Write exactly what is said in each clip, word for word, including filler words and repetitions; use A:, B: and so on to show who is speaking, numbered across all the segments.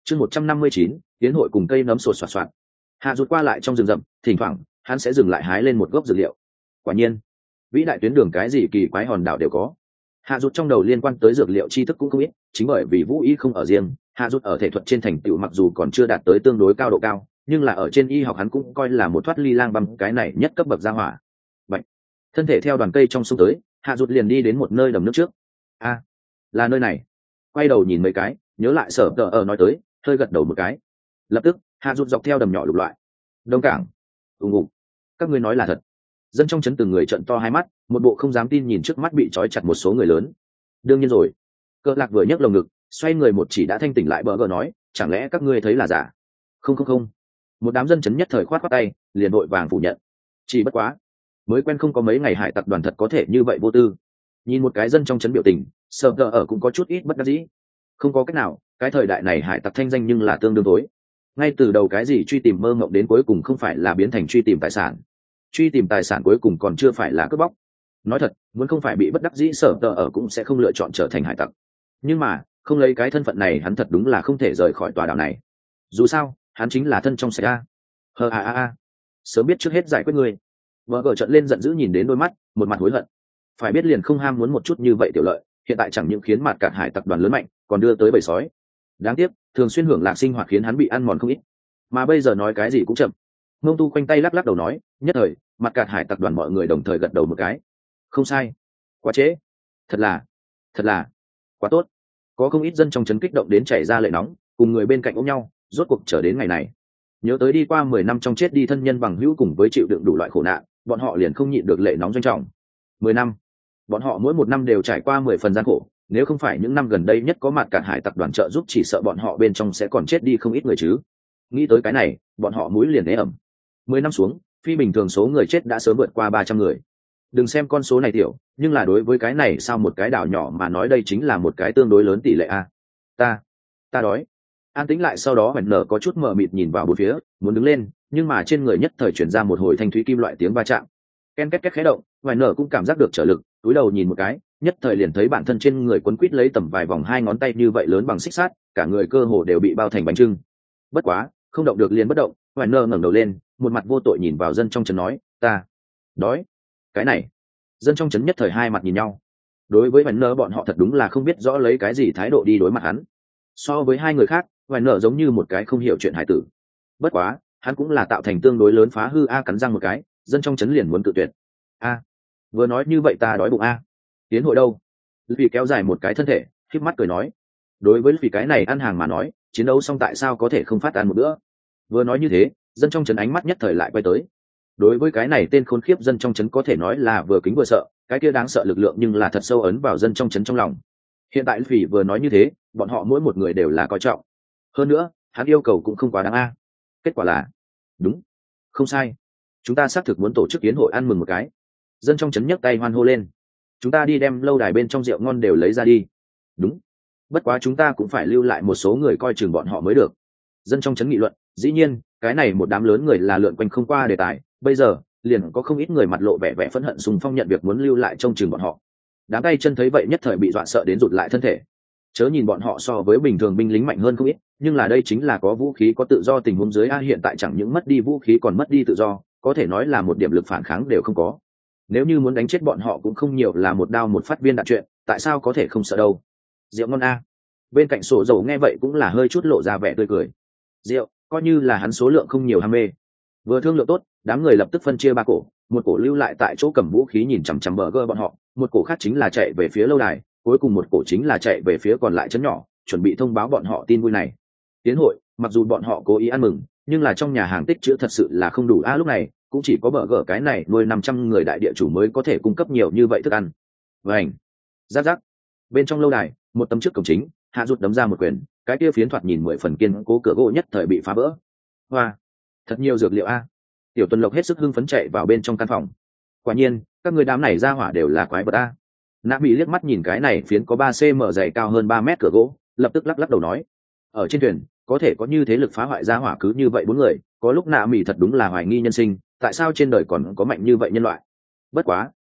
A: chương một trăm năm mươi chín tiến hội cùng cây nấm sột soạt soạt. Hạ rụt qua lại trong rừng rậm, thỉnh thoảng hắn sẽ dừng lại hái lên một gốc dược liệu. Quả nhiên vĩ đại tuyến đường cái gì kỳ quái hòn đảo đều có. Hạ rụt trong đầu liên quan tới dược liệu tri thức cũng không ít, chính bởi vì vũ y không ở riêng, Hạ rụt ở thể thuật trên thành tựu mặc dù còn chưa đạt tới tương đối cao độ cao, nhưng là ở trên y học hắn cũng coi là một thoát ly lang băm cái này nhất cấp bậc gia hỏa. Vậy thân thể theo đoàn cây trong sông tới, Hạ rụt liền đi đến một nơi đầm nước trước. A, là nơi này. Quay đầu nhìn mấy cái, nhớ lại sở tờ ở nói tới, hơi gật đầu một cái. Lập tức Hạ rụt dọc theo đầm nhỏ lục loại. Đông cảng. Ùng ùng. Các ngươi nói là thật? Dân trong trấn từng người trợn to hai mắt, một bộ không dám tin nhìn trước mắt bị trói chặt một số người lớn. Đương nhiên rồi. Cơ Lạc vừa nhấc lồng ngực, xoay người một chỉ đã thanh tỉnh lại bờ gờ nói, chẳng lẽ các ngươi thấy là giả? Không không không. Một đám dân trấn nhất thời khoát khoát tay, liền vội vàng phủ nhận. Chỉ bất quá, mới quen không có mấy ngày hải tặc đoàn thật có thể như vậy vô tư. Nhìn một cái dân trong trấn biểu tình, sợ tờ ở cũng có chút ít bất đắc dĩ. Không có cách nào, cái thời đại này hải tặc thanh danh nhưng là tương đương tối. Ngay từ đầu cái gì truy tìm mơ mộng đến cuối cùng không phải là biến thành truy tìm tài sản. Truy tìm tài sản cuối cùng còn chưa phải là cướp bóc. Nói thật, muốn không phải bị bất đắc dĩ sở tờ ở cũng sẽ không lựa chọn trở thành hải tặc. Nhưng mà, không lấy cái thân phận này hắn thật đúng là không thể rời khỏi tòa đảo này. Dù sao, hắn chính là thân trong sạch a. Hờ a a a. Sớm biết trước hết giải quyết ngươi. Vợ gờ trận lên giận dữ nhìn đến đôi mắt, một mặt hối hận. Phải biết liền không ham muốn một chút như vậy tiểu lợi, hiện tại chẳng những khiến mặt cả hải tặc đoàn lớn mạnh, còn đưa tới bầy sói. Đáng tiếc, thường xuyên hưởng lạc sinh hoạt khiến hắn bị ăn mòn không ít. Mà bây giờ nói cái gì cũng chậm. Mông Tu khoanh tay lắc lắc đầu nói, nhất thời, mặt cả hải tặc đoàn mọi người đồng thời gật đầu một cái. Không sai. Quá trễ. Thật là, thật là, quá tốt. Có không ít dân trong trấn kích động đến chảy ra lệ nóng, cùng người bên cạnh ôm nhau, rốt cuộc chờ đến ngày này. Nhớ tới đi qua mười năm trong chết đi thân nhân bằng hữu cùng với chịu đựng đủ loại khổ nạn, bọn họ liền không nhịn được lệ nóng doanh trọng. Mười năm, bọn họ mỗi một năm đều trải qua mười phần gian khổ, nếu không phải những năm gần đây nhất có mặt cả hải tặc đoàn trợ giúp chỉ sợ bọn họ bên trong sẽ còn chết đi không ít người chứ. Nghĩ tới cái này, bọn họ mũi liền ế ẩm. Mười năm xuống, phi bình thường số người chết đã sớm vượt qua ba trăm người. Đừng xem con số này tiểu, nhưng là đối với cái này sao một cái đảo nhỏ mà nói đây chính là một cái tương đối lớn tỷ lệ a. Ta, ta đói. An tĩnh lại sau đó Hoành Nở có chút mờ mịt nhìn vào bốn phía, muốn đứng lên, nhưng mà trên người nhất thời chuyển ra một hồi thanh thúy kim loại tiếng va chạm. Ken két két khẽ động, Hoành Nở cũng cảm giác được trở lực, túi đầu nhìn một cái, nhất thời liền thấy bản thân trên người quấn quít lấy tầm vài vòng hai ngón tay như vậy lớn bằng xích sắt, cả người cơ hồ đều bị bao thành bánh trưng. Bất quá, không động được liền bất động, Hoành Nở ngẩng đầu lên, một mặt vô tội nhìn vào dân trong trấn nói, ta đói. Cái này, dân trong trấn nhất thời hai mặt nhìn nhau. Đối với Hoành Nở bọn họ thật đúng là không biết rõ lấy cái gì thái độ đi đối mặt hắn. So với hai người khác, Hoành Nở giống như một cái không hiểu chuyện hải tử. Bất quá, hắn cũng là tạo thành tương đối lớn phá hư a cắn răng một cái, dân trong trấn liền muốn cự tuyệt. A, vừa nói như vậy ta đói bụng a. Tiến hội đâu? Vì kéo dài một cái thân thể, khép mắt cười nói. Đối với vì cái này ăn hàng mà nói, chiến đấu xong tại sao có thể không phát ăn một bữa? Vừa nói như thế, dân trong trấn ánh mắt nhất thời lại quay tới. Đối với cái này tên khốn khiếp dân trong trấn có thể nói là vừa kính vừa sợ, cái kia đáng sợ lực lượng nhưng là thật sâu ấn vào dân trong trấn trong lòng. Hiện tại Phỉ vừa nói như thế, bọn họ mỗi một người đều là coi trọng. Hơn nữa, hắn yêu cầu cũng không quá đáng a. Kết quả là, đúng, không sai. Chúng ta xác thực muốn tổ chức yến hội ăn mừng một cái. Dân trong trấn nhấc tay hoan hô lên. Chúng ta đi đem lâu đài bên trong rượu ngon đều lấy ra đi. Đúng. Bất quá chúng ta cũng phải lưu lại một số người coi chừng bọn họ mới được. Dân trong trấn nghị luận, dĩ nhiên, cái này một đám lớn người là lượn quanh không qua đề tài, bây giờ, liền có không ít người mặt lộ vẻ vẻ phẫn hận xung phong nhận việc muốn lưu lại trông chừng bọn họ. Đám tay chân thấy vậy nhất thời bị dọa sợ đến rụt lại thân thể. Chớ nhìn bọn họ so với bình thường binh lính mạnh hơn không ít, nhưng là đây chính là có vũ khí có tự do tình huống dưới a hiện tại chẳng những mất đi vũ khí còn mất đi tự do, có thể nói là một điểm lực phản kháng đều không có. Nếu như muốn đánh chết bọn họ cũng không nhiều là một đao một phát viên đạn chuyện, tại sao có thể không sợ đâu. Rượu ngon a. Bên cạnh sổ dầu nghe vậy cũng là hơi chút lộ ra vẻ tươi cười. Rượu, coi như là hắn số lượng không nhiều ham mê. Vừa thương lượng tốt, đám người lập tức phân chia ba cổ, một cổ lưu lại tại chỗ cầm vũ khí nhìn chằm chằm bờ gơ bọn họ, một cổ khác chính là chạy về phía lâu đài, cuối cùng một cổ chính là chạy về phía còn lại trấn nhỏ, chuẩn bị thông báo bọn họ tin vui này. Tiến hội, mặc dù bọn họ cố ý ăn mừng, nhưng là trong nhà hàng tích trữ thật sự là không đủ a lúc này, cũng chỉ có bờ gờ cái này nuôi năm trăm người đại địa chủ mới có thể cung cấp nhiều như vậy thức ăn. Vành, giáp giáp. Bên trong lâu đài, một tấm trước cổng chính, Hạ rút đấm ra một quyền, cái kia phiến thoạt nhìn mười phần kiên cố cửa gỗ nhất thời bị phá vỡ. Hoa, thật nhiều dược liệu a. Tiểu Tuần Lộc hết sức hưng phấn chạy vào bên trong căn phòng. Quả nhiên, các người đám này ra hỏa đều là quái vật a. Nã Bị liếc mắt nhìn cái này phiến có ba xăng ti mét dày cao hơn ba mét cửa gỗ, lập tức lắc lắc đầu nói: ở trên thuyền có thể có như thế lực phá hoại ra hỏa cứ như vậy bốn người, có lúc Nã Bị thật đúng là hoài nghi nhân sinh, tại sao trên đời còn có mạnh như vậy nhân loại. Bất quá,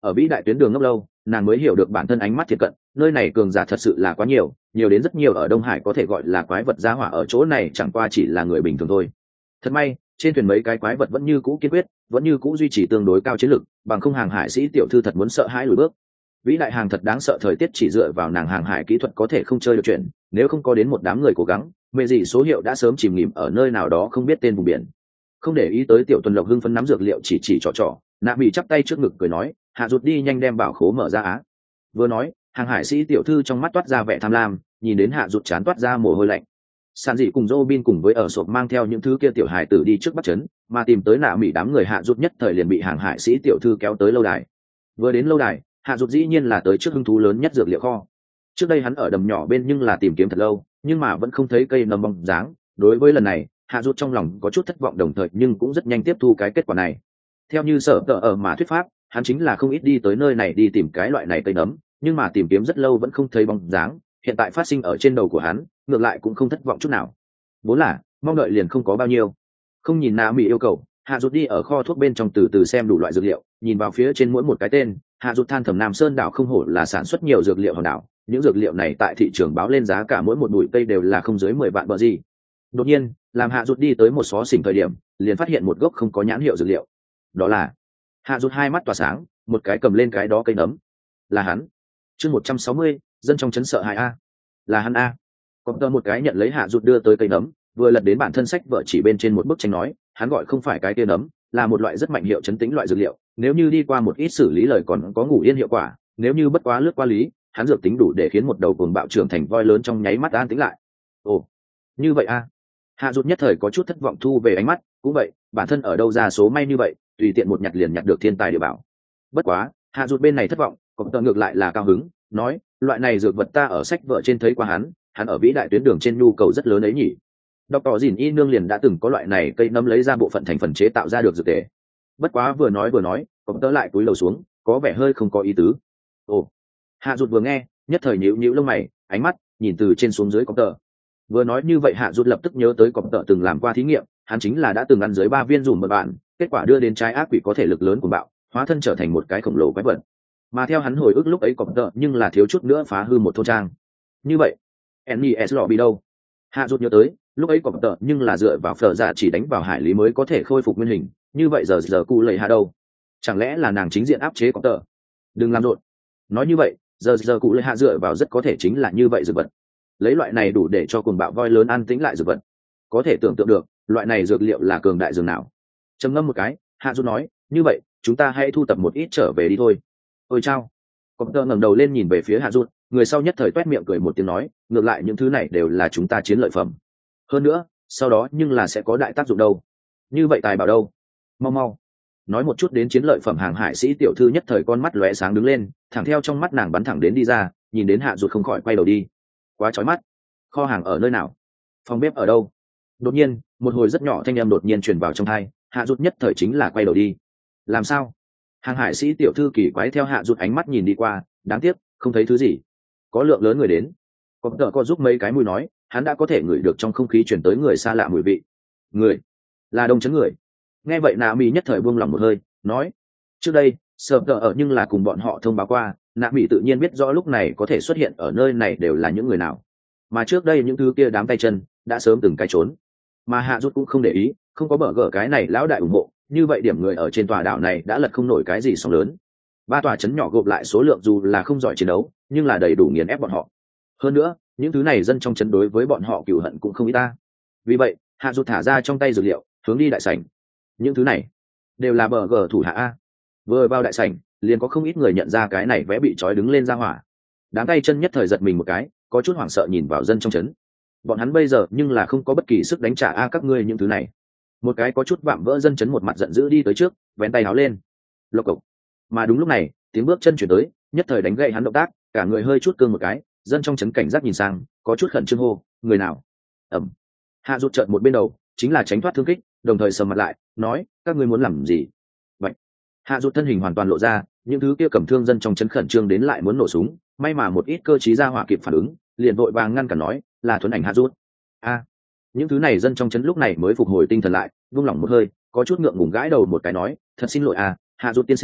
A: ở vĩ đại tuyến đường ngốc lâu, nàng mới hiểu được bản thân ánh mắt thiệt cận, nơi này cường giả thật sự là quá nhiều, nhiều đến rất nhiều, ở Đông Hải có thể gọi là quái vật gia hỏa ở chỗ này chẳng qua chỉ là người bình thường thôi. Thật may, trên thuyền mấy cái quái vật vẫn như cũ kiên quyết, vẫn như cũ duy trì tương đối cao chiến lực, bằng không hàng hải sĩ tiểu thư thật muốn sợ hãi lùi bước. Vĩ đại hàng thật đáng sợ, thời tiết chỉ dựa vào nàng hàng hải kỹ thuật có thể không chơi được chuyện, nếu không có đến một đám người cố gắng, mẹ gì số hiệu đã sớm chìm nghỉm ở nơi nào đó không biết tên vùng biển. Không để ý tới tiểu Tuần Lộc hưng phấn nắm dược liệu chỉ chỉ trò trò, Nạ Mỹ chắp tay trước ngực cười nói, hạ rụt đi nhanh đem bảo khố mở ra á. Vừa nói, hàng hải sĩ tiểu thư trong mắt toát ra vẻ tham lam, nhìn đến hạ rụt chán toát ra mồ hôi lạnh. Sàn dị cùng Robin cùng với ở sộp mang theo những thứ kia tiểu hải tử đi trước bắt chấn, mà tìm tới Nạ Mỹ đám người hạ rụt nhất thời liền bị hàng hải sĩ tiểu thư kéo tới lâu đài. Vừa đến lâu đài, hạ rụt dĩ nhiên là tới trước hứng thú lớn nhất dược liệu kho. Trước đây hắn ở đầm nhỏ bên nhưng là tìm kiếm thật lâu, nhưng mà vẫn không thấy cây nấm bóng dáng. Đối với lần này, hạ rụt trong lòng có chút thất vọng, đồng thời nhưng cũng rất nhanh tiếp thu cái kết quả này. Theo như sở tờ ở mà thuyết pháp, hắn chính là không ít đi tới nơi này đi tìm cái loại này cây nấm, nhưng mà tìm kiếm rất lâu vẫn không thấy bóng dáng. Hiện tại phát sinh ở trên đầu của hắn, ngược lại cũng không thất vọng chút nào. Vốn là mong đợi liền không có bao nhiêu. Không nhìn Nạ Mỹ yêu cầu, hạ rụt đi ở kho thuốc bên trong từ từ xem đủ loại dược liệu, nhìn vào phía trên mỗi một cái tên, hạ rụt than thầm, Nam Sơn đảo không hổ là sản xuất nhiều dược liệu hòn đảo, những dược liệu này tại thị trường báo lên giá cả mỗi một bụi cây đều là không dưới mười vạn bờ gì. Đột nhiên, làm hạ rụt đi tới một xó xỉnh thời điểm, liền phát hiện một gốc không có nhãn hiệu dược liệu. Đó là, hạ rụt hai mắt tỏa sáng, một cái cầm lên cái đó cây nấm. Là hắn. Chương một trăm sáu mươi, dân trong trấn sợ hãi a. Là hắn a. Còn tơ một cái nhận lấy hạ rụt đưa tới cây nấm, vừa lật đến bản thân sách vợ chỉ bên trên một bức tranh nói, hắn gọi không phải cái kia nấm, là một loại rất mạnh hiệu chấn tĩnh loại dược liệu, nếu như đi qua một ít xử lý lời còn có ngủ yên hiệu quả, nếu như bất quá lướt qua lý, hắn dược tính đủ để khiến một đầu cuồng bạo trưởng thành voi lớn trong nháy mắt an tĩnh lại. Ồ, như vậy a. Hạ rụt nhất thời có chút thất vọng thu về ánh mắt, cũng vậy, bản thân ở đâu ra số may như vậy, tùy tiện một nhặt liền nhặt được thiên tài địa bảo. Bất quá, hạ rụt bên này thất vọng, còn tờ ngược lại là cao hứng, nói, loại này dược vật ta ở sách vợ trên thấy qua hắn, hắn ở vĩ đại tuyến đường trên nhu cầu rất lớn ấy nhỉ. Đọc tỏ dìn y nương liền đã từng có loại này cây nấm lấy ra bộ phận thành phần chế tạo ra được dược tề. Bất quá vừa nói vừa nói, còn tớ lại cúi đầu xuống, có vẻ hơi không có ý tứ. Ồ. Hạ rụt vừa nghe, nhất thời nhíu nhíu lông mày, ánh mắt nhìn từ trên xuống dưới cọp tờ. Vừa nói như vậy, hạ rụt lập tức nhớ tới cọp tờ từng làm qua thí nghiệm, hắn chính là đã từng ăn dưới ba viên dùm một bạn, kết quả đưa đến trái ác quỷ có thể lực lớn của bạo, hóa thân trở thành một cái khổng lồ quái vật. Mà theo hắn hồi ức lúc ấy cọp tờ nhưng là thiếu chút nữa phá hư một thôn trang. Như vậy, en e ét bị đâu? Hạ rụt nhớ tới, lúc ấy cọp tờ nhưng là dựa vào phở dạ chỉ đánh vào hải lý mới có thể khôi phục nguyên hình, như vậy giờ giờ cụ lầy hạ đâu? Chẳng lẽ là nàng chính diện áp chế cọp tờ? Đừng làm rộn. Nói như vậy, giờ giờ cụ lầy hạ dựa vào rất có thể chính là như vậy dược vật. Lấy loại này đủ để cho cuồng bạo voi lớn an tĩnh lại dược vật. Có thể tưởng tượng được, loại này dược liệu là cường đại dường nào. Trầm ngâm một cái, Hạ rụt nói, như vậy, chúng ta hãy thu tập một ít trở về đi thôi. Ôi chao. Cọp tờ ngẩng đầu lên nhìn về phía Hạ rụt, người sau nhất thời toét miệng cười một tiếng nói, ngược lại những thứ này đều là chúng ta chiến lợi phẩm. Hơn nữa, sau đó nhưng là sẽ có đại tác dụng đâu. Như vậy tài bảo đâu? Mau mau. Nói một chút đến chiến lợi phẩm, hàng hải sĩ tiểu thư nhất thời con mắt lóe sáng đứng lên, thẳng theo trong mắt nàng bắn thẳng đến đi ra, nhìn đến Hạ rụt không khỏi quay đầu đi. Quá chói mắt. Kho hàng ở nơi nào? Phòng bếp ở đâu? Đột nhiên, một hồi rất nhỏ thanh âm đột nhiên truyền vào trong tai, Hạ rụt nhất thời chính là quay đầu đi. Làm sao? Hàng hải sĩ tiểu thư kỳ quái theo Hạ rụt ánh mắt nhìn đi qua, đáng tiếc, không thấy thứ gì. Có lượng lớn người đến. Có tờ co giúp mấy cái mùi nói, hắn đã có thể ngửi được trong không khí truyền tới người xa lạ mùi vị. Người? Là đông chấn người. Nghe vậy Nạ Mỹ nhất thời buông lỏng một hơi, nói, trước đây, sợ tờ ở nhưng là cùng bọn họ thông báo qua, Nạ Mỹ tự nhiên biết rõ lúc này có thể xuất hiện ở nơi này đều là những người nào. Mà trước đây những thứ kia đám tay chân đã sớm từng cái trốn. Mà Hạ rút cũng không để ý, không có bở gở cái này lão đại ủng hộ, như vậy điểm người ở trên tòa đảo này đã lật không nổi cái gì sóng lớn. Ba tòa trấn nhỏ gộp lại số lượng dù là không giỏi chiến đấu, nhưng là đầy đủ nghiền ép bọn họ. Hơn nữa, những thứ này dân trong trấn đối với bọn họ cừu hận cũng không ít ta. Vì vậy, Hạ rút thả ra trong tay dược liệu, hướng đi đại sảnh. Những thứ này đều là bờ gờ thủ hạ a. Vừa vào đại sảnh, liền có không ít người nhận ra cái này vẽ bị trói đứng lên ra hỏa. Đám tay chân nhất thời giật mình một cái, có chút hoảng sợ nhìn vào dân trong trấn. Bọn hắn bây giờ nhưng là không có bất kỳ sức đánh trả a các ngươi những thứ này. Một cái có chút vạm vỡ dân trấn một mặt giận dữ đi tới trước, vén tay áo lên. Lộc cộc. Mà đúng lúc này, tiếng bước chân chuyển tới, nhất thời đánh gậy hắn động tác, cả người hơi chút cương một cái, dân trong trấn cảnh giác nhìn sang, có chút khẩn trương hô, người nào? Ẩm. Hạ rụt trợn một bên đầu, chính là tránh thoát thương kích, đồng thời sầm mặt lại, nói, các ngươi muốn làm gì? Vậy. Hạ rụt thân hình hoàn toàn lộ ra, những thứ kia cầm thương dân trong trấn khẩn trương đến lại muốn nổ súng, may mà một ít cơ trí ra hỏa kịp phản ứng, liền vội vàng ngăn cản nói, là thuần ảnh Hạ rụt. A. Những thứ này dân trong trấn lúc này mới phục hồi tinh thần lại, buông lỏng một hơi, có chút ngượng ngùng gãi đầu một cái nói, thật xin lỗi à, Hạ rụt tiên sinh,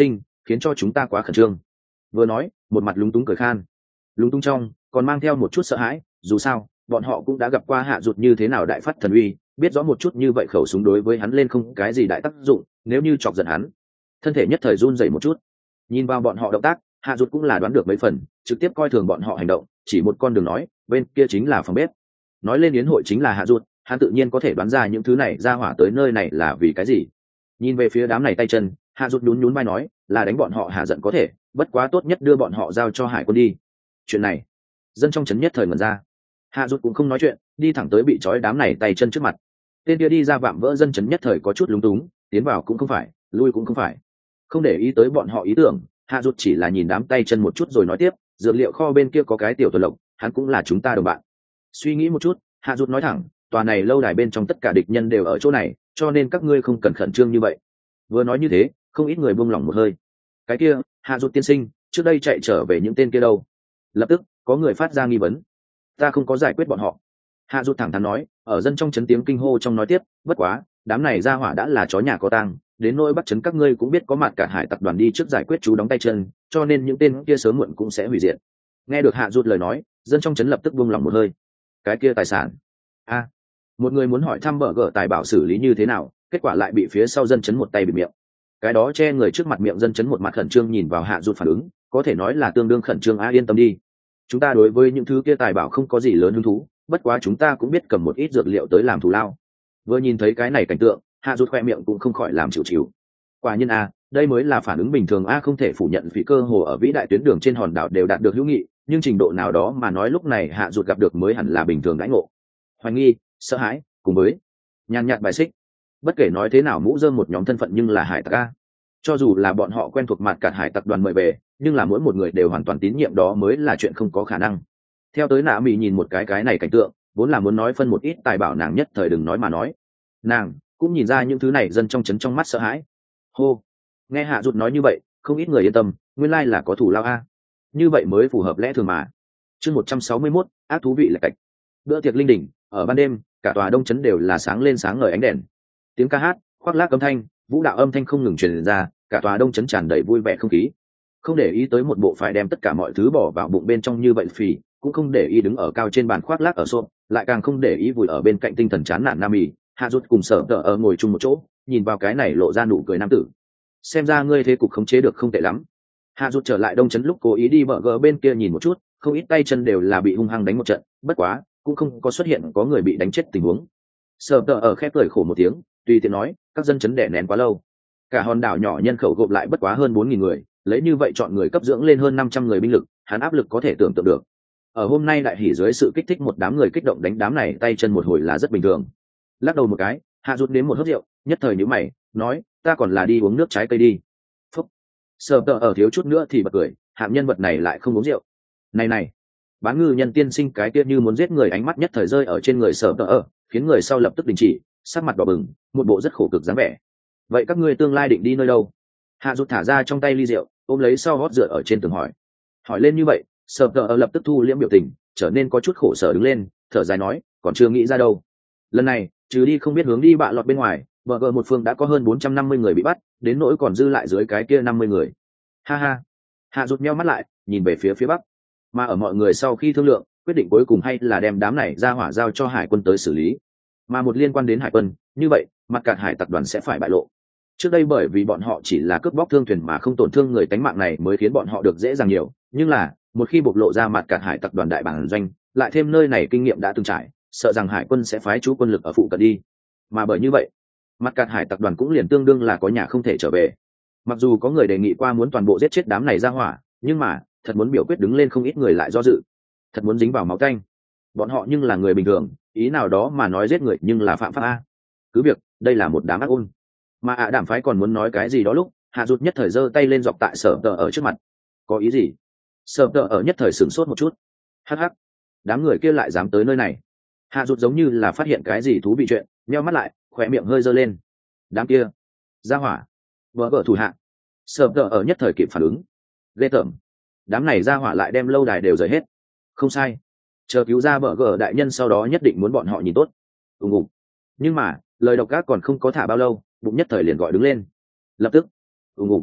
A: khiến cho chúng ta quá khẩn trương. Vừa nói một mặt lúng túng cười khan, lúng túng trong còn mang theo một chút sợ hãi, dù sao bọn họ cũng đã gặp qua Hạ Dụt như thế nào đại phát thần uy, biết rõ một chút như vậy khẩu súng đối với hắn lên không cái gì đại tác dụng, nếu như chọc giận hắn thân thể nhất thời run rẩy một chút. Nhìn vào bọn họ động tác, Hạ Dụt cũng là đoán được mấy phần, trực tiếp coi thường bọn họ hành động, chỉ một con đường nói bên kia chính là phòng bếp. Nói lên yến hội chính là Hạ Dụt, hắn tự nhiên có thể đoán ra những thứ này ra hỏa tới nơi này là vì cái gì. Nhìn về phía đám này tay chân, Hạ Dụt nhún nhún vai nói là đánh bọn họ hạ giận có thể, bất quá tốt nhất đưa bọn họ giao cho hải quân đi. Chuyện này dân trong trấn nhất thời ngẩn ra. Hạ Dụt cũng không nói chuyện, đi thẳng tới bị trói đám này tay chân trước mặt. Tên kia đi ra vạm vỡ dân trấn nhất thời có chút lúng túng, tiến vào cũng không phải, lui cũng không phải, không để ý tới bọn họ ý tưởng. Hạ Dụt chỉ là nhìn đám tay chân một chút rồi nói tiếp, dược liệu kho bên kia có cái tiểu tuần lộc, hắn cũng là chúng ta đồng bạn. Suy nghĩ một chút, Hạ Dụt nói thẳng, tòa này lâu đài bên trong tất cả địch nhân đều ở chỗ này, cho nên các ngươi không cần khẩn trương như vậy. Vừa nói như thế, không ít người buông lỏng một hơi. Cái kia, Hạ Dụt tiên sinh, trước đây chạy trở về những tên kia đâu? Lập tức có người phát ra nghi vấn. Ta không có giải quyết bọn họ. Hạ Dụt thẳng thắn nói, ở dân trong trấn tiếng kinh hô trong nói tiếp, bất quá đám này ra hỏa đã là chó nhà có tang, đến nỗi bắt trấn các ngươi cũng biết có mặt cả hải tập đoàn đi trước giải quyết chú đóng tay chân, cho nên những tên kia sớm muộn cũng sẽ hủy diệt. Nghe được Hạ Dụt lời nói, dân trong trấn lập tức buông lỏng một hơi. Cái kia tài sản a một người muốn hỏi thăm bờ gở tài bảo xử lý như thế nào, kết quả lại bị phía sau dân chấn một tay bịt miệng. Cái đó che người trước mặt miệng dân chấn một mặt khẩn trương nhìn vào Hạ Dụt phản ứng, có thể nói là tương đương khẩn trương. A yên tâm đi, chúng ta đối với những thứ kia tài bảo không có gì lớn hứng thú, bất quá chúng ta cũng biết cầm một ít dược liệu tới làm thù lao. Vừa nhìn thấy cái này cảnh tượng, Hạ Dụt khoe miệng cũng không khỏi làm chịu chịu. Quả nhiên a, đây mới là phản ứng bình thường. A không thể phủ nhận vì cơ hồ ở vĩ đại tuyến đường trên hòn đảo đều đạt được hữu nghị, nhưng trình độ nào đó mà nói lúc này Hạ Dụt gặp được mới hẳn là bình thường đãi ngộ. Hoài nghi, sợ hãi, cùng với nhàn nhạt bài xích. Bất kể nói thế nào mũ rơm một nhóm thân phận nhưng là hải tặc a. Cho dù là bọn họ quen thuộc mặt cả hải tặc đoàn mời về, nhưng là mỗi một người đều hoàn toàn tín nhiệm đó mới là chuyện không có khả năng. Theo tới Nạ Mị nhìn một cái cái này cảnh tượng, vốn là muốn nói phân một ít tài bảo nàng nhất thời đừng nói mà nói. Nàng cũng nhìn ra những thứ này dân trong trấn trong mắt sợ hãi. Hô, nghe Hạ Dụt nói như vậy, không ít người yên tâm, nguyên lai là có thủ lao a. Như vậy mới phù hợp lẽ thường mà. Chương một trăm sáu mươi mốt, ác thú vị là cạch. Bữa tiệc linh đình, ở ban đêm, cả tòa đông trấn đều là sáng lên sáng ngời ánh đèn. Tiếng ca hát, khoác lác âm thanh, vũ đạo âm thanh không ngừng truyền ra, cả tòa đông trấn tràn đầy vui vẻ không khí. Không để ý tới một bộ phải đem tất cả mọi thứ bỏ vào bụng bên trong như vậy phì, cũng không để ý đứng ở cao trên bàn khoác lác ở xộp, lại càng không để ý vùi ở bên cạnh tinh thần chán nản Nam Mị. Hạ Dụt cùng Sở Tở ở ngồi chung một chỗ, nhìn vào cái này lộ ra nụ cười nam tử. Xem ra ngươi thế cục khống chế được không tệ lắm. Hạ Dụt trở lại đông trấn lúc cố ý đi bờ gờ bên kia nhìn một chút, không ít tay chân đều là bị hung hăng đánh một trận, bất quá cũng không có xuất hiện có người bị đánh chết tình huống. Sở Tở ở khép cười khổ một tiếng, tùy tiện nói, các dân chấn đẻ nén quá lâu, cả hòn đảo nhỏ nhân khẩu gộp lại bất quá hơn bốn nghìn người, lấy như vậy chọn người cấp dưỡng lên hơn năm trăm người binh lực, hắn áp lực có thể tưởng tượng được. Ở hôm nay đại hỉ dưới sự kích thích một đám người kích động đánh đám này tay chân một hồi là rất bình thường. Lắc đầu một cái, Hạ Dụt đến một hớp rượu, nhất thời nhíu mày, nói, ta còn là đi uống nước trái cây đi. Phúc. Sở Tở ở thiếu chút nữa thì bật cười, hạng nhân vật này lại không uống rượu. Này này, bán ngư nhân tiên sinh cái kia như muốn giết người ánh mắt nhất thời rơi ở trên người Sở Tở ở, khiến người sau lập tức đình chỉ, sắc mặt đỏ bừng, một bộ rất khổ cực dáng vẻ. Vậy các ngươi tương lai định đi nơi đâu? Hạ Dụt thả ra trong tay ly rượu, ôm lấy sau hót dựa ở trên tường hỏi. Hỏi lên như vậy, Sở Tở ở lập tức thu liễm biểu tình, trở nên có chút khổ sở đứng lên, thở dài nói, còn chưa nghĩ ra đâu. Lần này, trừ đi không biết hướng đi bạ lọt bên ngoài, bờ gờ một phương đã có hơn bốn trăm năm mươi người bị bắt, đến nỗi còn dư lại dưới cái kia năm mươi người. Ha ha. Hạ Dụt nheo mắt lại, nhìn về phía phía bắc. Mà ở mọi người sau khi thương lượng, quyết định cuối cùng hay là đem đám này ra hỏa giao cho hải quân tới xử lý. Mà một liên quan đến hải quân, như vậy, mặt cạn hải tập đoàn sẽ phải bại lộ. Trước đây bởi vì bọn họ chỉ là cướp bóc thương thuyền mà không tổn thương người tánh mạng này mới khiến bọn họ được dễ dàng nhiều, nhưng là, một khi bộc lộ ra mặt cạn hải tập đoàn đại bản doanh, lại thêm nơi này kinh nghiệm đã từng trải, sợ rằng hải quân sẽ phái chú quân lực ở phụ cận đi. Mà bởi như vậy, mặt cạn hải tập đoàn cũng liền tương đương là có nhà không thể trở về. Mặc dù có người đề nghị qua muốn toàn bộ giết chết đám này ra hỏa, nhưng mà thật muốn biểu quyết đứng lên không ít người lại do dự. Thật muốn dính vào máu tanh, bọn họ nhưng là người bình thường, ý nào đó mà nói giết người nhưng là phạm pháp a. Cứ việc đây là một đám ác ôn. Mà ạ đảm phái còn muốn nói cái gì đó lúc, Hạ Dụt nhất thời giơ tay lên dọc tại Sở Tở ở trước mặt. Có ý gì? Sở Tở ở nhất thời sửng sốt một chút. Hắc hắc, đám người kia lại dám tới nơi này. Hạ Dụt giống như là phát hiện cái gì thú vị chuyện, nheo mắt lại, khỏe miệng hơi giơ lên. Đám kia, ra hỏa, vợ vợ thủ hạ. Sở Tở ở nhất thời kịp phản ứng. Ghê tởm, đám này ra hỏa lại đem lâu đài đều rời hết. Không sai, chờ cứu ra bờ gờ đại nhân sau đó nhất định muốn bọn họ nhìn tốt. Ùng ục. Nhưng mà lời độc ác còn không có thả bao lâu, bụng nhất thời liền gọi đứng lên. Lập tức, ùng ục,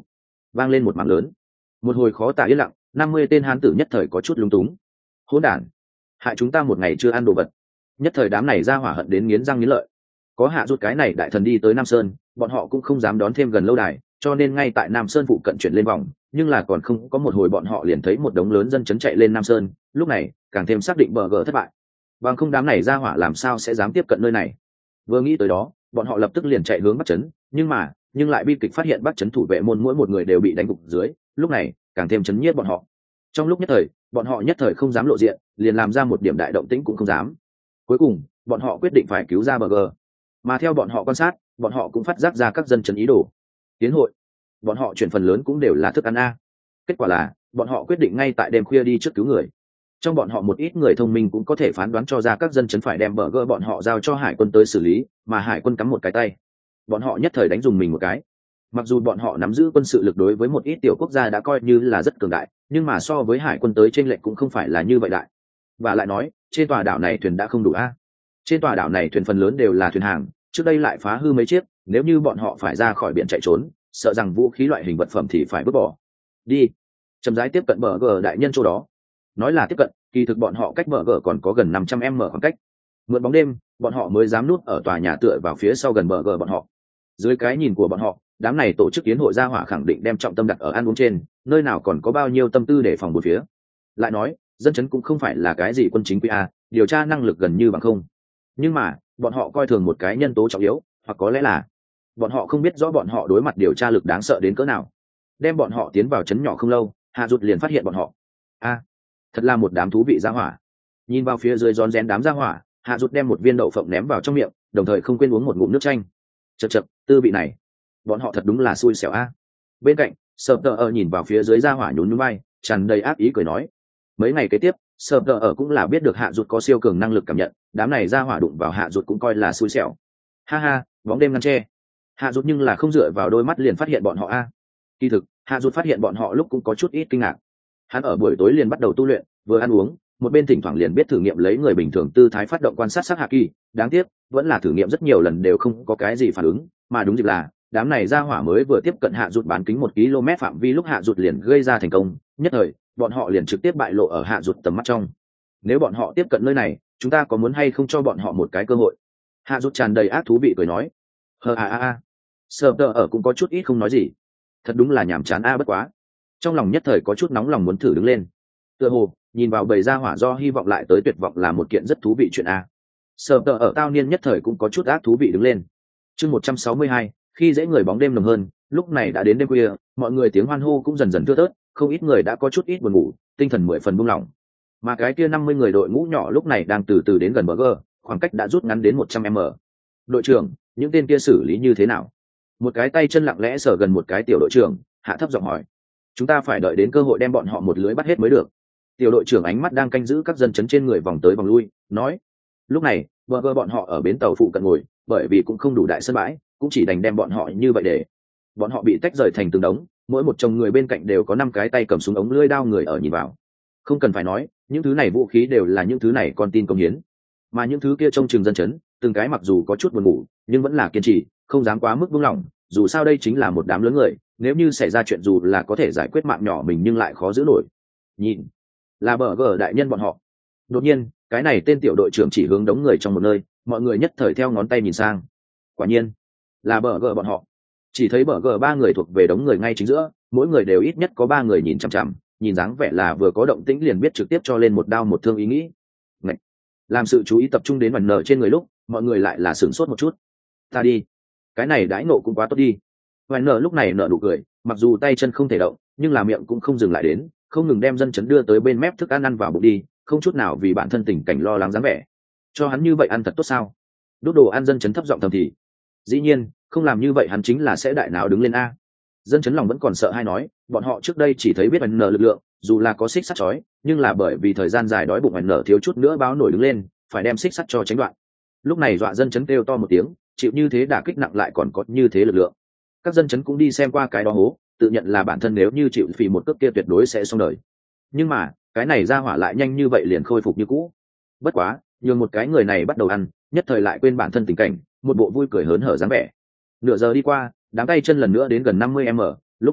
A: vang lên một mảng lớn. Một hồi khó tả yên lặng, năm mươi tên hán tử nhất thời có chút lúng túng. Hỗn đản, hại chúng ta một ngày chưa ăn đồ vật. Nhất thời đám này ra hỏa hận đến nghiến răng nghiến lợi. Có Hạ Rút cái này đại thần đi tới Nam Sơn, bọn họ cũng không dám đón thêm gần lâu đài, cho nên ngay tại Nam Sơn phụ cận chuyển lên vòng, nhưng là còn không có một hồi bọn họ liền thấy một đống lớn dân chấn chạy lên Nam Sơn, lúc này càng thêm xác định bờ gờ thất bại. Bằng không đám này ra hỏa làm sao sẽ dám tiếp cận nơi này. Vừa nghĩ tới đó, bọn họ lập tức liền chạy hướng Bắc Trấn, nhưng mà, nhưng lại bi kịch phát hiện Bắc Trấn thủ vệ môn mỗi một người đều bị đánh gục dưới, lúc này càng thêm chấn nhiếp bọn họ. Trong lúc nhất thời, bọn họ nhất thời không dám lộ diện, liền làm ra một điểm đại động tĩnh cũng không dám. Cuối cùng, bọn họ quyết định phải cứu ra bờ gờ. Mà theo bọn họ quan sát, bọn họ cũng phát giác ra các dân chấn ý đồ tiến hội. Bọn họ chuyển phần lớn cũng đều là thức ăn a. Kết quả là, bọn họ quyết định ngay tại đêm khuya đi trước cứu người. Trong bọn họ một ít người thông minh cũng có thể phán đoán cho ra các dân chấn phải đem bờ gỡ bọn họ giao cho hải quân tới xử lý, mà hải quân cắm một cái tay. Bọn họ nhất thời đánh dùng mình một cái. Mặc dù bọn họ nắm giữ quân sự lực đối với một ít tiểu quốc gia đã coi như là rất cường đại, nhưng mà so với hải quân tới trên lệnh cũng không phải là như vậy đại. Và lại nói, trên tòa đảo này thuyền đã không đủ a. Trên tòa đảo này thuyền phần lớn đều là thuyền hàng, trước đây lại phá hư mấy chiếc, nếu như bọn họ phải ra khỏi biển chạy trốn, sợ rằng vũ khí loại hình vật phẩm thì phải vứt bỏ. Đi, chậm rãi tiếp cận bờ gờ đại nhân chỗ đó. Nói là tiếp cận, kỳ thực bọn họ cách bờ gờ còn có gần năm trăm mét khoảng cách. Mượn bóng đêm, bọn họ mới dám núp ở tòa nhà tựa vào phía sau gần bờ gờ bọn họ. Dưới cái nhìn của bọn họ, đám này tổ chức kiến hội gia hỏa khẳng định đem trọng tâm đặt ở ăn uống trên, nơi nào còn có bao nhiêu tâm tư để phòng bốn phía. Lại nói, dân chấn cũng không phải là cái gì quân chính quy a, điều tra năng lực gần như bằng không. Nhưng mà, bọn họ coi thường một cái nhân tố trọng yếu, hoặc có lẽ là bọn họ không biết rõ bọn họ đối mặt điều tra lực đáng sợ đến cỡ nào. Đem bọn họ tiến vào chấn nhỏ không lâu, Hạ Rút liền phát hiện bọn họ. A, thật là một đám thú vị gia hỏa. Nhìn vào phía dưới rón rén đám gia hỏa, Hạ Rút đem một viên đậu phộng ném vào trong miệng, đồng thời không quên uống một ngụm nước chanh. Chậc chậc, tư vị này, bọn họ thật đúng là xui xẻo a. Bên cạnh, Sợp Tờ ở nhìn vào phía dưới gia hỏa nhún nhún vai, tràn đầy ác ý cười nói. Mấy ngày kế tiếp, Sợp Tờ ở cũng là biết được Hạ Rút có siêu cường năng lực cảm nhận, đám này gia hỏa đụng vào Hạ Rút cũng coi là xui xẻo. Ha ha, bóng đêm ngăn che. Hạ Rút nhưng là không dựa vào đôi mắt liền phát hiện bọn họ a. Kỳ thực, Hạ Rút phát hiện bọn họ lúc cũng có chút ít kinh ngạc. Hắn ở buổi tối liền bắt đầu tu luyện, vừa ăn uống, một bên thỉnh thoảng liền biết thử nghiệm lấy người bình thường tư thái phát động quan sát sát hạ kỳ, đáng tiếc, vẫn là thử nghiệm rất nhiều lần đều không có cái gì phản ứng, mà đúng dịp là, đám này ra hỏa mới vừa tiếp cận Hạ Rút bán kính một ki lô mét phạm vi lúc Hạ Rút liền gây ra thành công, nhất thời, bọn họ liền trực tiếp bại lộ ở Hạ Rút tầm mắt trong. Nếu bọn họ tiếp cận nơi này, chúng ta có muốn hay không cho bọn họ một cái cơ hội? Hạ Rút tràn đầy ác thú vị cười nói. Hờ a a a. Sợp Tờ ở cũng có chút ít không nói gì. Thật đúng là nhàm chán a bất quá. Trong lòng nhất thời có chút nóng lòng muốn thử đứng lên. Tựa hồ, nhìn vào bầy ra hỏa do hy vọng lại tới tuyệt vọng là một kiện rất thú vị chuyện a. Sợp Tờ ở tao niên nhất thời cũng có chút ác thú vị đứng lên. Chương một trăm sáu mươi hai, khi dễ người bóng đêm nồng hơn, lúc này đã đến đêm khuya, mọi người tiếng hoan hô cũng dần dần thưa thớt, không ít người đã có chút ít buồn ngủ, tinh thần mười phần buông lỏng. Mà cái kia năm mươi người đội ngũ nhỏ lúc này đang từ từ đến gần bờ gờ, khoảng cách đã rút ngắn đến một trăm mét. Đội trưởng, những tên kia xử lý như thế nào? Một cái tay chân lặng lẽ sờ gần một cái tiểu đội trưởng, hạ thấp giọng hỏi. Chúng ta phải đợi đến cơ hội đem bọn họ một lưới bắt hết mới được. Tiểu đội trưởng ánh mắt đang canh giữ các dân chấn trên người vòng tới vòng lui, nói. Lúc này, bờ gờ bọn họ ở bến tàu phụ cận ngồi, bởi vì cũng không đủ đại sân bãi, cũng chỉ đành đem bọn họ như vậy để. Bọn họ bị tách rời thành từng đống, mỗi một chồng người bên cạnh đều có năm cái tay cầm súng ống lưỡi đao người ở nhìn vào. Không cần phải nói, những thứ này vũ khí đều là những thứ này con tin công hiến. Mà những thứ kia trông chừng dân chấn, từng cái mặc dù có chút buồn ngủ, nhưng vẫn là kiên trì, không dám quá mức buông lỏng, dù sao đây chính là một đám lớn người, nếu như xảy ra chuyện dù là có thể giải quyết mạng nhỏ mình nhưng lại khó giữ nổi. Nhìn, là bờ gờ đại nhân bọn họ. Đột nhiên, cái này tên tiểu đội trưởng chỉ hướng đống người trong một nơi, mọi người nhất thời theo ngón tay nhìn sang. Quả nhiên, là bờ gờ bọn họ. Chỉ thấy bờ gờ ba người thuộc về đống người ngay chính giữa, mỗi người đều ít nhất có ba người nhìn chằm chằm, nhìn dáng vẻ là vừa có động tĩnh liền biết trực tiếp cho lên một đao một thương ý nghĩ. Ngậy! Làm sự chú ý tập trung đến mảnh nở trên người lúc, mọi người lại là sửng sốt một chút. Ta đi, cái này đãi nộ cũng quá tốt đi. Mảnh nở lúc này nở nụ cười, mặc dù tay chân không thể động, nhưng là miệng cũng không dừng lại đến, không ngừng đem dân chấn đưa tới bên mép thức ăn ăn vào bụng đi, không chút nào vì bản thân tình cảnh lo lắng dáng vẻ. Cho hắn như vậy ăn thật tốt sao? Đút đồ ăn dân chấn thấp giọng thầm thì. Dĩ nhiên, không làm như vậy hắn chính là sẽ đại não đứng lên a. Dân chấn lòng vẫn còn sợ hay nói, bọn họ trước đây chỉ thấy biết mảnh nở lực lượng, dù là có xích sắt chói, nhưng là bởi vì thời gian dài đói bụng mảnh nở thiếu chút nữa báo nổi đứng lên, phải đem xích sắt cho tránh đoạn. Lúc này dọa dân chấn kêu to một tiếng, chịu như thế đả kích nặng lại còn có như thế lực lượng. Các dân chấn cũng đi xem qua cái đó hố, tự nhận là bản thân nếu như chịu phì một cước kia tuyệt đối sẽ xong đời. Nhưng mà, cái này ra hỏa lại nhanh như vậy liền khôi phục như cũ. Bất quá, nhường một cái người này bắt đầu ăn, nhất thời lại quên bản thân tình cảnh, một bộ vui cười hớn hở dáng vẻ. Nửa giờ đi qua, đám tay chân lần nữa đến gần năm mươi mét, lúc này,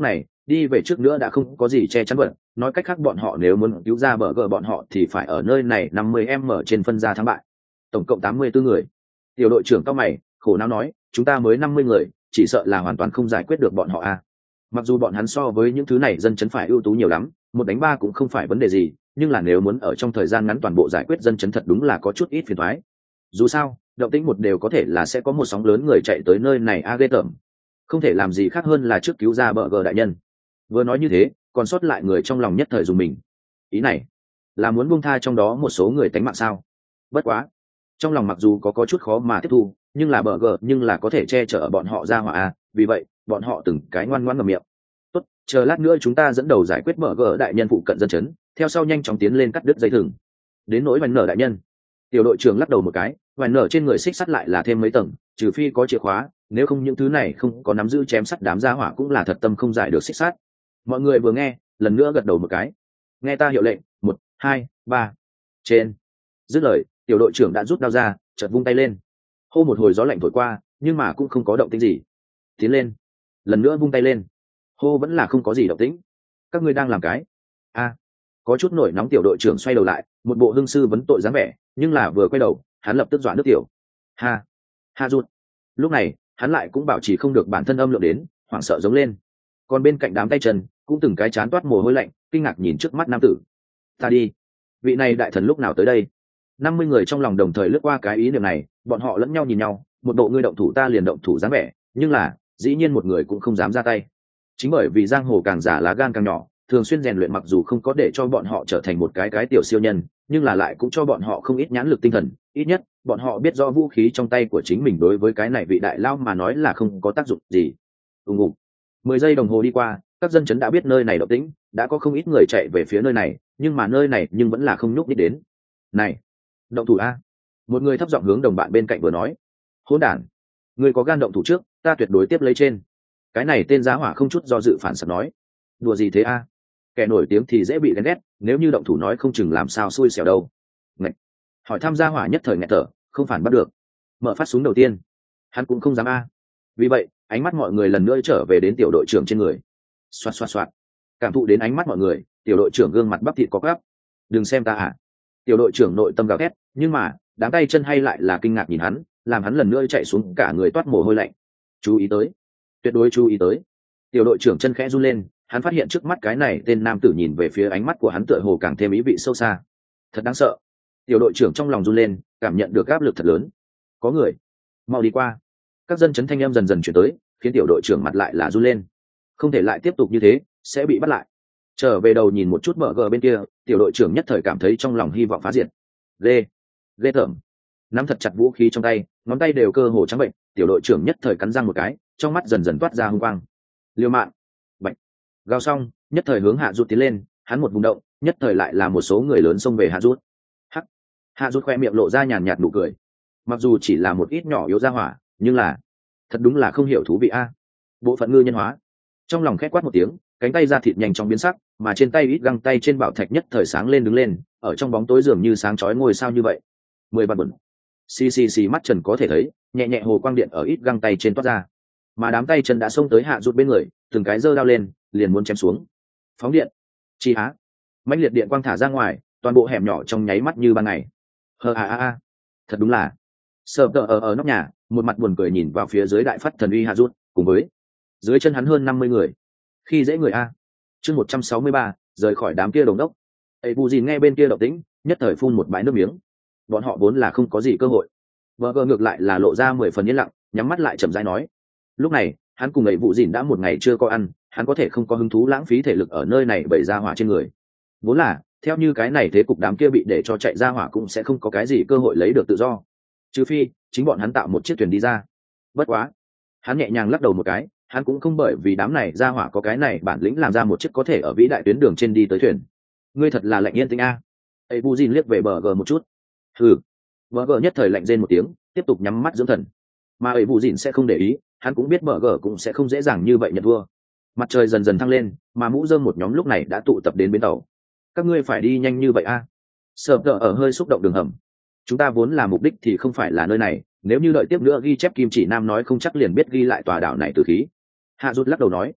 A: đi về trước nữa đã không có gì che chắn vật, nói cách khác bọn họ nếu muốn cứu ra bờ gờ bọn họ thì phải ở nơi này năm mươi m trên phân ra thắng bại. Tổng cộng tám mươi tư người. Tiểu đội trưởng cao mày khổ não nói, chúng ta mới năm mươi người, chỉ sợ là hoàn toàn không giải quyết được bọn họ a. Mặc dù bọn hắn so với những thứ này dân chấn phải ưu tú nhiều lắm, một đánh ba cũng không phải vấn đề gì, nhưng là nếu muốn ở trong thời gian ngắn toàn bộ giải quyết dân chấn thật đúng là có chút ít phiền toái. Dù sao động tĩnh một đều có thể là sẽ có một sóng lớn người chạy tới nơi này a ghê tởm, không thể làm gì khác hơn là trước cứu ra bờ gờ đại nhân. Vừa nói như thế còn sót lại người trong lòng nhất thời dùng mình, ý này là muốn buông tha trong đó một số người tánh mạng sao? Bất quá trong lòng mặc dù có có chút khó mà tiếp thu, nhưng là bờ gờ nhưng là có thể che chở bọn họ ra hỏa a, vì vậy bọn họ từng cái ngoan ngoãn ngậm miệng. Tốt, chờ lát nữa chúng ta dẫn đầu giải quyết bờ gờ đại nhân phụ cận dân chấn, theo sau nhanh chóng tiến lên cắt đứt dây thừng. Đến nỗi Vành Nở đại nhân, tiểu đội trưởng lắc đầu một cái, Vành Nở trên người xích sắt lại là thêm mấy tầng, trừ phi có chìa khóa, nếu không những thứ này không có nắm giữ chém sắt đám gia hỏa cũng là thật tâm không giải được xích sắt. Mọi người vừa nghe lần nữa gật đầu một cái, nghe ta hiệu lệnh, một hai ba trên. Dứt lời tiểu đội trưởng đã rút đao ra, chợt vung tay lên, hô một hồi gió lạnh thổi qua, nhưng mà cũng không có động tĩnh gì. Tiến lên, lần nữa vung tay lên, hô vẫn là không có gì động tĩnh. Các ngươi đang làm cái a? Có chút nổi nóng tiểu đội trưởng xoay đầu lại, một bộ hưng sư vấn tội dáng vẻ, nhưng là vừa quay đầu hắn lập tức dọa nước tiểu. Ha ha rút. Lúc này hắn lại cũng bảo trì không được bản thân âm lượng đến, hoảng sợ giống lên. Còn bên cạnh đám tay chân cũng từng cái chán toát mồ hôi lạnh, kinh ngạc nhìn trước mắt nam tử. Ta đi, vị này đại thần lúc nào tới đây? Năm mươi người trong lòng đồng thời lướt qua cái ý niệm này, bọn họ lẫn nhau nhìn nhau, một bộ ngươi động thủ ta liền động thủ dáng vẻ, nhưng là dĩ nhiên một người cũng không dám ra tay. Chính bởi vì giang hồ càng giả lá gan càng nhỏ, thường xuyên rèn luyện mặc dù không có để cho bọn họ trở thành một cái cái tiểu siêu nhân, nhưng là lại cũng cho bọn họ không ít nhãn lực tinh thần, ít nhất bọn họ biết rõ vũ khí trong tay của chính mình đối với cái này vị đại lao mà nói là không có tác dụng gì. Ùng ùng. Mười giây đồng hồ đi qua, các dân chấn đã biết nơi này động tĩnh, đã có không ít người chạy về phía nơi này, nhưng mà nơi này nhưng vẫn là không nhúc nhích đến. Này, động thủ a! Một người thấp giọng hướng đồng bạn bên cạnh vừa nói. Hỗn đản, người có gan động thủ trước, ta tuyệt đối tiếp lấy trên. Cái này tên giá hỏa không chút do dự phản sập nói. Đùa gì thế a? Kẻ nổi tiếng thì dễ bị ghen ghét, nếu như động thủ nói không chừng làm sao xui xẻo đâu. Ngạch. Hỏi tham gia hỏa nhất thời nghẹt thở, không phản bắt được. Mở phát súng đầu tiên, hắn cũng không dám a. Vì vậy ánh mắt mọi người lần nữa trở về đến tiểu đội trưởng trên người. Xoạt xoạt xoạt. Cảm thụ đến ánh mắt mọi người, tiểu đội trưởng gương mặt bắp thịt có gắp. Đừng xem ta à? Tiểu đội trưởng nội tâm gào thét, nhưng mà đám tay chân hay lại là kinh ngạc nhìn hắn, làm hắn lần nữa chạy xuống cả người toát mồ hôi lạnh. Chú ý tới, tuyệt đối chú ý tới. Tiểu đội trưởng chân khẽ run lên, hắn phát hiện trước mắt cái này tên nam tử nhìn về phía ánh mắt của hắn tựa hồ càng thêm ý vị sâu xa. Thật đáng sợ. Tiểu đội trưởng trong lòng run lên, cảm nhận được áp lực thật lớn. Có người, mau đi qua. Các dân chấn thanh em dần dần chuyển tới, khiến tiểu đội trưởng mặt lại là run lên. Không thể lại tiếp tục như thế, sẽ bị bắt lại. Trở về đầu nhìn một chút bờ gờ bên kia, tiểu đội trưởng nhất thời cảm thấy trong lòng hy vọng phá diệt. Ghê, ghê tởm. Nắm thật chặt vũ khí trong tay, ngón tay đều cơ hồ trắng bệnh, tiểu đội trưởng nhất thời cắn răng một cái, trong mắt dần dần toát ra hung quang. Liêu mạng. Bệnh. Gào xong, nhất thời hướng hạ rút tiến lên, hắn một vùng động, nhất thời lại là một số người lớn xông về hạ rút. Hắc. Hạ rút khoe miệng lộ ra nhàn nhạt nụ cười. Mặc dù chỉ là một ít nhỏ yếu ra hỏa, nhưng là thật đúng là không hiểu thú vị a. Bộ phận ngư nhân hóa. Trong lòng khét quát một tiếng, cánh tay ra thịt nhanh chóng biến sắc, mà trên tay ít găng tay trên bảo thạch nhất thời sáng lên đứng lên, ở trong bóng tối dường như sáng chói ngôi sao như vậy. Mười vạn bẩn. Xì xì xì mắt trần có thể thấy, nhẹ nhẹ hồ quang điện ở ít găng tay trên toát ra. Mà đám tay chân đã xông tới hạ rút bên người, từng cái giơ đao lên, liền muốn chém xuống. Phóng điện. Chi há. Mãnh liệt điện quang thả ra ngoài, toàn bộ hẻm nhỏ trong nháy mắt như ban ngày. Hờ a a a. Thật đúng là. Sợp tờ ở ở nóc nhà, một mặt buồn cười nhìn vào phía dưới đại phát thần uy hạ rút, cùng với dưới chân hắn hơn năm mươi người. Khi dễ người a. Chương một trăm sáu mươi ba, rời khỏi đám kia đồng đốc. Ấy Bù Dìn nghe bên kia động tĩnh, nhất thời phun một bãi nước miếng. Bọn họ vốn là không có gì cơ hội. Vợ vợ ngược lại là lộ ra mười phần yên lặng, nhắm mắt lại chậm rãi nói. Lúc này, hắn cùng ấy Bù Dìn đã một ngày chưa có ăn, hắn có thể không có hứng thú lãng phí thể lực ở nơi này bày ra hỏa trên người. Vốn là, theo như cái này thế cục đám kia bị để cho chạy ra hỏa cũng sẽ không có cái gì cơ hội lấy được tự do. Trừ phi, chính bọn hắn tạo một chiếc thuyền đi ra. Bất quá, hắn nhẹ nhàng lắc đầu một cái, hắn cũng không bởi vì đám này ra hỏa có cái này bản lĩnh làm ra một chiếc có thể ở vĩ đại tuyến đường trên đi tới thuyền. Ngươi thật là lạnh yên tĩnh a. Ấy Bu Jin liếc về bờ gờ một chút. Hừ. Bờ gờ nhất thời lạnh rên một tiếng, tiếp tục nhắm mắt dưỡng thần. Mà ấy Bu Jin sẽ không để ý, hắn cũng biết bờ gờ cũng sẽ không dễ dàng như vậy nhận thua. Mặt trời dần dần thăng lên, mà mũ rơm một nhóm lúc này đã tụ tập đến bến tàu. Các ngươi phải đi nhanh như vậy a? Sợp đỡ ở hơi xúc động đường hầm. Chúng ta vốn là mục đích thì không phải là nơi này, nếu như đợi tiếp nữa ghi chép kim chỉ nam nói không chắc liền biết ghi lại tòa đảo này từ khí. Hạ rút lắc đầu nói,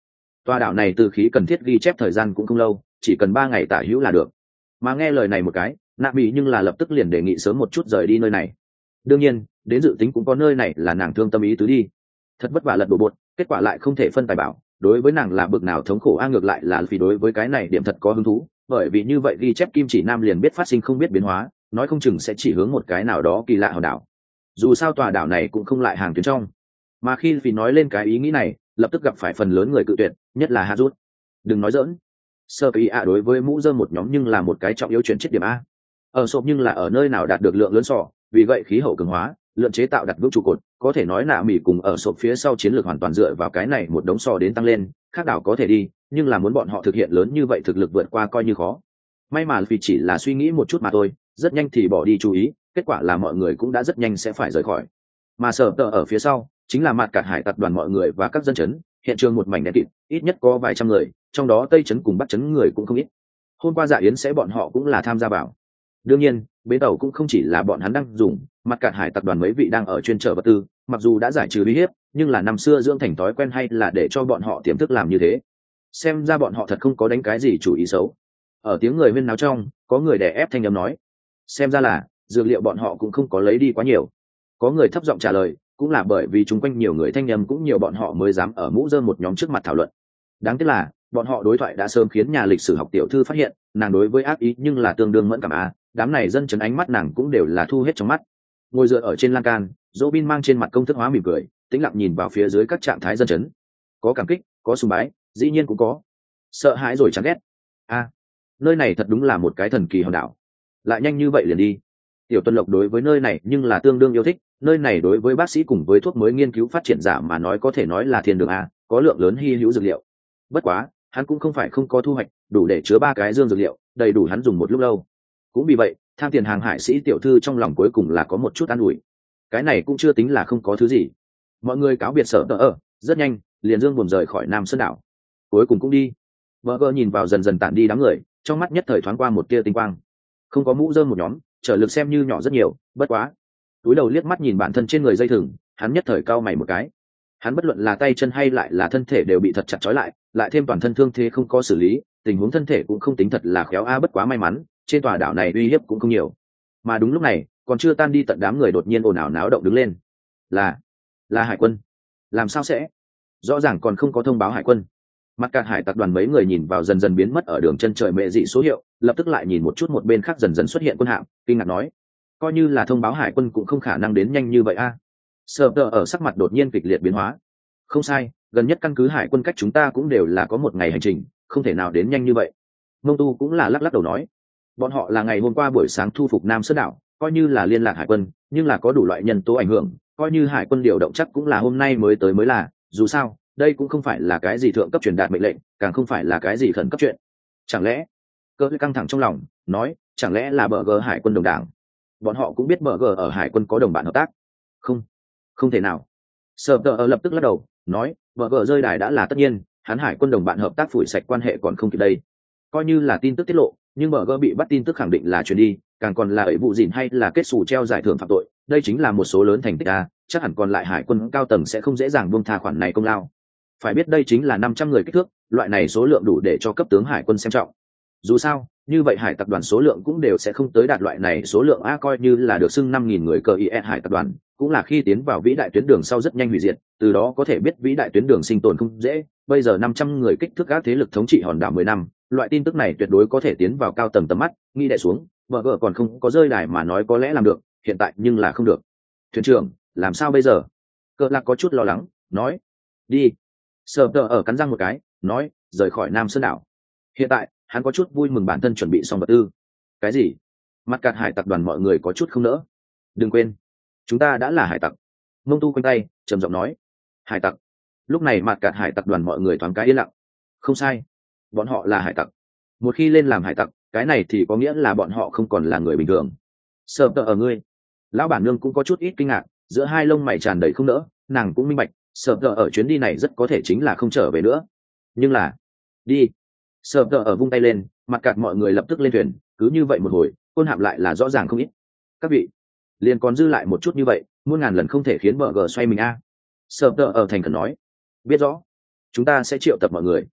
A: Tòa đảo này từ khí cần thiết ghi chép thời gian cũng không lâu, chỉ cần ba ngày tả hữu là được. Mà nghe lời này một cái, nạ bị nhưng là lập tức liền đề nghị sớm một chút rời đi nơi này. Đương nhiên, đến dự tính cũng có nơi này là nàng thương tâm ý tứ đi. Thật vất vả lật đổ bột, kết quả lại không thể phân tài bảo, đối với nàng là bực nào thống khổ a. Ngược lại là vì đối với cái này điểm thật có hứng thú, bởi vì như vậy ghi chép kim chỉ nam liền biết phát sinh không biết biến hóa, nói không chừng sẽ chỉ hướng một cái nào đó kỳ lạ hòn đảo. Dù sao tòa đảo này cũng không lại hàng tuyến trong, mà khi vì nói lên cái ý nghĩ này, lập tức gặp phải phần lớn người cự tuyệt, nhất là Hạ Rút. Đừng nói dỡn, sơ ý ạ đối với mũ dơm một nhóm nhưng là một cái trọng yếu chuyển chết điểm a. Ở sộp nhưng là ở nơi nào đạt được lượng lớn sọ, vì vậy khí hậu cường hóa, lượng chế tạo đặt vững trụ cột, có thể nói nạ mỹ cùng ở sộp phía sau chiến lược hoàn toàn dựa vào cái này một đống sò đến tăng lên. Khác đảo có thể đi, nhưng là muốn bọn họ thực hiện lớn như vậy thực lực vượt qua coi như khó. May mà vì chỉ là suy nghĩ một chút mà thôi, rất nhanh thì bỏ đi chú ý, kết quả là mọi người cũng đã rất nhanh sẽ phải rời khỏi. Mà sở tờ ở phía sau chính là mặt cả hải tặc đoàn mọi người và các dân chấn, hiện trường một mảnh đen kịt, ít nhất có vài trăm người, trong đó tây chấn cùng bắc chấn người cũng không ít. Hôm qua dạ yến sẽ bọn họ cũng là tham gia vào. Đương nhiên, bến tàu cũng không chỉ là bọn hắn đang dùng, mặt cả hải tặc đoàn mấy vị đang ở chuyên chở vật tư, mặc dù đã giải trừ uy hiếp, nhưng là năm xưa dưỡng thành thói quen hay là để cho bọn họ tiềm thức làm như thế. Xem ra bọn họ thật không có đánh cái gì chủ ý xấu. Ở tiếng người huyên náo trong, có người đè ép thanh âm nói, xem ra là dược liệu bọn họ cũng không có lấy đi quá nhiều. Có người thấp giọng trả lời, cũng là bởi vì chung quanh nhiều người thanh âm cũng nhiều bọn họ mới dám ở mũ rơm một nhóm trước mặt thảo luận. Đáng tiếc là bọn họ đối thoại đã sớm khiến nhà lịch sử học tiểu thư phát hiện, nàng đối với ác ý nhưng là tương đương mẫn cảm a. Đám này dân chấn ánh mắt nàng cũng đều là thu hết trong mắt. Ngồi dựa ở trên lan can, Robin mang trên mặt công thức hóa mỉm cười, tĩnh lặng nhìn vào phía dưới các trạng thái dân chấn. Có cảm kích, có sùng bái, dĩ nhiên cũng có sợ hãi rồi chán ghét. A, nơi này thật đúng là một cái thần kỳ hòn đảo. Lại nhanh như vậy liền đi. Tiểu Tuân Lộc đối với nơi này nhưng là tương đương yêu thích, nơi này đối với bác sĩ cùng với thuốc mới nghiên cứu phát triển giả mà nói có thể nói là thiên đường a, có lượng lớn hy hữu dược liệu. Bất quá, hắn cũng không phải không có thu hoạch, đủ để chứa ba cái dương dược liệu, đầy đủ hắn dùng một lúc lâu. Cũng vì vậy, tham tiền hàng hải sĩ tiểu thư trong lòng cuối cùng là có một chút an ủi. Cái này cũng chưa tính là không có thứ gì. Mọi người cáo biệt sở tờ ở, rất nhanh, liền dương buồn rời khỏi Nam Sơn đảo. Cuối cùng cũng đi. Burger nhìn vào dần dần tản đi đám người, trong mắt nhất thời thoáng qua một tia tinh quang. Không có mũ rơm một nhóm, trở lực xem như nhỏ rất nhiều, bất quá. Túi đầu liếc mắt nhìn bản thân trên người dây thừng, hắn nhất thời cau mày một cái. Hắn bất luận là tay chân hay lại là thân thể đều bị thật chặt trói lại, lại thêm toàn thân thương thế không có xử lý, tình huống thân thể cũng không tính thật là khéo a. Bất quá may mắn, trên tòa đảo này uy hiếp cũng không nhiều. Mà đúng lúc này, còn chưa tan đi tận đám người đột nhiên ồn ào náo động đứng lên. Là, là hải quân. Làm sao sẽ? Rõ ràng còn không có thông báo hải quân. Mặt cả hải tặc đoàn mấy người nhìn vào dần dần biến mất ở đường chân trời mẹ dị số hiệu, lập tức lại nhìn một chút một bên khác dần dần xuất hiện quân hạm, kinh ngạc nói: coi như là thông báo hải quân cũng không khả năng đến nhanh như vậy a. Sở tờ ở sắc mặt đột nhiên kịch liệt biến hóa. Không sai, gần nhất căn cứ hải quân cách chúng ta cũng đều là có một ngày hành trình, không thể nào đến nhanh như vậy. Mông Tu cũng là lắc lắc đầu nói, bọn họ là ngày hôm qua buổi sáng thu phục Nam Sơn đảo, coi như là liên lạc hải quân, nhưng là có đủ loại nhân tố ảnh hưởng, coi như hải quân điều động chắc cũng là hôm nay mới tới mới là, dù sao, đây cũng không phải là cái gì thượng cấp truyền đạt mệnh lệnh, càng không phải là cái gì khẩn cấp chuyện. Chẳng lẽ? Cơ căng thẳng trong lòng, nói, chẳng lẽ là bờ gờ hải quân đồng đảng? Bọn họ cũng biết bờ gờ ở hải quân có đồng bạn hợp tác. Không, không thể nào. Sở Tờ lập tức lắc đầu, nói, bờ gờ rơi đài đã là tất nhiên, hắn hải quân đồng bạn hợp tác phủi sạch quan hệ còn không kịp đây. Coi như là tin tức tiết lộ, nhưng bờ gờ bị bắt tin tức khẳng định là chuyển đi, càng còn là ấy vụ gìn hay là kết xù treo giải thưởng phạm tội, đây chính là một số lớn thành tích a, chắc hẳn còn lại hải quân cao tầng sẽ không dễ dàng buông tha khoản này công lao. Phải biết đây chính là năm trăm người kích thước, loại này số lượng đủ để cho cấp tướng hải quân xem trọng. Dù sao, như vậy hải tập đoàn số lượng cũng đều sẽ không tới đạt loại này số lượng a, coi như là được xưng năm nghìn người cờ i e hải tập đoàn, cũng là khi tiến vào vĩ đại tuyến đường sau rất nhanh hủy diệt, từ đó có thể biết vĩ đại tuyến đường sinh tồn không dễ. Bây giờ năm trăm người kích thước các thế lực thống trị hòn đảo mười năm, loại tin tức này tuyệt đối có thể tiến vào cao tầng tầm mắt, nghĩ đè xuống, vợ vợ còn không có rơi đài mà nói có lẽ làm được, hiện tại nhưng là không được. Thuyền trưởng, làm sao bây giờ? Cờ Lạc có chút lo lắng, nói, đi. Sở Tờ ở cắn răng một cái, nói, rời khỏi Nam Sơn đảo. Hiện tại, hắn có chút vui mừng bản thân chuẩn bị xong vật tư. Cái gì? Mặt cạt hải tặc đoàn mọi người có chút không nỡ. Đừng quên, chúng ta đã là hải tặc. Mông Tu quanh tay, trầm giọng nói, hải tặc. Lúc này mặt cạt hải tặc đoàn mọi người thoáng cái yên lặng. Không sai, bọn họ là hải tặc. Một khi lên làm hải tặc, cái này thì có nghĩa là bọn họ không còn là người bình thường. Sở Tờ ở ngươi, lão bản nương cũng có chút ít kinh ngạc, giữa hai lông mày tràn đầy không nỡ, nàng cũng minh bạch, Sở Tờ ở chuyến đi này rất có thể chính là không trở về nữa. Nhưng là, đi. Sở Tờ ở vung tay lên, mặt cạt mọi người lập tức lên thuyền, cứ như vậy một hồi, quân hạm lại là rõ ràng không ít. Các vị, liền còn dư lại một chút như vậy, muôn ngàn lần không thể khiến bờ gờ xoay mình a. Sở Tờ ở thành khẩn nói, biết rõ, chúng ta sẽ triệu tập mọi người.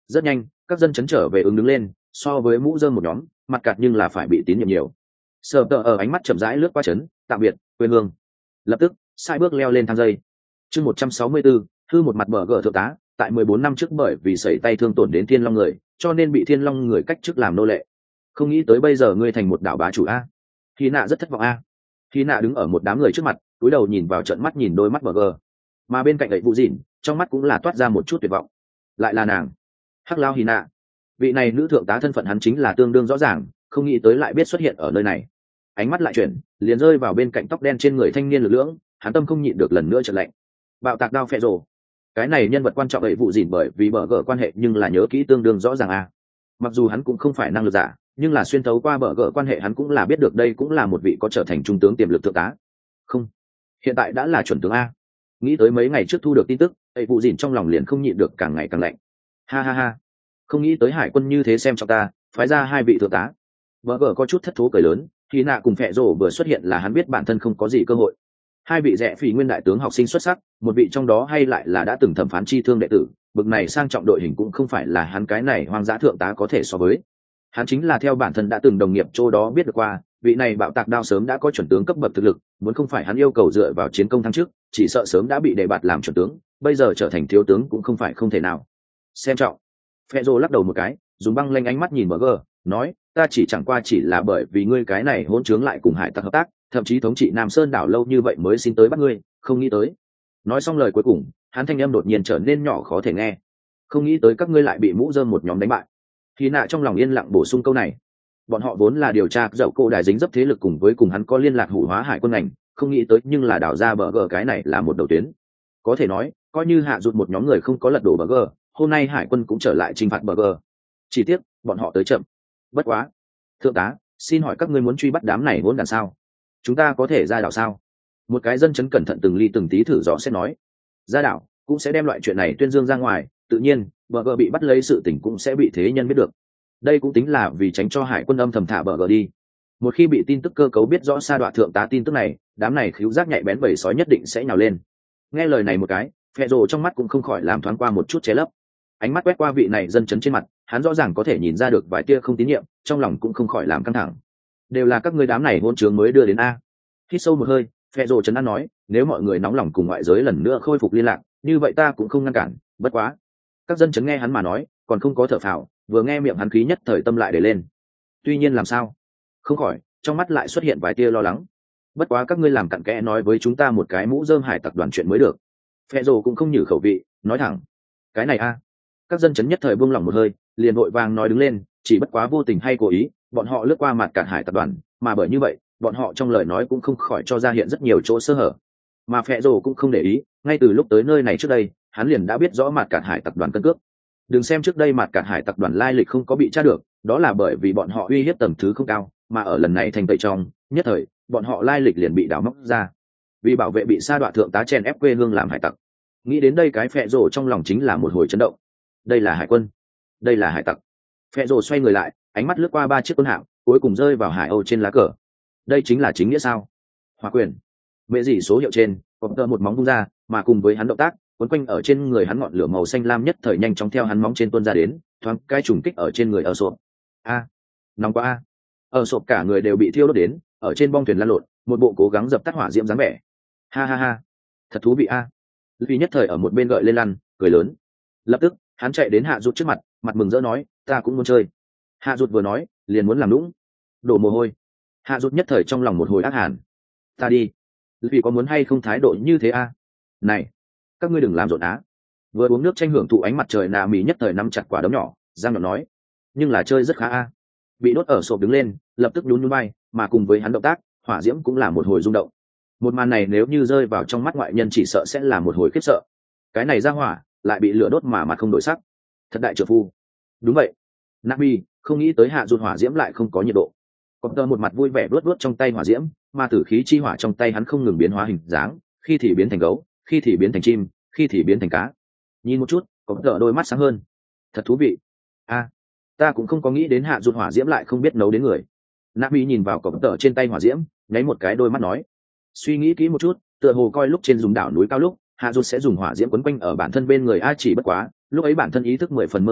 A: Rất nhanh các dân chấn trở về ứng đứng lên, so với mũ dơm một nhóm mặt cạt nhưng là phải bị tín nhiệm nhiều. Sở tờ ở ánh mắt chậm rãi lướt qua chấn, tạm biệt quê hương. Lập tức sai bước leo lên thang dây. Chương một trăm sáu mươi bốn, thư một mặt bờ gờ thượng tá, tại mười bốn năm trước bởi vì sẩy tay thương tổn đến Thiên Long người, cho nên bị Thiên Long người cách chức làm nô lệ. Không nghĩ tới bây giờ ngươi thành một đảo bá chủ a. Hy nạ rất thất vọng a. Hy nạ đứng ở một đám người trước mặt, cúi đầu nhìn vào trận mắt nhìn đôi mắt bờ gờ. Mà bên cạnh ấy Vũ Dĩn, trong mắt cũng là toát ra một chút tuyệt vọng. Lại là nàng, Hắc Lao Hy nạ. Vị này nữ thượng tá thân phận hắn chính là tương đương rõ ràng, không nghĩ tới lại biết xuất hiện ở nơi này. Ánh mắt lại chuyển, liền rơi vào bên cạnh tóc đen trên người thanh niên lực lưỡng, hắn tâm không nhịn được lần nữa trợn lạnh. Bạo tạc đao phệ rồ. Cái này nhân vật quan trọng ấy Vụ Dĩn bởi vì bờ gờ quan hệ nhưng là nhớ kỹ tương đương rõ ràng a. Mặc dù hắn cũng không phải năng lực giả, nhưng là xuyên thấu qua bờ gờ quan hệ hắn cũng là biết được đây cũng là một vị có trở thành trung tướng tiềm lực thượng tá. Không, hiện tại đã là chuẩn tướng a. Nghĩ tới mấy ngày trước thu được tin tức, ấy Vụ Dĩn trong lòng liền không nhịn được càng ngày càng lạnh. Ha ha ha, không nghĩ tới hải quân như thế xem trọng ta, phái ra hai vị thượng tá. Bờ gờ có chút thất thố cười lớn, khi nạ cùng phệ rồ vừa xuất hiện là hắn biết bản thân không có gì cơ hội. Hai vị rẻ phỉ nguyên đại tướng học sinh xuất sắc, một vị trong đó hay lại là đã từng thẩm phán chi thương đệ tử, bực này sang trọng đội hình cũng không phải là hắn cái này hoang dã thượng tá có thể so với. Hắn chính là theo bản thân đã từng đồng nghiệp chỗ đó biết được qua, vị này bạo tạc đao sớm đã có chuẩn tướng cấp bậc thực lực, muốn không phải hắn yêu cầu dựa vào chiến công thăng trước, chỉ sợ sớm đã bị đề bạt làm chuẩn tướng, bây giờ trở thành thiếu tướng cũng không phải không thể nào. Xem trọng. Phệ rồ lắc đầu một cái, dùng băng lanh ánh mắt nhìn Burger, nói, ta chỉ chẳng qua chỉ là bởi vì ngươi cái này hỗn trướng lại cùng hải tặc hợp tác, thậm chí thống trị Nam Sơn đảo lâu như vậy mới xin tới bắt ngươi, không nghĩ tới. Nói xong lời cuối cùng, hắn thanh âm đột nhiên trở nên nhỏ khó thể nghe. Không nghĩ tới các ngươi lại bị mũ rơm một nhóm đánh bại. Khi nạ trong lòng yên lặng bổ sung câu này. Bọn họ vốn là điều tra dậu cô đài dính dấp thế lực cùng với cùng hắn có liên lạc hủ hóa hải quân ngành, không nghĩ tới nhưng là đảo ra bờ gờ cái này là một đầu tuyến. Có thể nói, coi như hạ rụt một nhóm người không có lật đổ bờ gờ, hôm nay hải quân cũng trở lại trừng phạt bờ gờ. Chỉ tiếc, bọn họ tới chậm. Bất quá. Thượng tá, xin hỏi các ngươi muốn truy bắt đám này vốn đàn sao? Chúng ta có thể ra đảo sao? Một cái dân chấn cẩn thận từng ly từng tí thử dò xét nói. Ra đảo, cũng sẽ đem loại chuyện này tuyên dương ra ngoài, tự nhiên, bờ gờ bị bắt lấy sự tình cũng sẽ bị thế nhân biết được. Đây cũng tính là vì tránh cho hải quân âm thầm thả bờ gờ đi. Một khi bị tin tức cơ cấu biết rõ sa đoạn thượng tá tin tức này, đám này khíu giác nhạy bén bầy sói nhất định sẽ nhào lên. Nghe lời này một cái, Phệ rồ trong mắt cũng không khỏi làm thoáng qua một chút che lấp. Ánh mắt quét qua vị này dân chấn trên mặt, hắn rõ ràng có thể nhìn ra được vài tia không tín nhiệm, trong lòng cũng không khỏi làm căng thẳng. Đều là các ngươi đám này hôn trướng mới đưa đến a. Hít sâu một hơi, Phệ rồ trấn an nói, nếu mọi người nóng lòng cùng ngoại giới lần nữa khôi phục liên lạc, như vậy ta cũng không ngăn cản, bất quá. Các dân chấn nghe hắn mà nói, còn không có thở phào, vừa nghe miệng hắn khí nhất thời tâm lại để lên. Tuy nhiên làm sao? Không khỏi, trong mắt lại xuất hiện vài tia lo lắng. Bất quá các ngươi làm cặn kẽ nói với chúng ta một cái mũ rơm hải tặc đoàn chuyện mới được. Phệ rồ cũng không nhử khẩu vị, nói thẳng. Cái này a. Các dân chấn nhất thời buông lỏng một hơi, liền vội vàng nói đứng lên, chỉ bất quá vô tình hay cố ý, bọn họ lướt qua mặt cạn hải tập đoàn, mà bởi như vậy, bọn họ trong lời nói cũng không khỏi cho ra hiện rất nhiều chỗ sơ hở. Mà Phệ rồ cũng không để ý, ngay từ lúc tới nơi này trước đây, hắn liền đã biết rõ mặt cạn hải tập đoàn cân cước. Đừng xem trước đây mặt cạn hải tập đoàn lai lịch không có bị tra được, đó là bởi vì bọn họ uy hiếp tầm thứ không cao, mà ở lần này thành tẩy trong, nhất thời, bọn họ lai lịch liền bị đào móc ra. Vì bảo vệ bị sa đoạn thượng tá chèn ép quê hương làm hải tặc. Nghĩ đến đây cái Phệ rồ trong lòng chính là một hồi chấn động. Đây là hải quân, đây là hải tặc. Phệ rồ xoay người lại, ánh mắt lướt qua ba chiếc quân hạm, cuối cùng rơi vào hải âu trên lá cờ. Đây chính là chính nghĩa sao? Hỏa quyền. Mẹ gì số hiệu trên, có tơ một móng vung ra, mà cùng với hắn động tác, quấn quanh ở trên người hắn ngọn lửa màu xanh lam nhất thời nhanh chóng theo hắn móng trên tuôn ra đến, thoáng cái trùng kích ở trên người ở sộp. A, nóng quá a. Ở sộp cả người đều bị thiêu đốt đến, ở trên bong thuyền lăn lộn, một bộ cố gắng dập tắt hỏa diễm dáng vẻ. Ha ha ha, thật thú vị a. Vì nhất thời ở một bên gợi lên lăn, cười lớn. Lập tức, hắn chạy đến Hạ Dụt trước mặt, mặt mừng rỡ nói, ta cũng muốn chơi. Hạ Dụt vừa nói, liền muốn làm lũng, đổ mồ hôi. Hạ Dụt nhất thời trong lòng một hồi ác hàn. Ta đi. Vì có muốn hay không thái độ như thế a? Này, các ngươi đừng làm rộn á. Vừa uống nước tranh hưởng thụ ánh mặt trời nà mì nhất thời nắm chặt quả đấm nhỏ, giang nhọn nói, nhưng là chơi rất khá a. Bị đốt ở sộp đứng lên, lập tức nhún nhún bay, mà cùng với hắn động tác, hỏa diễm cũng là một hồi rung động. Một màn này nếu như rơi vào trong mắt ngoại nhân chỉ sợ sẽ là một hồi khiếp sợ. Cái này ra hỏa, lại bị lửa đốt mà mặt không đổi sắc. Thật đại trợ phu. Đúng vậy. Nabi, không nghĩ tới Hạ Dụt hỏa diễm lại không có nhiệt độ. Còn tơ một mặt vui vẻ luốt luốt trong tay hỏa diễm, mà tử khí chi hỏa trong tay hắn không ngừng biến hóa hình dáng, khi thì biến thành gấu, khi thì biến thành chim, khi thì biến thành cá. Nhìn một chút, còn tơ đôi mắt sáng hơn. Thật thú vị. A, ta cũng không có nghĩ đến Hạ Dụt hỏa diễm lại không biết nấu đến người. Nabi nhìn vào cổng tơ trên tay hỏa diễm, nháy một cái đôi mắt nói, suy nghĩ kỹ một chút, tựa hồ coi lúc trên dùng đảo núi cao lúc, Hạ Dụt sẽ dùng hỏa diễm quấn quanh ở bản thân bên người a, chỉ bất quá, lúc ấy bản thân ý thức mười phần mơ hồ,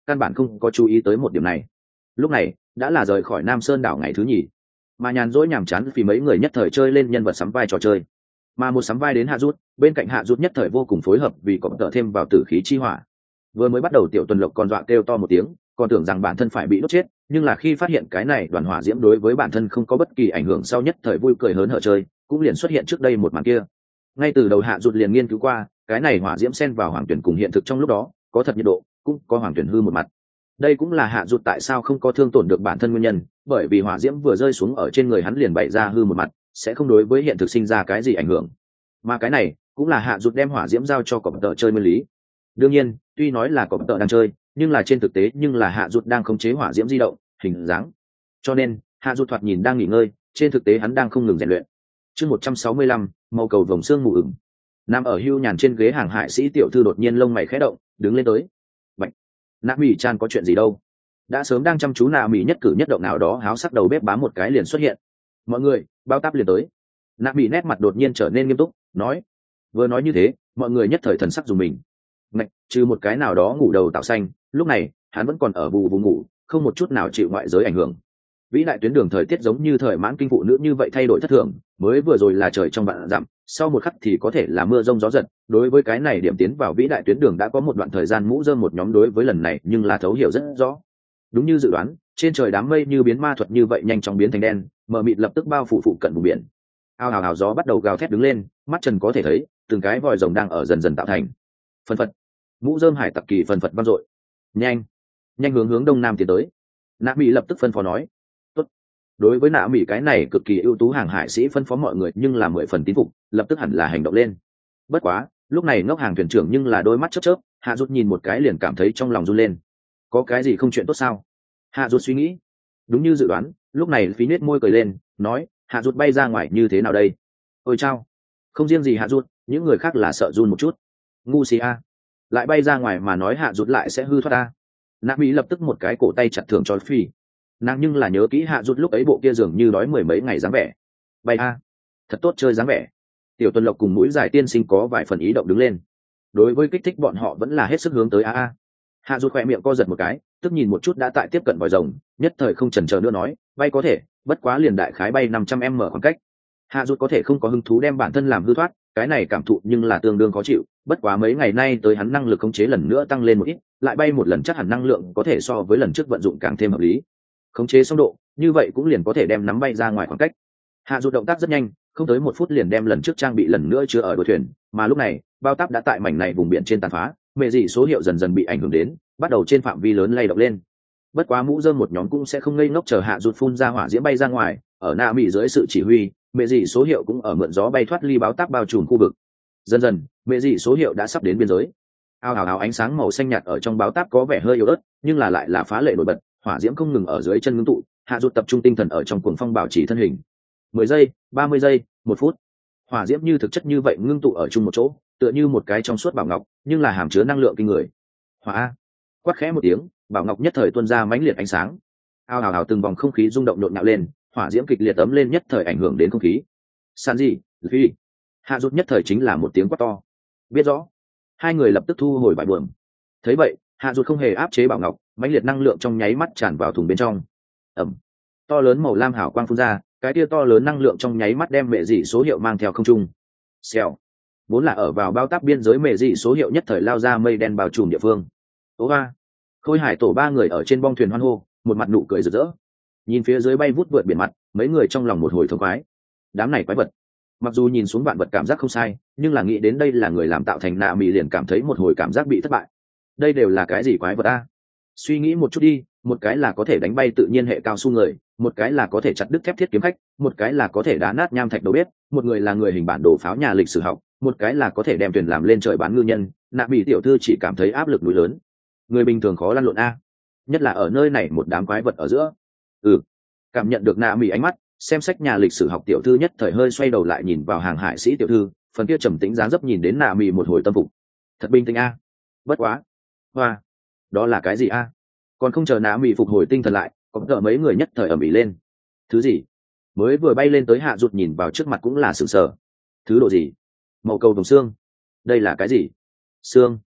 A: căn bản không có chú ý tới một điểm này. Lúc này đã là rời khỏi Nam Sơn đảo ngày thứ nhì, mà nhàn rỗi nhàm chán vì mấy người nhất thời chơi lên nhân vật sắm vai trò chơi. Mà một sắm vai đến Hạ Rút, bên cạnh Hạ Rút nhất thời vô cùng phối hợp vì có tợ thêm vào tử khí chi hỏa. Vừa mới bắt đầu Tiểu Tuần Lộc còn dọa kêu to một tiếng, còn tưởng rằng bản thân phải bị đốt chết, nhưng là khi phát hiện cái này đoàn hỏa diễm đối với bản thân không có bất kỳ ảnh hưởng, sau nhất thời vui cười hớn hở chơi, cũng liền xuất hiện trước đây một màn kia. Ngay từ đầu Hạ Rút liền nghiên cứu qua, cái này hỏa diễm xen vào hoàng tuyển cùng hiện thực trong lúc đó, có thật nhiệt độ, cũng có hoàng tuyển hư một mặt. Đây cũng là Hạ Rút tại sao không có thương tổn được bản thân nguyên nhân, bởi vì hỏa diễm vừa rơi xuống ở trên người hắn liền bày ra hư một mặt, sẽ không đối với hiện thực sinh ra cái gì ảnh hưởng. Mà cái này cũng là Hạ Rút đem hỏa diễm giao cho cọp tợ chơi nguyên lý. Đương nhiên, tuy nói là cọp tợ đang chơi, nhưng là trên thực tế nhưng là Hạ Rút đang khống chế hỏa diễm di động, hình dáng. Cho nên, Hạ Rút thoạt nhìn đang nghỉ ngơi, trên thực tế hắn đang không ngừng rèn luyện. Chương một trăm sáu mươi lăm, màu cầu vồng xương mù ửng. Nằm ở hưu nhàn trên ghế hàng hải sĩ tiểu thư đột nhiên lông mày khẽ động, đứng lên tới. Bạch, Nạ Mỹ Chan có chuyện gì đâu? Đã sớm đang chăm chú Nạ Mỹ nhất cử nhất động nào đó, háo sắc đầu bếp bám một cái liền xuất hiện. Mọi người, bao táp liền tới. Nạ Mỹ nét mặt đột nhiên trở nên nghiêm túc, nói. Vừa nói như thế, mọi người nhất thời thần sắc dùng mình. Ngạch, trừ một cái nào đó ngủ đầu tạo xanh, lúc này hắn vẫn còn ở bù bù ngủ, không một chút nào chịu ngoại giới ảnh hưởng. Vĩ đại tuyến đường thời tiết giống như thời mãn kinh phụ nữ như vậy thay đổi thất thường, mới vừa rồi là trời trong vạn dặm, sau một khắc thì có thể là mưa rông gió giật. Đối với cái này điểm tiến vào vĩ đại tuyến đường đã có một đoạn thời gian mũ rơm một nhóm đối với lần này nhưng là thấu hiểu rất rõ. Đúng như dự đoán, trên trời đám mây như biến ma thuật như vậy nhanh chóng biến thành đen, mờ mịt lập tức bao phủ phụ cận vùng biển. Ao hào hào gió bắt đầu gào thét đứng lên, mắt trần có thể thấy từng cái vòi rồng đang ở dần dần tạo thành. Phần phật, mũ rơm hải tặc kỳ phần phật vang dội. Nhanh, nhanh hướng hướng đông nam tiến tới. Nạ Mỹ lập tức phân phó nói. Tốt. Đối với Nạ Mỹ cái này cực kỳ ưu tú hàng hải sĩ phân phó mọi người nhưng là mười phần tín phục, lập tức hẳn là hành động lên. Bất quá, lúc này ngốc hàng thuyền trưởng nhưng là đôi mắt chớp chớp, Hạ Rút nhìn một cái liền cảm thấy trong lòng run lên. Có cái gì không chuyện tốt sao? Hạ Rút suy nghĩ. Đúng như dự đoán, lúc này phí nết môi cười lên, nói, Hạ Rút bay ra ngoài như thế nào đây? Ôi chao! Không riêng gì Hạ Rút, những người khác là sợ run một chút. Ngu xì a! Lại bay ra ngoài mà nói Hạ Rút lại sẽ hư thoát ta. Nạ Mỹ lập tức một cái cổ tay chặt thưởng cho phi. Nàng nhưng là nhớ kỹ Hạ Rút lúc ấy bộ kia dường như đói mười mấy ngày dáng vẻ. Bay a! Thật tốt chơi dáng vẻ. Tiểu Tuần Lộc cùng mũi dài tiên sinh có vài phần ý động đứng lên. Đối với kích thích bọn họ vẫn là hết sức hướng tới a a. Hạ Rút khỏe miệng co giật một cái, tức nhìn một chút đã tại tiếp cận vòi rồng, nhất thời không chần chờ nữa nói, bay có thể, bất quá liền đại khái bay năm trăm m khoảng cách. Hạ Rút có thể không có hứng thú đem bản thân làm hư thoát, cái này cảm thụ nhưng là tương đương khó chịu, bất quá mấy ngày nay tới hắn năng lực khống chế lần nữa tăng lên một ít, lại bay một lần chắc hẳn năng lượng có thể so với lần trước vận dụng càng thêm hợp lý. Khống chế xong độ, như vậy cũng liền có thể đem nắm bay ra ngoài khoảng cách. Hạ Rút động tác rất nhanh, không tới một phút liền đem lần trước trang bị lần nữa chứa ở đuôi thuyền, mà lúc này, bao táp đã tại mảnh này vùng biển trên tàn phá, mẹ dị số hiệu dần dần bị ảnh hưởng đến, bắt đầu trên phạm vi lớn lay động lên. Bất quá mũ rơm một nhóm cũng sẽ không ngây ngốc chờ Hạ Rút phun ra hỏa diễm bay ra ngoài, ở Nạ Mỹ dưới sự chỉ huy, mẹ dị số hiệu cũng ở mượn gió bay thoát ly báo táp bao trùm khu vực. Dần dần, mẹ dị số hiệu đã sắp đến biên giới. Ao hào hào ánh sáng màu xanh nhạt ở trong báo táp có vẻ hơi yếu ớt, nhưng là lại là phá lệ nổi bật, hỏa diễm không ngừng ở dưới chân ngưng tụ. Hạ Rút tập trung tinh thần ở trong cuồng phong bảo trì thân hình. Mười giây, ba mươi giây, một phút. Hỏa diễm như thực chất như vậy ngưng tụ ở chung một chỗ, tựa như một cái trong suốt bảo ngọc, nhưng là hàm chứa năng lượng kinh người. Hỏa! Quát khẽ một tiếng, bảo ngọc nhất thời tuôn ra mãnh liệt ánh sáng. Ao hào hào từng vòng không khí rung động nhộn nhạo lên, hỏa diễm kịch liệt ấm lên nhất thời ảnh hưởng đến không khí. San gì? Phi! Hạ Rút nhất thời chính là một tiếng quát to. Biết rõ. Hai người lập tức thu hồi bài buồm. Thấy vậy, Hạ Rút không hề áp chế bảo ngọc, mãnh liệt năng lượng trong nháy mắt tràn vào thùng bên trong. Ẩm! To lớn màu lam hào quang phun ra, cái tia to lớn năng lượng trong nháy mắt đem mẹ dị số hiệu mang theo không trung. Xèo. Vốn là ở vào bao táp biên giới mẹ dị số hiệu nhất thời lao ra mây đen bao trùm địa phương. Ố ba. Khôi Hải tổ ba người ở trên bong thuyền hoan hô, một mặt nụ cười rực rỡ. Nhìn phía dưới bay vút vượt biển mặt, mấy người trong lòng một hồi thông khoái. Đám này quái vật. Mặc dù nhìn xuống vạn vật cảm giác không sai, nhưng là nghĩ đến đây là người làm tạo thành Nạ Mỹ liền cảm thấy một hồi cảm giác bị thất bại. Đây đều là cái gì quái vật a? Suy nghĩ một chút đi, một cái là có thể đánh bay tự nhiên hệ cao su người, một cái là có thể chặt đứt thép thiết kiếm khách, một cái là có thể đá nát nham thạch đầu bếp, một người là người hình bản đồ pháo nhà lịch sử học, một cái là có thể đem thuyền làm lên trời bán ngư nhân. Nạ Mỹ tiểu thư chỉ cảm thấy áp lực núi lớn. Người bình thường khó lăn lộn a, nhất là ở nơi này một đám quái vật ở giữa. Ừ, cảm nhận được Nạ Mỹ ánh mắt, xem sách nhà lịch sử học tiểu thư nhất thời hơi xoay đầu lại nhìn vào hàng hải sĩ tiểu thư, phần kia trầm tĩnh dáng dấp nhìn đến Nạ Mỹ một hồi tâm phục. Thật bình tĩnh a. Bất quá. Hoa, đó là cái gì a? Còn không chờ Nạ Mỹ phục hồi tinh thần lại, có cỡ mấy người nhất thời ầm ĩ lên. Thứ gì? Mới vừa bay lên tới Hạ Rút nhìn vào trước mặt cũng là sửng sờ. Thứ độ gì? Màu cầu vồng xương. Đây là cái gì? Xương.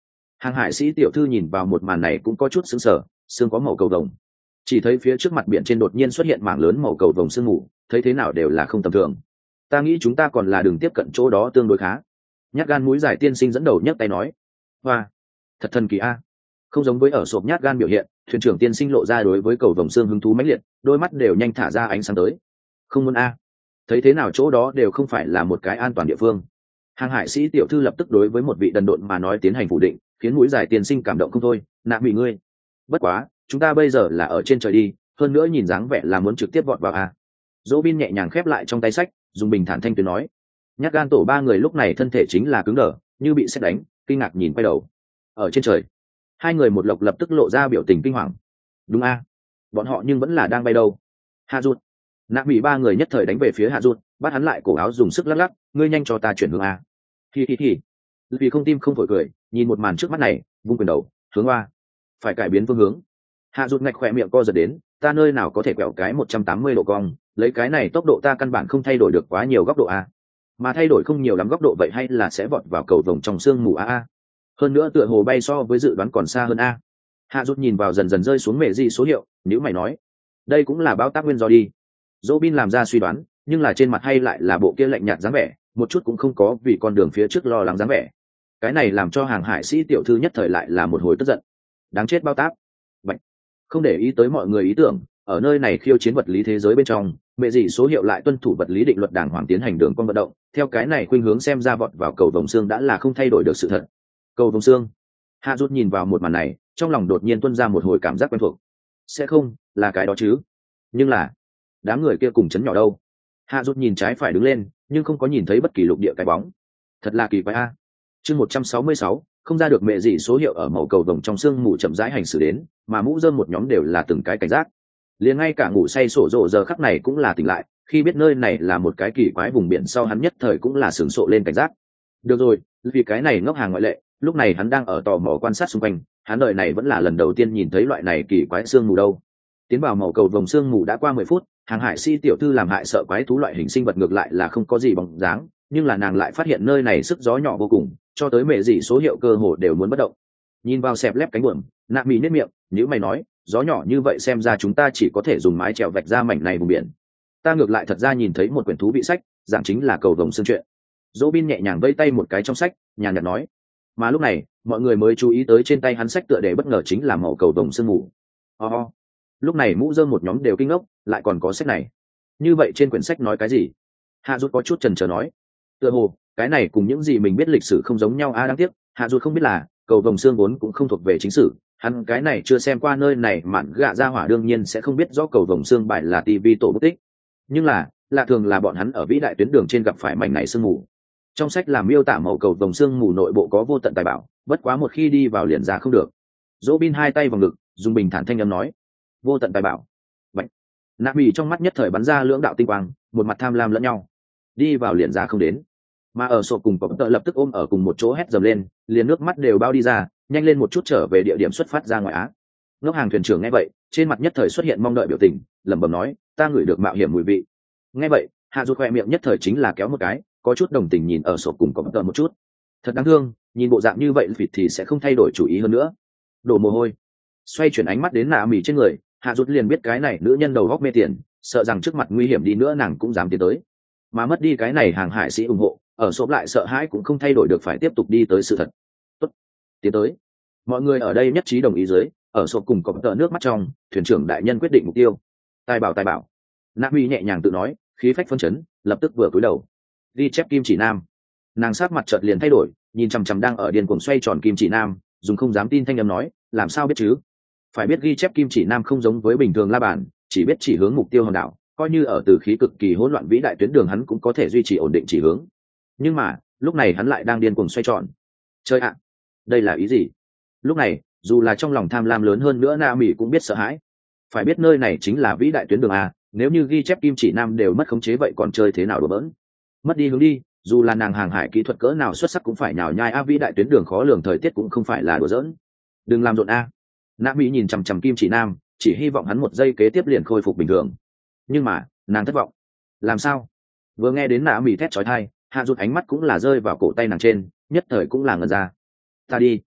A: Hàng hải sĩ tiểu thư nhìn vào một màn này cũng có chút sững sờ, xương có màu cầu vồng. Chỉ thấy phía trước mặt biển trên đột nhiên xuất hiện mảng lớn màu cầu vồng sương mù, thấy thế nào đều là không tầm thường. Ta nghĩ chúng ta còn là đường tiếp cận chỗ đó tương đối khá. Nhát gan mũi dài tiên sinh dẫn đầu nhấc tay nói. Hoa, thật thần kỳ a. Không giống với ở sộp nhát gan biểu hiện, thuyền trưởng tiên sinh lộ ra đối với cầu vồng xương hứng thú mãnh liệt, đôi mắt đều nhanh thả ra ánh sáng tới. Không muốn a. Thấy thế nào chỗ đó đều không phải là một cái an toàn địa phương. Hàng hải sĩ tiểu thư lập tức đối với một vị đần độn mà nói tiến hành phủ định, khiến mũi dài tiên sinh cảm động không thôi. Nạ bị ngươi. Bất quá, chúng ta bây giờ là ở trên trời đi, hơn nữa nhìn dáng vẻ là muốn trực tiếp vọt vào a. Dỗ bin nhẹ nhàng khép lại trong tay sách, dùng bình thản thanh tuyến nói. Nhát gan tổ ba người lúc này thân thể chính là cứng đờ, như bị sét đánh, kinh ngạc nhìn quay đầu. Ở trên trời, hai người một lộc lập tức lộ ra biểu tình kinh hoàng. Đúng a, bọn họ nhưng vẫn là đang bay đâu. Hạ Dụt, Nạ bị ba người nhất thời đánh về phía Hạ Dụt, bắt hắn lại cổ áo dùng sức lắc lắc, ngươi nhanh cho ta chuyển hướng a. Hi hi hi. Vì không tim không phổi cười, nhìn một màn trước mắt này, vung quyền đầu, hướng a. Phải cải biến phương hướng. Hạ Dụt ngạch khỏe miệng co giật đến, ta nơi nào có thể quẹo cái một trăm tám mươi độ cong, lấy cái này tốc độ ta căn bản không thay đổi được quá nhiều góc độ a. Mà thay đổi không nhiều lắm góc độ vậy hay là sẽ vọt vào cầu vồng trong sương mù a a. Hơn nữa tựa hồ bay so với dự đoán còn xa hơn a. Hạ Dụt nhìn vào dần dần rơi xuống mẹ gì số hiệu, nếu mày nói, đây cũng là báo tác nguyên do đi. Dỗ bin làm ra suy đoán, nhưng là trên mặt hay lại là bộ kia lạnh nhạt dáng vẻ, một chút cũng không có vì con đường phía trước lo lắng dáng vẻ. Cái này làm cho hàng hải sĩ tiểu thư nhất thời lại là một hồi tức giận. Đáng chết bao táp. Vậy, không để ý tới mọi người ý tưởng, ở nơi này khiêu chiến vật lý thế giới bên trong, mẹ gì số hiệu lại tuân thủ vật lý định luật đàng hoàng tiến hành đường con vận động, theo cái này khuynh hướng xem ra vọt vào cầu vồng xương đã là không thay đổi được sự thật. Cầu vồng xương. Hạ Dụt nhìn vào một màn này, trong lòng đột nhiên tuôn ra một hồi cảm giác quen thuộc. Sẽ không là cái đó chứ? Nhưng là đám người kia cùng chấn nhỏ đâu? Hạ Dụt nhìn trái phải đứng lên, nhưng không có nhìn thấy bất kỳ lục địa cái bóng. Thật là kỳ quái a. Chương một trăm sáu mươi sáu, không ra được mẹ gì số hiệu ở màu cầu vồng trong xương mù chậm rãi hành xử đến, mà mũ rơm một nhóm đều là từng cái cảnh giác. Liền ngay cả ngủ say sổ rộ giờ khắc này cũng là tỉnh lại, khi biết nơi này là một cái kỳ quái vùng biển sau hắn nhất thời cũng là sửng sộ lên cảnh giác. Được rồi, vì cái này ngốc hàng ngoại lệ, lúc này hắn đang ở tò mò quan sát xung quanh, hắn đợi này vẫn là lần đầu tiên nhìn thấy loại này kỳ quái xương mù đâu. Tiến vào màu cầu vồng xương mù đã qua mười phút, hàng hải si tiểu thư làm hại sợ quái thú loại hình sinh vật ngược lại là không có gì bóng dáng, nhưng là nàng lại phát hiện nơi này sức gió nhỏ vô cùng, cho tới mẹ gì số hiệu cơ hồ đều muốn bất động. Nhìn vào xẹp lép cánh buồm, Nạ Mị nhếch miệng, nếu mày nói, gió nhỏ như vậy xem ra chúng ta chỉ có thể dùng mái chèo vạch ra mảnh này vùng biển. Ta ngược lại thật ra nhìn thấy một quyển thú vị sách, dạng chính là cầu vồng xương chuyện. Dỗ Bin nhẹ nhàng vây tay một cái trong sách, nhàn nhạt nói. Mà lúc này, mọi người mới chú ý tới trên tay hắn sách tựa đề bất ngờ chính là màu cầu vồng sương mù. Oh, oh. Lúc này mũ rơm một nhóm đều kinh ngốc, lại còn có sách này. Như vậy trên quyển sách nói cái gì? Hạ Dụt có chút chần chờ nói. Tựa hồ, cái này cùng những gì mình biết lịch sử không giống nhau a à, đáng tiếc, Hạ Dụt không biết là cầu vồng xương vốn cũng không thuộc về chính sử, hắn cái này chưa xem qua nơi này mạn gạ ra hỏa đương nhiên sẽ không biết rõ cầu vồng xương bài là tivi tổ bút tích. Nhưng là, lạ thường là bọn hắn ở vĩ đại tuyến đường trên gặp phải mảnh này sương mù. Trong sách làm miêu tả màu cầu vồng xương mù nội bộ có vô tận tài bảo, bất quá một khi đi vào liền ra không được. Dỗ Bin hai tay vào ngực, dùng bình thản thanh âm nói, vô tận tài bảo. Vậy, Nạ Mị trong mắt nhất thời bắn ra lưỡng đạo tinh quang, một mặt tham lam lẫn nhau, đi vào liền ra không đến. Mà ở sổ cùng cọp tợ lập tức ôm ở cùng một chỗ hét dầm lên, liền nước mắt đều bao đi ra, nhanh lên một chút trở về địa điểm xuất phát ra ngoài á. Ngốc hàng thuyền trưởng nghe vậy, trên mặt nhất thời xuất hiện mong đợi biểu tình, lẩm bẩm nói, ta ngửi được mạo hiểm mùi vị. Nghe vậy, Hạ Dụt khoe miệng nhất thời chính là kéo một cái, có chút đồng tình nhìn ở sổ cùng cọp tợ một chút. Thật đáng thương, nhìn bộ dạng như vậy vịt thì sẽ không thay đổi chủ ý hơn nữa. Đổ mồ hôi. Xoay chuyển ánh mắt đến Nạ Mị trên người, Hạ Dụt liền biết cái này nữ nhân đầu góc mê tiền, sợ rằng trước mặt nguy hiểm đi nữa nàng cũng dám tiến tới. Mà mất đi cái này hàng hải sĩ ủng hộ, ở sộp lại sợ hãi cũng không thay đổi được phải tiếp tục đi tới sự thật. Tốt, tiến tới. Mọi người ở đây nhất trí đồng ý dưới, ở sộp cùng cọp tợ nước mắt trong, thuyền trưởng đại nhân quyết định mục tiêu. Tài bảo tài bảo. Nạ Mị nhẹ nhàng tự nói, khí phách phân chấn, lập tức vừa cúi đầu. Ghi chép kim chỉ nam. Nàng sát mặt chợt liền thay đổi, nhìn chằm chằm đang ở điên cuồng xoay tròn kim chỉ nam, dùng không dám tin thanh âm nói, làm sao biết chứ? Phải biết ghi chép kim chỉ nam không giống với bình thường la bàn, chỉ biết chỉ hướng mục tiêu hòn đảo, coi như ở từ khí cực kỳ hỗn loạn vĩ đại tuyến đường hắn cũng có thể duy trì ổn định chỉ hướng. Nhưng mà, lúc này hắn lại đang điên cuồng xoay tròn. Chơi ạ, đây là ý gì? Lúc này, dù là trong lòng tham lam lớn hơn nữa Na Mỹ cũng biết sợ hãi. Phải biết nơi này chính là vĩ đại tuyến đường a, nếu như ghi chép kim chỉ nam đều mất khống chế vậy còn chơi thế nào đùa bỡn? Mất đi hướng đi, dù là nàng hàng hải kỹ thuật cỡ nào xuất sắc cũng phải nhào nhai a, vĩ đại tuyến đường khó lường thời tiết cũng không phải là đùa giỡn. Đừng làm rộn a. Na Mỹ nhìn chằm chằm kim chỉ nam, chỉ hy vọng hắn một giây kế tiếp liền khôi phục bình thường. Nhưng mà, nàng thất vọng. Làm sao? Vừa nghe đến Na Mỹ thét chói tai, Hạ Dụt ánh mắt cũng là rơi vào cổ tay nàng trên, nhất thời cũng là ngẩn ra. Ta đi.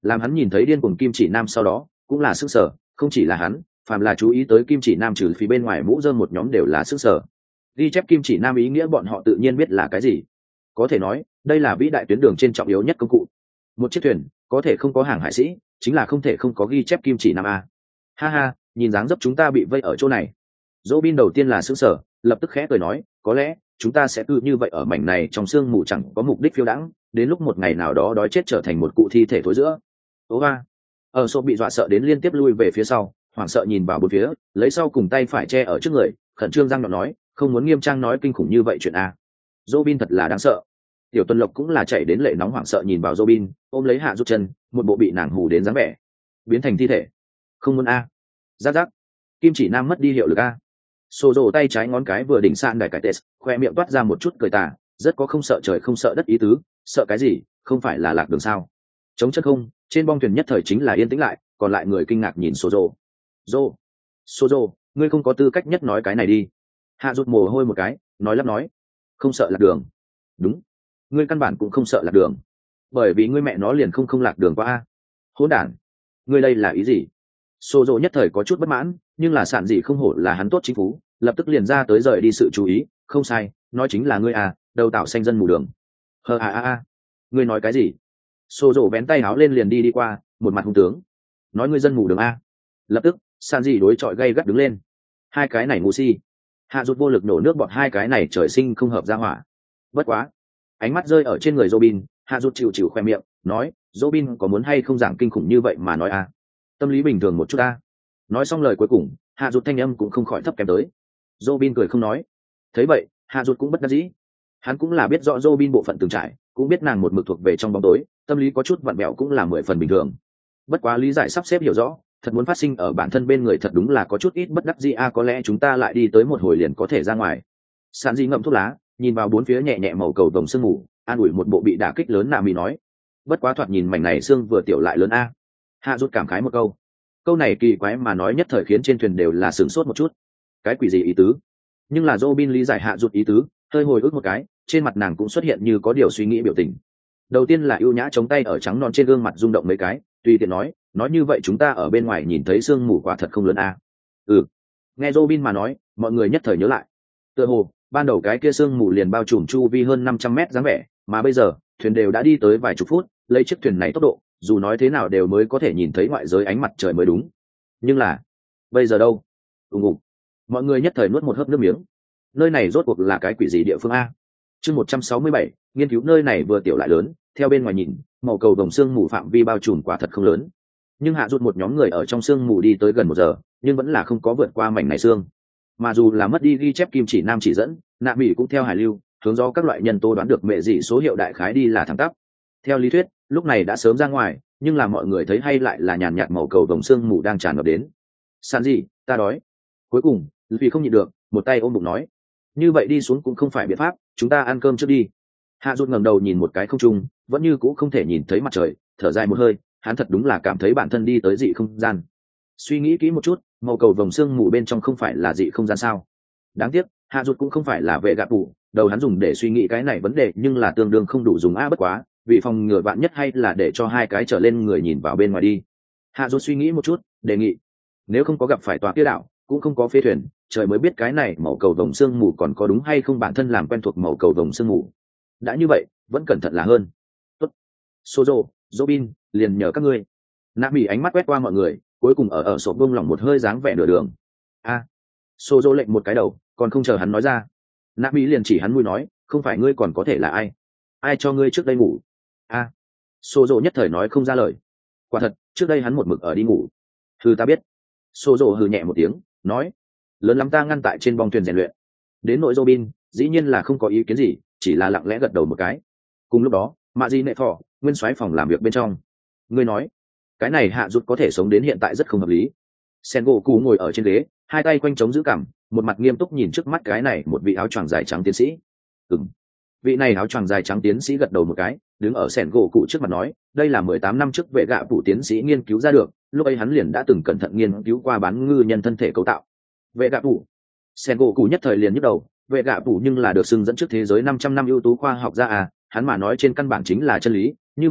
A: Làm hắn nhìn thấy điên cuồng kim chỉ nam sau đó cũng là sức sở, không chỉ là hắn, phàm là chú ý tới kim chỉ nam trừ phía bên ngoài mũ rơm một nhóm đều là sức sở. Ghi chép kim chỉ nam ý nghĩa bọn họ tự nhiên biết là cái gì. Có thể nói đây là vĩ đại tuyến đường trên trọng yếu nhất công cụ. Một chiếc thuyền có thể không có hàng hải sĩ, chính là không thể không có ghi chép kim chỉ nam a. Ha ha, nhìn dáng dấp chúng ta bị vây ở chỗ này. Robin đầu tiên là sững sờ, lập tức khẽ cười nói, có lẽ chúng ta sẽ cứ như vậy ở mảnh này trong sương mù chẳng có mục đích phiêu đãng, đến lúc một ngày nào đó đói chết trở thành một cụ thi thể thối giữa. Ố ba. Ở số bị dọa sợ đến liên tiếp lui về phía sau, hoảng sợ nhìn vào bốn phía, lấy sau cùng tay phải che ở trước người, khẩn trương răng nhọn nói, không muốn nghiêm trang nói kinh khủng như vậy chuyện a. Robin thật là đáng sợ. Tiểu Tuần Lộc cũng là chạy đến lệ nóng hoảng sợ nhìn vào Robin, ôm lấy hạ rút chân, một bộ bị nàng hù đến dáng vẻ, biến thành thi thể. Không muốn a. Rắc rắc. Kim chỉ nam mất đi hiệu lực a. Sô rồ tay trái ngón cái vừa đỉnh sạn đài cải tết, khoe miệng toát ra một chút cười tà, rất có không sợ trời không sợ đất ý tứ, sợ cái gì, không phải là lạc đường sao? Chống chân không, trên bong thuyền nhất thời chính là yên tĩnh lại, còn lại người kinh ngạc nhìn Sô rồ. Rồ, Sô rồ, ngươi không có tư cách nhất nói cái này đi. Hạ rụt mồ hôi một cái, nói lắp nói, không sợ lạc đường. Đúng, ngươi căn bản cũng không sợ lạc đường, bởi vì ngươi mẹ nó liền không không lạc đường qua a. Hỗn đản, ngươi đây là ý gì? Sô rồ nhất thời có chút bất mãn, nhưng là sản gì không hổ là hắn tốt chính phú, lập tức liền ra tới rời đi sự chú ý, không sai, nói chính là ngươi à, đầu tạo xanh dân mù đường. Hờ à à à, ngươi nói cái gì? Sô rồ vén tay áo lên liền đi đi qua, một mặt hung tướng. Nói ngươi dân mù đường a. Lập tức, sản gì đối chọi gay gắt đứng lên. Hai cái này ngu si. Hạ rụt vô lực nổ nước bọt hai cái này trời sinh không hợp ra hỏa. Bất quá, ánh mắt rơi ở trên người Robin, hạ rụt chịu chịu khoe miệng, nói, Robin có muốn hay không giảng kinh khủng như vậy mà nói a. Tâm lý bình thường một chút a. Nói xong lời cuối cùng, hạ rụt thanh âm cũng không khỏi thấp kém tới. Robin cười không nói. Thấy vậy, hạ rụt cũng bất đắc dĩ. Hắn cũng là biết rõ Robin bộ phận từng trải, cũng biết nàng một mực thuộc về trong bóng tối, tâm lý có chút vặn vẹo cũng là mười phần bình thường. Bất quá lý giải sắp xếp hiểu rõ, thật muốn phát sinh ở bản thân bên người thật đúng là có chút ít bất đắc dĩ a, có lẽ chúng ta lại đi tới một hồi liền có thể ra ngoài. Sản Di ngậm thuốc lá, nhìn vào bốn phía nhẹ nhẹ màu cầu vồng sương mù, an ủi một bộ bị đả kích lớn nạ mì nói. Bất quá thoạt nhìn mảnh này xương vừa tiểu lại lớn a. Hạ rụt cảm khái một câu. Câu này kỳ quái mà nói nhất thời khiến trên thuyền đều là sửng sốt một chút. Cái quỷ gì ý tứ? Nhưng là Robin lý giải hạ rụt ý tứ, hơi hồi ức một cái, trên mặt nàng cũng xuất hiện như có điều suy nghĩ biểu tình. Đầu tiên là ưu nhã chống tay ở trắng non trên gương mặt rung động mấy cái, tùy tiện nói, nói như vậy chúng ta ở bên ngoài nhìn thấy sương mù quả thật không lớn a. Ừ. Nghe Robin mà nói, mọi người nhất thời nhớ lại. Tựa hồ, ban đầu cái kia sương mù liền bao trùm chu vi hơn năm trăm mét dáng vẻ, mà bây giờ, thuyền đều đã đi tới vài chục phút, lấy chiếc thuyền này tốc độ, dù nói thế nào đều mới có thể nhìn thấy ngoại giới ánh mặt trời mới đúng. Nhưng là, bây giờ đâu? Ùng ục. Mọi người nhất thời nuốt một hớp nước miếng. Nơi này rốt cuộc là cái quỷ gì địa phương a? Chương một trăm sáu mươi bảy, nghiên cứu nơi này vừa tiểu lại lớn, theo bên ngoài nhìn, màu cầu đồng xương mù phạm vi bao trùm quả thật không lớn. Nhưng hạ rụt một nhóm người ở trong xương mù đi tới gần một giờ, nhưng vẫn là không có vượt qua mảnh này xương. Mà dù là mất đi ghi chép kim chỉ nam chỉ dẫn, nạ mỹ cũng theo hải lưu, hướng do các loại nhân tố đoán được mẹ dị số hiệu đại khái đi là thẳng tắp. Theo lý thuyết, lúc này đã sớm ra ngoài, nhưng là mọi người thấy hay lại là nhàn nhạt màu cầu vồng xương mù đang tràn ngập đến. Sản gì, ta đói. Cuối cùng, vì không nhịn được, một tay ôm bụng nói, như vậy đi xuống cũng không phải biện pháp, chúng ta ăn cơm trước đi. Hạ rụt ngẩng đầu nhìn một cái không trung, vẫn như cũ không thể nhìn thấy mặt trời, thở dài một hơi, hắn thật đúng là cảm thấy bản thân đi tới dị không gian. Suy nghĩ kỹ một chút, màu cầu vồng xương mù bên trong không phải là dị không gian sao? Đáng tiếc, hạ rụt cũng không phải là vệ gạ phủ, đầu hắn dùng để suy nghĩ cái này vấn đề nhưng là tương đương không đủ dùng a, bất quá, vì phòng ngừa vạn nhất hay là để cho hai cái trở lên người nhìn vào bên ngoài đi. Hạ rụt suy nghĩ một chút, đề nghị, nếu không có gặp phải tòa kia đảo, cũng không có phế thuyền, trời mới biết cái này màu cầu vồng xương mù còn có đúng hay không, bản thân làm quen thuộc màu cầu vồng xương mù. Đã như vậy, vẫn cẩn thận là hơn. Tốt. Sozo, Robin, liền nhờ các ngươi. Nạ Mỹ ánh mắt quét qua mọi người, cuối cùng ở ở sổ bông lỏng một hơi dáng vẻ nửa đường. A. À. Sozo lệnh một cái đầu, còn không chờ hắn nói ra. Nạ Mỹ liền chỉ hắn mũi nói, không phải ngươi còn có thể là ai? Ai cho ngươi trước đây ngủ? A. À. Sozo nhất thời nói không ra lời. Quả thật, trước đây hắn một mực ở đi ngủ. Hừ, ta biết. Sozo hừ nhẹ một tiếng, nói, lớn lắm ta ngăn tại trên bong thuyền rèn luyện. Đến nội Robin, dĩ nhiên là không có ý kiến gì, chỉ là lặng lẽ gật đầu một cái. Cùng lúc đó, mạ di nệ thọ nguyên soái phòng làm việc bên trong. Ngươi nói, cái này hạ rụt có thể sống đến hiện tại rất không hợp lý. Sen gỗ cù ngồi ở trên ghế, hai tay quanh chống giữ cằm, một mặt nghiêm túc nhìn trước mắt cái này một vị áo choàng dài trắng tiến sĩ. Ừm. Vị này áo choàng dài trắng tiến sĩ gật đầu một cái, đứng ở sẻn gỗ cụ trước mặt nói, đây là mười tám năm trước vệ gạ phủ tiến sĩ nghiên cứu ra được, lúc ấy hắn liền đã từng cẩn thận nghiên cứu qua bán ngư nhân thân thể cấu tạo. Vệ gạ phủ. Sẻn gỗ cụ nhất thời liền nhức đầu, vệ gạ phủ nhưng là được xưng dẫn trước thế giới năm trăm năm ưu tú khoa học gia à, hắn mà nói trên căn bản chính là chân lý, như vậy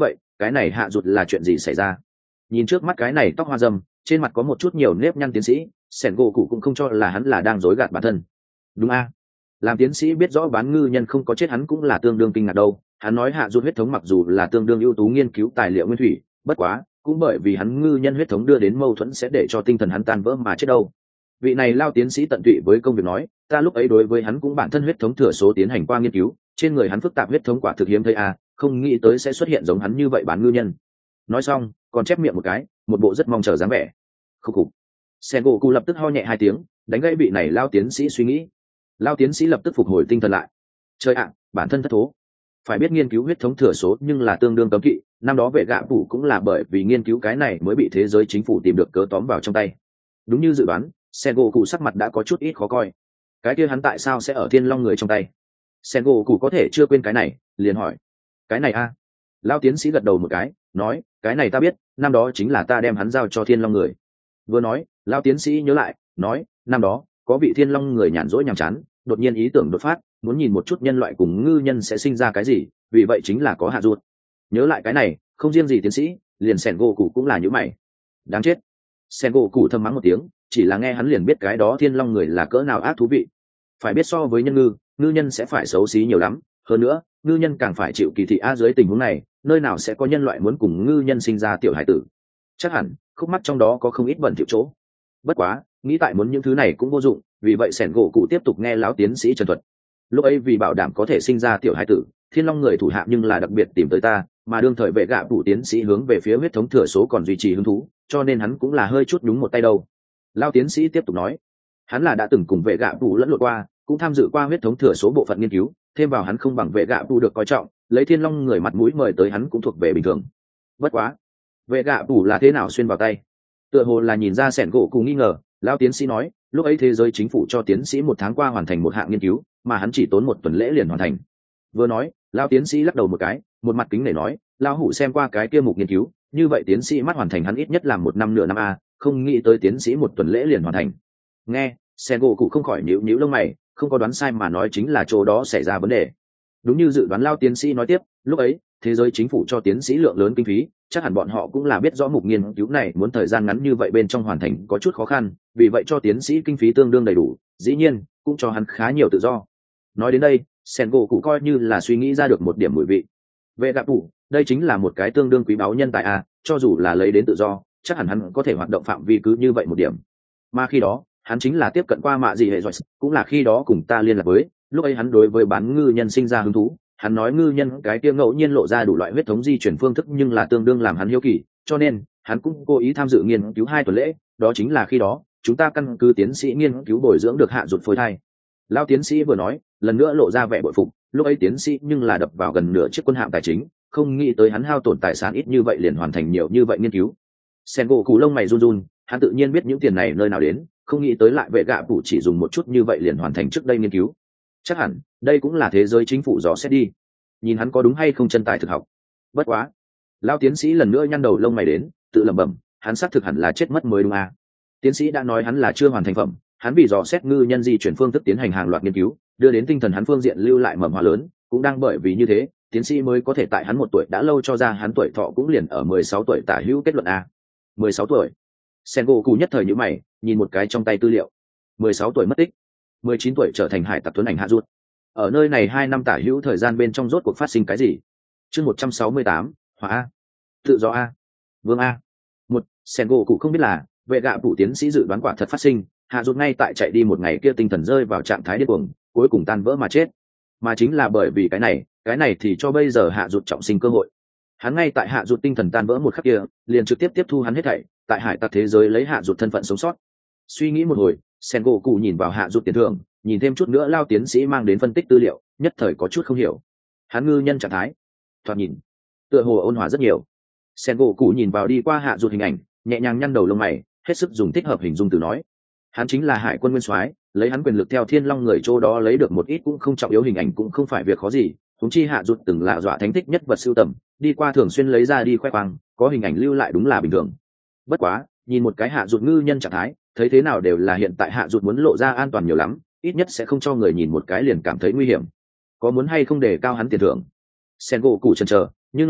A: cái này hạ rụt là chuyện gì xảy ra? Nhìn trước mắt cái này tóc hoa râm, trên mặt có một chút nhiều nếp nhăn tiến sĩ, sẻn gỗ cụ cũng không cho là hắn là đang dối gạt bản thân. Đúng a? Làm tiến sĩ biết rõ bán ngư nhân không có chết hắn cũng là tương đương kinh ngạc đâu. Hắn nói hạ rụt huyết thống mặc dù là tương đương ưu tú nghiên cứu tài liệu nguyên thủy, bất quá cũng bởi vì hắn ngư nhân huyết thống đưa đến mâu thuẫn sẽ để cho tinh thần hắn tan vỡ mà chết đâu. Vị này lao tiến sĩ tận tụy với công việc nói, ta lúc ấy đối với hắn cũng bản thân huyết thống thừa số tiến hành qua nghiên cứu, trên người hắn phức tạp huyết thống quả thực hiếm thấy a, không nghĩ tới sẽ xuất hiện giống hắn như vậy bán ngư nhân. Nói xong còn chép miệng một cái, một bộ rất mong chờ dáng vẻ. Khúc khục. Sengoku lập tức ho nhẹ hai tiếng, đánh gãy vị này lao tiến sĩ suy nghĩ. Lao tiến sĩ lập tức phục hồi tinh thần lại. Chơi ạ, bản thân thất thố. Phải biết nghiên cứu huyết thống thừa số nhưng là tương đương cấm kỵ, năm đó vệ gạ phủ cũng là bởi vì nghiên cứu cái này mới bị thế giới chính phủ tìm được cớ tóm vào trong tay. Đúng như dự đoán, Sengoku sắc mặt đã có chút ít khó coi. Cái kia hắn tại sao sẽ ở Thiên Long người trong tay? Sengoku có thể chưa quên cái này, liền hỏi. Cái này a? À? Lao tiến sĩ gật đầu một cái, nói, cái này ta biết, năm đó chính là ta đem hắn giao cho Thiên Long người. Vừa nói, Lao tiến sĩ nhớ lại, nói, năm đó có vị Thiên Long người nhàn rỗi nhàm chán, đột nhiên ý tưởng đột phát, muốn nhìn một chút nhân loại cùng ngư nhân sẽ sinh ra cái gì, vì vậy chính là có hạ ruột. Nhớ lại cái này, không riêng gì tiến sĩ, liền Sengoku cũng là như mày. Đáng chết. Sengoku thầm mắng một tiếng, chỉ là nghe hắn liền biết cái đó Thiên Long người là cỡ nào ác thú vị. Phải biết so với nhân ngư, ngư nhân sẽ phải xấu xí nhiều lắm, hơn nữa, ngư nhân càng phải chịu kỳ thị a dưới tình huống này, nơi nào sẽ có nhân loại muốn cùng ngư nhân sinh ra tiểu hải tử. Chắc hẳn khúc mắc trong đó có không ít bẩn thỉu chỗ. Bất quá, nghĩ tại muốn những thứ này cũng vô dụng, vì vậy Sengoku tiếp tục nghe lão tiến sĩ trần thuật. Lúc ấy vì bảo đảm có thể sinh ra tiểu hải tử, Thiên Long người thủ hạ nhưng là đặc biệt tìm tới ta, mà đương thời vệ gạ phủ tiến sĩ hướng về phía huyết thống thừa số còn duy trì hứng thú, cho nên hắn cũng là hơi chút nhúng một tay đâu. Lão tiến sĩ tiếp tục nói, hắn là đã từng cùng vệ gạ phủ lẫn lộn qua, cũng tham dự qua huyết thống thừa số bộ phận nghiên cứu, thêm vào hắn không bằng vệ gạ phủ được coi trọng, lấy Thiên Long người mặt mũi mời tới hắn cũng thuộc về bình thường. Bất quá, vệ gạ phủ là thế nào xuyên vào tay? Tựa hồ là nhìn ra Sengoku nghi ngờ, lão tiến sĩ nói, lúc ấy thế giới chính phủ cho tiến sĩ một tháng qua hoàn thành một hạng nghiên cứu, mà hắn chỉ tốn một tuần lễ liền hoàn thành. Vừa nói, lão tiến sĩ lắc đầu một cái, một mặt kính để nói, lão hủ xem qua cái kia mục nghiên cứu, như vậy tiến sĩ mắt hoàn thành hắn ít nhất làm một năm nửa năm a, không nghĩ tới tiến sĩ một tuần lễ liền hoàn thành. Nghe, Sengoku không khỏi nhíu nhíu lông mày, không có đoán sai mà nói chính là chỗ đó xảy ra vấn đề. Đúng như dự đoán, lão tiến sĩ nói tiếp, lúc ấy thế giới chính phủ cho tiến sĩ lượng lớn kinh phí, chắc hẳn bọn họ cũng là biết rõ mục nghiên cứu này muốn thời gian ngắn như vậy bên trong hoàn thành có chút khó khăn, vì vậy cho tiến sĩ kinh phí tương đương đầy đủ, dĩ nhiên cũng cho hắn khá nhiều tự do. Nói đến đây, Sengoku coi như là suy nghĩ ra được một điểm mùi vị. Vệ gạ phủ, đây chính là một cái tương đương quý báu nhân tài à, cho dù là lấy đến tự do, chắc hẳn hắn có thể hoạt động phạm vi cứ như vậy một điểm. Mà khi đó, hắn chính là tiếp cận qua mạ gì hệ rồi, cũng là khi đó cùng ta liên lạc với, lúc ấy hắn đối với bán ngư nhân sinh ra hứng thú. Hắn nói ngư nhân cái kia ngẫu nhiên lộ ra đủ loại huyết thống di chuyển phương thức nhưng là tương đương làm hắn hiếu kỳ, cho nên hắn cũng cố ý tham dự nghiên cứu hai tuần lễ, đó chính là khi đó chúng ta căn cứ tiến sĩ nghiên cứu bồi dưỡng được hạ ruột phôi thai. Lão tiến sĩ vừa nói, lần nữa lộ ra vẻ bội phục, lúc ấy tiến sĩ nhưng là đập vào gần nửa chiếc quân hạm tài chính, không nghĩ tới hắn hao tổn tài sản ít như vậy liền hoàn thành nhiều như vậy nghiên cứu. Sengoku lông mày run run, hắn tự nhiên biết những tiền này nơi nào đến, không nghĩ tới lại vệ gạ phủ chỉ dùng một chút như vậy liền hoàn thành trước đây nghiên cứu. Chắc hẳn đây cũng là thế giới chính phủ dò xét đi, nhìn hắn có đúng hay không chân tài thực học. Bất quá, lão tiến sĩ lần nữa nhăn đầu lông mày đến, tự lẩm bẩm, hắn xác thực hẳn là chết mất mới đúng à. Tiến sĩ đã nói hắn là chưa hoàn thành phẩm, hắn vì dò xét ngư nhân di chuyển phương thức tiến hành hàng loạt nghiên cứu, đưa đến tinh thần hắn phương diện lưu lại mầm họa lớn, cũng đang bởi vì như thế, tiến sĩ mới có thể tại hắn một tuổi đã lâu cho ra hắn tuổi thọ cũng liền ở mười sáu tuổi tả hữu kết luận a. mười sáu tuổi. Sengoku nhất thời nhíu mày, nhìn một cái trong tay tư liệu. mười sáu tuổi mất tích, mười chín tuổi trở thành hải tặc tuấn ảnh hạ ruột. Ở nơi này hai năm tả hữu thời gian bên trong rốt cuộc phát sinh cái gì? Chương một trăm sáu mươi tám, Hỏa A, Tự do A, Vương A. Một, Sengoku không biết là, vệ gạ phủ tiến sĩ dự đoán quả thật phát sinh, hạ ruột ngay tại chạy đi một ngày kia tinh thần rơi vào trạng thái điên cuồng, cuối cùng tan vỡ mà chết. Mà chính là bởi vì cái này, cái này thì cho bây giờ hạ ruột trọng sinh cơ hội. Hắn ngay tại hạ ruột tinh thần tan vỡ một khắc kia, liền trực tiếp tiếp thu hắn hết thảy, tại hải tặc thế giới lấy hạ ruột thân phận sống sót. Suy nghĩ một hồi, Sengoku nhìn vào hạ ruột tiền thưởng, nhìn thêm chút nữa lao tiến sĩ mang đến phân tích tư liệu, nhất thời có chút không hiểu. Hắn ngư nhân trạng thái, thoạt nhìn tựa hồ ôn hòa rất nhiều. Sengoku nhìn vào đi qua hạ ruột hình ảnh, nhẹ nhàng nhăn đầu lông mày, hết sức dùng thích hợp hình dung từ nói. Hắn chính là hải quân nguyên soái, lấy hắn quyền lực theo Thiên Long người chỗ đó lấy được một ít cũng không trọng yếu hình ảnh cũng không phải việc khó gì. Chúng chi hạ ruột từng là dọa thánh thích nhất vật sưu tầm, đi qua thường xuyên lấy ra đi khoe khoang, có hình ảnh lưu lại đúng là bình thường. Bất quá, nhìn một cái hạ ruột ngư nhân trạng thái, thấy thế nào đều là hiện tại hạ ruột muốn lộ ra an toàn nhiều lắm, ít nhất sẽ không cho người nhìn một cái liền cảm thấy nguy hiểm. Có muốn hay không đề cao hắn tiền thưởng? Sengoku chần chờ, nhưng là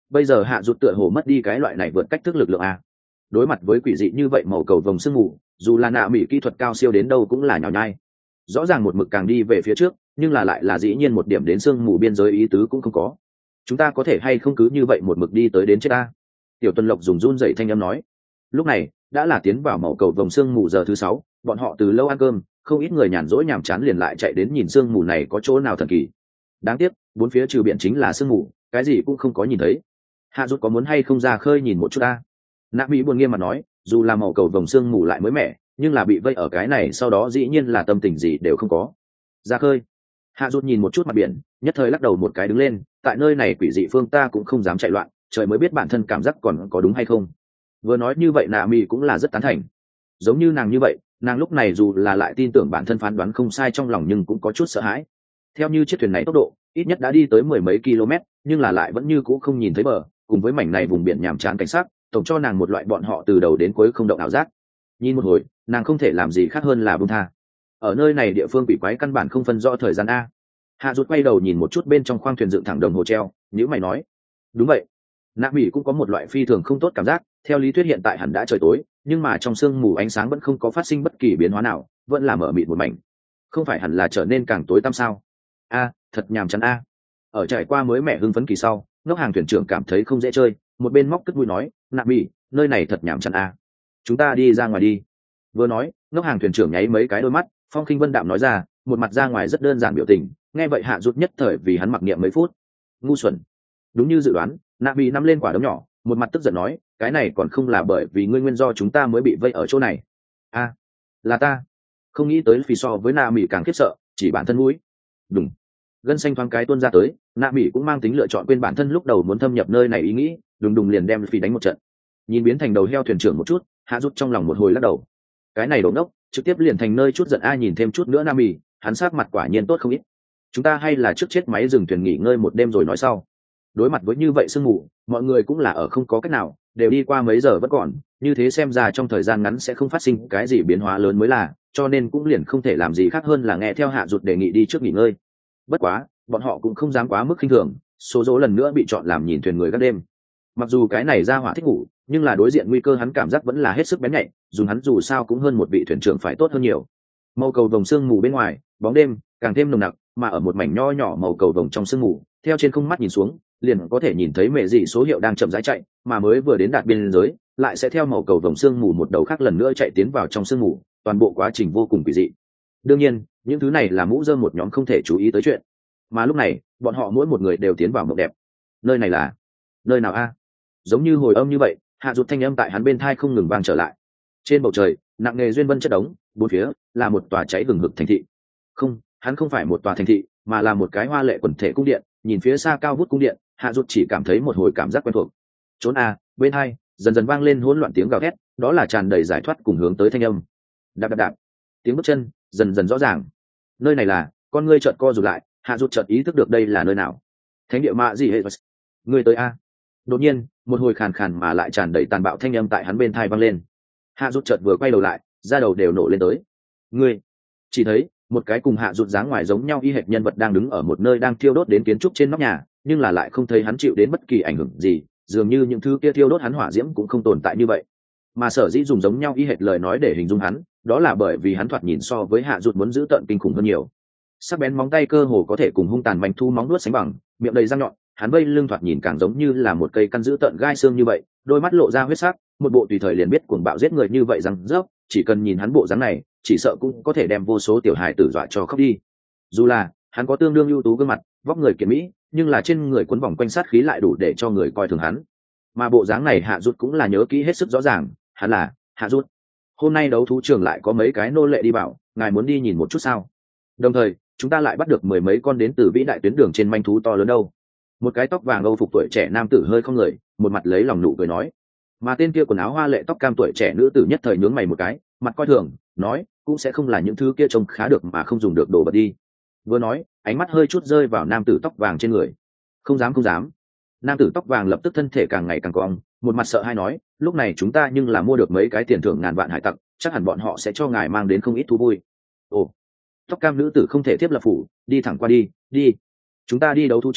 A: bây giờ hạ rụt tựa hồ mất đi cái loại này vượt cách thức lực lượng a. Đối mặt với quỷ dị như vậy màu cầu vồng sương mù, dù là nạ mỹ kỹ thuật cao siêu đến đâu cũng là nhào nhai. Rõ ràng một mực càng đi về phía trước, nhưng là lại là dĩ nhiên một điểm đến sương mù biên giới ý tứ cũng không có. Chúng ta có thể hay không cứ như vậy một mực đi tới đến chết ta? Tiểu Tuần Lộc dùng run rẩy thanh âm nói. Lúc này đã là tiến vào màu cầu vồng sương mù giờ thứ sáu, bọn họ từ lâu ăn cơm, không ít người nhàn rỗi nhàm chán liền lại chạy đến nhìn sương mù này có chỗ nào thần kỳ. Đáng tiếc bốn phía trừ biển chính là sương mù, cái gì cũng không có nhìn thấy. Hạ rút có muốn hay không ra khơi nhìn một chút ta? Nạ mỹ buồn nghiêm mặt nói, dù là màu cầu vồng sương mù lại mới mẻ, nhưng là bị vây ở cái này sau đó dĩ nhiên là tâm tình gì đều không có. Ra khơi. Hạ rút nhìn một chút mặt biển, nhất thời lắc đầu một cái đứng lên, tại nơi này quỷ dị phương ta cũng không dám chạy loạn, trời mới biết bản thân cảm giác còn có đúng hay không. Vừa nói như vậy nạ mỹ cũng là rất tán thành. Giống như nàng như vậy, nàng lúc này dù là lại tin tưởng bản thân phán đoán không sai trong lòng nhưng cũng có chút sợ hãi. Theo như chiếc thuyền này tốc độ ít nhất đã đi tới mười mấy km, nhưng là lại vẫn như cũ không nhìn thấy bờ, cùng với mảnh này vùng biển nhàm chán cảnh sắc, tổng cho nàng một loại bọn họ từ đầu đến cuối không động ảo giác. Nhìn một hồi, nàng không thể làm gì khác hơn là buông tha. Ở nơi này địa phương quỷ quái căn bản không phân rõ thời gian a. Hạ rút quay đầu nhìn một chút bên trong khoang thuyền dựng thẳng đồng hồ treo, nhíu mày nói, đúng vậy. Nạ mỹ cũng có một loại phi thường không tốt cảm giác, theo lý thuyết hiện tại hẳn đã trời tối, nhưng mà trong sương mù ánh sáng vẫn không có phát sinh bất kỳ biến hóa nào, vẫn là mở mịt một mảnh. Không phải hẳn là trở nên càng tối tăm sao? A, thật nhàm chán a. Ở trải qua mới mẹ hưng phấn kỳ sau, ngốc hàng thuyền trưởng cảm thấy không dễ chơi, một bên móc cất mũi nói, nạ mỹ, nơi này thật nhàm chán a. Chúng ta đi ra ngoài đi. Vừa nói, ngốc hàng thuyền trưởng nháy mấy cái đôi mắt, phong khinh vân đạm nói ra, một mặt ra ngoài rất đơn giản biểu tình, nghe vậy hạ rút nhất thời vì hắn mặc niệm mấy phút. Ngu xuẩn. Đúng như dự đoán, nạ mỹ nắm lên quả đấm nhỏ, một mặt tức giận nói, cái này còn không là bởi vì ngươi nguyên do chúng ta mới bị vây ở chỗ này. A, là ta. Không nghĩ tới vì so với nạ mỹ càng khiếp sợ, chỉ bản thân mũi. Đúng. Gân xanh thoáng cái tuôn ra tới, nạ mỹ cũng mang tính lựa chọn quên bản thân lúc đầu muốn thâm nhập nơi này ý nghĩ, đùng đùng liền đem phi đánh một trận. Nhìn biến thành đầu heo thuyền trưởng một chút, hạ rút trong lòng một hồi lắc đầu. Cái này đổ ngốc, trực tiếp liền thành nơi chút giận ai nhìn thêm chút nữa nạ mỹ, hắn sát mặt quả nhiên tốt không ít. Chúng ta hay là trước chết máy dừng thuyền nghỉ ngơi một đêm rồi nói sau. Đối mặt với như vậy sương mù, mọi người cũng là ở không có cách nào, đều đi qua mấy giờ vẫn còn, như thế xem ra trong thời gian ngắn sẽ không phát sinh cái gì biến hóa lớn mới là, cho nên cũng liền không thể làm gì khác hơn là nghe theo hạ rụt đề nghị đi trước nghỉ ngơi. Bất quá, bọn họ cũng không dám quá mức khinh thường, số dỗ lần nữa bị chọn làm nhìn thuyền người các đêm. Mặc dù cái này ra hỏa thích ngủ, nhưng là đối diện nguy cơ hắn cảm giác vẫn là hết sức bén nhạy, dùng hắn dù sao cũng hơn một vị thuyền trưởng phải tốt hơn nhiều. Màu cầu vồng sương mù bên ngoài, bóng đêm càng thêm nồng nặc, mà ở một mảnh nho nhỏ màu cầu vồng trong sương mù, theo trên không mắt nhìn xuống, liền có thể nhìn thấy mẹ dị số hiệu đang chậm rãi chạy, mà mới vừa đến đạt biên giới, lại sẽ theo màu cầu vồng sương mù một đầu khác lần nữa chạy tiến vào trong sương mù, toàn bộ quá trình vô cùng kỳ dị. Đương nhiên, những thứ này là mũ rơm một nhóm không thể chú ý tới chuyện. Mà lúc này, bọn họ mỗi một người đều tiến vào mộng đẹp. Nơi này là nơi nào a? Giống như hồi âm như vậy, hạ rụt thanh âm tại hắn bên thai không ngừng vang trở lại. Trên bầu trời, nặng nề duyên vân chất đống, bốn phía là một tòa cháy hừng hực thành thị. Không, hắn không phải một tòa thành thị, mà là một cái hoa lệ quần thể cung điện. Nhìn phía xa cao vút cung điện, hạ rụt chỉ cảm thấy một hồi cảm giác quen thuộc. Trốn a, bên hai dần dần vang lên hỗn loạn tiếng gào thét, đó là tràn đầy giải thoát cùng hướng tới thanh âm. Đạp đạp đạp, tiếng bước chân dần dần rõ ràng. Nơi này là, con ngươi chợt co rụt lại, hạ rụt chợt ý thức được đây là nơi nào. Thánh địa mạ gì hệ? Ngươi tới a? Đột nhiên, một hồi khàn khàn mà lại tràn đầy tàn bạo thanh âm tại hắn bên tai vang lên. Hạ rụt chợt vừa quay đầu lại, da đầu đều nổ lên tới. Ngươi? Chỉ thấy một cái cùng hạ rụt dáng ngoài giống nhau y hệt nhân vật đang đứng ở một nơi đang thiêu đốt đến kiến trúc trên nóc nhà, nhưng là lại không thấy hắn chịu đến bất kỳ ảnh hưởng gì, dường như những thứ kia thiêu đốt hắn hỏa diễm cũng không tồn tại như vậy. Mà sở dĩ dùng giống nhau y hệt lời nói để hình dung hắn, đó là bởi vì hắn thoạt nhìn so với hạ rụt muốn giữ tợn kinh khủng hơn nhiều. Sắc bén móng tay cơ hồ có thể cùng hung tàn manh thu móng nuốt sánh bằng, miệng đầy răng nhọn, hắn vây lưng thoạt nhìn càng giống như là một cây căn giữ tợn gai xương như vậy, đôi mắt lộ ra huyết sắc, một bộ tùy thời liền biết cuồng bạo giết người như vậy rằng rớp, chỉ cần nhìn hắn bộ dáng này, chỉ sợ cũng có thể đem vô số tiểu hài tử dọa cho khóc đi. Dù là hắn có tương đương ưu tú gương mặt, vóc người kiệt mỹ, nhưng là trên người cuốn vòng quanh sát khí lại đủ để cho người coi thường hắn. Mà bộ dáng này hạ rút cũng là nhớ kỹ hết sức rõ ràng, hắn là hạ rút. Hôm nay đấu thú trường lại có mấy cái nô lệ đi bảo, ngài muốn đi nhìn một chút sao? Đồng thời, chúng ta lại bắt được mười mấy con đến từ vĩ đại tuyến đường trên manh thú to lớn đâu. Một cái tóc vàng âu phục tuổi trẻ nam tử hơi không người, một mặt lấy lòng nụ cười nói. Mà tên kia quần áo hoa lệ tóc cam tuổi trẻ nữ tử nhất thời nhướng mày một cái, mặt coi thường, nói, cũng sẽ không là những thứ kia trông khá được mà không dùng được đồ vật đi. Vừa nói, ánh mắt hơi chút rơi vào nam tử tóc vàng trên người. Không dám không dám. Nam tử tóc vàng lập tức thân thể càng ngày càng cong, một mặt sợ hãi nói, lúc này chúng ta nhưng là mua được mấy cái tiền thưởng ngàn vạn hải tặc, chắc hẳn bọn họ sẽ cho ngài mang đến không ít thú vui. Ồ, tóc cam nữ tử không thể tiếp lập phủ, đi thẳng qua đi, đi. Chúng ta đi đấu thú trường,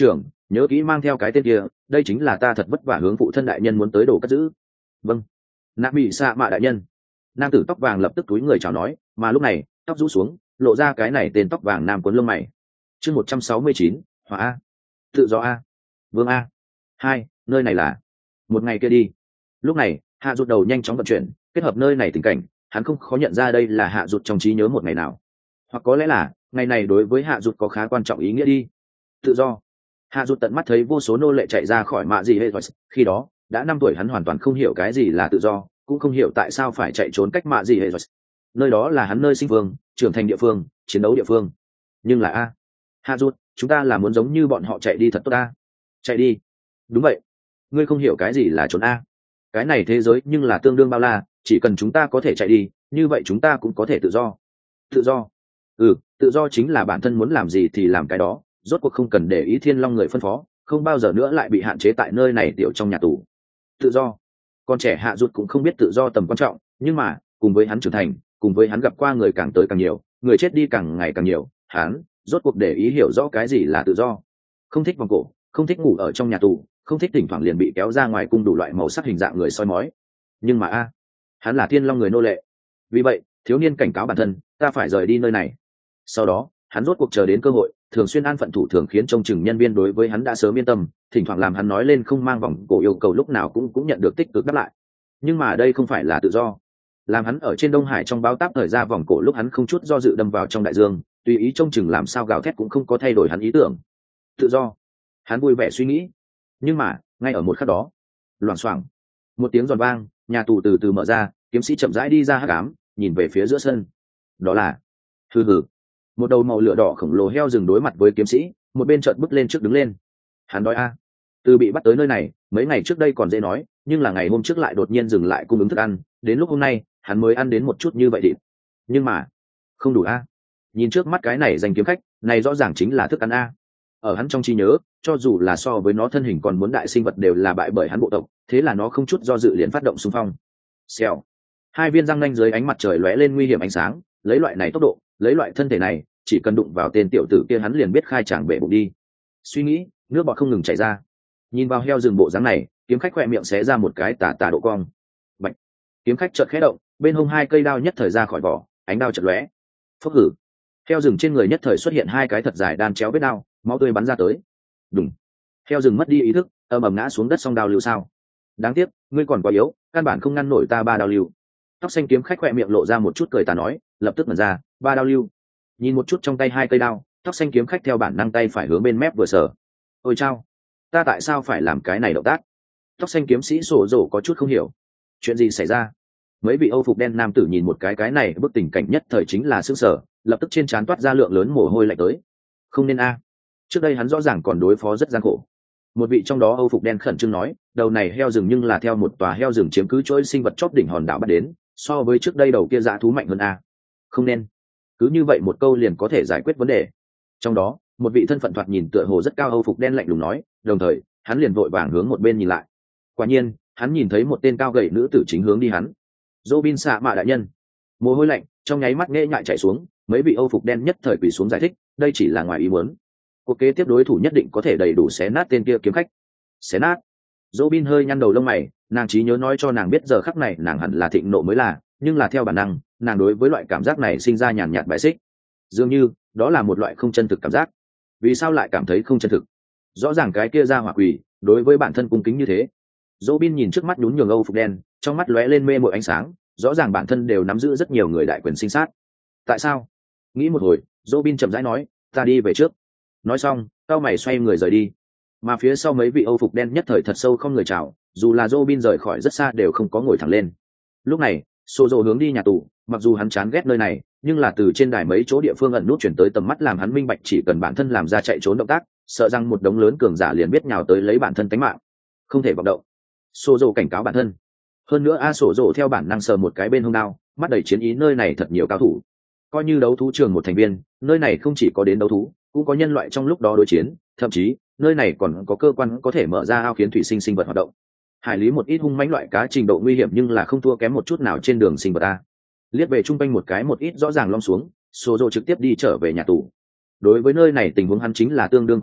A: nhớ kỹ mang theo cái tên kia, đây chính là ta thật vất vả hướng phụ thân đại nhân muốn tới đồ cất giữ. Vâng. Nạ bị xạ mạ đại nhân. Nam tử tóc vàng lập tức túi người chào nói, mà lúc này tóc rũ xuống, lộ ra cái này tên tóc vàng nam cuốn lông mày. Chương một trăm sáu mươi chín, Hỏa A. Tự do A. Vương A. Hai, nơi này là một ngày kia đi. Lúc này hạ rụt đầu nhanh chóng vận chuyển, kết hợp nơi này tình cảnh, hắn không khó nhận ra đây là hạ rụt trong trí nhớ một ngày nào, hoặc có lẽ là ngày này đối với hạ rụt có khá quan trọng ý nghĩa đi. Tự do. Hạ rụt tận mắt thấy vô số nô lệ chạy ra khỏi mạ gì hệ, khi đó đã năm tuổi, hắn hoàn toàn không hiểu cái gì là tự do, cũng không hiểu tại sao phải chạy trốn cách mạ gì hệ. Nơi đó là hắn nơi sinh vương, trưởng thành địa phương, chiến đấu địa phương. Nhưng là a hạ rụt, chúng ta là muốn giống như bọn họ chạy đi thật tốt a. Chạy đi? Đúng vậy. Ngươi không hiểu cái gì là trốn a. Cái này thế giới nhưng là tương đương bao la, chỉ cần chúng ta có thể chạy đi, như vậy chúng ta cũng có thể tự do. Tự do? Ừ, tự do chính là bản thân muốn làm gì thì làm cái đó, rốt cuộc không cần để ý thiên long người phân phó, không bao giờ nữa lại bị hạn chế tại nơi này tiểu trong nhà tù. Tự do. Con trẻ hạ rụt cũng không biết tự do tầm quan trọng, nhưng mà cùng với hắn trưởng thành, cùng với hắn gặp qua người càng tới càng nhiều, người chết đi càng ngày càng nhiều, hắn rốt cuộc để ý hiểu rõ cái gì là tự do. Không thích vòng cổ, không thích ngủ ở trong nhà tù, không thích thỉnh thoảng liền bị kéo ra ngoài cung đủ loại màu sắc hình dạng người soi mói. Nhưng mà a hắn là thiên long người nô lệ. Vì vậy thiếu niên cảnh cáo bản thân, ta phải rời đi nơi này. Sau đó hắn rốt cuộc chờ đến cơ hội, thường xuyên an phận thủ thường khiến trông chừng nhân viên đối với hắn đã sớm yên tâm, thỉnh thoảng làm hắn nói lên không mang vòng cổ yêu cầu lúc nào cũng cũng nhận được tích cực đáp lại. Nhưng mà đây không phải là tự do. Làm hắn ở trên Đông Hải trong báo táp thời ra vòng cổ lúc, hắn không chút do dự đâm vào trong đại dương, tùy ý trông chừng làm sao gào thét cũng không có thay đổi hắn ý tưởng. Tự do. Hắn vui vẻ suy nghĩ. Nhưng mà ngay ở một khắc đó, loảng xoảng, một tiếng giòn vang, nhà tù từ từ mở ra, kiếm sĩ chậm rãi đi ra hắc ám, nhìn về phía giữa sân. Đó là hừ hừ một đầu màu lửa đỏ khổng lồ heo rừng đối mặt với kiếm sĩ, một bên trợn bước lên trước đứng lên. Hắn đói a. Từ bị bắt tới nơi này, mấy ngày trước đây còn dễ nói, nhưng là ngày hôm trước lại đột nhiên dừng lại cung ứng thức ăn, đến lúc hôm nay hắn mới ăn đến một chút như vậy thịt. Nhưng mà không đủ a. Nhìn trước mắt cái này danh kiếm khách, này rõ ràng chính là thức ăn a. Ở hắn trong trí nhớ, cho dù là so với nó thân hình còn muốn đại sinh vật đều là bại bởi hắn bộ tộc, thế là nó không chút do dự liền phát động xung phong. Xèo. Hai viên răng nanh dưới ánh mặt trời lóe lên nguy hiểm ánh sáng, lấy loại này tốc độ, lấy loại thân thể này, chỉ cần đụng vào tên tiểu tử kia hắn liền biết khai tràng bể bụng đi. Suy nghĩ, nước bọt không ngừng chảy ra. Nhìn vào heo rừng bộ dáng này, kiếm khách khỏe miệng xé ra một cái tà tà độ cong. Bạch. Kiếm khách chợt khẽ động, bên hông hai cây đao nhất thời ra khỏi vỏ, ánh đao chợt lóe. Phốc hử. Heo rừng trên người nhất thời xuất hiện hai cái thật dài đan chéo vết đao, máu tươi bắn ra tới. Đùng. Heo rừng mất đi ý thức, ầm ầm ngã xuống đất, song đao lưu sao. Đáng tiếc, ngươi còn quá yếu, căn bản không ngăn nổi ta ba đao lưu. Tóc xanh kiếm khách khỏe miệng lộ ra một chút cười tà nói, lập tức mở ra, ba đao lưu. Nhìn một chút trong tay hai cây đao, tóc xanh kiếm khách theo bản năng tay phải hướng bên mép vừa sở. Ôi chao, ta tại sao phải làm cái này động tác? Tóc xanh kiếm sĩ sổ rổ có chút không hiểu, chuyện gì xảy ra? Mấy vị Âu phục đen nam tử nhìn một cái cái này bức tình cảnh nhất thời chính là sững sờ, lập tức trên trán toát ra lượng lớn mồ hôi lạnh tới. Không nên a, trước đây hắn rõ ràng còn đối phó rất gian khổ. Một vị trong đó Âu phục đen khẩn trương nói, đầu này heo rừng nhưng là theo một tòa heo rừng chiếm cứ chuỗi sinh vật chóp đỉnh hòn đảo bắt đến, so với trước đây đầu kia dã thú mạnh hơn a. Không nên. Cứ như vậy một câu liền có thể giải quyết vấn đề. Trong đó một vị thân phận thoạt nhìn tựa hồ rất cao Âu phục đen lạnh lùng nói, đồng thời hắn liền vội vàng hướng một bên nhìn lại. Quả nhiên hắn nhìn thấy một tên cao gầy nữ tử chính hướng đi hắn. Robin xạ mạ đại nhân. Mồ hôi lạnh trong nháy mắt nghe nhại chạy xuống, mấy vị Âu phục đen nhất thời quỳ xuống giải thích, đây chỉ là ngoài ý muốn. Cuộc kế tiếp đối thủ nhất định có thể đầy đủ xé nát tên kia kiếm khách. Xé nát? Robin hơi nhăn đầu lông mày, nàng trí nhớ nói cho nàng biết giờ khắc này nàng hẳn là thịnh nộ mới là, nhưng là theo bản năng, nàng đối với loại cảm giác này sinh ra nhàn nhạt bài xích. Dường như đó là một loại không chân thực cảm giác. Vì sao lại cảm thấy không chân thực? Rõ ràng cái kia ra hỏa quỷ đối với bản thân cung kính như thế. Robin nhìn trước mắt nhún nhường Âu phục đen, trong mắt lóe lên mê mội ánh sáng, rõ ràng bản thân đều nắm giữ rất nhiều người đại quyền sinh sát. Tại sao? Nghĩ một hồi, Robin chậm rãi nói, ta đi về trước. Nói xong, cao mày xoay người rời đi. Mà phía sau mấy vị Âu phục đen nhất thời thật sâu không người chào, dù là Robin rời khỏi rất xa đều không có ngồi thẳng lên. Lúc này, Sô Dô hướng đi nhà tù, mặc dù hắn chán ghét nơi này, nhưng là từ trên đài mấy chỗ địa phương ẩn nút chuyển tới tầm mắt làm hắn minh bạch chỉ cần bản thân làm ra chạy trốn động tác, sợ rằng một đống lớn cường giả liền biết nhào tới lấy bản thân tánh mạng. Không thể vọng động. Sô Dô cảnh cáo bản thân. Hơn nữa A Sô Dô theo bản năng sờ một cái bên hông đao, mắt đầy chiến ý, nơi này thật nhiều cao thủ. Coi như đấu thú trường một thành viên, nơi này không chỉ có đến đấu thú, cũng có nhân loại trong lúc đó đối chiến, thậm chí nơi này còn có cơ quan có thể mở ra ao khiến thủy sinh sinh vật hoạt động. Hải lý một ít hung mãnh loại cá trình độ nguy hiểm nhưng là không thua kém một chút nào trên đường sinh vật a. Liếc về trung quanh một cái một ít rõ ràng lom xuống, Sô Dô trực tiếp đi trở về nhà tù. Đối với nơi này tình huống hắn chính là tương đương quen thuộc,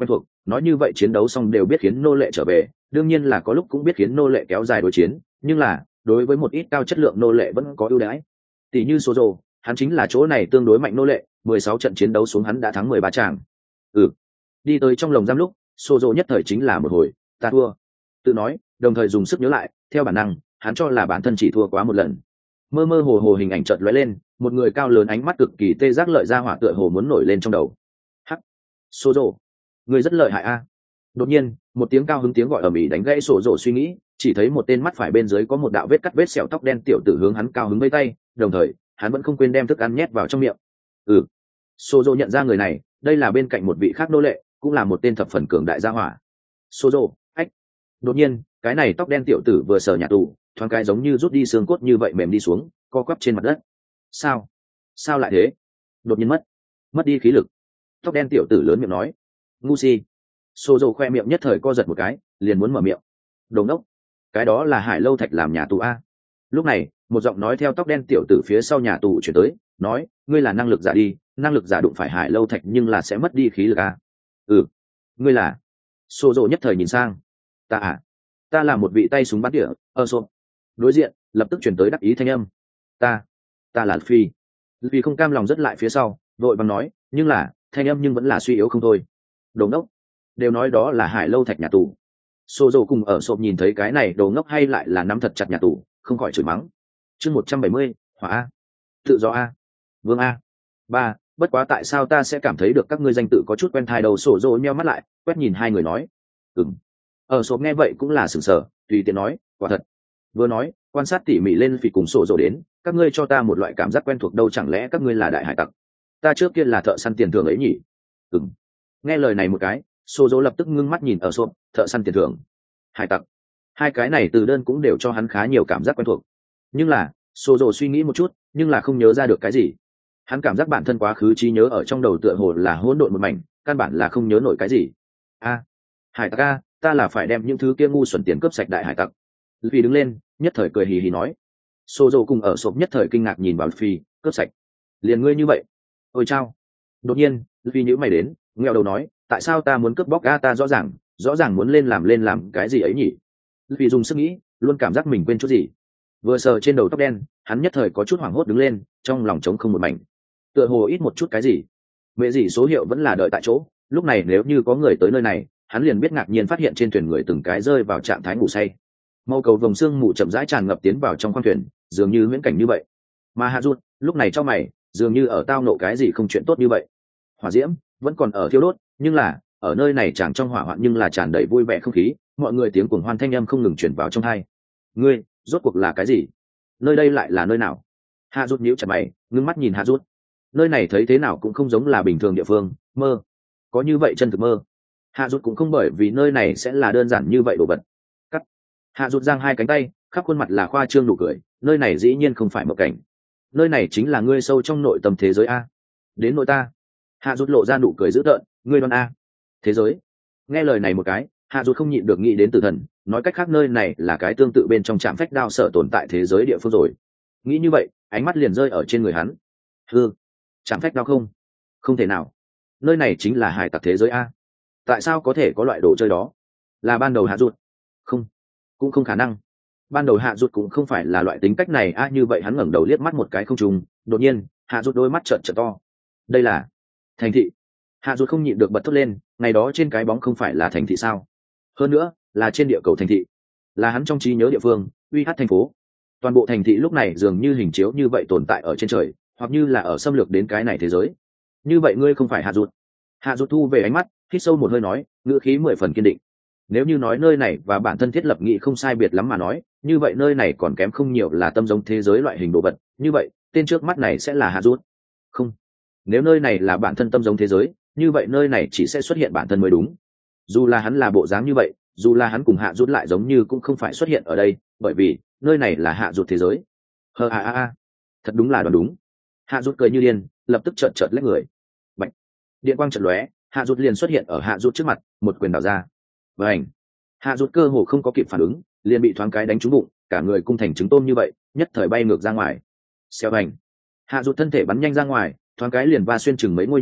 A: nói như vậy chiến đấu xong đều biết khiến nô lệ trở về, đương nhiên là có lúc cũng biết khiến nô lệ kéo dài đối chiến, nhưng là đối với một ít cao chất lượng nô lệ vẫn có ưu đãi. Tỷ như Sozo, hắn chính là chỗ này tương đối mạnh nô lệ, mười sáu trận chiến đấu xuống hắn đã thắng mười ba tràng. Ừ. Đi tới trong lồng giam lúc, Sozo nhất thời chính là một hồi, ta thua. Tự nói, đồng thời dùng sức nhớ lại, theo bản năng, hắn cho là bản thân chỉ thua quá một lần. Mơ mơ hồ hồ hình ảnh chợt lóe lên, một người cao lớn ánh mắt cực kỳ tê giác lợi ra hỏa tựa hồ muốn nổi lên trong đầu. Hắc, Sozo, người rất lợi hại a. Đột nhiên, một tiếng cao hứng tiếng gọi ầm ĩ đánh gãy Sozo suy nghĩ, chỉ thấy một tên mắt phải bên dưới có một đạo vết cắt vết sẹo tóc đen tiểu tử hướng hắn cao hứng vây tay, đồng thời, hắn vẫn không quên đem thức ăn nhét vào trong miệng. Ừ. Sozo nhận ra người này, đây là bên cạnh một vị khác nô lệ, cũng là một tên thập phần cường đại gia hỏa. Sozo, ách. Đột nhiên, cái này tóc đen tiểu tử vừa sờ nhà tù, thoáng cái giống như rút đi xương cốt như vậy mềm đi xuống, co quắp trên mặt đất. Sao? Sao lại thế? Đột nhiên mất, mất đi khí lực. Tóc đen tiểu tử lớn miệng nói. Ngu si. Sozo khoe miệng nhất thời co giật một cái, liền muốn mở miệng. Đồ ngốc, cái đó là Hải Lâu Thạch làm nhà tù a. Lúc này, một giọng nói theo tóc đen tiểu tử phía sau nhà tù chuyển tới, nói, ngươi là năng lực giả đi, năng lực giả đụng phải Hải Lâu Thạch nhưng là sẽ mất đi khí lực a. Ừ, ngươi là. Sozo nhất thời nhìn sang. Ta à, ta là một vị tay súng bắn tỉa, ơ xô. Đối diện, lập tức chuyển tới đắc ý thanh âm. Ta, ta là Phi. Vì không cam lòng rất lại phía sau, vội vàng nói, nhưng là, thanh âm nhưng vẫn là suy yếu không thôi. Đồ ngốc, đều nói đó là Hải Lâu Thạch nhà tù. Sozo cùng ở sộp nhìn thấy cái này đồ ngốc hay lại là nắm thật chặt nhà tù, không khỏi chửi mắng. Chương một trăm bảy mươi, hỏa a, tự do a, vương a. Ba, bất quá tại sao ta sẽ cảm thấy được các ngươi danh tự có chút quen thai đầu. Sozo nheo mắt lại, quét nhìn hai người nói. Ừm. Ở sộp nghe vậy cũng là sửng sở, tùy tiện nói, quả thật. Vừa nói, quan sát tỉ mỉ lên Phỉ cùng Sozo đến, các ngươi cho ta một loại cảm giác quen thuộc đâu, chẳng lẽ các ngươi là đại hải tặc? Ta trước kia là thợ săn tiền thưởng ấy nhỉ? Ừm. Nghe lời này một cái, Sozo lập tức ngưng mắt nhìn ở sộp, thợ săn tiền thưởng, hải tặc, hai cái này từ đơn cũng đều cho hắn khá nhiều cảm giác quen thuộc. Nhưng là, Sozo suy nghĩ một chút, nhưng là không nhớ ra được cái gì. Hắn cảm giác bản thân quá khứ trí nhớ ở trong đầu tựa hồ là hỗn độn một mảnh, căn bản là không nhớ nổi cái gì. A, hải tặc a, ta là phải đem những thứ kia ngu xuẩn tiền cướp sạch đại hải tặc. Vì đứng lên, nhất thời cười hì hì nói. Sozo cùng ở sộp nhất thời kinh ngạc nhìn vào Phi, cướp sạch. Liền ngươi như vậy? Ôi chao. Đột nhiên, Vì nhíu mày đến, nghèo đầu nói, tại sao ta muốn cướp bóc a, ta rõ ràng, rõ ràng muốn lên làm lên làm cái gì ấy nhỉ? Vì dùng sức nghĩ, luôn cảm giác mình quên chút gì. Vừa sờ trên đầu tóc đen, hắn nhất thời có chút hoảng hốt đứng lên, trong lòng trống không một mảnh. Tựa hồ ít một chút cái gì. Mẹ gì số hiệu vẫn là đợi tại chỗ, lúc này nếu như có người tới nơi này, hắn liền biết ngạc nhiên phát hiện trên thuyền người từng cái rơi vào trạng thái ngủ say. Màu cầu vồng xương mù chậm rãi tràn ngập tiến vào trong khoang thuyền, dường như huyễn cảnh như vậy. Mà Hạ Dụt, lúc này trong mày, dường như ở tao nộ cái gì không chuyện tốt như vậy. Hỏa diễm vẫn còn ở thiêu đốt, nhưng là ở nơi này chẳng trong hỏa hoạn nhưng là tràn đầy vui vẻ không khí, mọi người tiếng cuồng hoan thanh âm không ngừng truyền vào trong tai. Ngươi, rốt cuộc là cái gì? Nơi đây lại là nơi nào? Hạ Dụt nhíu chặt mày, ngưng mắt nhìn Hạ Dụt. Nơi này thấy thế nào cũng không giống là bình thường địa phương, mơ. Có như vậy chân thực mơ. Hạ Dụt cũng không bởi vì nơi này sẽ là đơn giản như vậy đồ vật. Cắt. Hạ Dụt giang hai cánh tay, khắp khuôn mặt là khoa trương nụ cười, nơi này dĩ nhiên không phải mộng cảnh. Nơi này chính là ngươi sâu trong nội tâm thế giới a. Đến nội ta. Hạ Dụt lộ ra nụ cười dữ tợn, ngươi đoán a. Thế giới. Nghe lời này một cái, Hạ Dụt không nhịn được nghĩ đến tử thần, nói cách khác nơi này là cái tương tự bên trong trạm phách đao sở tồn tại thế giới địa phương rồi. Nghĩ như vậy, ánh mắt liền rơi ở trên người hắn. Hư, trạm phách đao không? Không thể nào. Nơi này chính là hải tặc thế giới a. Tại sao có thể có loại đồ chơi đó? Là ban đầu Hạ Dụt? Không, cũng không khả năng. Ban đầu Hạ Dụt cũng không phải là loại tính cách này a. Như vậy hắn ngẩng đầu liếc mắt một cái không trùng, đột nhiên, Hạ Dụt đôi mắt trợn trợn to. Đây là thành thị. Hạ Dụt không nhịn được bật thốt lên, ngày đó trên cái bóng không phải là thành thị sao? Hơn nữa, là trên địa cầu thành thị, là hắn trong trí nhớ địa phương, uy hát thành phố. Toàn bộ thành thị lúc này dường như hình chiếu như vậy tồn tại ở trên trời, hoặc như là ở xâm lược đến cái này thế giới. Như vậy ngươi không phải Hạ Dụt? Hạ Dụt thu về ánh mắt, hít sâu một hơi nói, ngữ khí mười phần kiên định. Nếu như nói nơi này và bản thân thiết lập nghị không sai biệt lắm mà nói, như vậy nơi này còn kém không nhiều là tâm giống thế giới loại hình đồ vật. Như vậy, tên trước mắt này sẽ là Hạ Dụt. Không. Nếu nơi này là bản thân tâm giống thế giới, như vậy nơi này chỉ sẽ xuất hiện bản thân mới đúng. Dù là hắn là bộ dáng như vậy, dù là hắn cùng Hạ Dụt lại giống như cũng không phải xuất hiện ở đây, bởi vì nơi này là Hạ Dụt thế giới. Hơ a a a, thật đúng là đoán đúng. Hạ Dụt cười như điên, lập tức trợn trợn lách người. Bạch. Điện quang chợt lóe, Hạ Dụt liền xuất hiện ở Hạ Dụt trước mặt, một quyền đảo ra. Vành. Hạ Dụt cơ hồ không có kịp phản ứng, liền bị thoáng cái đánh trúng bụng, cả người cung thành trứng tôm như vậy, nhất thời bay ngược ra ngoài. Xèo hành. Hạ Dụt thân thể bắn nhanh ra ngoài, thoáng cái liền va xuyên chừng mấy ngôi nhà,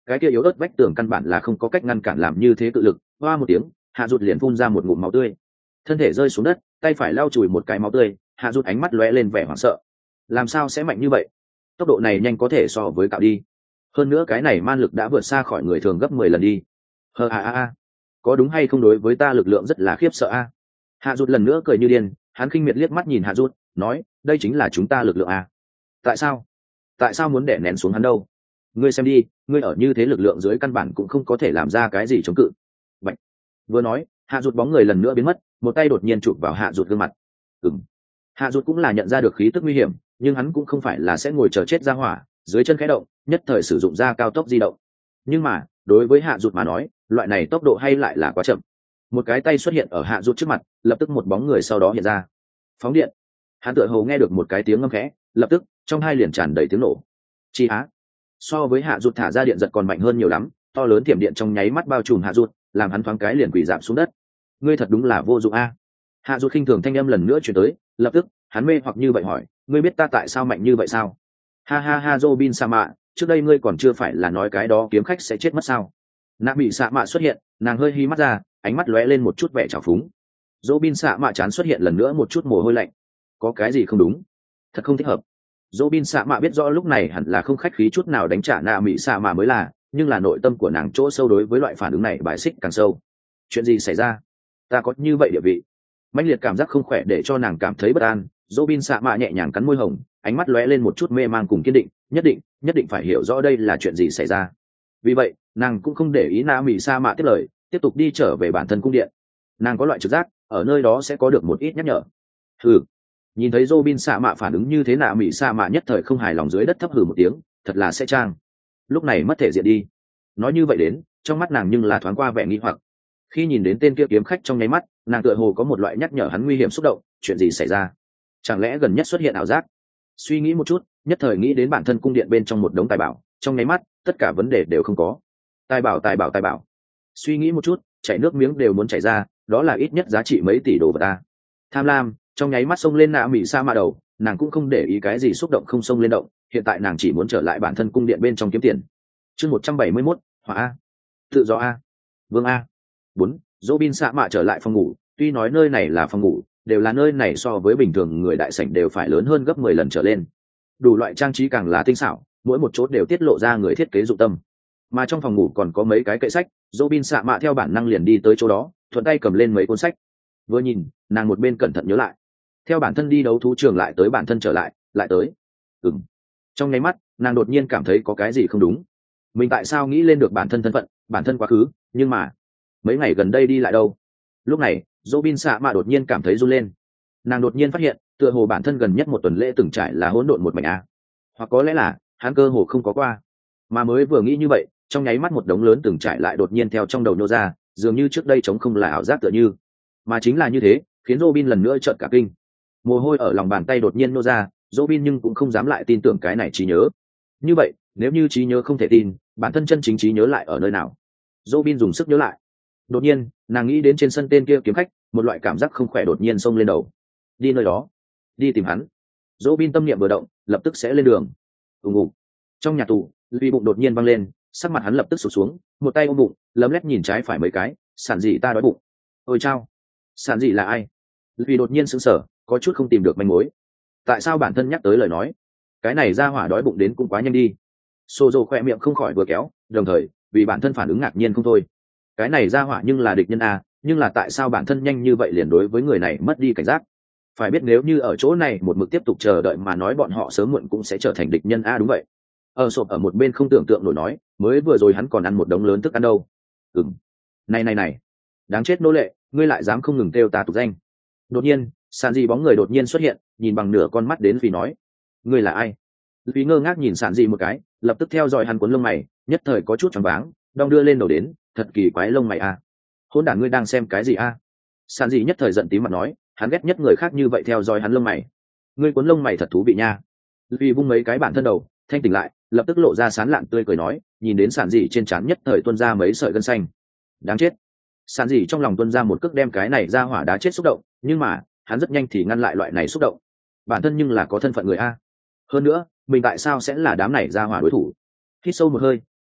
A: cái kia yếu ớt vách tường căn bản là không có cách ngăn cản làm như thế cự lực. Hoa một tiếng, hạ rụt liền phun ra một ngụm máu tươi, thân thể rơi xuống đất, tay phải lau chùi một cái máu tươi. Hạ rụt ánh mắt lóe lên vẻ hoảng sợ, làm sao sẽ mạnh như vậy, tốc độ này nhanh có thể so với cạo đi, hơn nữa cái này man lực đã vượt xa khỏi người thường gấp mười lần đi. Hờ a a a, có đúng hay không đối với ta lực lượng rất là khiếp sợ a. Hạ rụt lần nữa cười như điên, hắn khinh miệt liếc mắt nhìn hạ rụt, nói, đây chính là chúng ta lực lượng a. Tại sao tại sao muốn đè nén xuống hắn đâu? Ngươi xem đi, ngươi ở như thế lực lượng dưới căn bản cũng không có thể làm ra cái gì chống cự. Vậy vừa nói, hạ rụt bóng người lần nữa biến mất, một tay đột nhiên chụp vào hạ rụt gương mặt. Ừm. Hạ rụt cũng là nhận ra được khí tức nguy hiểm, nhưng hắn cũng không phải là sẽ ngồi chờ chết ra hỏa, dưới chân khẽ động, nhất thời sử dụng ra cao tốc di động. Nhưng mà đối với hạ rụt mà nói, loại này tốc độ hay lại là quá chậm. Một cái tay xuất hiện ở hạ rụt trước mặt, lập tức một bóng người sau đó hiện ra. Phóng điện. Hắn tựa hồ nghe được một cái tiếng ngâm khẽ, lập tức trong hai liền tràn đầy tiếng nổ. Chi á. So với hạ rụt thả ra điện giật còn mạnh hơn nhiều lắm, to lớn tiềm điện trong nháy mắt bao trùm hạ rụt, làm hắn thoáng cái liền quỳ rạp xuống đất. Ngươi thật đúng là vô dụng a. Hạ rụt khinh thường thanh âm lần nữa truyền tới, lập tức hắn mê hoặc như vậy hỏi, ngươi biết ta tại sao mạnh như vậy sao? Ha ha ha, Robin sa mạ, trước đây ngươi còn chưa phải là nói cái đó kiếm khách sẽ chết mất sao? Nạ bị xạ mạ xuất hiện, nàng hơi hí mắt ra, ánh mắt lóe lên một chút vẻ trào phúng. Robin xạ mạ chán xuất hiện lần nữa một chút mồ hôi lạnh. Có cái gì không đúng? Thật không thích hợp. Robin xạ mạ biết rõ lúc này hẳn là không khách khí chút nào đánh trả nạ bị xạ mạ mới là, nhưng là nội tâm của nàng chỗ sâu đối với loại phản ứng này bài xích càng sâu. Chuyện gì xảy ra? Ta có như vậy địa vị? Mãnh liệt cảm giác không khỏe để cho nàng cảm thấy bất an. Robin xạ mạ nhẹ nhàng cắn môi hồng, ánh mắt lóe lên một chút mê mang cùng kiên định, nhất định, nhất định phải hiểu rõ đây là chuyện gì xảy ra. Vì vậy, nàng cũng không để ý nạ mỹ sa mạ tiếp lời, tiếp tục đi trở về bản thân cung điện. Nàng có loại trực giác, ở nơi đó sẽ có được một ít nhắc nhở. Hừ. Nhìn thấy Robin xạ mạ phản ứng như thế, nạ mỹ sa mạ nhất thời không hài lòng dưới đất thấp hừ một tiếng, thật là sẽ trang. Lúc này mất thể diện đi. Nói như vậy đến, trong mắt nàng nhưng là thoáng qua vẻ nghi hoặc. Khi nhìn đến tên kia kiếm khách trong nháy mắt, nàng tựa hồ có một loại nhắc nhở hắn nguy hiểm xúc động, chuyện gì xảy ra? Chẳng lẽ gần nhất xuất hiện ảo giác? Suy nghĩ một chút, nhất thời nghĩ đến bản thân cung điện bên trong một đống tài bảo, trong nháy mắt, tất cả vấn đề đều không có. Tài bảo, tài bảo, tài bảo. Suy nghĩ một chút, chảy nước miếng đều muốn chảy ra, đó là ít nhất giá trị mấy tỷ đồ vật ta. Tham lam, trong nháy mắt xông lên nạ mỹ sa mạ đầu, nàng cũng không để ý cái gì xúc động không xông lên động, hiện tại nàng chỉ muốn trở lại bản thân cung điện bên trong kiếm tiền. Chương một trăm bảy mươi mốt, Hỏa A, Tự do A, Vương A. Bốn, Robin xạ mạ trở lại phòng ngủ, tuy nói nơi này là phòng ngủ, đều là nơi này so với bình thường người đại sảnh đều phải lớn hơn gấp mười lần trở lên. Đủ loại trang trí càng là tinh xảo, mỗi một chỗ đều tiết lộ ra người thiết kế dụng tâm. Mà trong phòng ngủ còn có mấy cái kệ sách, Robin xạ mạ theo bản năng liền đi tới chỗ đó, thuận tay cầm lên mấy cuốn sách. Vừa nhìn, nàng một bên cẩn thận nhớ lại. Theo bản thân đi đấu thú trường lại tới bản thân trở lại, lại tới. Ừm. Trong nháy mắt, nàng đột nhiên cảm thấy có cái gì không đúng. Mình tại sao nghĩ lên được bản thân thân phận, bản thân quá khứ, nhưng mà mấy ngày gần đây đi lại đâu? Lúc này, Robin xạ mạ đột nhiên cảm thấy run lên. Nàng đột nhiên phát hiện, tựa hồ bản thân gần nhất một tuần lễ từng trải là hỗn độn một mảnh a, hoặc có lẽ là hắn cơ hồ không có qua. Mà mới vừa nghĩ như vậy, trong nháy mắt một đống lớn từng trải lại đột nhiên theo trong đầu nô ra, dường như trước đây trống không là ảo giác tựa như, mà chính là như thế, khiến Robin lần nữa trợn cả kinh. Mồ hôi ở lòng bàn tay đột nhiên nô ra, Robin nhưng cũng không dám lại tin tưởng cái này trí nhớ. Như vậy, nếu như trí nhớ không thể tin, bản thân chân chính trí nhớ lại ở nơi nào? Robin dùng sức nhớ lại. Đột nhiên, nàng nghĩ đến trên sân tên kia kiếm khách, một loại cảm giác không khỏe đột nhiên xông lên đầu. Đi nơi đó, đi tìm hắn. Robin tâm niệm vừa động, lập tức sẽ lên đường. Ùng ùng. Trong nhà tù, Luy bụng đột nhiên văng lên, sắc mặt hắn lập tức sụt xuống, một tay ôm bụng, lấm lét nhìn trái phải mấy cái, sản dị ta đói bụng. Ôi chao, sản dị là ai? Luy đột nhiên sững sờ, có chút không tìm được manh mối. Tại sao bản thân nhắc tới lời nói? Cái này ra hỏa đói bụng đến cũng quá nhanh đi. Sô dô khoe miệng không khỏi vừa kéo, đồng thời vì bản thân phản ứng ngạc nhiên không thôi. Cái này ra hỏa nhưng là địch nhân a, nhưng là tại sao bản thân nhanh như vậy liền đối với người này mất đi cảnh giác? Phải biết nếu như ở chỗ này một mực tiếp tục chờ đợi mà nói bọn họ sớm muộn cũng sẽ trở thành địch nhân a. Đúng vậy. Ở sộp ở một bên không tưởng tượng nổi nói, mới vừa rồi hắn còn ăn một đống lớn thức ăn đâu. Ừm. Này này này, đáng chết nô lệ, ngươi lại dám không ngừng kêu ta tục danh. Đột nhiên, Sản Dị bóng người đột nhiên xuất hiện, nhìn bằng nửa con mắt đến Phi nói, ngươi là ai? Phi ngơ ngác nhìn Sản Dị một cái, lập tức theo dõi hắn cuốn lông mày, nhất thời có chút choáng váng, đong đưa lên đầu đến, thật kỳ quái lông mày a. Hỗn đản, ngươi đang xem cái gì a? Sản Dị nhất thời giận tím mặt nói, hắn ghét nhất người khác như vậy theo dõi hắn lông mày. Ngươi cuốn lông mày thật thú vị nha. Phi vung mấy cái bản thân đầu, thanh tỉnh lại, lập tức lộ ra sán lạn tươi cười nói, nhìn đến Sản Dị trên trán nhất thời tuôn ra mấy sợi gân xanh. Đáng chết. Sản Dị trong lòng tuôn ra một cước đem cái này ra hỏa đá chết xúc động, nhưng mà hắn rất nhanh thì ngăn lại loại này xúc động. Bản thân nhưng là có thân phận người a, hơn nữa mình tại sao sẽ là đám này ra hỏa đối thủ? Hít sâu một hơi,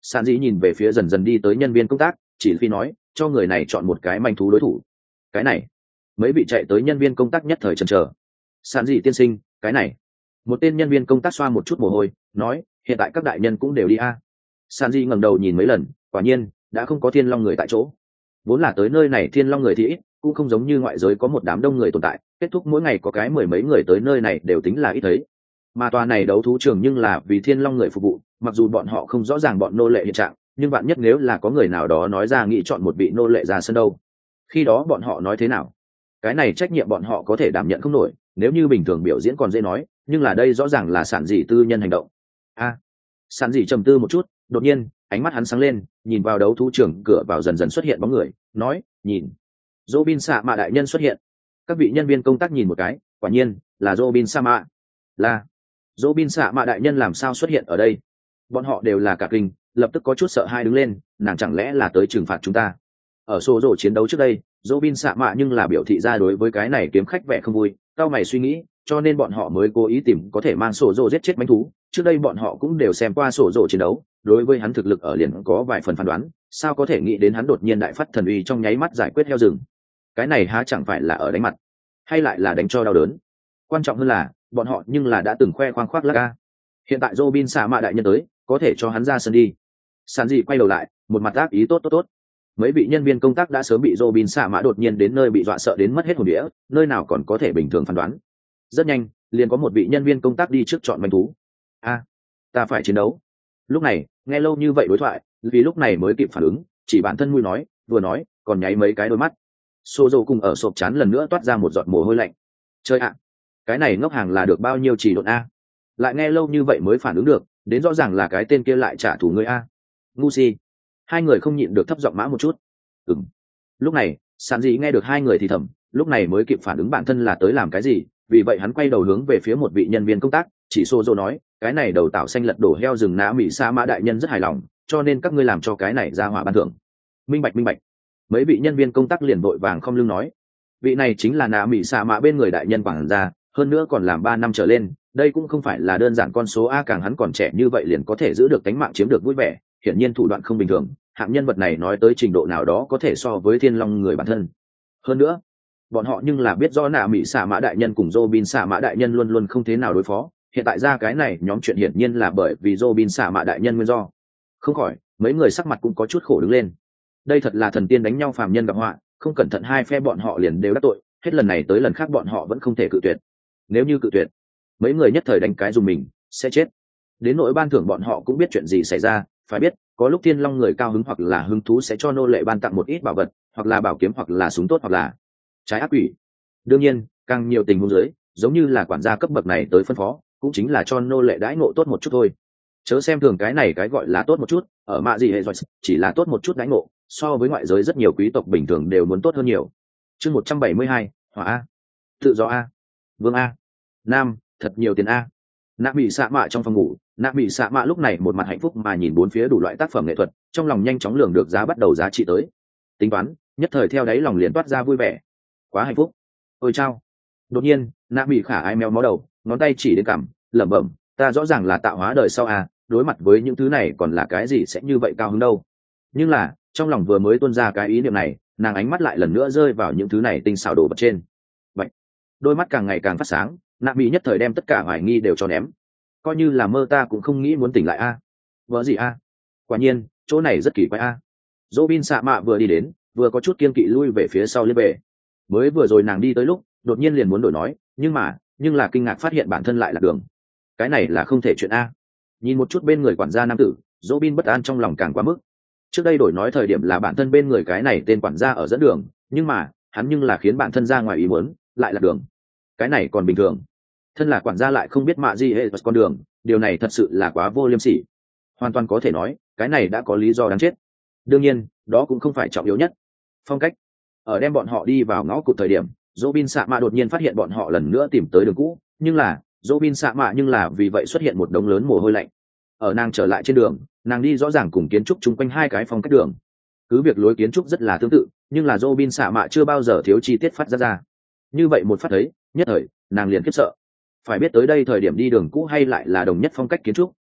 A: Sàn dĩ nhìn về phía dần dần đi tới nhân viên công tác, chỉ phi nói cho người này chọn một cái manh thú đối thủ. Cái này, mấy vị chạy tới nhân viên công tác nhất thời chần chờ. Sàn dĩ tiên sinh, cái này. Một tên nhân viên công tác xoa một chút mồ hôi, nói hiện tại các đại nhân cũng đều đi a. Sàn dĩ ngẩng đầu nhìn mấy lần, quả nhiên đã không có thiên long người tại chỗ. Vốn là tới nơi này thiên long người thì ít, cũng không giống như ngoại giới có một đám đông người tồn tại, kết thúc mỗi ngày có cái mười mấy người tới nơi này đều tính là ít thấy. Mà tòa này đấu thú trường nhưng là vì thiên long người phục vụ, mặc dù bọn họ không rõ ràng bọn nô lệ hiện trạng, nhưng bạn nhất nếu là có người nào đó nói ra nghĩ chọn một vị nô lệ ra sân đâu, khi đó bọn họ nói thế nào? Cái này trách nhiệm bọn họ có thể đảm nhận không nổi. Nếu như bình thường biểu diễn còn dễ nói, nhưng là đây rõ ràng là sản dị tư nhân hành động. A, à, sản dị trầm tư một chút, đột nhiên ánh mắt hắn sáng lên, nhìn vào đấu thú trường cửa vào dần dần xuất hiện bóng người, nói nhìn, Robin Sa Mạ đại nhân xuất hiện. Các vị nhân viên công tác nhìn một cái, quả nhiên là Robin Sa Mạ. Là Robin Sa Mạ đại nhân làm sao xuất hiện ở đây? Bọn họ đều là cả kinh, lập tức có chút sợ hai đứng lên, nàng chẳng lẽ là tới trừng phạt chúng ta? Ở số rổ chiến đấu trước đây, Robin Sa Mạ nhưng là biểu thị ra đối với cái này kiếm khách vẻ không vui, cao mày suy nghĩ, cho nên bọn họ mới cố ý tìm có thể mang sổ rổ giết chết manh thú. Trước đây bọn họ cũng đều xem qua sổ rổ chiến đấu, đối với hắn thực lực ở liền có vài phần phán đoán, sao có thể nghĩ đến hắn đột nhiên đại phát thần uy trong nháy mắt giải quyết heo rừng. Cái này há chẳng phải là ở đánh mặt, hay lại là đánh cho đau đớn? Quan trọng hơn là bọn họ nhưng là đã từng khoe khoang khoác lác ca. Hiện tại Robin Sa Mạ đại nhân tới, có thể cho hắn ra sân đi. Sàn dị quay đầu lại, một mặt ác ý tốt tốt tốt. Mấy vị nhân viên công tác đã sớm bị Robin Sa Mạ đột nhiên đến nơi bị dọa sợ đến mất hết hồn đĩa, nơi nào còn có thể bình thường phán đoán. Rất nhanh, liền có một vị nhân viên công tác đi trước chọn manh thú. A, ta phải chiến đấu. Lúc này, nghe lâu như vậy đối thoại, vì lúc này mới kịp phản ứng, chỉ bản thân mũi nói, vừa nói, còn nháy mấy cái đôi mắt. Sô dầu cùng ở sộp chán lần nữa toát ra một giọt mồ hôi lạnh. Chơi ạ, cái này ngốc hàng là được bao nhiêu chỉ độn a? Lại nghe lâu như vậy mới phản ứng được, đến rõ ràng là cái tên kia lại trả thù ngươi a. Ngu si. Hai người không nhịn được thấp giọng mã một chút. Ừm. Lúc này, Sàn Dị nghe được hai người thì thầm, lúc này mới kịp phản ứng bản thân là tới làm cái gì, vì vậy hắn quay đầu hướng về phía một vị nhân viên công tác, chỉ Sô dầu nói, cái này đầu tảo xanh lật đổ heo rừng nã mỹ sa mã đại nhân rất hài lòng, cho nên các ngươi làm cho cái này ra hỏa ban thưởng. Minh bạch minh bạch. Mấy vị nhân viên công tác liền vội vàng không lưng nói, vị này chính là nã mỹ sa mã bên người đại nhân quản gia, hơn nữa còn làm ba năm trở lên, đây cũng không phải là đơn giản con số a, càng hắn còn trẻ như vậy liền có thể giữ được tính mạng chiếm được vui vẻ, hiển nhiên thủ đoạn không bình thường. Hạng nhân vật này nói tới trình độ nào đó có thể so với thiên long người bản thân. Hơn nữa, bọn họ nhưng là biết rõ nạ mỹ xạ mã đại nhân cùng Robin xạ mã đại nhân luôn luôn không thế nào đối phó, hiện tại ra cái này nhóm chuyện hiển nhiên là bởi vì Robin xạ mã đại nhân nguyên do. Không khỏi, mấy người sắc mặt cũng có chút khổ đứng lên. Đây thật là thần tiên đánh nhau phàm nhân gặp họa, không cẩn thận hai phe bọn họ liền đều đắc tội, hết lần này tới lần khác bọn họ vẫn không thể cự tuyệt. Nếu như cự tuyệt, mấy người nhất thời đánh cái dùng mình, sẽ chết. Đến nỗi ban thưởng bọn họ cũng biết chuyện gì xảy ra, phải biết, có lúc thiên long người cao hứng hoặc là hứng thú sẽ cho nô lệ ban tặng một ít bảo vật, hoặc là bảo kiếm hoặc là súng tốt hoặc là trái ác quỷ. Đương nhiên, càng nhiều tình huống dưới, giống như là quản gia cấp bậc này tới phân phó, cũng chính là cho nô lệ đãi ngộ tốt một chút thôi. Chớ xem thường cái này cái gọi là tốt một chút, ở mạ gì hệ rồi, chỉ là tốt một chút đãi ngộ, so với ngoại giới rất nhiều quý tộc bình thường đều muốn tốt hơn nhiều. Chương một trăm bảy mươi hai, hỏa a, tự do a, vương a, nam, thật nhiều tiền a. Nạ bị xạ mạ trong phòng ngủ, nạ bị xạ mạ lúc này một mặt hạnh phúc mà nhìn bốn phía đủ loại tác phẩm nghệ thuật, trong lòng nhanh chóng lường được giá bắt đầu giá trị tới. Tính toán, nhất thời theo đáy lòng liền toát ra vui vẻ. Quá hạnh phúc. Ôi chao. Đột nhiên, nạ bị khả ai meo mó đầu, ngón tay chỉ đến cằm, lẩm bẩm, ta rõ ràng là tạo hóa đời sau à, đối mặt với những thứ này còn là cái gì sẽ như vậy cao hứng đâu. Nhưng là, trong lòng vừa mới tuôn ra cái ý niệm này, nàng ánh mắt lại lần nữa rơi vào những thứ này tinh xảo đồ vật trên. Vậy, đôi mắt càng ngày càng phát sáng, nạ bị nhất thời đem tất cả hoài nghi đều cho ném. Coi như là mơ ta cũng không nghĩ muốn tỉnh lại a. À? Vợ gì a? À? Quả nhiên, chỗ này rất kỳ quái a. À? Robin xạ mạ vừa đi đến, vừa có chút kiên kỵ lui về phía sau liên bề. Mới vừa rồi nàng đi tới lúc, đột nhiên liền muốn đổi nói, nhưng mà, nhưng là kinh ngạc phát hiện bản thân lại là đường. Cái này là không thể chuyện a. Nhìn một chút bên người quản gia nam tử, Robin bất an trong lòng càng quá mức. Trước đây đổi nói thời điểm là bản thân bên người cái này tên quản gia ở dẫn đường, nhưng mà, hắn nhưng là khiến bản thân ra ngoài ý muốn, lại là đường. Cái này còn bình thường. Thân là quản gia lại không biết mạ gì hệ con đường, điều này thật sự là quá vô liêm sỉ. Hoàn toàn có thể nói, cái này đã có lý do đáng chết. Đương nhiên, đó cũng không phải trọng yếu nhất. Phong cách. Ở đem bọn họ đi vào ngõ cụt thời điểm, Robin xạ mạ đột nhiên phát hiện bọn họ lần nữa tìm tới đường cũ, nhưng là, Robin xạ mạ nhưng là vì vậy xuất hiện một đống lớn mồ hôi lạnh. Ở nàng trở lại trên đường, nàng đi rõ ràng cùng kiến trúc chung quanh hai cái phong cách đường. Cứ việc lối kiến trúc rất là tương tự, nhưng là Robin xạ mạ chưa bao giờ thiếu chi tiết phát ra ra. Như vậy một phát thấy, nhất thời, nàng liền khiếp sợ. Phải biết tới đây thời điểm đi đường cũ hay lại là đồng nhất phong cách kiến trúc,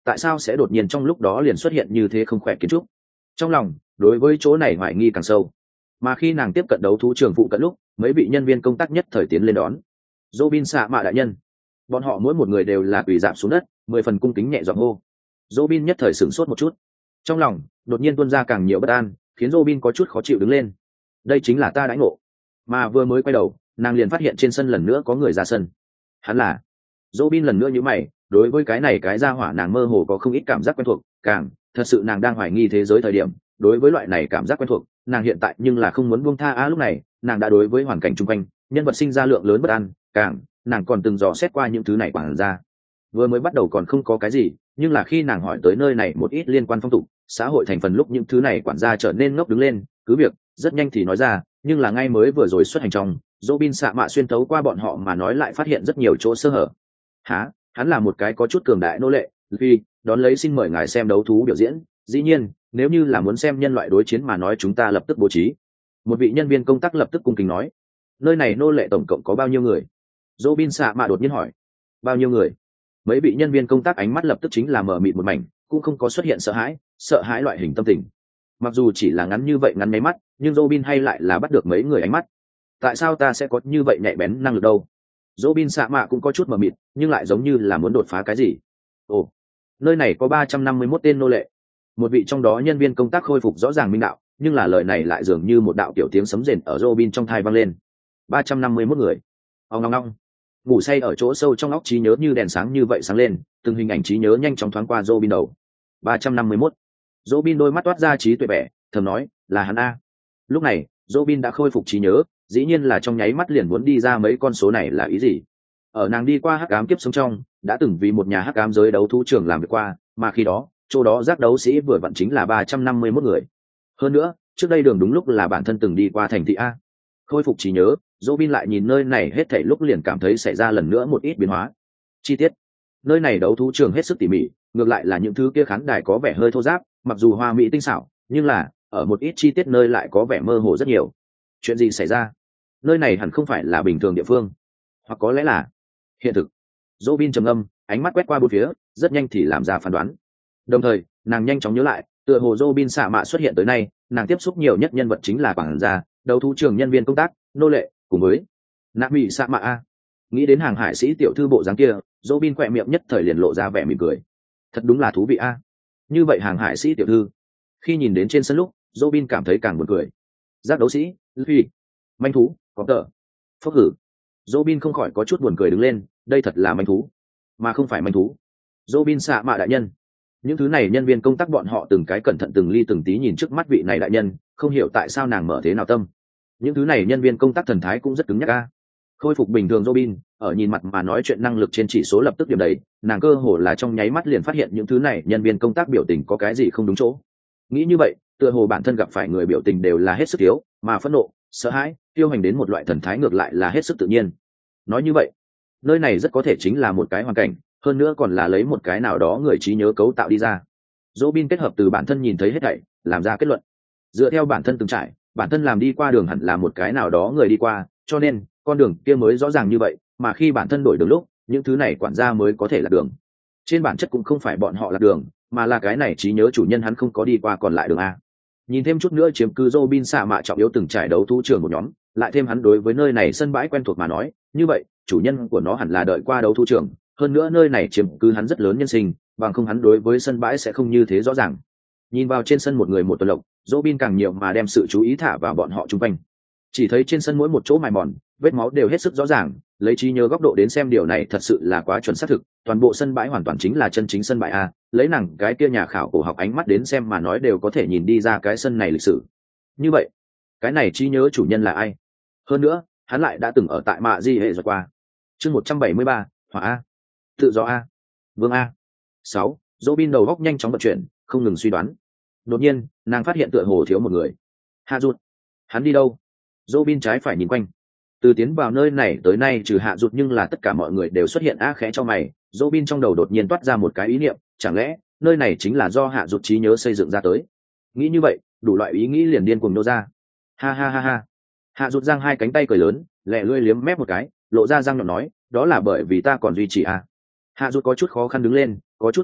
A: tại sao sẽ đột nhiên trong lúc đó liền xuất hiện như thế không khỏe kiến trúc. Trong lòng đối với chỗ này hoài nghi càng sâu, mà khi nàng tiếp cận đấu thú trường phụ cận lúc, mấy vị nhân viên công tác nhất thời tiến lên đón. Robin xạ mạ đại nhân. Bọn họ mỗi một người đều là quỳ dạp xuống đất, mười phần cung kính nhẹ giọng hô. Robin nhất thời sửng sốt một chút, trong lòng đột nhiên tuôn ra càng nhiều bất an, khiến Robin có chút khó chịu đứng lên. Đây chính là ta đãi ngộ. Mà vừa mới quay đầu, nàng liền phát hiện trên sân lần nữa có người ra sân. Hắn là Robin. Lần nữa nhíu mày, đối với cái này cái gia hỏa nàng mơ hồ có không ít cảm giác quen thuộc, càng thật sự nàng đang hoài nghi thế giới thời điểm, đối với loại này cảm giác quen thuộc, nàng hiện tại nhưng là không muốn buông tha. Á lúc này, nàng đã đối với hoàn cảnh xung quanh, nhân vật sinh ra lượng lớn bất an, càng nàng còn từng dò xét qua những thứ này quản ra. Vừa mới bắt đầu còn không có cái gì, nhưng là khi nàng hỏi tới nơi này một ít liên quan phong tục, xã hội thành phần lúc những thứ này quản gia trở nên ngốc đứng lên, cứ việc rất nhanh thì nói ra, nhưng là ngay mới vừa rồi xuất hành trong, Robin xạ mạ xuyên tấu qua bọn họ mà nói lại phát hiện rất nhiều chỗ sơ hở. Hả? Hắn là một cái có chút cường đại nô lệ, vì đón lấy xin mời ngài xem đấu thú biểu diễn. Dĩ nhiên, nếu như là muốn xem nhân loại đối chiến mà nói chúng ta lập tức bố trí. Một vị nhân viên công tác lập tức cung kính nói. Nơi này nô lệ tổng cộng có bao nhiêu người? Robin xạ mạ đột nhiên hỏi. Bao nhiêu người? Mấy vị nhân viên công tác ánh mắt lập tức chính là mờ mịt một mảnh, cũng không có xuất hiện sợ hãi, sợ hãi loại hình tâm tình. Mặc dù chỉ là ngắn như vậy ngắn mấy mắt, nhưng Robin hay lại là bắt được mấy người ánh mắt. Tại sao ta sẽ có như vậy nhạy bén năng lực đâu? Robin xạ mạ cũng có chút mờ mịt, nhưng lại giống như là muốn đột phá cái gì. Ồ, nơi này có ba trăm năm mươi mốt tên nô lệ. Một vị trong đó nhân viên công tác khôi phục rõ ràng minh đạo, nhưng là lời này lại dường như một đạo tiểu tiếng sấm rền ở Robin trong tai vang lên. ba trăm năm mươi mốt người. Ong ong ong. Ngủ say ở chỗ sâu trong óc trí nhớ như đèn sáng như vậy sáng lên, từng hình ảnh trí nhớ nhanh chóng thoáng qua Robin đầu. ba trăm năm mươi mốt. Robin đôi mắt toát ra trí tuệ vẻ, thầm nói, là hắn a. Lúc này, Robin đã khôi phục trí nhớ, dĩ nhiên là trong nháy mắt liền muốn đi ra mấy con số này là ý gì. Ở nàng đi qua hắc ám kiếp sống trong, đã từng vì một nhà hắc ám giới đấu thú trường làm việc qua, mà khi đó, chỗ đó giác đấu sĩ vừa vặn chính là ba trăm năm mươi mốt người. Hơn nữa, trước đây đường đúng lúc là bản thân từng đi qua thành thị a. Khôi phục trí nhớ, Robin lại nhìn nơi này hết thảy lúc liền cảm thấy xảy ra lần nữa một ít biến hóa. Chi tiết, nơi này đấu thú trường hết sức tỉ mỉ, ngược lại là những thứ kia khán đài có vẻ hơi thô ráp, mặc dù hoa mỹ tinh xảo, nhưng là ở một ít chi tiết nơi lại có vẻ mơ hồ rất nhiều. Chuyện gì xảy ra? Nơi này hẳn không phải là bình thường địa phương, hoặc có lẽ là hiện thực. Robin trầm ngâm, ánh mắt quét qua bốn phía, rất nhanh thì làm ra phán đoán. Đồng thời, nàng nhanh chóng nhớ lại, tựa hồ Robin xạ mạ xuất hiện tới nay, nàng tiếp xúc nhiều nhất nhân vật chính là quản gia, đấu thú trường nhân viên công tác, nô lệ, cùng với nạ mỹ xạ mạ a. Nghĩ đến hàng hải sĩ tiểu thư bộ dáng kia, Robin khỏe miệng nhất thời liền lộ ra vẻ mỉm cười. Thật đúng là thú vị a. Như vậy hàng hải sĩ tiểu thư, khi nhìn đến trên sân lúc, Robin cảm thấy càng buồn cười. Giác đấu sĩ, Luffy, manh thú, có tờ, phốc hử. Robin không khỏi có chút buồn cười đứng lên, đây thật là manh thú, mà không phải manh thú. Robin xạ mạ đại nhân. Những thứ này nhân viên công tác bọn họ từng cái cẩn thận từng ly từng tí nhìn trước mắt vị này đại nhân, không hiểu tại sao nàng mở thế nào tâm. Những thứ này nhân viên công tác thần thái cũng rất cứng nhắc a. Khôi phục bình thường Robin, ở nhìn mặt mà nói chuyện năng lực trên chỉ số lập tức điểm đấy, nàng cơ hồ là trong nháy mắt liền phát hiện những thứ này nhân viên công tác biểu tình có cái gì không đúng chỗ. Nghĩ như vậy, tựa hồ bản thân gặp phải người biểu tình đều là hết sức thiếu, mà phẫn nộ, sợ hãi, tiêu hành đến một loại thần thái ngược lại là hết sức tự nhiên. Nói như vậy, nơi này rất có thể chính là một cái hoàn cảnh, hơn nữa còn là lấy một cái nào đó người trí nhớ cấu tạo đi ra. Robin kết hợp từ bản thân nhìn thấy hết thảy, làm ra kết luận. Dựa theo bản thân từng trải, bản thân làm đi qua đường hẳn là một cái nào đó người đi qua, cho nên con đường kia mới rõ ràng như vậy, mà khi bản thân đổi đường lúc, những thứ này quản gia mới có thể là đường. Trên bản chất cũng không phải bọn họ là đường, mà là cái này trí nhớ chủ nhân hắn không có đi qua còn lại đường a. Nhìn thêm chút nữa chiếm cứ Robin xạ mạ trọng yếu từng trải đấu thú trường một nhóm, lại thêm hắn đối với nơi này sân bãi quen thuộc mà nói, như vậy chủ nhân của nó hẳn là đợi qua đấu thú trường, hơn nữa nơi này chiếm cứ hắn rất lớn nhân sinh, bằng không hắn đối với sân bãi sẽ không như thế rõ ràng. Nhìn vào trên sân một người một tuần lộc, Robin càng nhiều mà đem sự chú ý thả vào bọn họ chung quanh. Chỉ thấy trên sân mỗi một chỗ mài mòn, vết máu đều hết sức rõ ràng, lấy trí nhớ góc độ đến xem điều này thật sự là quá chuẩn xác thực, toàn bộ sân bãi hoàn toàn chính là chân chính sân bãi a, lấy nàng cái kia nhà khảo cổ học ánh mắt đến xem mà nói đều có thể nhìn đi ra cái sân này lịch sử. Như vậy, cái này trí nhớ chủ nhân là ai? Hơn nữa, hắn lại đã từng ở tại Mạ Di hệ rồi qua. Chương một trăm bảy mươi ba, Hỏa a, Tự do a, Vương a. sáu, Robin đầu góc nhanh chóng vận chuyển, không ngừng suy đoán. Đột nhiên, nàng phát hiện tựa hồ thiếu một người. Hạ Dụt, hắn đi đâu? Robin trái phải nhìn quanh. Từ tiến vào nơi này tới nay trừ Hạ Dụt nhưng là tất cả mọi người đều xuất hiện a khẽ cho mày. Robin trong đầu đột nhiên toát ra một cái ý niệm, chẳng lẽ nơi này chính là do Hạ Dụt trí nhớ xây dựng ra tới? Nghĩ như vậy, đủ loại ý nghĩ liền điên cuồng nô ra. Ha ha ha ha. Hạ Dụt giang hai cánh tay cười lớn, lẹ lưỡi liếm mép một cái, lộ ra răng nhọn nói, đó là bởi vì ta còn duy trì a. Hạ Dụt có chút khó khăn đứng lên, có chút kiêng kỵ,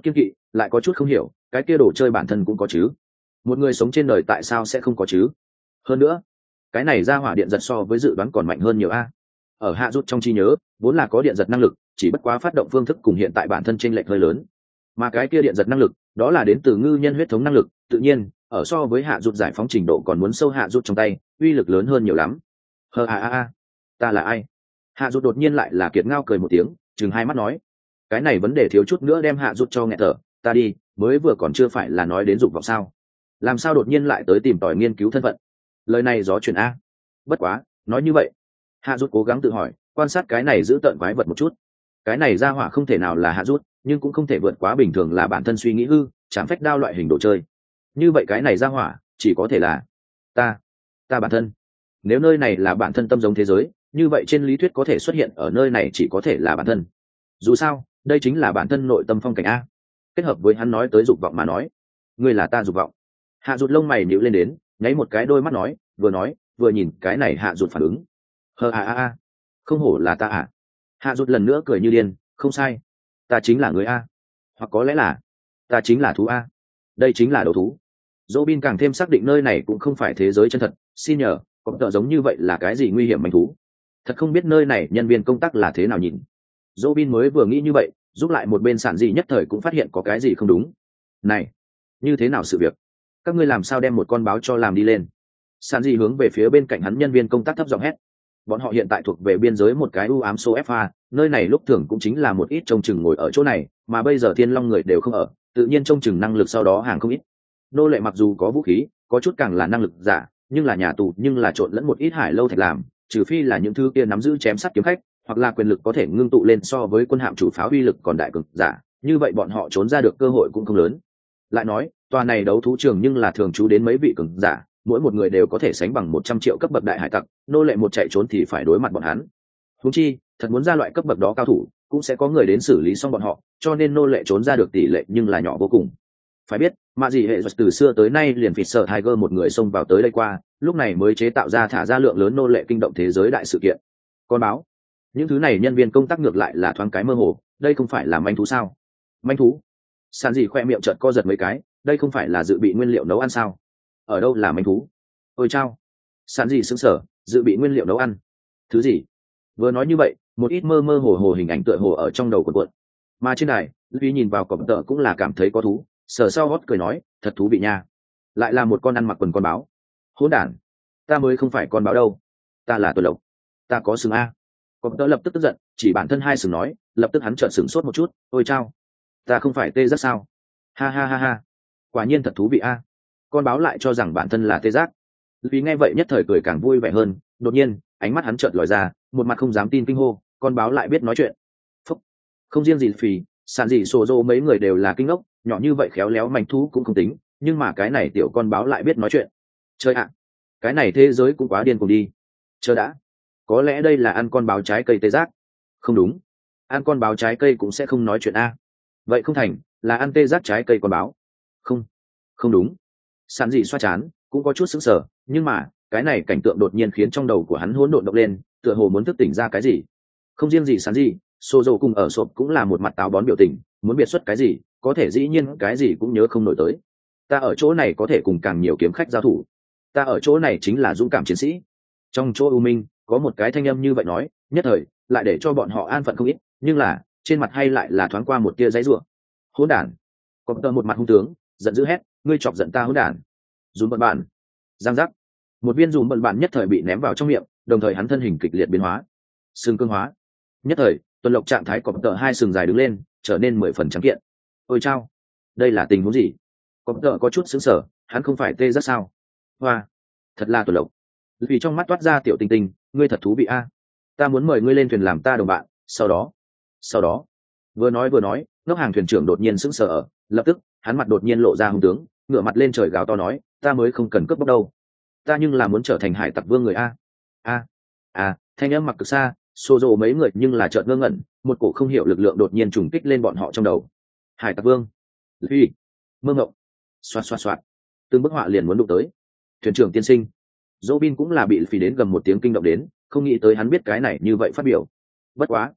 A: lại có chút không hiểu cái kia đồ chơi bản thân cũng có chứ, một người sống trên đời tại sao sẽ không có chứ? Hơn nữa cái này ra hỏa điện giật so với dự đoán còn mạnh hơn nhiều a. Ở hạ rút trong trí nhớ vốn là có điện giật năng lực, chỉ bất quá phát động phương thức cùng hiện tại bản thân chênh lệch hơi lớn, mà cái kia điện giật năng lực đó là đến từ ngư nhân huyết thống năng lực, tự nhiên ở so với hạ rút giải phóng trình độ còn muốn sâu hạ rút trong tay uy lực lớn hơn nhiều lắm. Hờ a a a, ta là ai? Hạ rút đột nhiên lại là kiệt ngao cười một tiếng, chừng hai mắt nói, cái này vấn đề thiếu chút nữa đem hạ rút cho nghẹt thở. Ta đi, mới vừa còn chưa phải là nói đến dục vọng sao, làm sao đột nhiên lại tới tìm tòi nghiên cứu thân phận? Lời này gió chuyển a. Bất quá nói như vậy, hạ rút cố gắng tự hỏi, quan sát cái này giữ tợn quái vật một chút. Cái này ra hỏa không thể nào là hạ rút, nhưng cũng không thể vượt quá bình thường là bản thân suy nghĩ hư chạm phách đao loại hình đồ chơi. Như vậy cái này ra hỏa chỉ có thể là ta ta bản thân. Nếu nơi này là bản thân tâm giống thế giới, như vậy trên lý thuyết có thể xuất hiện ở nơi này chỉ có thể là bản thân. Dù sao đây chính là bản thân nội tâm phong cảnh a. Kết hợp với hắn nói tới dục vọng mà nói, ngươi là ta dục vọng. Hạ rụt lông mày nhíu lên đến, nháy một cái đôi mắt nói, vừa nói vừa nhìn cái này hạ rụt phản ứng. Hờ a a a, không hổ là ta à? Hạ rụt lần nữa cười như điên, không sai, ta chính là người a, hoặc có lẽ là ta chính là thú a. Đây chính là đầu thú. Robin càng thêm xác định nơi này cũng không phải thế giới chân thật, xin nhờ có tợ giống như vậy là cái gì nguy hiểm manh thú, thật không biết nơi này nhân viên công tác là thế nào nhìn. Robin mới vừa nghĩ như vậy, giúp lại một bên sản dị nhất thời cũng phát hiện có cái gì không đúng. Này, như thế nào sự việc? Các ngươi làm sao đem một con báo cho làm đi lên? Sản dị hướng về phía bên cạnh hắn nhân viên công tác thấp giọng hét. Bọn họ hiện tại thuộc về biên giới một cái u ám số ép a, nơi này lúc thường cũng chính là một ít trông chừng ngồi ở chỗ này, mà bây giờ thiên long người đều không ở, tự nhiên trông chừng năng lực sau đó hàng không ít. Nô lệ mặc dù có vũ khí, có chút càng là năng lực giả, nhưng là nhà tù nhưng là trộn lẫn một ít hải lâu thạch làm, trừ phi là những thứ kia nắm giữ chém sắt kiếm khách, hoặc là quyền lực có thể ngưng tụ lên so với quân hạm chủ pháo uy lực còn đại cường giả, như vậy bọn họ trốn ra được cơ hội cũng không lớn. Lại nói tòa này đấu thú trường nhưng là thường trú đến mấy vị cường giả, mỗi một người đều có thể sánh bằng một trăm triệu cấp bậc đại hải tặc, nô lệ một chạy trốn thì phải đối mặt bọn hắn. Huống chi thật muốn ra loại cấp bậc đó cao thủ, cũng sẽ có người đến xử lý xong bọn họ, cho nên nô lệ trốn ra được tỷ lệ nhưng là nhỏ vô cùng. Phải biết mà gì hệ từ xưa tới nay liền phịt sợ Tiger một người xông vào tới đây qua, lúc này mới chế tạo ra thả ra lượng lớn nô lệ kinh động thế giới đại sự kiện. Con báo, những thứ này nhân viên công tác ngược lại là thoáng cái mơ hồ, đây không phải là manh thú sao? Manh thú? Sàn gì khoe miệng chợt co giật mấy cái, đây không phải là dự bị nguyên liệu nấu ăn sao? Ở đâu là manh thú? Ôi chao! Sàn gì sững sờ, dự bị nguyên liệu nấu ăn? Thứ gì? Vừa nói như vậy, một ít mơ mơ hồ hồ hình ảnh tựa hồ ở trong đầu của cuộn. Mà trên đài, Luffy nhìn vào cọp tợ cũng là cảm thấy có thú, sờ sau hót cười nói, thật thú vị nha. Lại là một con ăn mặc quần con báo. Hỗn đản! Ta mới không phải con báo đâu, ta là Tuần Lộc, ta có sừng a. Cọp tợ lập tức tức giận, chỉ bản thân hai sừng nói, lập tức hắn trợn sừng sốt một chút, ôi chao! Ta không phải tê giác sao? Ha ha ha ha! Quả nhiên thật thú vị a. Con báo lại cho rằng bản thân là tê giác. Vì nghe vậy nhất thời cười càng vui vẻ hơn, đột nhiên ánh mắt hắn trợn lòi ra, một mặt không dám tin kinh hô, con báo lại biết nói chuyện. Phúc. Không riêng gì Phì, Sàn gì Sô Dô mấy người đều là kinh ngốc, nhỏ như vậy khéo léo manh thú cũng không tính, nhưng mà cái này tiểu con báo lại biết nói chuyện. Chơi ạ, cái này thế giới cũng quá điên cuồng đi. Chờ đã, có lẽ đây là ăn con báo trái cây tê giác. Không đúng, ăn con báo trái cây cũng sẽ không nói chuyện a. Vậy không thành là ăn tê giác trái cây con báo. Không, không đúng. Sàn gì xoa chán, cũng có chút sững sờ, nhưng mà cái này cảnh tượng đột nhiên khiến trong đầu của hắn hỗn độn động lên, tựa hồ muốn thức tỉnh ra cái gì. Không riêng gì Sàn gì, Sô Dô cùng ở sộp cũng là một mặt táo bón biểu tình, muốn biệt xuất cái gì, có thể dĩ nhiên cái gì cũng nhớ không nổi tới. Ta ở chỗ này có thể cùng càng nhiều kiếm khách giao thủ, ta ở chỗ này chính là dũng cảm chiến sĩ. Trong chỗ U Minh có một cái thanh âm như vậy nói, nhất thời lại để cho bọn họ an phận không ít, nhưng là trên mặt hay lại là thoáng qua một tia giãy giụa. Hỗn đản! Cọp tơ một mặt hung tướng, giận dữ hét, ngươi chọc giận ta hỗn đản! Dùm bận bạn, giang giác, một viên dùm bận bạn nhất thời bị ném vào trong miệng, đồng thời hắn thân hình kịch liệt biến hóa, xương cương hóa. Nhất thời Tuần Lộc trạng thái cọp tơ hai sừng dài đứng lên, trở nên mười phần trắng kiện. Ôi chao, đây là tình huống gì? Cọp tơ có chút sững sờ, hắn không phải tê rất sao? Hoa, thật là Tuần Lộc. Vì trong mắt toát ra tiểu tinh tinh, ngươi thật thú vị a. Ta muốn mời ngươi lên thuyền làm ta đồng bạn, sau đó, sau đó. Vừa nói vừa nói, ngốc hàng thuyền trưởng đột nhiên sững sờ ở, lập tức hắn mặt đột nhiên lộ ra hung tướng, ngửa mặt lên trời gào to nói, ta mới không cần cướp bóc đâu, ta nhưng là muốn trở thành hải tặc vương người a. A a, thanh âm mặc cực xa, xô rộ mấy người nhưng là chợt ngơ ngẩn, một cổ không hiểu lực lượng đột nhiên trùng kích lên bọn họ trong đầu. Hải tặc vương, Luffy, mơ ngộng, xoạt xoạt xoạt, từng bức họa liền muốn đụng tới. Thuyền trưởng tiên sinh, Robin cũng là bị phì đến gầm một tiếng kinh động đến, không nghĩ tới hắn biết cái này như vậy phát biểu. Bất quá,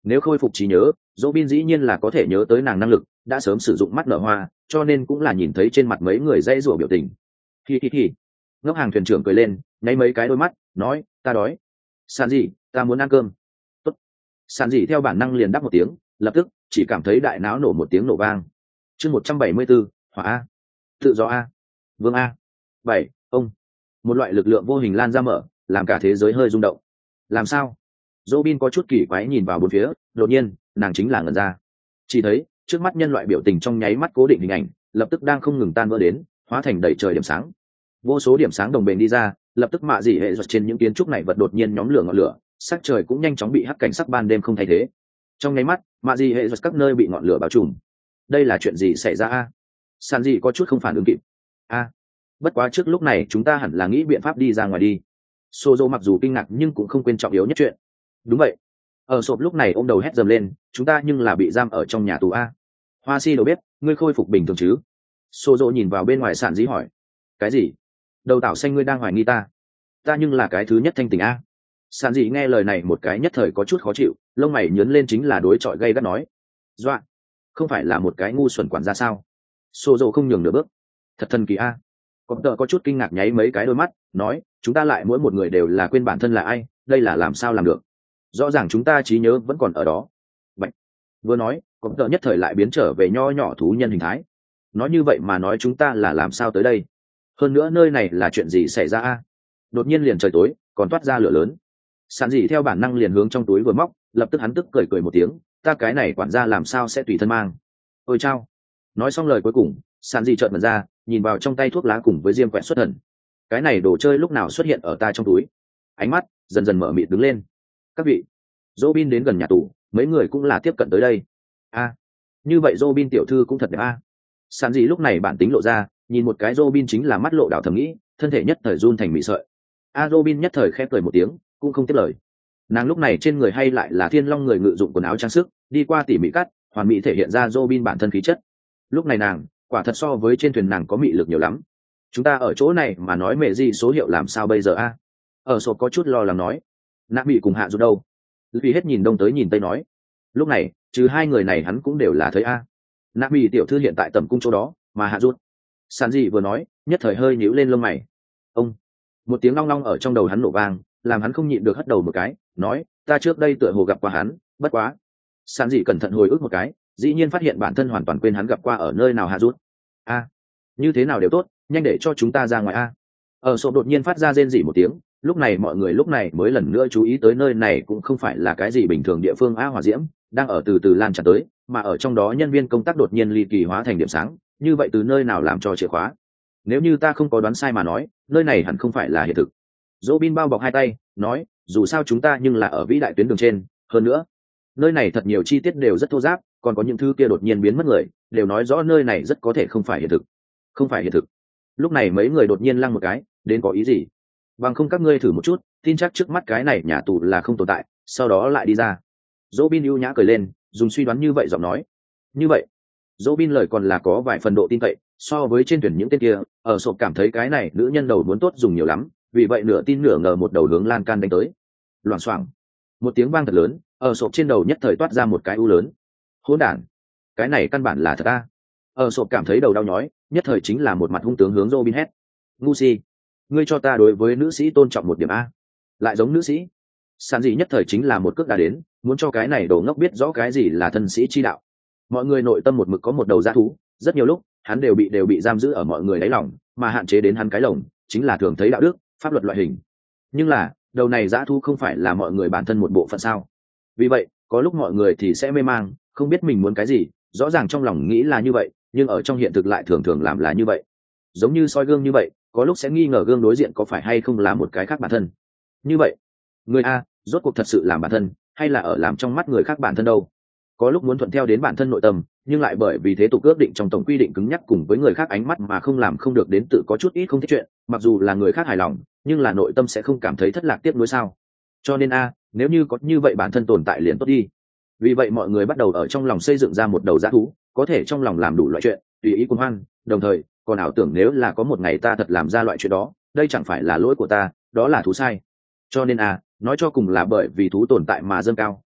A: Nếu khôi phục trí nhớ, Robin dĩ nhiên là có thể nhớ tới nàng năng lực, đã sớm sử dụng mắt nở hoa, cho nên cũng là nhìn thấy trên mặt mấy người dãy rủa biểu tình. Hi hi hi. Ngốc hàng thuyền trưởng cười lên, nháy mấy cái đôi mắt, nói, ta đói. Sản gì, ta muốn ăn cơm. Tốt. Sản gì theo bản năng liền đáp một tiếng, lập tức chỉ cảm thấy đại não nổ một tiếng nổ vang. Chương một trăm bảy mươi bốn, hỏa a, tự do a, vương a. Bảy, ông. Một loại lực lượng vô hình lan ra mở, làm cả thế giới hơi rung động. Làm sao? Robin có chút kỳ quái nhìn vào bốn phía, đột nhiên, nàng chính là ngẩn ra. Chỉ thấy, trước mắt nhân loại biểu tình trong nháy mắt cố định hình ảnh, lập tức đang không ngừng tan vỡ đến, hóa thành đầy trời điểm sáng. Vô số điểm sáng đồng bền đi ra, lập tức mạ dị hệ giật trên những kiến trúc này vật đột nhiên nhóm lửa ngọn lửa, sắc trời cũng nhanh chóng bị hắc cảnh sắc ban đêm không thay thế. Trong nháy mắt, mạ dị hệ giật các nơi bị ngọn lửa bao trùm. Đây là chuyện gì xảy ra a? San dị có chút không phản ứng kịp. A, bất quá trước lúc này chúng ta hẳn là nghĩ biện pháp đi ra ngoài đi. Sozo mặc dù kinh ngạc nhưng cũng không quên trọng yếu nhất chuyện. Đúng vậy. Ở sộp lúc này ôm đầu hét dầm lên, chúng ta nhưng là bị giam ở trong nhà tù a. Hoa si đâu biết, ngươi khôi phục bình thường chứ? Sozo nhìn vào bên ngoài Sản dĩ hỏi. Cái gì? Đầu tảo xanh ngươi đang hoài nghi ta? Ta nhưng là cái thứ nhất thanh tình a. Sản dĩ nghe lời này một cái nhất thời có chút khó chịu, lông mày nhướng lên chính là đối chọi gay gắt nói. Doạ, không phải là một cái ngu xuẩn quản gia sao? Sozo không nhường nửa bước. Thật thần kỳ a. Có tờ có chút kinh ngạc nháy mấy cái đôi mắt, nói, chúng ta lại mỗi một người đều là quên bản thân là ai, đây là làm sao làm được? Rõ ràng chúng ta trí nhớ vẫn còn ở đó. Vậy, vừa nói, có tờ nhất thời lại biến trở về nho nhỏ thú nhân hình thái. Nói như vậy mà nói chúng ta là làm sao tới đây? Hơn nữa nơi này là chuyện gì xảy ra a? Đột nhiên liền trời tối, còn toát ra lửa lớn. Sản dị theo bản năng liền hướng trong túi vừa móc, lập tức hắn tức cười cười một tiếng, ta cái này quản gia làm sao sẽ tùy thân mang? Ôi chao! Nói xong lời cuối cùng, Sản dị trợn mở ra, nhìn vào trong tay thuốc lá cùng với diêm quẹt xuất thần. Cái này đồ chơi lúc nào xuất hiện ở ta trong túi? Ánh mắt dần dần mở mịt đứng lên. Các vị, Robin đến gần nhà tù, mấy người cũng là tiếp cận tới đây. A, như vậy Robin tiểu thư cũng thật đẹp a. Sản dị lúc này bản tính lộ ra, nhìn một cái Robin chính là mắt lộ đảo thầm nghĩ, thân thể nhất thời run thành mị sợi. A Robin nhất thời khẽ cười một tiếng, cũng không tiếp lời. Nàng lúc này trên người hay lại là thiên long người ngự dụng quần áo trang sức, đi qua tỉ mỉ cắt, hoàn mỹ thể hiện ra Robin bản thân khí chất. Lúc này nàng, quả thật so với trên thuyền nàng có mị lực nhiều lắm. Chúng ta ở chỗ này mà nói mẹ gì số hiệu làm sao bây giờ a? Ở sổ có chút lo lắng nói. Nạ bị cùng hạ rút đâu? Vì hết nhìn đông tới nhìn tây nói. Lúc này, trừ hai người này hắn cũng đều là thấy a. Nạ bị tiểu thư hiện tại tầm cung chỗ đó, mà hạ rút. Sản dị vừa nói, nhất thời hơi nhíu lên lông mày. Ông, một tiếng long long ở trong đầu hắn nổ vang, làm hắn không nhịn được hất đầu một cái, nói, ta trước đây tựa hồ gặp qua hắn, bất quá. Sản dị cẩn thận hồi ức một cái, dĩ nhiên phát hiện bản thân hoàn toàn quên hắn gặp qua ở nơi nào hạ rút. A, như thế nào đều tốt, nhanh để cho chúng ta ra ngoài a. Ở sổ đột nhiên phát ra rên rỉ một tiếng, lúc này mọi người lúc này mới lần nữa chú ý tới nơi này cũng không phải là cái gì bình thường địa phương a hỏa diễm đang ở từ từ lan tràn tới, mà ở trong đó nhân viên công tác đột nhiên ly kỳ hóa thành điểm sáng, như vậy từ nơi nào làm cho chìa khóa? Nếu như ta không có đoán sai mà nói, nơi này hẳn không phải là hiện thực. Robin bao bọc hai tay, nói, dù sao chúng ta nhưng là ở vĩ đại tuyến đường trên, hơn nữa, nơi này thật nhiều chi tiết đều rất thô ráp, còn có những thứ kia đột nhiên biến mất người, đều nói rõ nơi này rất có thể không phải hiện thực. Không phải hiện thực. Lúc này mấy người đột nhiên lăng một cái, đến có ý gì? Bằng không các ngươi thử một chút, tin chắc trước mắt cái này nhà tù là không tồn tại, sau đó lại đi ra. Robin ưu nhã cười lên, dùng suy đoán như vậy giọng nói. Như vậy, Robin lời còn là có vài phần độ tin cậy, so với trên tuyển những tên kia, ở sộp cảm thấy cái này nữ nhân đầu muốn tốt dùng nhiều lắm, vì vậy nửa tin nửa ngờ một đầu hướng lan can đánh tới. Loảng xoảng, một tiếng vang thật lớn, ở sộp trên đầu nhất thời toát ra một cái u lớn. Hỗn đản, cái này căn bản là thật a. Ở sộp cảm thấy đầu đau nhói, nhất thời chính là một mặt hung tướng hướng Robin hét. Ngu si, ngươi cho ta đối với nữ sĩ tôn trọng một điểm a. Lại giống nữ sĩ. Sản dị nhất thời chính là một cước đá đến, muốn cho cái này đồ ngốc biết rõ cái gì là thân sĩ chi đạo. Mọi người nội tâm một mực có một đầu dã thú, rất nhiều lúc hắn đều bị đều bị giam giữ ở mọi người đáy lòng, mà hạn chế đến hắn cái lồng chính là thường thấy đạo đức, pháp luật loại hình. Nhưng là đầu này dã thú không phải là mọi người bản thân một bộ phận sao? Vì vậy có lúc mọi người thì sẽ mê mang, không biết mình muốn cái gì, rõ ràng trong lòng nghĩ là như vậy, nhưng ở trong hiện thực lại thường thường làm là như vậy. Giống như soi gương như vậy, có lúc sẽ nghi ngờ gương đối diện có phải hay không là một cái khác bản thân. Như vậy, người a rốt cuộc thật sự làm bản thân, hay là ở làm trong mắt người khác bản thân đâu? Có lúc muốn thuận theo đến bản thân nội tâm, nhưng lại bởi vì thế tục ước định trong tổng quy định cứng nhắc cùng với người khác ánh mắt mà không làm không được đến tự có chút ít không thích chuyện, mặc dù là người khác hài lòng, nhưng là nội tâm sẽ không cảm thấy thất lạc tiếc nuối sao? Cho nên a, nếu như có như vậy bản thân tồn tại liền tốt đi. Vì vậy mọi người bắt đầu ở trong lòng xây dựng ra một đầu dã thú, có thể trong lòng làm đủ loại chuyện, tùy ý cuồng hoan, đồng thời còn ảo tưởng nếu là có một ngày ta thật làm ra loại chuyện đó, đây chẳng phải là lỗi của ta, đó là thú sai. Cho nên a, nói cho cùng là bởi vì thú tồn tại mà dâng cao,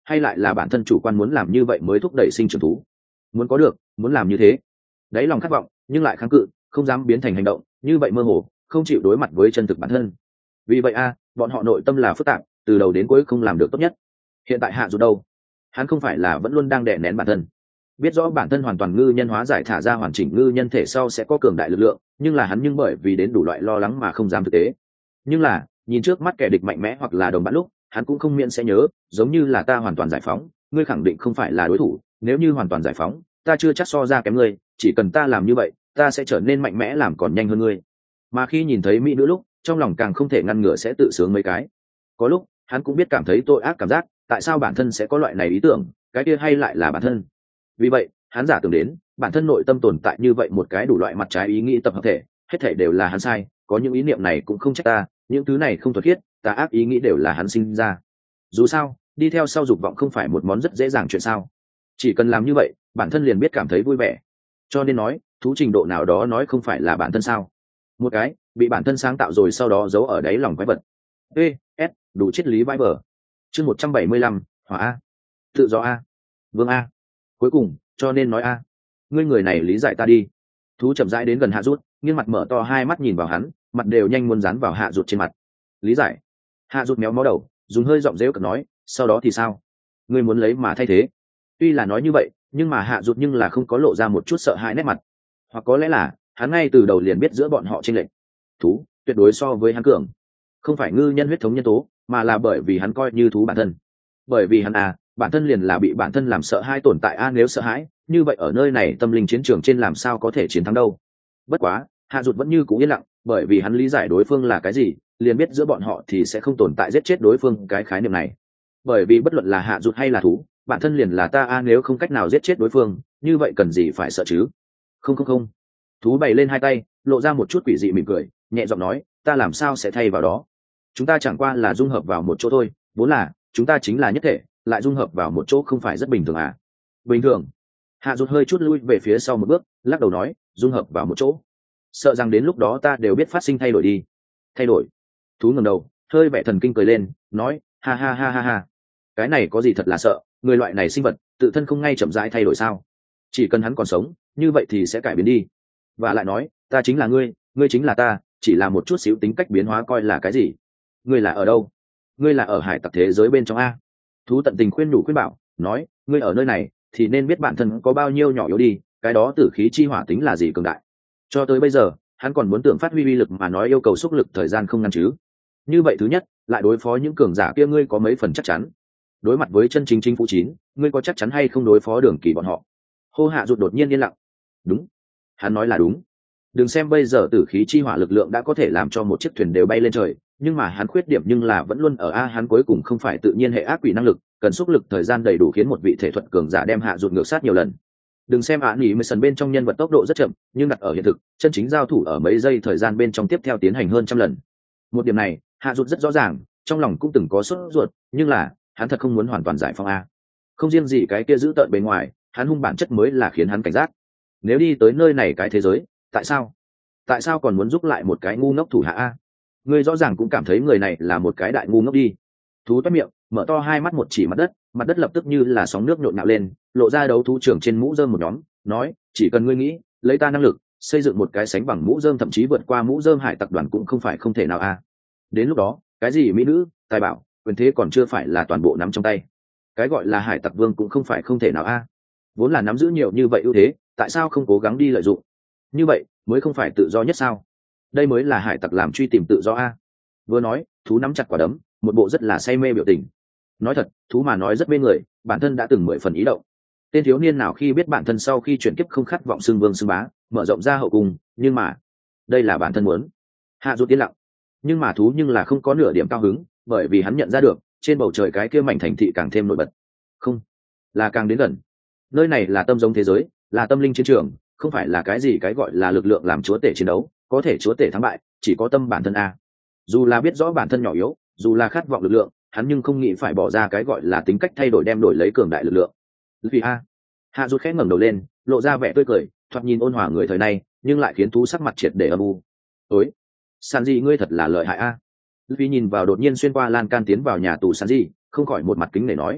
A: hay lại là bản thân chủ quan muốn làm như vậy mới thúc đẩy sinh trưởng thú? Muốn có được, muốn làm như thế, đáy lòng khát vọng nhưng lại kháng cự, không dám biến thành hành động, như vậy mơ hồ, không chịu đối mặt với chân thực bản thân. Vì vậy a bọn họ nội tâm là phức tạp, từ đầu đến cuối không làm được tốt nhất. Hiện tại Hạ Dụ đâu, hắn không phải là vẫn luôn đang đè nén bản thân, biết rõ bản thân hoàn toàn ngư nhân hóa giải thả ra hoàn chỉnh ngư nhân thể sau sẽ có cường đại lực lượng, nhưng là hắn nhưng bởi vì đến đủ loại lo lắng mà không dám thực tế. Nhưng là nhìn trước mắt kẻ địch mạnh mẽ hoặc là đồng bạn lúc, hắn cũng không miễn sẽ nhớ, giống như là ta hoàn toàn giải phóng, ngươi khẳng định không phải là đối thủ, nếu như hoàn toàn giải phóng, ta chưa chắc so ra kém ngươi, chỉ cần ta làm như vậy, ta sẽ trở nên mạnh mẽ làm còn nhanh hơn ngươi. Mà khi nhìn thấy mỹ nữ lúc, trong lòng càng không thể ngăn ngừa sẽ tự sướng mấy cái. Có lúc hắn cũng biết cảm thấy tội ác cảm giác, tại sao bản thân sẽ có loại này ý tưởng, cái kia hay lại là bản thân. Vì vậy hắn giả tưởng đến bản thân nội tâm tồn tại như vậy một cái đủ loại mặt trái ý nghĩ tập hợp thể, hết thể đều là hắn sai, có những ý niệm này cũng không trách ta, những thứ này không thuật khiết, tà ác ý nghĩ đều là hắn sinh ra. Dù sao đi theo sau dục vọng không phải một món rất dễ dàng chuyện sao, chỉ cần làm như vậy bản thân liền biết cảm thấy vui vẻ. Cho nên nói thú trình độ nào đó nói không phải là bản thân sao, một cái bị bản thân sáng tạo rồi sau đó giấu ở đáy lòng quái vật. E S đủ triết lý vãi bờ. Chương một trăm bảy mươi lăm, hỏa a, tự do a, vương a. Cuối cùng cho nên nói a, ngươi người này lý giải ta đi. Thú chậm rãi đến gần Hạ Dụ, nghiêng mặt mở to hai mắt nhìn vào hắn, mặt đều nhanh muốn dán vào Hạ Dụ trên mặt. Lý giải? Hạ Dụ méo mó đầu, dùng hơi giọng dễu cợt nói, sau đó thì sao? Ngươi muốn lấy mà thay thế? Tuy là nói như vậy, nhưng mà Hạ Dụ nhưng là không có lộ ra một chút sợ hãi nét mặt, hoặc có lẽ là hắn ngay từ đầu liền biết giữa bọn họ chênh lệch. Thú tuyệt đối so với hắn cường, không phải ngư nhân huyết thống nhân tố, mà là bởi vì hắn coi như thú bản thân. Bởi vì hắn à, bản thân liền là bị bản thân làm sợ hãi tồn tại a, nếu sợ hãi như vậy ở nơi này tâm linh chiến trường trên làm sao có thể chiến thắng đâu. Bất quá Hạ Dụ vẫn như cũ yên lặng, bởi vì hắn lý giải đối phương là cái gì, liền biết giữa bọn họ thì sẽ không tồn tại giết chết đối phương cái khái niệm này. Bởi vì bất luận là Hạ Dụ hay là thú, bản thân liền là ta a, nếu không cách nào giết chết đối phương, như vậy cần gì phải sợ chứ? Không không không. Thú bày lên hai tay, lộ ra một chút quỷ dị mỉm cười, nhẹ giọng nói, ta làm sao sẽ thay vào đó? Chúng ta chẳng qua là dung hợp vào một chỗ thôi, vốn là chúng ta chính là nhất thể, lại dung hợp vào một chỗ không phải rất bình thường à? Bình thường? Hạ Dụ hơi chút lui về phía sau một bước, lắc đầu nói, dung hợp vào một chỗ, sợ rằng đến lúc đó ta đều biết phát sinh thay đổi đi. Thay đổi? Thú ngẩng đầu, hơi vẻ thần kinh cười lên, nói, ha ha ha ha ha, cái này có gì thật là sợ, người loại này sinh vật tự thân không ngay chậm rãi thay đổi sao? Chỉ cần hắn còn sống, như vậy thì sẽ cải biến đi. Và lại nói, ta chính là ngươi, ngươi chính là ta, chỉ là một chút xíu tính cách biến hóa coi là cái gì? Ngươi là ở đâu? Ngươi là ở hải tặc thế giới bên trong a. Thú tận tình khuyên nhủ khuyên bảo, nói, ngươi ở nơi này thì nên biết bản thân có bao nhiêu nhỏ yếu đi, cái đó tử khí chi hỏa tính là gì cường đại. Cho tới bây giờ hắn còn muốn tưởng phát huy uy lực mà nói yêu cầu xúc lực thời gian không ngăn chứ. Như vậy thứ nhất, lại đối phó những cường giả kia ngươi có mấy phần chắc chắn? Đối mặt với chân chính chính phủ chín, ngươi có chắc chắn hay không đối phó Đường Kỳ bọn họ? Hô Hạ Dụ đột nhiên yên lặng. Đúng, hắn nói là đúng. Đừng xem bây giờ tử khí chi hỏa lực lượng đã có thể làm cho một chiếc thuyền đều bay lên trời, nhưng mà hắn khuyết điểm nhưng là vẫn luôn ở a, hắn cuối cùng không phải tự nhiên hệ ác quỷ năng lực, cần xúc lực thời gian đầy đủ khiến một vị thể thuật cường giả đem Hạ Dụ ngược sát nhiều lần. Đừng xem ạ nghỉ mới sần bên trong nhân vật tốc độ rất chậm, nhưng đặt ở hiện thực, chân chính giao thủ ở mấy giây thời gian bên trong tiếp theo tiến hành hơn trăm lần. Một điểm này Hạ Dụ rất rõ ràng, trong lòng cũng từng có sốt ruột, nhưng là hắn thật không muốn hoàn toàn giải phóng a. Không riêng gì cái kia giữ tợn bề ngoài, hắn hung bản chất mới là khiến hắn cảnh giác. Nếu đi tới nơi này cái thế giới, tại sao tại sao còn muốn giúp lại một cái ngu ngốc thủ hạ a? Ngươi rõ ràng cũng cảm thấy người này là một cái đại ngu ngốc đi. Thú toét miệng, mở to hai mắt một chỉ mặt đất, mặt đất lập tức như là sóng nước nhộn nhạo lên, lộ ra đấu thú trưởng trên mũ rơm một nhóm, nói, chỉ cần ngươi nghĩ lấy ta năng lực xây dựng một cái sánh bằng mũ rơm thậm chí vượt qua mũ rơm hải tặc đoàn cũng không phải không thể nào a. Đến lúc đó cái gì mỹ nữ tài bảo quyền thế còn chưa phải là toàn bộ nắm trong tay, cái gọi là hải tặc vương cũng không phải không thể nào a. Vốn là nắm giữ nhiều như vậy ưu thế, tại sao không cố gắng đi lợi dụng? Như vậy mới không phải tự do nhất sao? Đây mới là hải tặc làm truy tìm tự do a. Vừa nói thú nắm chặt quả đấm, một bộ rất là say mê biểu tình. Nói thật, thú mà nói rất mê người, bản thân đã từng mười phần ý động. Tên thiếu niên nào khi biết bản thân sau khi chuyển kiếp không khát vọng xưng vương xưng bá, mở rộng ra hậu cung, nhưng mà đây là bản thân muốn. Hạ Dụ tiến lặng, nhưng mà thú nhưng là không có nửa điểm cao hứng, bởi vì hắn nhận ra được trên bầu trời cái kia mảnh thành thị càng thêm nổi bật, không là càng đến gần. Nơi này là tâm giống thế giới, là tâm linh chiến trường, không phải là cái gì cái gọi là lực lượng làm chúa tể chiến đấu, có thể chúa tể thắng bại chỉ có tâm bản thân a. Dù là biết rõ bản thân nhỏ yếu, dù là khát vọng lực lượng, hắn nhưng không nghĩ phải bỏ ra cái gọi là tính cách thay đổi đem đổi lấy cường đại lực lượng. Vì a. Hạ Dụ khẽ ngẩng đầu lên, lộ ra vẻ tươi cười, thoạt nhìn ôn hòa người thời nay, nhưng lại khiến thú sắc mặt triệt để âm u. Ối, San Di ngươi thật là lợi hại a. Vì nhìn vào đột nhiên xuyên qua lan can tiến vào nhà tù San Di, không khỏi một mặt kính để nói,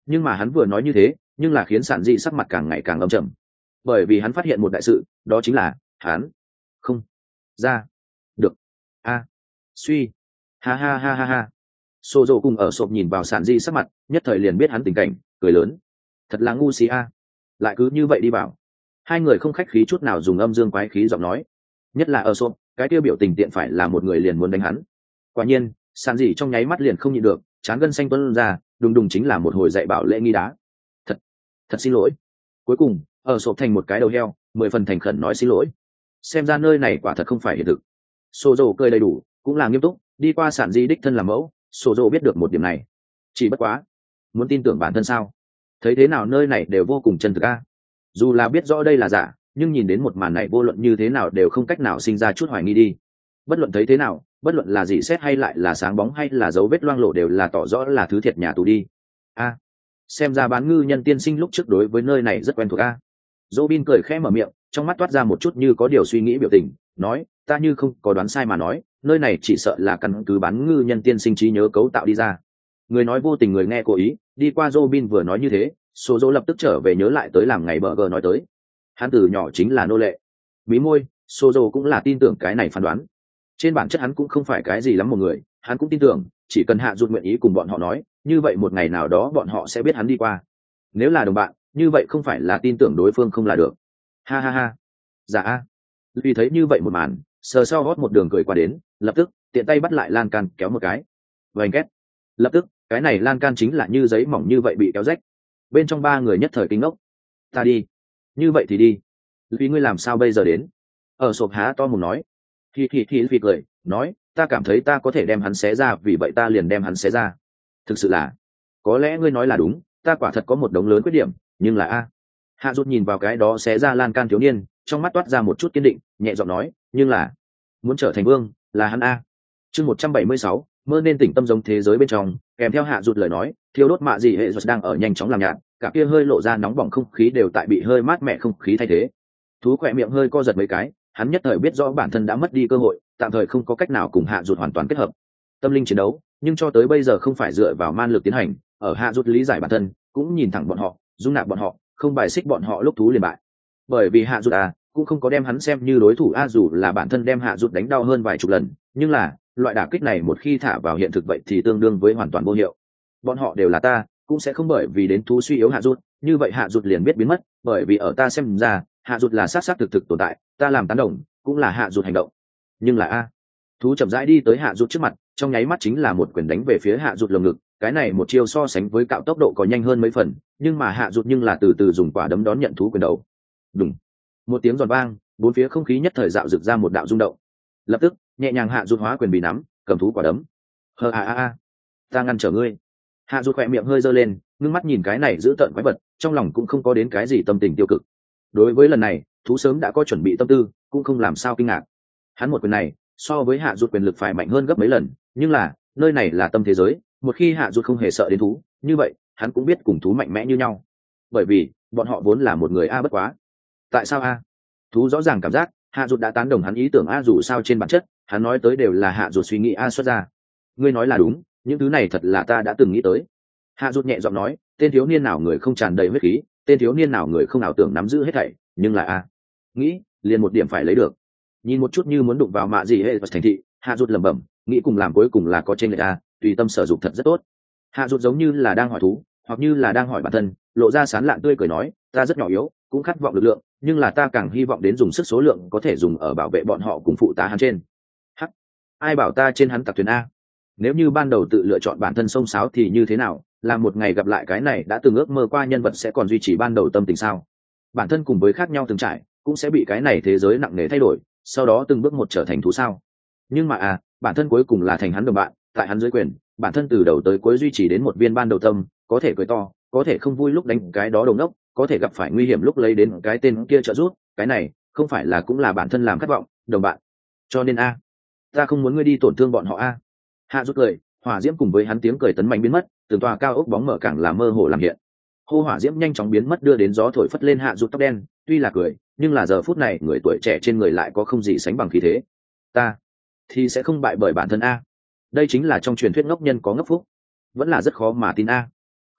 A: Nhưng mà hắn vừa nói như thế nhưng là khiến sản dị sắc mặt càng ngày càng âm trầm, bởi vì hắn phát hiện một đại sự, đó chính là hắn không ra được a suy ha ha ha ha ha. Sô dô cùng ở sộp nhìn vào sản di sắc mặt, nhất thời liền biết hắn tình cảnh, cười lớn. Thật là ngu xí a, lại cứ như vậy đi vào. Hai người không khách khí chút nào dùng âm dương quái khí giọng nói. Nhất là ở sộp, cái tiêu biểu tình tiện phải là một người liền muốn đánh hắn. Quả nhiên, sản di trong nháy mắt liền không nhịn được, trán gân xanh tuôn ra, đùng đùng chính là một hồi dạy bảo lễ nghi đá. Thật, thật xin lỗi. Cuối cùng, ở sộp thành một cái đầu heo, mười phần thành khẩn nói xin lỗi. Xem ra nơi này quả thật không phải hiện thực. Sô dô cười đầy đủ, cũng là nghiêm túc, đi qua sản di đích thân làm mẫu. Sô dô biết được một điểm này, chỉ bất quá muốn tin tưởng bản thân sao? Thấy thế nào nơi này đều vô cùng chân thực a. Dù là biết rõ đây là giả, nhưng nhìn đến một màn này vô luận như thế nào đều không cách nào sinh ra chút hoài nghi đi. Bất luận thấy thế nào, bất luận là gì xét hay lại là sáng bóng hay là dấu vết loang lổ đều là tỏ rõ là thứ thiệt nhà tù đi. A, xem ra bán ngư nhân tiên sinh lúc trước đối với nơi này rất quen thuộc a. Robin cười khẽ mở miệng, trong mắt toát ra một chút như có điều suy nghĩ biểu tình, nói, ta như không có đoán sai mà nói, nơi này chỉ sợ là căn cứ bán ngư nhân tiên sinh trí nhớ cấu tạo đi ra. Người nói vô tình người nghe cố ý, đi qua Robin vừa nói như thế, Sô dô lập tức trở về nhớ lại tới làm ngày bờ gờ nói tới. Hắn từ nhỏ chính là nô lệ. Mí môi, Sô dô cũng là tin tưởng cái này phán đoán. Trên bản chất hắn cũng không phải cái gì lắm một người, hắn cũng tin tưởng, chỉ cần Hạ Dụt nguyện ý cùng bọn họ nói, như vậy một ngày nào đó bọn họ sẽ biết hắn đi qua. Nếu là đồng bạn, như vậy không phải là tin tưởng đối phương không là được. Ha ha ha. Dạ. Vì thấy như vậy một màn, sờ sau hót một đường cười qua đến, lập tức tiện tay bắt lại lan can kéo một cái. Vành két. Lập tức, cái này lan can chính là như giấy mỏng như vậy bị kéo rách. Bên trong ba người nhất thời kinh ngốc. Ta đi. Như vậy thì đi. Vì ngươi làm sao bây giờ đến? Ở sộp há to mồm nói. Thì thì thì vì cười, nói, ta cảm thấy ta có thể đem hắn xé ra, vì vậy ta liền đem hắn xé ra. Thực sự là, có lẽ ngươi nói là đúng, ta quả thật có một đống lớn khuyết điểm, nhưng là a. Hạ Dụt nhìn vào cái đó xé ra lan can thiếu niên, trong mắt toát ra một chút kiên định, nhẹ giọng nói, nhưng là muốn trở thành vương là hắn a. Chương một trăm bảy mươi sáu, mơ nên tỉnh tâm giống thế giới bên trong, kèm theo Hạ Dụt lời nói, thiêu đốt mạ gì hệ Dụt đang ở nhanh chóng làm nhạt, cả kia hơi lộ ra nóng bỏng không khí đều tại bị hơi mát mẻ không khí thay thế. Thú khỏe miệng hơi co giật mấy cái, hắn nhất thời biết rõ bản thân đã mất đi cơ hội, tạm thời không có cách nào cùng Hạ Dụt hoàn toàn kết hợp tâm linh chiến đấu, nhưng cho tới bây giờ không phải dựa vào man lực tiến hành, ở Hạ Dụt lý giải bản thân, cũng nhìn thẳng bọn họ, dung nạp bọn họ, không bài xích bọn họ lúc thú liền bại. Bởi vì Hạ Dụt à, cũng không có đem hắn xem như đối thủ a, dù là bản thân đem Hạ Dụt đánh đau hơn vài chục lần, nhưng là loại đả kích này một khi thả vào hiện thực vậy thì tương đương với hoàn toàn vô hiệu. Bọn họ đều là ta, cũng sẽ không bởi vì đến thú suy yếu Hạ Dụt, như vậy Hạ Dụt liền biết biến mất, bởi vì ở ta xem ra, Hạ Dụt là sát sát thực thực tồn tại, ta làm tán đồng, cũng là Hạ Dụt hành động. Nhưng là a, thú chậm rãi đi tới Hạ Dụt trước mặt, trong nháy mắt chính là một quyền đánh về phía Hạ Dụt lồng ngực, cái này một chiêu so sánh với cạo tốc độ có nhanh hơn mấy phần, nhưng mà Hạ Dụt nhưng là từ từ dùng quả đấm đón nhận thú quyền đầu. Đùng, một tiếng giòn vang, bốn phía không khí nhất thời dạo rực ra một đạo rung động. Lập tức, nhẹ nhàng Hạ Dụt hóa quyền bị nắm, cầm thú quả đấm. Hơ a a a, ta ngăn trở ngươi. Hạ Dụt khỏe miệng hơi giơ lên, ngưng mắt nhìn cái này giữ tợn quái vật, trong lòng cũng không có đến cái gì tâm tình tiêu cực. Đối với lần này, thú sớm đã có chuẩn bị tâm tư, cũng không làm sao kinh ngạc. Hắn một quyền này, so với Hạ Dụt quyền lực phải mạnh hơn gấp mấy lần, nhưng là, nơi này là tâm thế giới, một khi Hạ Dụt không hề sợ đến thú, như vậy, hắn cũng biết cùng thú mạnh mẽ như nhau. Bởi vì, bọn họ vốn là một người a bất quá. Tại sao a? Thú rõ ràng cảm giác, Hạ Dụt đã tán đồng hắn ý tưởng a, dù sao trên bản chất, hắn nói tới đều là Hạ Dụt suy nghĩ a xuất ra. Ngươi nói là đúng, những thứ này thật là ta đã từng nghĩ tới. Hạ Dụt nhẹ giọng nói, tên thiếu niên nào người không tràn đầy huyết khí, tên thiếu niên nào người không ảo tưởng nắm giữ hết thảy, nhưng là a, nghĩ, liền một điểm phải lấy được. Nhìn một chút như muốn đụng vào mạ gì hệ thành thị, Hạ Dụt lẩm bẩm, nghĩ cùng làm cuối cùng là có trên người a, tùy tâm sở dụng thật rất tốt. Hạ Dụt giống như là đang hỏi thú, hoặc như là đang hỏi bản thân, lộ ra sán lạn tươi cười nói, ta rất nhỏ yếu, cũng khát vọng lực lượng, nhưng là ta càng hy vọng đến dùng sức số lượng có thể dùng ở bảo vệ bọn họ cùng phụ tá hắn trên. Hắc, ai bảo ta trên hắn tặc thuyền a? Nếu như ban đầu tự lựa chọn bản thân xông xáo thì như thế nào? Làm một ngày gặp lại cái này đã từng ước mơ qua nhân vật sẽ còn duy trì ban đầu tâm tình sao? Bản thân cùng với khác nhau từng trải, cũng sẽ bị cái này thế giới nặng nề thay đổi, sau đó từng bước một trở thành thú sao? Nhưng mà à, bản thân cuối cùng là thành hắn đồng bạn, tại hắn dưới quyền, bản thân từ đầu tới cuối duy trì đến một viên ban đầu tâm, có thể cười to, có thể không vui lúc đánh cái đó đồng đốc, có thể gặp phải nguy hiểm lúc lấy đến cái tên kia trợ giúp, cái này không phải là cũng là bản thân làm khát vọng, đồng bạn. Cho nên a, ta không muốn ngươi đi tổn thương bọn họ a. Hạ rút cười, hỏa diễm cùng với hắn tiếng cười tấn mạnh biến mất, từng tòa cao ốc bóng mở càng là mơ hồ làm hiện. Hô hỏa diễm nhanh chóng biến mất đưa đến gió thổi phất lên Hạ rút tóc đen, tuy là cười, nhưng là giờ phút này người tuổi trẻ trên người lại có không gì sánh bằng khí thế. Ta thì sẽ không bại bởi bản thân a. Đây chính là trong truyền thuyết ngốc nhân có ngốc phúc, vẫn là rất khó mà tin a. Không,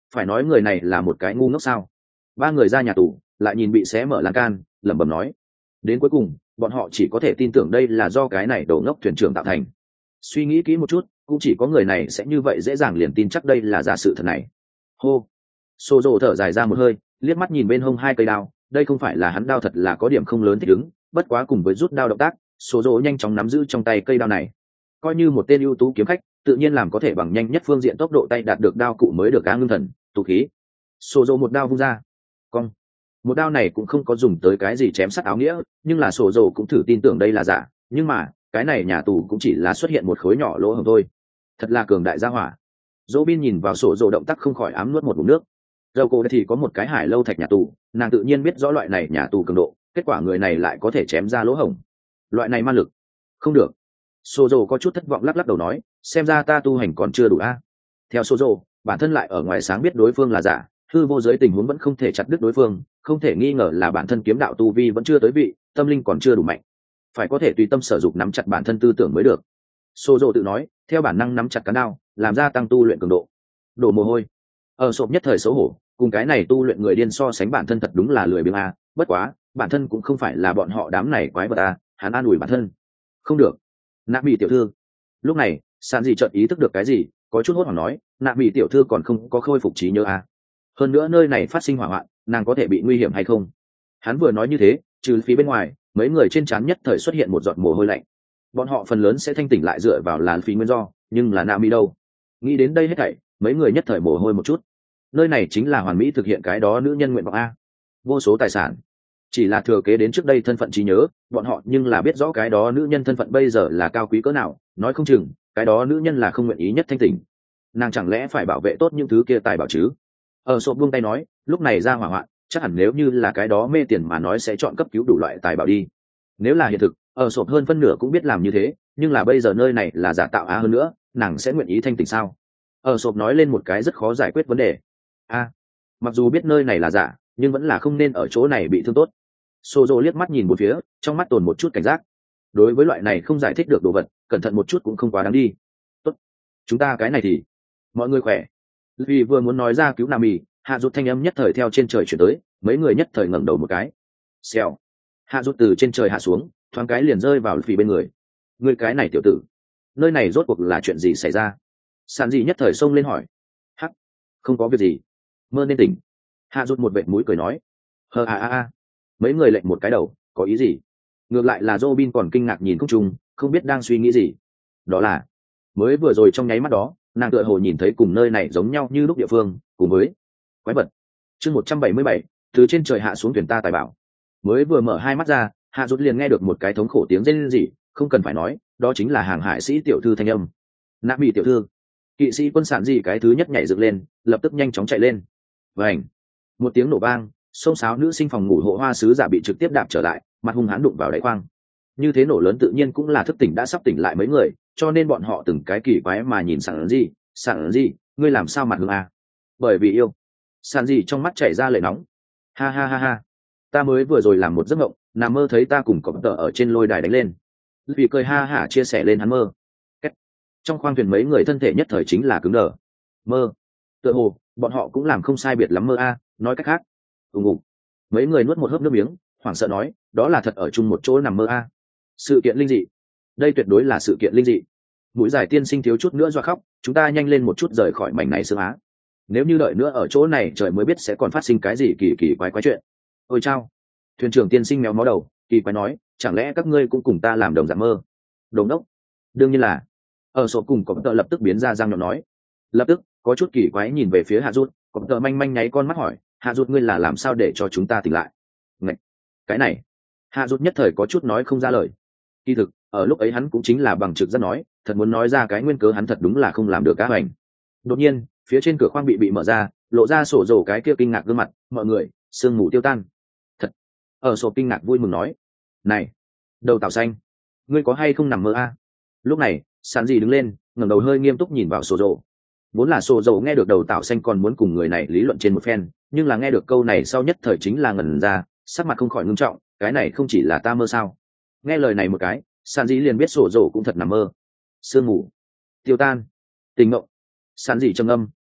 A: phải nói người này là một cái ngu ngốc sao? Ba người ra nhà tù lại nhìn bị xé mở lan can, lẩm bẩm nói. Đến cuối cùng bọn họ chỉ có thể tin tưởng đây là do cái này đổ ngốc thuyền trưởng tạo thành. Suy nghĩ kỹ một chút, cũng chỉ có người này sẽ như vậy dễ dàng liền tin chắc đây là giả sự thật này. Hô. Sô dô thở dài ra một hơi, liếc mắt nhìn bên hông hai cây đao, đây không phải là hắn đao thật là có điểm không lớn thích ứng, bất quá cùng với rút đao động tác, Sô dô nhanh chóng nắm giữ trong tay cây đao này. Coi như một tên ưu tú kiếm khách, tự nhiên làm có thể bằng nhanh nhất phương diện tốc độ tay đạt được đao cụ mới được cá ngưng thần, tụ khí. Sô dô một đao vung ra. Cong. Một đao này cũng không có dùng tới cái gì chém sắt áo nghĩa, nhưng là Sô dô cũng thử tin tưởng đây là giả, nhưng mà cái này nhà tù cũng chỉ là xuất hiện một khối nhỏ lỗ hổng thôi. Thật là cường đại gia hỏa. Dỗ bin nhìn vào sổ dồ động tác không khỏi ám nuốt một ngụm nước. Dầu cổ thì có một cái hải lâu thạch nhà tù, nàng tự nhiên biết rõ loại này nhà tù cường độ, kết quả người này lại có thể chém ra lỗ hổng. Loại này ma lực, không được. Sô dồ có chút thất vọng lắc lắc đầu nói, xem ra ta tu hành còn chưa đủ a. Theo Sô dồ, bản thân lại ở ngoài sáng biết đối phương là giả, hư vô giới tình huống vẫn không thể chặt đứt đối phương, không thể nghi ngờ là bản thân kiếm đạo tu vi vẫn chưa tới vị, tâm linh còn chưa đủ mạnh, phải có thể tùy tâm sở dục nắm chặt bản thân tư tưởng mới được. Sô dồ tự nói, theo bản năng nắm chặt cán đao, làm ra tăng tu luyện cường độ. Đổ mồ hôi. Ở sộp nhất thời xấu hổ, cùng cái này tu luyện người điên so sánh bản thân thật đúng là lười biếng a, bất quá, bản thân cũng không phải là bọn họ đám này quái vật a, hắn an ủi bản thân. Không được. Nạp bị tiểu thư. Lúc này, Sàn gì chợt ý thức được cái gì, có chút hốt hoảng nói, Nạp bị tiểu thư còn không có khôi phục trí nhớ a. Hơn nữa nơi này phát sinh hỏa hoạn, nàng có thể bị nguy hiểm hay không? Hắn vừa nói như thế, trừ phía bên ngoài, mấy người trên trán nhất thời xuất hiện một giọt mồ hôi lạnh. Bọn họ phần lớn sẽ thanh tỉnh lại dựa vào làn phí nguyên do, nhưng là Nami đâu? Nghĩ đến đây hết thảy, mấy người nhất thời mồ hôi một chút. Nơi này chính là hoàn mỹ thực hiện cái đó nữ nhân nguyện vọng a. Vô số tài sản, chỉ là thừa kế đến trước đây thân phận trí nhớ, bọn họ nhưng là biết rõ cái đó nữ nhân thân phận bây giờ là cao quý cỡ nào, nói không chừng cái đó nữ nhân là không nguyện ý nhất thanh tỉnh. Nàng chẳng lẽ phải bảo vệ tốt những thứ kia tài bảo chứ? Ở sộp buông tay nói, lúc này ra hỏa hoạn, chắc hẳn nếu như là cái đó mê tiền mà nói sẽ chọn cấp cứu đủ loại tài bảo đi. Nếu là hiện thực, ở sộp hơn phân nửa cũng biết làm như thế, nhưng là bây giờ nơi này là giả tạo á, hơn nữa nàng sẽ nguyện ý thanh tỉnh sao? Ở sộp nói lên một cái rất khó giải quyết vấn đề. A, mặc dù biết nơi này là giả, nhưng vẫn là không nên ở chỗ này bị thương tốt. Sô dô liếc mắt nhìn một phía, trong mắt tồn một chút cảnh giác. Đối với loại này không giải thích được đồ vật, cẩn thận một chút cũng không quá đáng đi. Tốt, chúng ta cái này thì mọi người khỏe. Vì vừa muốn nói ra cứu Nami, hạ rút thanh âm nhất thời theo trên trời chuyển tới, mấy người nhất thời ngẩng đầu một cái. Xèo. Hạ rút từ trên trời hạ xuống, thoáng cái liền rơi vào vì bên người. Người cái này tiểu tử, nơi này rốt cuộc là chuyện gì xảy ra? Sàn gì nhất thời xông lên hỏi. Hắc, không có việc gì, mơ nên tỉnh. Hạ rút một vệt mũi cười nói. Hờ a a a. Mấy người lệnh một cái đầu, có ý gì? Ngược lại là Robin còn kinh ngạc nhìn không trùng, không biết đang suy nghĩ gì. Đó là, mới vừa rồi trong nháy mắt đó, nàng tựa hồ nhìn thấy cùng nơi này giống nhau như lúc địa phương, cùng với quái vật. Chương một trăm bảy mươi bảy, từ trên trời hạ xuống thuyền ta tài bảo. Mới vừa mở hai mắt ra, Hạ rút liền nghe được một cái thống khổ tiếng rên rỉ, không cần phải nói, đó chính là hàng hải sĩ tiểu thư thanh âm. Nạp bị tiểu thư. Kỵ sĩ quân sản gì cái thứ nhất nhảy dựng lên, lập tức nhanh chóng chạy lên. Vành. Một tiếng nổ vang, xông xáo nữ sinh phòng ngủ hộ hoa sứ giả bị trực tiếp đạp trở lại, mặt hung hãn đụng vào đáy khoang. Như thế nổ lớn tự nhiên cũng là thức tỉnh đã sắp tỉnh lại mấy người, cho nên bọn họ từng cái kỳ quái mà nhìn Sản gì, Sản gì, ngươi làm sao mặt hướng à? Bởi vì yêu. Sản gì trong mắt chảy ra lệ nóng. Ha ha ha ha. Ta mới vừa rồi làm một giấc mộng, nằm mơ thấy ta cùng cọp tợ ở trên lôi đài đánh lên. Vì cười ha hả chia sẻ lên hắn mơ. Cách. Trong khoang thuyền mấy người thân thể nhất thời chính là cứng đờ. Mơ. Tựa hồ, bọn họ cũng làm không sai biệt lắm mơ a, nói cách khác. Ùng ục. Mấy người nuốt một hớp nước miếng, hoảng sợ nói, đó là thật ở chung một chỗ nằm mơ a. Sự kiện linh dị. Đây tuyệt đối là sự kiện linh dị. Mũi giải tiên sinh thiếu chút nữa do khóc, chúng ta nhanh lên một chút rời khỏi mảnh này sương á. Nếu như đợi nữa ở chỗ này trời mới biết sẽ còn phát sinh cái gì kỳ kỳ quái quái chuyện. Ôi chao. Thuyền trưởng tiên sinh méo mó đầu, kỳ quái nói, chẳng lẽ các ngươi cũng cùng ta làm đồng dạng mơ? Đồng đốc. Đương nhiên là. Ở sổ cùng cọp tợ lập tức biến ra răng nhọn nói. Lập tức có chút kỳ quái nhìn về phía Hạ Rút, cọp tợ manh manh nháy con mắt hỏi, Hạ Rút ngươi là làm sao để cho chúng ta tỉnh lại? Ngạch. Cái này. Hạ Rút nhất thời có chút nói không ra lời. Kỳ thực, ở lúc ấy hắn cũng chính là bằng trực giác nói, thật muốn nói ra cái nguyên cớ hắn thật đúng là không làm được cá hoành. Đột nhiên, phía trên cửa khoang bị bị mở ra, lộ ra sổ rổ cái kia kinh ngạc gương mặt, mọi người, sương mù tiêu tan. Thật. Ở sổ kinh ngạc vui mừng nói, này, đầu tảo xanh, ngươi có hay không nằm mơ a? Lúc này, Sàn gì đứng lên, ngẩng đầu hơi nghiêm túc nhìn vào sổ rổ. Vốn là sổ rổ nghe được đầu tảo xanh còn muốn cùng người này lý luận trên một phen, nhưng là nghe được câu này sau nhất thời chính là ngẩn ra, sắc mặt không khỏi ngưng trọng, cái này không chỉ là ta mơ sao? Nghe lời này một cái, Sàn gì liền biết sổ rổ cũng thật nằm mơ. Sương mù tiêu tan, tình mộng. Sàn gì trầm âm,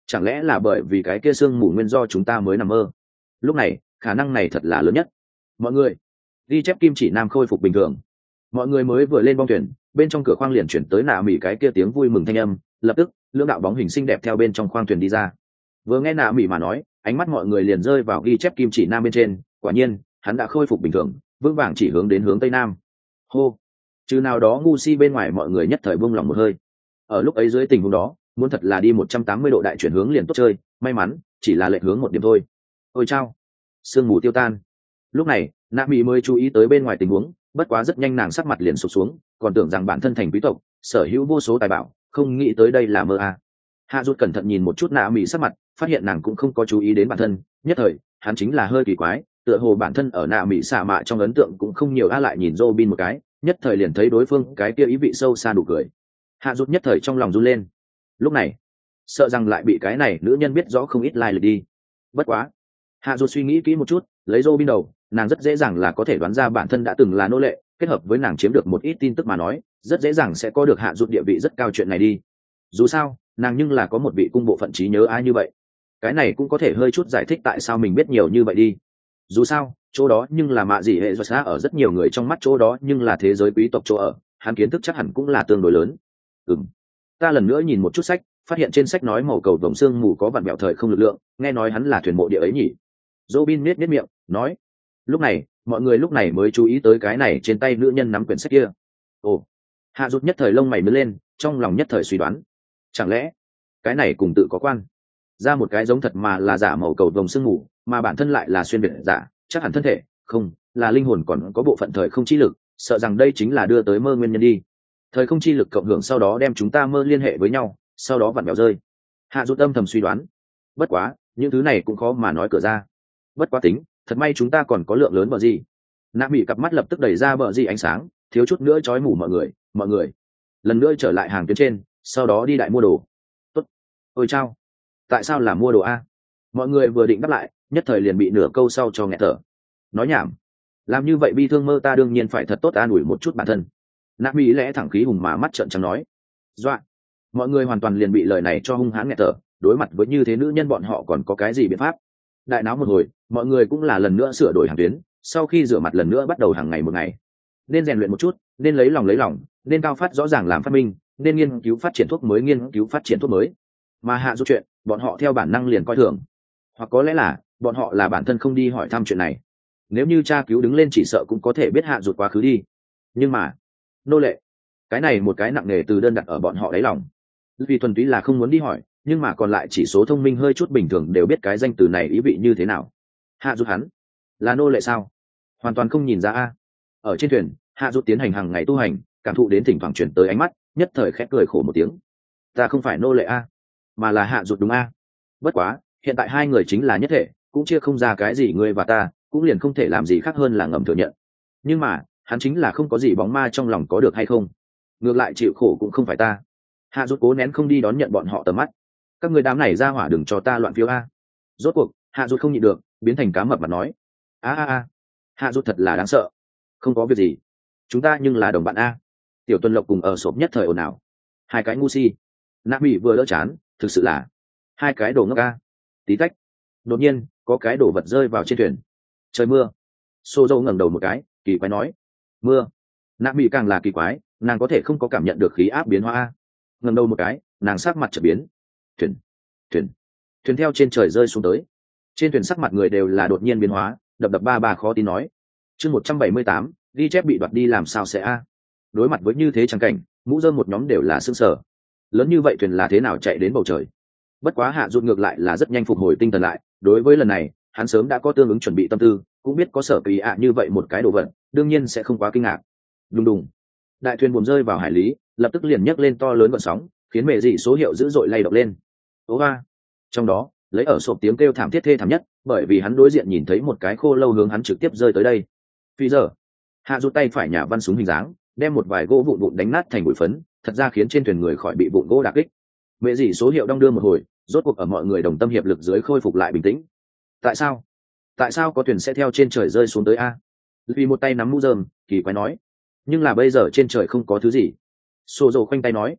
A: chẳng lẽ là bởi vì cái kia sương mù nguyên do chúng ta mới nằm mơ? Lúc này khả năng này thật là lớn nhất. Mọi người, ghi chép kim chỉ nam khôi phục bình thường. Mọi người mới vừa lên bong thuyền, bên trong cửa khoang liền chuyển tới nạ mỉ cái kia tiếng vui mừng thanh âm, lập tức lưỡng đạo bóng hình xinh đẹp theo bên trong khoang thuyền đi ra. Vừa nghe nạ mỉ mà nói, ánh mắt mọi người liền rơi vào ghi chép kim chỉ nam bên trên. Quả nhiên hắn đã khôi phục bình thường, vững vàng chỉ hướng đến hướng tây nam. Hô, chứ nào đó ngu si bên ngoài mọi người nhất thời buông lòng một hơi. Ở lúc ấy dưới tình huống đó, muốn thật là đi một trăm tám mươi độ đại chuyển hướng liền tốt chơi, may mắn chỉ là lệch hướng một điểm thôi. Ôi chao, sương mù tiêu tan. Lúc này nạ mỹ mới chú ý tới bên ngoài tình huống, bất quá rất nhanh nàng sắc mặt liền sụp xuống, còn tưởng rằng bản thân thành quý tộc, sở hữu vô số tài bảo, không nghĩ tới đây là mơ à. Hạ Rút cẩn thận nhìn một chút nạ mỹ sắc mặt, phát hiện nàng cũng không có chú ý đến bản thân, nhất thời hắn chính là hơi kỳ quái, tựa hồ bản thân ở nạ mỹ xả mạ trong ấn tượng cũng không nhiều. A lại nhìn Robin một cái, nhất thời liền thấy đối phương cái kia ý vị sâu xa nụ cười. Hạ Rút nhất thời trong lòng run lên, lúc này sợ rằng lại bị cái này nữ nhân biết rõ không ít lai lịch đi. Bất quá Hạ Rút suy nghĩ kỹ một chút, lấy Robin đầu, nàng rất dễ dàng là có thể đoán ra bản thân đã từng là nô lệ, kết hợp với nàng chiếm được một ít tin tức mà nói, rất dễ dàng sẽ có được Hạ Rút địa vị rất cao chuyện này đi. Dù sao nàng nhưng là có một vị cung bộ phận trí nhớ ai như vậy, cái này cũng có thể hơi chút giải thích tại sao mình biết nhiều như vậy đi. Dù sao chỗ đó nhưng là mạ gì hệ do xa ở rất nhiều người trong mắt, chỗ đó nhưng là thế giới quý tộc chỗ ở, hắn kiến thức chắc hẳn cũng là tương đối lớn. Ừm, ta lần nữa nhìn một chút sách, phát hiện trên sách nói màu cầu vồng xương mù có vạn mẹo thời không lực lượng, nghe nói hắn là thuyền mộ địa ấy nhỉ. Robin miết miết miệng nói. Lúc này mọi người lúc này mới chú ý tới cái này trên tay nữ nhân nắm quyển sách kia. Ồ, Hạ Rút nhất thời lông mày mới lên, trong lòng nhất thời suy đoán, chẳng lẽ cái này cùng tự có quan, ra một cái giống thật mà là giả màu cầu vồng sương mù, mà bản thân lại là xuyên việt giả, chắc hẳn thân thể không là linh hồn còn có bộ phận thời không chi lực, sợ rằng đây chính là đưa tới mơ nguyên nhân đi. Thời không chi lực cộng hưởng sau đó đem chúng ta mơ liên hệ với nhau, sau đó vặn vẹo rơi. Hạ Rút âm thầm suy đoán. Bất quá những thứ này cũng khó mà nói cửa ra. Bất quá tính, thật may chúng ta còn có lượng lớn bờ gì. Nạ mỹ cặp mắt lập tức đẩy ra bờ gì ánh sáng, thiếu chút nữa chói mù mọi người. Mọi người lần nữa trở lại hàng tuyến trên, sau đó đi đại mua đồ. Tốt. Ôi chao, tại sao là mua đồ a? Mọi người vừa định đáp lại, nhất thời liền bị nửa câu sau cho nghẹt thở. Nói nhảm, làm như vậy bi thương mơ, ta đương nhiên phải thật tốt an ủi một chút bản thân. Nạ mỹ lẽ thẳng khí hùng mà mắt trợn trắng nói. Doạ, mọi người hoàn toàn liền bị lời này cho hung hãn nghẹt thở. Đối mặt với như thế nữ nhân bọn họ còn có cái gì biện pháp? Đại náo một hồi, mọi người cũng là lần nữa sửa đổi hàng tuyến, sau khi rửa mặt lần nữa bắt đầu hàng ngày một ngày. Nên rèn luyện một chút, nên lấy lòng lấy lòng, nên cao phát rõ ràng làm phát minh, nên nghiên cứu phát triển thuốc mới nghiên cứu phát triển thuốc mới. Mà Hạ Rút chuyện bọn họ theo bản năng liền coi thường, hoặc có lẽ là bọn họ là bản thân không đi hỏi thăm chuyện này. Nếu như tra cứu đứng lên chỉ sợ cũng có thể biết Hạ Rút quá khứ đi. Nhưng mà nô lệ, cái này một cái nặng nề từ đơn đặt ở bọn họ đáy lòng, vì thuần túy là không muốn đi hỏi. Nhưng mà còn lại chỉ số thông minh hơi chút bình thường đều biết cái danh từ này ý vị như thế nào. Hạ Rút hắn là nô lệ sao? Hoàn toàn không nhìn ra a. Ở trên thuyền, Hạ Rút tiến hành hàng ngày tu hành, cảm thụ đến thỉnh thoảng chuyển tới ánh mắt, nhất thời khẽ cười khổ một tiếng. Ta không phải nô lệ a, mà là Hạ Rút đúng a. Bất quá hiện tại hai người chính là nhất thể, cũng chia không ra cái gì ngươi và ta, cũng liền không thể làm gì khác hơn là ngầm thừa nhận. Nhưng mà hắn chính là không có gì bóng ma trong lòng, có được hay không? Ngược lại chịu khổ cũng không phải ta. Hạ Rút cố nén không đi đón nhận bọn họ tầm mắt. Các người đám này ra hỏa đừng cho ta loạn phiếu a. Rốt cuộc Hạ Rút không nhịn được, biến thành cá mập mặt nói. A a a, Hạ Rút thật là đáng sợ. Không có việc gì, chúng ta nhưng là đồng bạn a. Tiểu Tuân Lộc cùng ở sộp nhất thời ồn ào. Hai cái ngu si. Nạ mỹ vừa đỡ chán, thực sự là hai cái đồ ngốc a. Tí tách, đột nhiên có cái đồ vật rơi vào trên thuyền. Trời mưa. Xô Dâu ngẩng đầu một cái, kỳ quái nói. Mưa. Nạ mỹ càng là kỳ quái, nàng có thể không có cảm nhận được khí áp biến hóa a. Ngẩng đầu một cái, nàng sắc mặt chợt biến. Thuyền, thuyền, thuyền theo trên trời rơi xuống tới. Trên thuyền sắc mặt người đều là đột nhiên biến hóa, đập đập ba ba khó tin nói. Chương một trăm bảy mươi tám, ghi chép bị đoạt đi làm sao sẽ a? Đối mặt với như thế chẳng cảnh, mũ rơm một nhóm đều là sững sờ. Lớn như vậy thuyền là thế nào chạy đến bầu trời? Bất quá Hạ Rút ngược lại là rất nhanh phục hồi tinh thần lại, đối với lần này hắn sớm đã có tương ứng chuẩn bị tâm tư, cũng biết có sở kỳ ạ như vậy một cái đồ vật, đương nhiên sẽ không quá kinh ngạc. Đùng đùng, đại thuyền buồm rơi vào hải lý, lập tức liền nhấc lên to lớn gợn sóng, khiến mẹ dị số hiệu dữ dội lay động lên. Ố ba, trong đó lấy ở sộp tiếng kêu thảm thiết thê thảm nhất, bởi vì hắn đối diện nhìn thấy một cái khô lâu hướng hắn trực tiếp rơi tới đây. Phi giờ, Hạ Rút tay phải nhả văn súng hình dáng, đem một vài gỗ vụn vụn đánh nát thành bụi phấn, thật ra khiến trên thuyền người khỏi bị vụn gỗ đả kích. Mẹ dị số hiệu đong đưa một hồi, rốt cuộc ở mọi người đồng tâm hiệp lực dưới khôi phục lại bình tĩnh. Tại sao? Tại sao có thuyền sẽ theo trên trời rơi xuống tới a? Vì một tay nắm mũ rơm, kỳ quái nói. Nhưng là bây giờ trên trời không có thứ gì. Xô Dầu khoanh tay nói.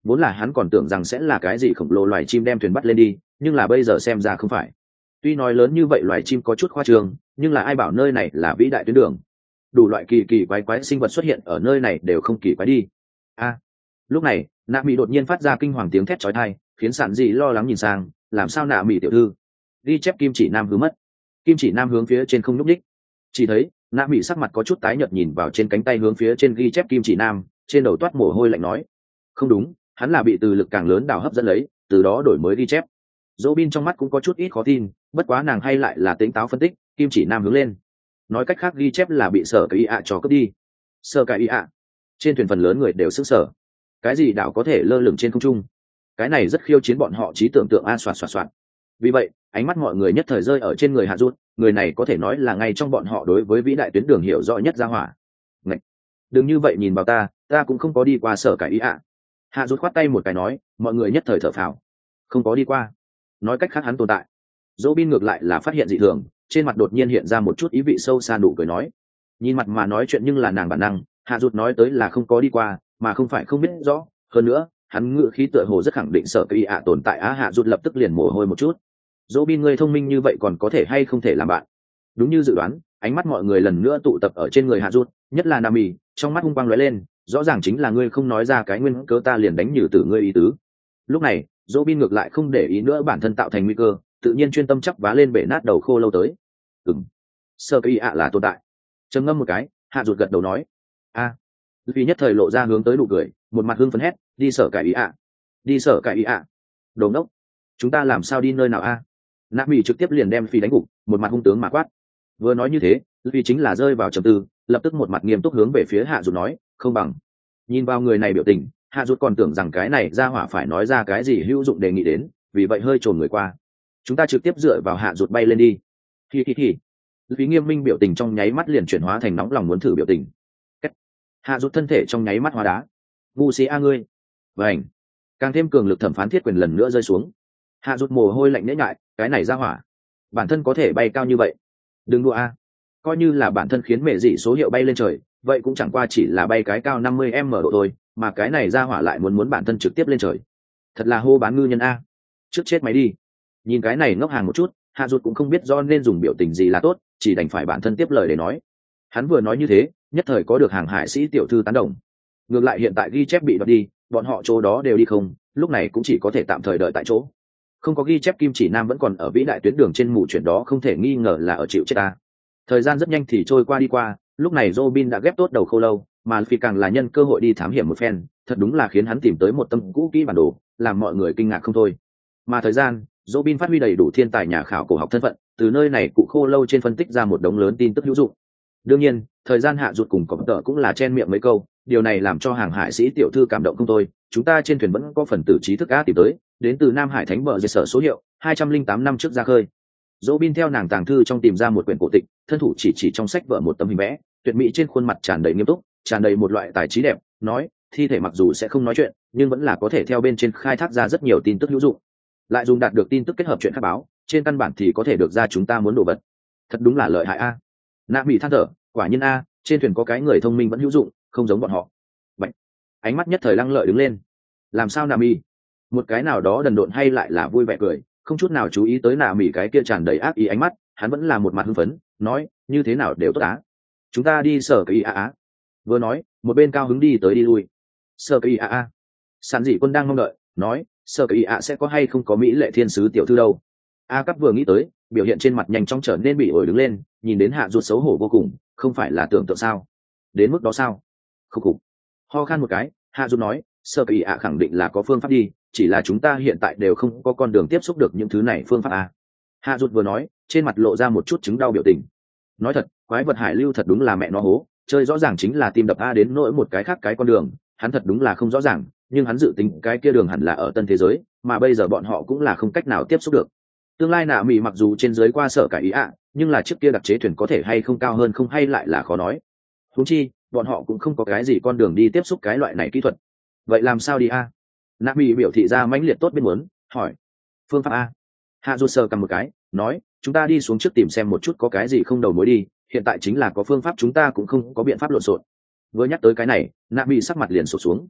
A: vốn là hắn còn tưởng rằng sẽ là cái gì khổng lồ loài chim đem thuyền bắt lên đi, nhưng là bây giờ xem ra không phải. Tuy nói lớn như vậy loài chim có chút khoa trương, nhưng là ai bảo nơi này là vĩ đại tuyến đường. Đủ loại kỳ kỳ quái quái sinh vật xuất hiện ở nơi này đều không kỳ quái đi. A, lúc này nạ mỹ đột nhiên phát ra kinh hoàng tiếng thét chói tai, khiến Sản Dị lo lắng nhìn sang, làm sao nạ mỹ tiểu thư? Ghi chép kim chỉ nam hướng mất. Kim chỉ nam hướng phía trên không nhúc nhích. Chỉ thấy nạ mỹ sắc mặt có chút tái nhợt nhìn vào trên cánh tay hướng phía trên ghi chép kim chỉ nam, trên đầu toát mồ hôi lạnh nói, không đúng, hắn là bị từ lực càng lớn đào hấp dẫn lấy, từ đó đổi mới ghi chép. Robin trong mắt cũng có chút ít khó tin, bất quá nàng hay lại là tính táo phân tích, kim chỉ nam hướng lên. Nói cách khác ghi chép là bị sở cái ý ạ cho cướp đi. Sở cái ý ạ? Trên thuyền phần lớn người đều sững sờ. Cái gì đảo có thể lơ lửng trên không trung? Cái này rất khiêu chiến bọn họ trí tưởng tượng a xoạt xoạt xoạt. Vì vậy, ánh mắt mọi người nhất thời rơi ở trên người Hạ Dút, người này có thể nói là ngay trong bọn họ đối với vĩ đại tuyến đường hiểu rõ nhất ra hỏa. Ngạch! Đừng như vậy nhìn vào ta, ta cũng không có đi qua sở cái ý ạ. Hạ Dút khoát tay một cái nói, mọi người nhất thời thở phào. Không có đi qua. Nói cách khác hắn tồn tại. Robin ngược lại là phát hiện dị thường, trên mặt đột nhiên hiện ra một chút ý vị sâu xa nụ cười nói. Nhìn mặt mà nói chuyện nhưng là nàng bản năng, Hạ Dút nói tới là không có đi qua, mà không phải không biết rõ. Hơn nữa, hắn ngữ khí tựa hồ rất khẳng định sở cái ý ạ tồn tại á. Hạ Dút lập tức liền mồ hôi một chút. Robin ngươi thông minh như vậy còn có thể hay không thể làm bạn? Đúng như dự đoán, ánh mắt mọi người lần nữa tụ tập ở trên người Hạ Dút, nhất là Nami, trong mắt hung quang lóe lên, rõ ràng chính là ngươi không nói ra cái nguyên cớ ta liền đánh nhử tử ngươi ý tứ. Lúc này, Robin ngược lại không để ý nữa bản thân tạo thành nguy cơ, tự nhiên chuyên tâm chắp vá lên bể nát đầu khô lâu tới. Ừm, sơ cái ý ạ là tồn tại. Trầm ngâm một cái, Hạ Dút gật đầu nói, a. Vì nhất thời lộ ra hướng tới nụ cười, một mặt hưng phấn hét, đi sở cái ý ạ, đi sở cái ý ạ. Đồ ngốc, chúng ta làm sao đi nơi nào a? Nạ Mỹ trực tiếp liền đem Phi đánh gục, một mặt hung tướng mà quát. Vừa nói như thế, vì chính là rơi vào trầm tư, lập tức một mặt nghiêm túc hướng về phía Hạ Dút nói, không bằng. Nhìn vào người này biểu tình, Hạ Dút còn tưởng rằng cái này ra hỏa phải nói ra cái gì hữu dụng đề nghị đến, vì vậy hơi trồn người qua. Chúng ta trực tiếp dựa vào Hạ Dút bay lên đi. Hi hi hi. Vì nghiêm minh biểu tình trong nháy mắt liền chuyển hóa thành nóng lòng muốn thử biểu tình. Cách. Hạ Dút thân thể trong nháy mắt hóa đá. Ngu si a ngươi. Vành. Càng thêm cường lực thẩm phán thiết quyền lần nữa rơi xuống. Hạ Dút mồ hôi lạnh nhễ nhại, cái này ra hỏa, bản thân có thể bay cao như vậy. Đừng đùa a, coi như là bản thân khiến mẹ dị số hiệu bay lên trời, vậy cũng chẳng qua chỉ là bay cái cao năm mươi mét độ thôi, mà cái này ra hỏa lại muốn muốn bản thân trực tiếp lên trời. Thật là hô bán ngư nhân a. Trước chết máy đi. Nhìn cái này ngốc hàng một chút, Hạ Dút cũng không biết do nên dùng biểu tình gì là tốt, chỉ đành phải bản thân tiếp lời để nói. Hắn vừa nói như thế, nhất thời có được hàng hải sĩ tiểu thư tán đồng. Ngược lại hiện tại ghi chép bị đoạt đi, bọn họ chỗ đó đều đi không, lúc này cũng chỉ có thể tạm thời đợi tại chỗ. Không có ghi chép kim chỉ nam vẫn còn ở vĩ đại tuyến đường trên mù chuyển đó không thể nghi ngờ là ở chịu chết ta. Thời gian rất nhanh thì trôi qua đi qua, lúc này Robin đã ghép tốt đầu khô lâu, mà Phi càng là nhân cơ hội đi thám hiểm một phen, thật đúng là khiến hắn tìm tới một tâm cũ kỹ bản đồ, làm mọi người kinh ngạc không thôi. Mà thời gian, Robin phát huy đầy đủ thiên tài nhà khảo cổ học thân phận, từ nơi này cụ khô lâu trên phân tích ra một đống lớn tin tức hữu dụng. Đương nhiên, thời gian Hạ Dút cùng cọp tợ cũng là chen miệng mấy câu, điều này làm cho hàng hải sĩ tiểu thư cảm động không thôi. Chúng ta trên thuyền vẫn có phần tử trí thức á tìm tới, đến từ Nam Hải Thánh bờ dây sở số hiệu hai trăm linh tám năm trước ra khơi. Robin theo nàng tàng thư trong tìm ra một quyển cổ tịch, thân thủ chỉ chỉ trong sách vở một tấm hình vẽ, tuyệt mỹ trên khuôn mặt tràn đầy nghiêm túc, tràn đầy một loại tài trí đẹp, nói, thi thể mặc dù sẽ không nói chuyện, nhưng vẫn là có thể theo bên trên khai thác ra rất nhiều tin tức hữu dụng. Lại dùng đạt được tin tức kết hợp chuyện khác báo, trên căn bản thì có thể được ra chúng ta muốn đồ vật. Thật đúng là lợi hại a. Nạ Mỹ than thở, quả nhiên a, trên thuyền có cái người thông minh vẫn hữu dụng, không giống bọn họ. Bạch. Ánh mắt nhất thời lăng lợi đứng lên. Làm sao Nạ Mỹ? Một cái nào đó đần độn hay lại là vui vẻ cười, không chút nào chú ý tới Nạ Mỹ cái kia tràn đầy ác ý ánh mắt, hắn vẫn là một mặt hưng phấn, nói, như thế nào đều tốt á. Chúng ta đi sở cái a a. Vừa nói, một bên cao hứng đi tới đi lui. Sở cái a a. Sản Dị Quân đang mong đợi, nói, sở cái a sẽ có hay không có mỹ lệ thiên sứ tiểu thư đâu. A Cấp vừa nghĩ tới, biểu hiện trên mặt nhanh chóng trở nên bị ổi đứng lên, nhìn đến Hạ Dút xấu hổ vô cùng, không phải là tưởng tượng sao? Đến mức đó sao? Khúc khục. Ho khan một cái, Hạ Dút nói, sở cái a khẳng định là có phương pháp đi, chỉ là chúng ta hiện tại đều không có con đường tiếp xúc được những thứ này phương pháp a. Hạ Dút vừa nói, trên mặt lộ ra một chút chứng đau biểu tình. Nói thật, quái vật hải lưu thật đúng là mẹ nó hố, chơi rõ ràng chính là tim đập a đến nỗi một cái khác cái con đường, hắn thật đúng là không rõ ràng, nhưng hắn dự tính cái kia đường hẳn là ở tân thế giới, mà bây giờ bọn họ cũng là không cách nào tiếp xúc được. Tương lai Nạ Mỹ mặc dù trên dưới qua sở cả ý ạ, nhưng là trước kia đặc chế thuyền có thể hay không cao hơn không hay lại là khó nói. Huống chi, bọn họ cũng không có cái gì con đường đi tiếp xúc cái loại này kỹ thuật. Vậy làm sao đi a? Nạ Mỹ biểu thị ra mãnh liệt tốt biết muốn, hỏi. Phương pháp a? Hạ Dút sờ cầm một cái, nói, chúng ta đi xuống trước tìm xem một chút có cái gì không đầu mối đi, hiện tại chính là có phương pháp chúng ta cũng không có biện pháp lộn xộn. Vừa nhắc tới cái này, Nạ Mỹ sắc mặt liền sụt xuống.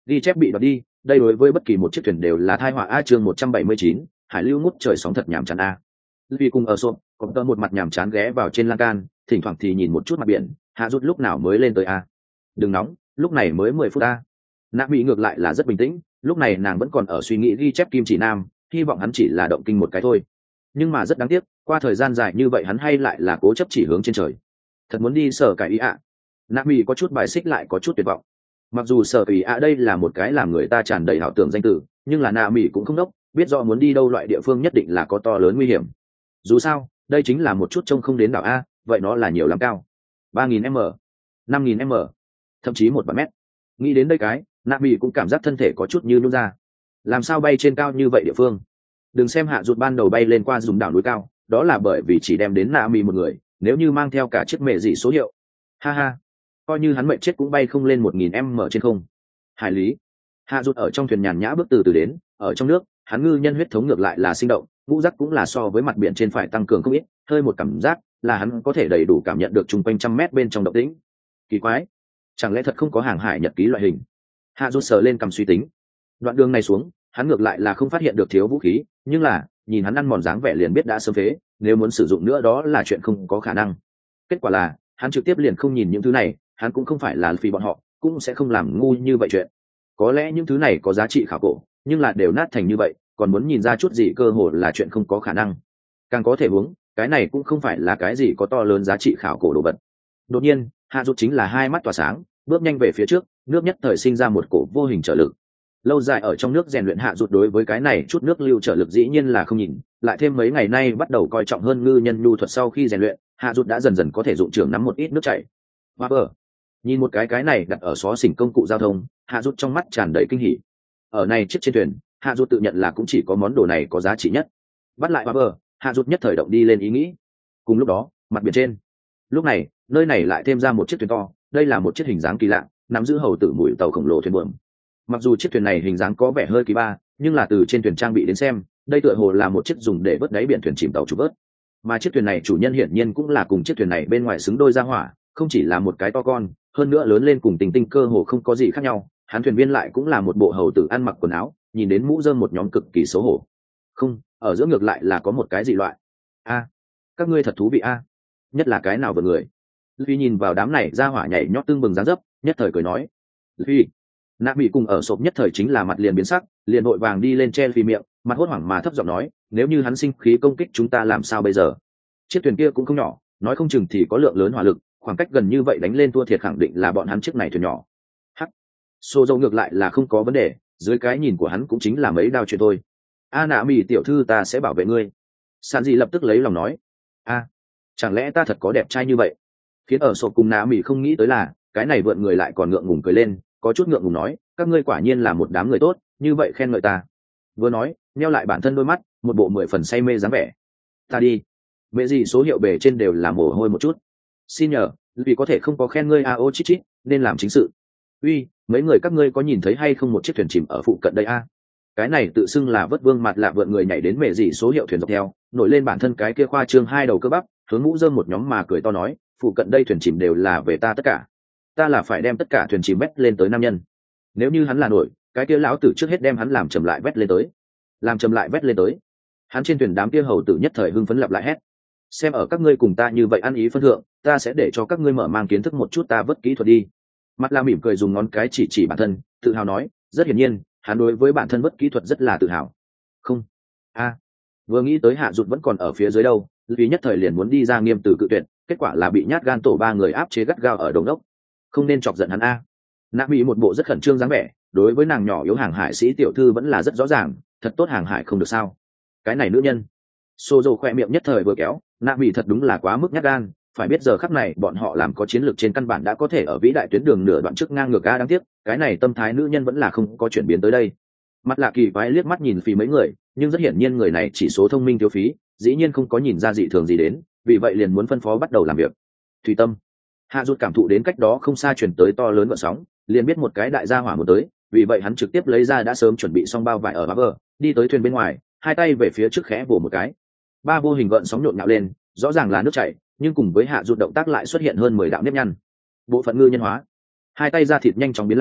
A: ghi chép bị đoạt đi, đây đối với bất kỳ một chiếc thuyền đều là tai họa. A chương một trăm bảy mươi chín, hải lưu ngút trời sóng thật nhàm chán a. Vì cùng ở sộp, còn tơ một mặt nhàm chán ghé vào trên lan can, thỉnh thoảng thì nhìn một chút mặt biển. Hạ rút lúc nào mới lên tới a? Đừng nóng, lúc này mới mười phút a. Nạ bị ngược lại là rất bình tĩnh, lúc này nàng vẫn còn ở suy nghĩ ghi chép kim chỉ nam, hy vọng hắn chỉ là động kinh một cái thôi. Nhưng mà rất đáng tiếc, qua thời gian dài như vậy hắn hay lại là cố chấp chỉ hướng trên trời. Thật muốn đi sở cải ý ạ. À. Nạ bị có chút bài xích lại có chút tuyệt vọng. Mặc dù sở cải ý ạ đây là một cái làm người ta tràn đầy ảo tưởng danh từ, nhưng là Nạ bị cũng không đốc, biết rõ muốn đi đâu loại địa phương nhất định là có to lớn nguy hiểm. Dù sao, đây chính là một chút trông không đến đảo a, vậy nó là nhiều lắm cao. ba nghìn m, năm nghìn m, thậm chí một vạn mét. Nghĩ đến đây cái, Nạ bị cũng cảm giác thân thể có chút như nút ra. Làm sao bay trên cao như vậy địa phương? Đừng xem Hạ Rụt ban đầu bay lên qua dùng đảo núi cao, đó là bởi vì chỉ đem đến Nạ bị một người, nếu như mang theo cả chiếc mẹ dị số hiệu, ha ha, coi như hắn mệnh chết cũng bay không lên một nghìn m trên không. Hải lý. Hạ Rụt ở trong thuyền nhàn nhã bước từ từ đến, ở trong nước, hắn ngư nhân huyết thống ngược lại là sinh động, ngũ giác cũng là so với mặt biển trên phải tăng cường không ít, hơi một cảm giác là hắn có thể đầy đủ cảm nhận được chung quanh trăm mét bên trong động tĩnh. Kỳ quái, chẳng lẽ thật không có hàng hải nhật ký loại hình? Hạ Rút sờ lên cầm suy tính. Đoạn đường này xuống, hắn ngược lại là không phát hiện được thiếu vũ khí, nhưng là nhìn hắn ăn mòn dáng vẻ liền biết đã sớm phế, nếu muốn sử dụng nữa đó là chuyện không có khả năng. Kết quả là hắn trực tiếp liền không nhìn những thứ này, hắn cũng không phải là vì bọn họ, cũng sẽ không làm ngu như vậy chuyện. Có lẽ những thứ này có giá trị khảo cổ, nhưng là đều nát thành như vậy, còn muốn nhìn ra chút gì cơ hội là chuyện không có khả năng. Càng có thể huống, cái này cũng không phải là cái gì có to lớn giá trị khảo cổ đồ vật. Đột nhiên, Hạ Rút chính là hai mắt tỏa sáng, bước nhanh về phía trước, nước nhất thời sinh ra một cổ vô hình trở lực. Lâu dài ở trong nước rèn luyện Hạ Rút đối với cái này chút nước lưu trở lực dĩ nhiên là không nhìn, lại thêm mấy ngày nay bắt đầu coi trọng hơn ngư nhân nhu thuật, sau khi rèn luyện, Hạ Rút đã dần dần có thể dụng trưởng nắm một ít nước chảy. Wow. Nhìn một cái cái này đặt ở xó xỉnh công cụ giao thông, Hạ Rút trong mắt tràn đầy kinh hỉ. Ở này chiếc trên thuyền, Hạ Rút tự nhận là cũng chỉ có món đồ này có giá trị nhất. Bắt lại Wow. Hạ Rút nhất thời động đi lên ý nghĩ. Cùng lúc đó, mặt biển trên, lúc này nơi này lại thêm ra một chiếc thuyền to, đây là một chiếc hình dáng kỳ lạ, nắm giữ hầu tử mũi tàu khổng lồ thuyền buồm. Mặc dù chiếc thuyền này hình dáng có vẻ hơi kỳ ba, nhưng là từ trên thuyền trang bị đến xem, đây tựa hồ là một chiếc dùng để vớt đáy biển thuyền chìm tàu trục vớt. Mà chiếc thuyền này chủ nhân hiển nhiên cũng là cùng chiếc thuyền này bên ngoài xứng đôi ra hỏa, không chỉ là một cái to con, hơn nữa lớn lên cùng Tình Tinh cơ hồ không có gì khác nhau. Hắn thuyền viên lại cũng là một bộ hầu tử ăn mặc quần áo, nhìn đến mũ rơm một nhóm cực kỳ xấu hổ. Không, ở giữa ngược lại là có một cái gì loại. A, các ngươi thật thú vị a, nhất là cái nào vừa người. Luffy nhìn vào đám này ra hỏa nhảy nhót tương bừng dáng dấp, nhất thời cười nói. Luffy, Nạ bị cùng ở sộp nhất thời chính là mặt liền biến sắc, liền vội vàng đi lên che Luffy miệng, mặt hốt hoảng mà thấp giọng nói, nếu như hắn sinh khí công kích chúng ta làm sao bây giờ? Chiếc thuyền kia cũng không nhỏ, nói không chừng thì có lượng lớn hỏa lực, khoảng cách gần như vậy đánh lên thua thiệt khẳng định là bọn hắn chiếc này thuyền nhỏ. Hắc, Sô Dâu ngược lại là không có vấn đề, dưới cái nhìn của hắn cũng chính là mấy đao chuyện thôi. A Nạ Mỉ tiểu thư, ta sẽ bảo vệ ngươi. Sản Dị lập tức lấy lòng nói. A, chẳng lẽ ta thật có đẹp trai như vậy? Khiến ở sộp cùng Nạ Mỉ không nghĩ tới là cái này vượn người lại còn ngượng ngùng cười lên, có chút ngượng ngùng nói, các ngươi quả nhiên là một đám người tốt, như vậy khen ngợi ta. Vừa nói, nheo lại bản thân đôi mắt, một bộ mười phần say mê dáng vẻ. Ta đi. Mẹ gì số hiệu bề trên đều là mồ hôi một chút. Xin nhờ, vì có thể không có khen ngươi a ô chít chít, nên làm chính sự. Uy, mấy người các ngươi có nhìn thấy hay không một chiếc thuyền chìm ở phụ cận đây a? Cái này tự xưng là vớt vương mặt lạ vượn người nhảy đến mẹ gì số hiệu thuyền dọc theo, nổi lên bản thân cái kia khoa trương hai đầu cơ bắp, hướng mũ rơm một nhóm mà cười to nói, phụ cận đây thuyền chìm đều là về ta tất cả. Ta là phải đem tất cả thuyền chìm vét lên tới nam nhân. Nếu như hắn là nổi, cái kia lão tử trước hết đem hắn làm trầm lại vét lên tới. Làm trầm lại vét lên tới. Hắn trên thuyền đám kia hầu tử nhất thời hưng phấn lặp lại hét. Xem ở các ngươi cùng ta như vậy ăn ý phân thượng, ta sẽ để cho các ngươi mở mang kiến thức một chút ta vớt kỹ thuật đi. Mặt La mỉm cười dùng ngón cái chỉ chỉ bản thân, tự hào nói, rất hiển nhiên, hắn đối với bản thân vớt kỹ thuật rất là tự hào. Không. A. Vừa nghĩ tới Hạ Dụt vẫn còn ở phía dưới đâu, vì nhất thời liền muốn đi ra nghiêm từ cự tuyệt, kết quả là bị nhát gan tổ ba người áp chế gắt gao ở đống đốc. Không nên chọc giận hắn a. Nạ bị một bộ rất khẩn trương dáng vẻ, đối với nàng nhỏ yếu hàng hải sĩ tiểu thư vẫn là rất rõ ràng, thật tốt hàng hải không được sao? Cái này nữ nhân. Sô Dô khoe miệng nhất thời vừa kéo, Nạ bị thật đúng là quá mức nhát gan, phải biết giờ khắc này bọn họ làm có chiến lược trên căn bản đã có thể ở vĩ đại tuyến đường nửa đoạn trước ngang ngược a, đáng tiếc, cái này tâm thái nữ nhân vẫn là không có chuyển biến tới đây. Mặt Lạ kỳ quái liếc mắt nhìn phí mấy người, nhưng rất hiển nhiên người này chỉ số thông minh thiếu phí, dĩ nhiên không có nhìn ra dị thường gì đến, vì vậy liền muốn phân phó bắt đầu làm việc. Thủy Tâm. Hạ Dụt cảm thụ đến cách đó không xa truyền tới to lớn gợn sóng, liền biết một cái đại gia hỏa muốn tới, vì vậy hắn trực tiếp lấy ra đã sớm chuẩn bị xong bao vải ở bá bờ, đi tới thuyền bên ngoài, hai tay về phía trước khẽ vồ một cái. Ba vô hình gợn sóng nhộn nhạo lên, rõ ràng là nước chảy, nhưng cùng với Hạ Dụt động tác lại xuất hiện hơn mười đạo nếp nhăn. Bộ phận ngư nhân hóa. Hai tay ra thịt nhanh chóng biến lam,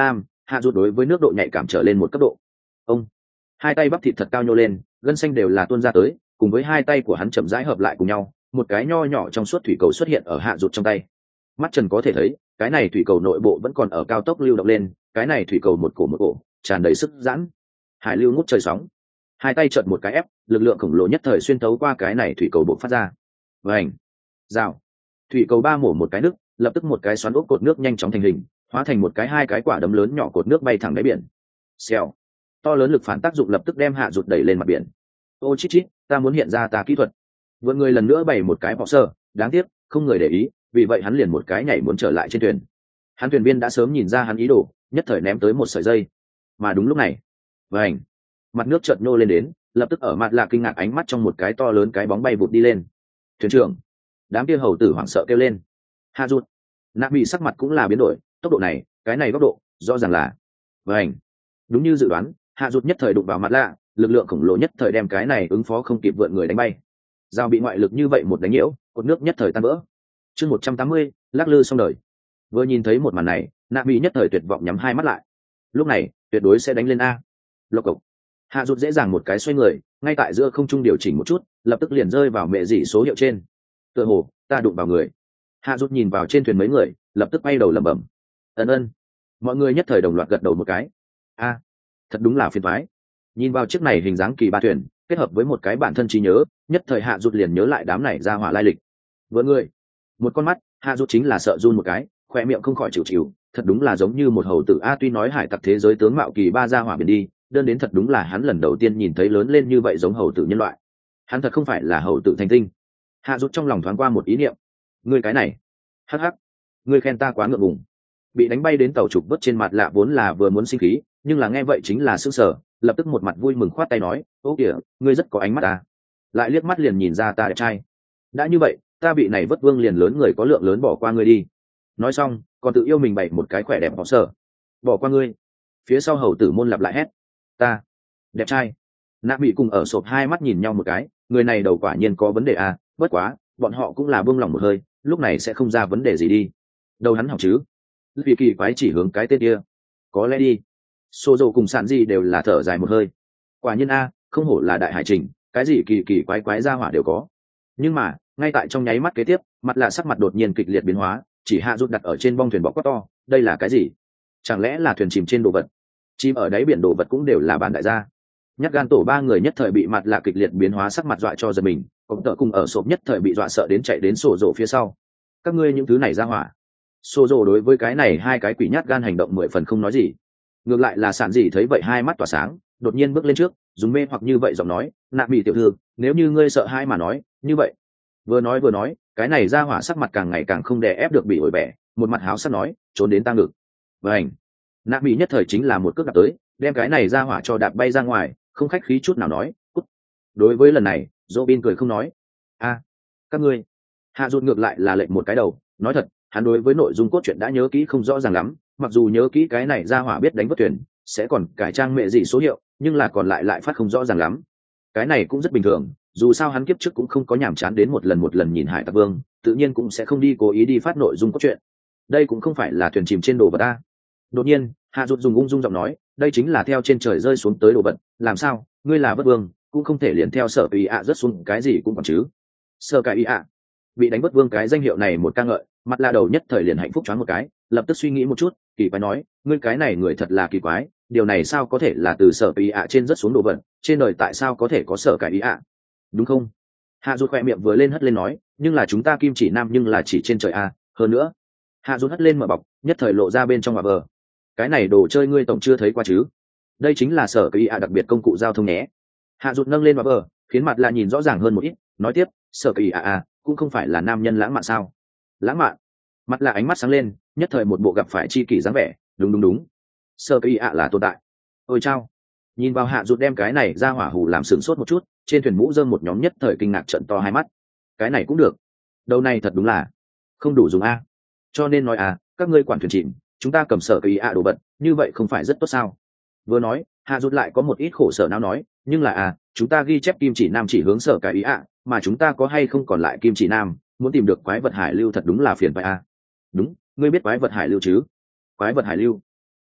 A: hạ rụt đối với nước độ nhạy cảm trở lên một cấp độ. Ông hai tay bắp thịt thật cao nhô lên, gân xanh đều là tuôn ra tới, cùng với hai tay của hắn chậm rãi hợp lại cùng nhau, một cái nho nhỏ trong suốt thủy cầu xuất hiện ở hạ rụt trong tay. Mắt trần có thể thấy, cái này thủy cầu nội bộ vẫn còn ở cao tốc lưu động lên, cái này thủy cầu một cổ một cổ, tràn đầy sức giãn. Hải lưu ngút trời sóng, hai tay chợt một cái ép, lực lượng khổng lồ nhất thời xuyên thấu qua cái này thủy cầu bộc phát ra. Vành, rào, thủy cầu ba mổ một cái nước, lập tức một cái xoắn ốc cột nước nhanh chóng thành hình, hóa thành một cái hai cái quả đấm lớn nhỏ cột nước bay thẳng đáy biển. Xèo, to lớn lực phản tác dụng lập tức đem hạ rụt đẩy lên mặt biển. Ô chít chít, ta muốn hiện ra ta kỹ thuật. Vượn người lần nữa bày một cái bỏ sơ, đáng tiếc không người để ý, vì vậy hắn liền một cái nhảy muốn trở lại trên thuyền. Hắn thuyền viên đã sớm nhìn ra hắn ý đồ, nhất thời ném tới một sợi dây. Mà đúng lúc này, vành, mặt nước chợt nhô lên đến, lập tức ở mặt lạ kinh ngạc ánh mắt trong một cái to lớn cái bóng bay vụt đi lên. Thuyền trưởng, đám kia hầu tử hoảng sợ kêu lên. Hạ rụt, nạ bị sắc mặt cũng là biến đổi, tốc độ này, cái này góc độ, rõ ràng là, vành, đúng như dự đoán, hạ rụt nhất thời đụng vào mặt lạ, lực lượng khổng lồ nhất thời đem cái này ứng phó không kịp vượn người đánh bay. Dao bị ngoại lực như vậy một đánh nhiễu, cột nước nhất thời tan vỡ. Chương một trăm tám mươi, lắc lư xong đời. Vừa nhìn thấy một màn này, nạ bị nhất thời tuyệt vọng nhắm hai mắt lại. Lúc này, tuyệt đối sẽ đánh lên a. Lộc cộc. Hạ rụt dễ dàng một cái xoay người, ngay tại giữa không trung điều chỉnh một chút, lập tức liền rơi vào mẹ dị số hiệu trên. Tựa hồ, ta đụng vào người. Hạ rụt nhìn vào trên thuyền mấy người, lập tức bay đầu lẩm bẩm. Ân ân. Mọi người nhất thời đồng loạt gật đầu một cái. A, thật đúng là phiền toái. Nhìn vào chiếc này hình dáng kỳ ba thuyền, kết hợp với một cái bản thân trí nhớ, nhất thời hạ rụt liền nhớ lại đám này ra hỏa lai lịch. Vừa người, một con mắt, hạ rụt chính là sợ run một cái, khoe miệng không khỏi chịu chịu, thật đúng là giống như một hầu tử a. Tuy nói hải tặc thế giới tướng mạo kỳ ba ra hỏa biển đi, đơn đến thật đúng là hắn lần đầu tiên nhìn thấy lớn lên như vậy giống hầu tử nhân loại. Hắn thật không phải là hầu tử thành tinh. Hạ rụt trong lòng thoáng qua một ý niệm. Ngươi cái này, hắc hắc, ngươi khen ta quá ngượng ngùng. Bị đánh bay đến tàu trục vớt trên mặt lạ vốn là vừa muốn sinh khí, nhưng là nghe vậy chính là sững sờ, lập tức một mặt vui mừng khoát tay nói, ô kìa, ngươi rất có ánh mắt à. Lại liếc mắt liền nhìn ra ta đẹp trai. Đã như vậy, ta bị này vớt vương liền lớn người có lượng lớn bỏ qua ngươi đi. Nói xong, còn tự yêu mình bày một cái khỏe đẹp bỏ sở. Bỏ qua ngươi. Phía sau hầu tử môn lặp lại hét. Ta, đẹp trai. Nạ bị cùng ở sộp hai mắt nhìn nhau một cái, người này đầu quả nhiên có vấn đề à, bất quá, bọn họ cũng là buông lòng một hơi, lúc này sẽ không ra vấn đề gì đi. Đầu hắn học chứ. Vì kỳ quái chỉ hướng cái tên kia. Có lẽ đi. Xô dầu cùng sạn gì đều là thở dài một hơi. Quả nhiên a, không hổ là đại hải trình, cái gì kỳ kỳ quái quái ra hỏa đều có. Nhưng mà, ngay tại trong nháy mắt kế tiếp, mặt lạ sắc mặt đột nhiên kịch liệt biến hóa, chỉ hạ rút đặt ở trên bong thuyền bọ quát to, đây là cái gì? Chẳng lẽ là thuyền chìm trên đồ vật? Chim ở đáy biển đồ vật cũng đều là bản đại gia. Nhát gan tổ ba người nhất thời bị mặt lạ kịch liệt biến hóa sắc mặt dọa cho giật mình, cộng tợ cùng ở sộp nhất thời bị dọa sợ đến chạy đến sổ rổ phía sau. Các ngươi những thứ này ra hỏa. Sổ rổ đối với cái này hai cái quỷ nhát gan hành động mười phần không nói gì. Ngược lại là sản gì thấy vậy hai mắt tỏa sáng, đột nhiên bước lên trước, dùng mê hoặc như vậy giọng nói, nạ bị tiểu thư, nếu như ngươi sợ hai mà nói, như vậy. Vừa nói vừa nói, cái này ra hỏa sắc mặt càng ngày càng không đè ép được bị ổi bẻ, một mặt háo sắc nói, trốn đến ta ngực. Vành. Nạ bị nhất thời chính là một cước đạp tới, đem cái này ra hỏa cho đạp bay ra ngoài, không khách khí chút nào nói, cút. Đối với lần này, Robin cười không nói. A, các ngươi. Hạ rụt ngược lại là lệnh một cái đầu, nói thật, hắn đối với nội dung cốt truyện đã nhớ kỹ không rõ ràng lắm, mặc dù nhớ kỹ cái này ra hỏa biết đánh vớt thuyền, sẽ còn cải trang mẹ gì số hiệu, nhưng là còn lại lại phát không rõ ràng lắm. Cái này cũng rất bình thường, dù sao hắn kiếp trước cũng không có nhàm chán đến một lần một lần nhìn Hải Tặc Vương, tự nhiên cũng sẽ không đi cố ý đi phát nội dung cốt truyện. Đây cũng không phải là thuyền chìm trên đồ vật ta. Đột nhiên, Hạ Rụt dùng ung dung giọng nói, đây chính là theo trên trời rơi xuống tới đồ vật, làm sao, ngươi là vớt vương, cũng không thể liền theo Sở Kỳ ạ rớt xuống cái gì cũng còn chứ. Sở Kỳ ạ bị đánh vớt vương cái danh hiệu này một ca ngợi, mặt la đầu nhất thời liền hạnh phúc choáng một cái, lập tức suy nghĩ một chút, kỳ quái nói, ngươi cái này người thật là kỳ quái, điều này sao có thể là từ Sở Kỳ ạ trên rớt xuống đồ vật, trên đời tại sao có thể có Sở Kỳ ạ, đúng không? Hạ Rụt khỏe miệng vừa lên hất lên nói, nhưng là chúng ta kim chỉ nam nhưng là chỉ trên trời a, hơn nữa. Hạ Rụt hất lên mở bọc, nhất thời lộ ra bên trong mà vờ. Cái này đồ chơi ngươi tổng chưa thấy qua chứ? Đây chính là Sở Kỳ ạ đặc biệt công cụ giao thông nhé. Hạ Rụt nâng lên mà vờ, khiến mặt là nhìn rõ ràng hơn một ít, nói tiếp, Sở Kỳ ạ à, cũng không phải là nam nhân lãng mạn sao? Lãng mạn? Mặt là ánh mắt sáng lên, nhất thời một bộ gặp phải chi kỷ dáng vẻ, đúng đúng đúng. Sở Kỳ ạ là tồn tại. Ôi chao. Nhìn vào Hạ Rụt đem cái này ra hỏa hù làm sửng sốt một chút, trên thuyền mũ rơm một nhóm nhất thời kinh ngạc trận to hai mắt. Cái này cũng được. Đầu này thật đúng là không đủ dùng a. Cho nên nói à, các ngươi quản thuyền chìm, chúng ta cầm Sở Kỳ ạ đồ vật, như vậy không phải rất tốt sao? Vừa nói, Hạ Rụt lại có một ít khổ sở não nói, nhưng là à, chúng ta ghi chép kim chỉ nam chỉ hướng Sở Kỳ ạ, mà chúng ta có hay không còn lại kim chỉ nam, muốn tìm được quái vật hải lưu thật đúng là phiền phải a. Đúng, ngươi biết quái vật hải lưu chứ? Quái vật hải lưu?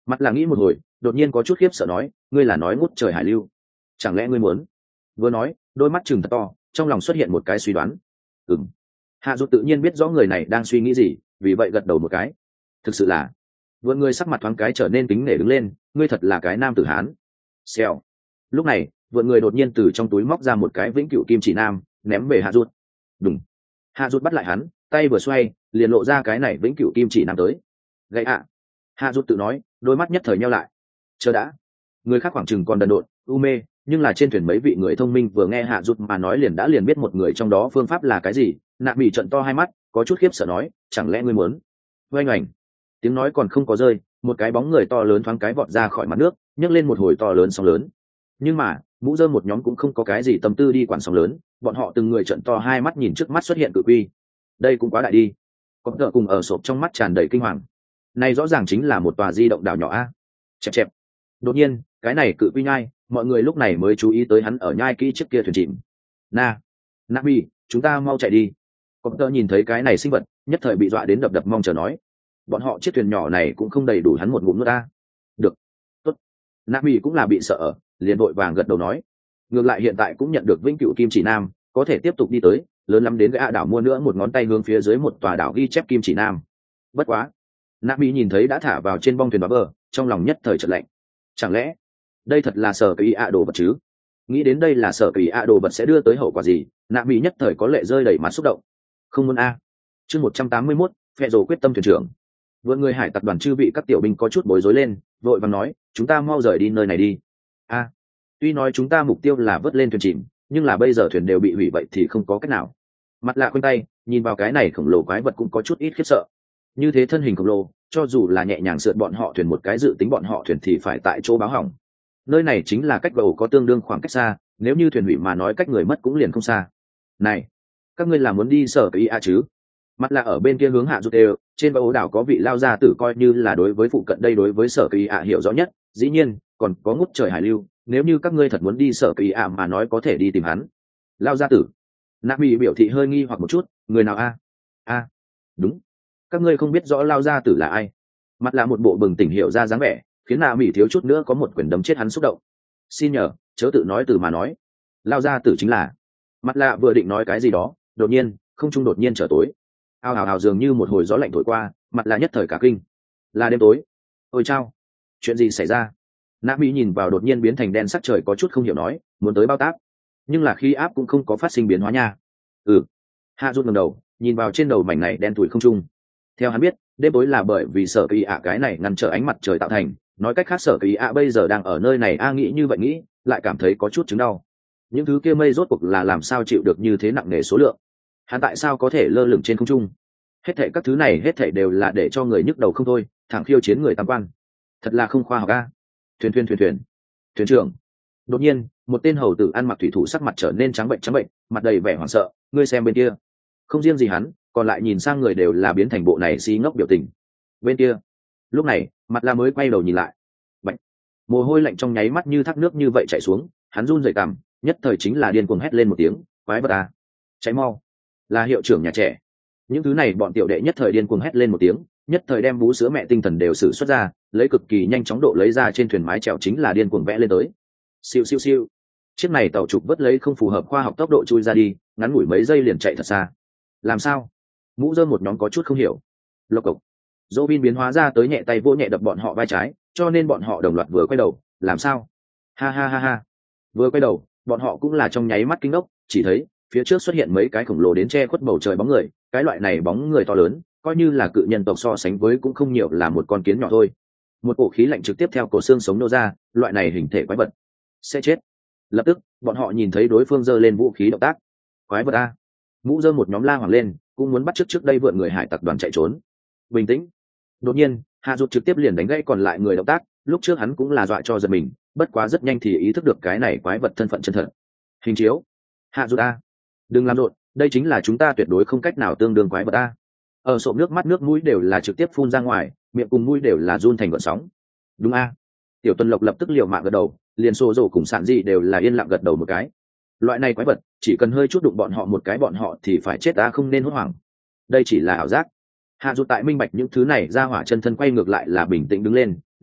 A: Mặt là nghĩ một hồi, đột nhiên có chút khiếp sợ nói, ngươi là nói ngút trời hải lưu, chẳng lẽ ngươi muốn? Vừa nói, đôi mắt chừng thật to, trong lòng xuất hiện một cái suy đoán. Ừm. Hạ Dụ tự nhiên biết rõ người này đang suy nghĩ gì, vì vậy gật đầu một cái. Thực sự là. Vượn người sắc mặt thoáng cái trở nên kính nể đứng lên, ngươi thật là cái nam tử hán. Xèo. Lúc này, vượn người đột nhiên từ trong túi móc ra một cái vĩnh cửu kim chỉ nam, ném về Hạ Dụ. Đùng. Hạ Dụ bắt lại hắn, tay vừa xoay, liền lộ ra cái này vĩnh cửu kim chỉ nam tới. Gậy ạ. Hạ Dụ tự nói, đôi mắt nhất thời nheo lại. Chờ đã. Người khác khoảng chừng còn đần độn, u mê, nhưng là trên thuyền mấy vị người thông minh vừa nghe Hạ Dụ mà nói liền đã liền biết một người trong đó phương pháp là cái gì. Nạ Bỉ trận to hai mắt, có chút khiếp sợ nói, chẳng lẽ ngươi muốn? Oanh oanh. Tiếng nói còn không có rơi, một cái bóng người to lớn thoáng cái vọt ra khỏi mặt nước, nhấc lên một hồi to lớn sóng lớn. Nhưng mà mũ rơm một nhóm cũng không có cái gì tâm tư đi quản sóng lớn, bọn họ từng người trận to hai mắt nhìn trước mắt xuất hiện cự quy. Đây cũng quá đại đi. Có tợ cùng ở sộp trong mắt tràn đầy kinh hoàng. Này rõ ràng chính là một tòa di động đảo nhỏ a. Chẹp chẹp. Đột nhiên, cái này cự quy nhai, mọi người lúc này mới chú ý tới hắn ở nhai kỹ trước kia thuyền chìm. Na, Nabi, chúng ta mau chạy đi. Có tợ nhìn thấy cái này sinh vật, nhất thời bị dọa đến đập đập mong chờ nói, bọn họ chiếc thuyền nhỏ này cũng không đầy đủ hắn một ngụm nước ta. Được, tốt. Nabi cũng là bị sợ, liền vội vàng gật đầu nói, ngược lại hiện tại cũng nhận được vĩnh cửu kim chỉ nam, có thể tiếp tục đi tới, lớn lắm đến gã đảo mua nữa một ngón tay hướng phía dưới một tòa đảo ghi chép kim chỉ nam. Bất quá, Nabi nhìn thấy đã thả vào trên bong thuyền bờ, trong lòng nhất thời chợt lạnh. Chẳng lẽ đây thật là sở kỳ ạ đồ vật chứ? Nghĩ đến đây là sở kỳ ạ đồ vật sẽ đưa tới hậu quả gì, Nabi nhất thời có lệ rơi đầy mặt xúc động. Không muốn a. Chương một trăm tám mươi mốt, Phệ Rồ quyết tâm thuyền trưởng. Vượn người hải tặc đoàn chư vị các tiểu binh có chút bối rối lên, vội vàng nói, chúng ta mau rời đi nơi này đi. A, tuy nói chúng ta mục tiêu là vớt lên thuyền chìm, nhưng là bây giờ thuyền đều bị hủy vậy thì không có cách nào. Mặt lạ quanh tay, nhìn vào cái này khổng lồ quái vật cũng có chút ít khiếp sợ. Như thế thân hình khổng lồ, cho dù là nhẹ nhàng sượt bọn họ thuyền một cái dự tính bọn họ thuyền thì phải tại chỗ báo hỏng. Nơi này chính là cách bầu có tương đương khoảng cách xa, nếu như thuyền hủy mà nói cách người mất cũng liền không xa. Này, các ngươi là muốn đi sở ý a chứ? Mặt là ở bên kia hướng Hạ Dụ đều, trên bờ ố đảo có vị lao gia tử coi như là đối với phụ cận đây đối với sở kỳ ạ hiểu rõ nhất, dĩ nhiên còn có ngút trời hải lưu, nếu như các ngươi thật muốn đi sở kỳ ạ mà nói có thể đi tìm hắn. Lao gia tử. Nabi biểu thị hơi nghi hoặc một chút, người nào a? A, đúng, các ngươi không biết rõ lao gia tử là ai. Mặt là một bộ bừng tỉnh hiểu ra dáng vẻ, khiến Nabi thiếu chút nữa có một quyền đấm chết hắn xúc động. Xin nhờ, chớ tự nói từ mà nói. Lao gia tử chính là. Mặt lạ vừa định nói cái gì đó, đột nhiên không trung đột nhiên trở tối. Ao ào ào dường như một hồi gió lạnh thổi qua, mặt là nhất thời cả kinh. Là đêm tối. Ôi chao, chuyện gì xảy ra? Nabi nhìn vào đột nhiên biến thành đen sắc trời có chút không hiểu nói, muốn tới bao táp, nhưng là khi áp cũng không có phát sinh biến hóa nha. Ừ. Hạ rút ngẩng đầu, nhìn vào trên đầu mảnh này đen tủi không trung. Theo hắn biết, đêm tối là bởi vì sở kỳ ạ cái này ngăn trở ánh mặt trời tạo thành, nói cách khác sở kỳ ạ bây giờ đang ở nơi này a nghĩ như vậy nghĩ, lại cảm thấy có chút chứng đau. Những thứ kia mây rốt cuộc là làm sao chịu được như thế nặng nề số lượng? Hắn tại sao có thể lơ lửng trên không trung? Hết thảy các thứ này hết thảy đều là để cho người nhức đầu không thôi, thẳng khiêu chiến người tam quan. Thật là không khoa học a. Thuyền thuyền thuyền thuyền. Thuyền trưởng. Đột nhiên, một tên hầu tử ăn mặc thủy thủ sắc mặt trở nên trắng bệnh trắng bệnh, mặt đầy vẻ hoảng sợ, ngươi xem bên kia. Không riêng gì hắn, còn lại nhìn sang người đều là biến thành bộ này si ngốc biểu tình. Bên kia. Lúc này, mặt la mới quay đầu nhìn lại. Bạch. Mồ hôi lạnh trong nháy mắt như thác nước như vậy chảy xuống, hắn run rẩy cằm, nhất thời chính là điên cuồng hét lên một tiếng, quái vật à. Cháy mau. Là hiệu trưởng nhà trẻ. Những thứ này bọn tiểu đệ nhất thời điên cuồng hét lên một tiếng, nhất thời đem bú sữa mẹ tinh thần đều sử xuất ra, lấy cực kỳ nhanh chóng độ lấy ra trên thuyền mái chèo chính là điên cuồng vẽ lên tới. Siêu siêu siêu. Chiếc này tàu trục vớt lấy không phù hợp khoa học tốc độ chui ra đi, ngắn ngủi mấy giây liền chạy thật xa. Làm sao? Mũ rơm một nhóm có chút không hiểu. Lộc cộc. Robin biến hóa ra tới nhẹ tay vỗ nhẹ đập bọn họ vai trái, cho nên bọn họ đồng loạt vừa quay đầu, làm sao? Ha ha ha ha. Vừa quay đầu, bọn họ cũng là trong nháy mắt kinh ngốc, chỉ thấy phía trước xuất hiện mấy cái khổng lồ đến che khuất bầu trời bóng người, cái loại này bóng người to lớn, coi như là cự nhân tộc so sánh với cũng không nhiều là một con kiến nhỏ thôi. Một cổ khí lạnh trực tiếp theo cổ xương sống nô ra, loại này hình thể quái vật sẽ chết. Lập tức, bọn họ nhìn thấy đối phương giơ lên vũ khí động tác. Quái vật a! Mũ giơ một nhóm la hoàng lên, cũng muốn bắt trước trước đây vượn người hải tặc đoàn chạy trốn. Bình tĩnh. Đột nhiên, Hạ Dụ trực tiếp liền đánh gãy còn lại người động tác, lúc trước hắn cũng là dọa cho giật mình, bất quá rất nhanh thì ý thức được cái này quái vật thân phận chân thật. Hình chiếu. Hạ Dụ a, đừng làm rộn, đây chính là chúng ta tuyệt đối không cách nào tương đương quái vật a. Ở sộp nước mắt nước mũi đều là trực tiếp phun ra ngoài, miệng cùng mũi đều là run thành gợn sóng. Đúng a. Tiểu Tuần Lộc lập tức liều mạng gật đầu, liền xô rổ cùng sản gì đều là yên lặng gật đầu một cái. Loại này quái vật, chỉ cần hơi chút đụng bọn họ một cái bọn họ thì phải chết, ta không nên hốt hoảng. Đây chỉ là ảo giác. Hạ Dụ tại minh bạch những thứ này ra hỏa chân thân quay ngược lại là bình tĩnh đứng lên,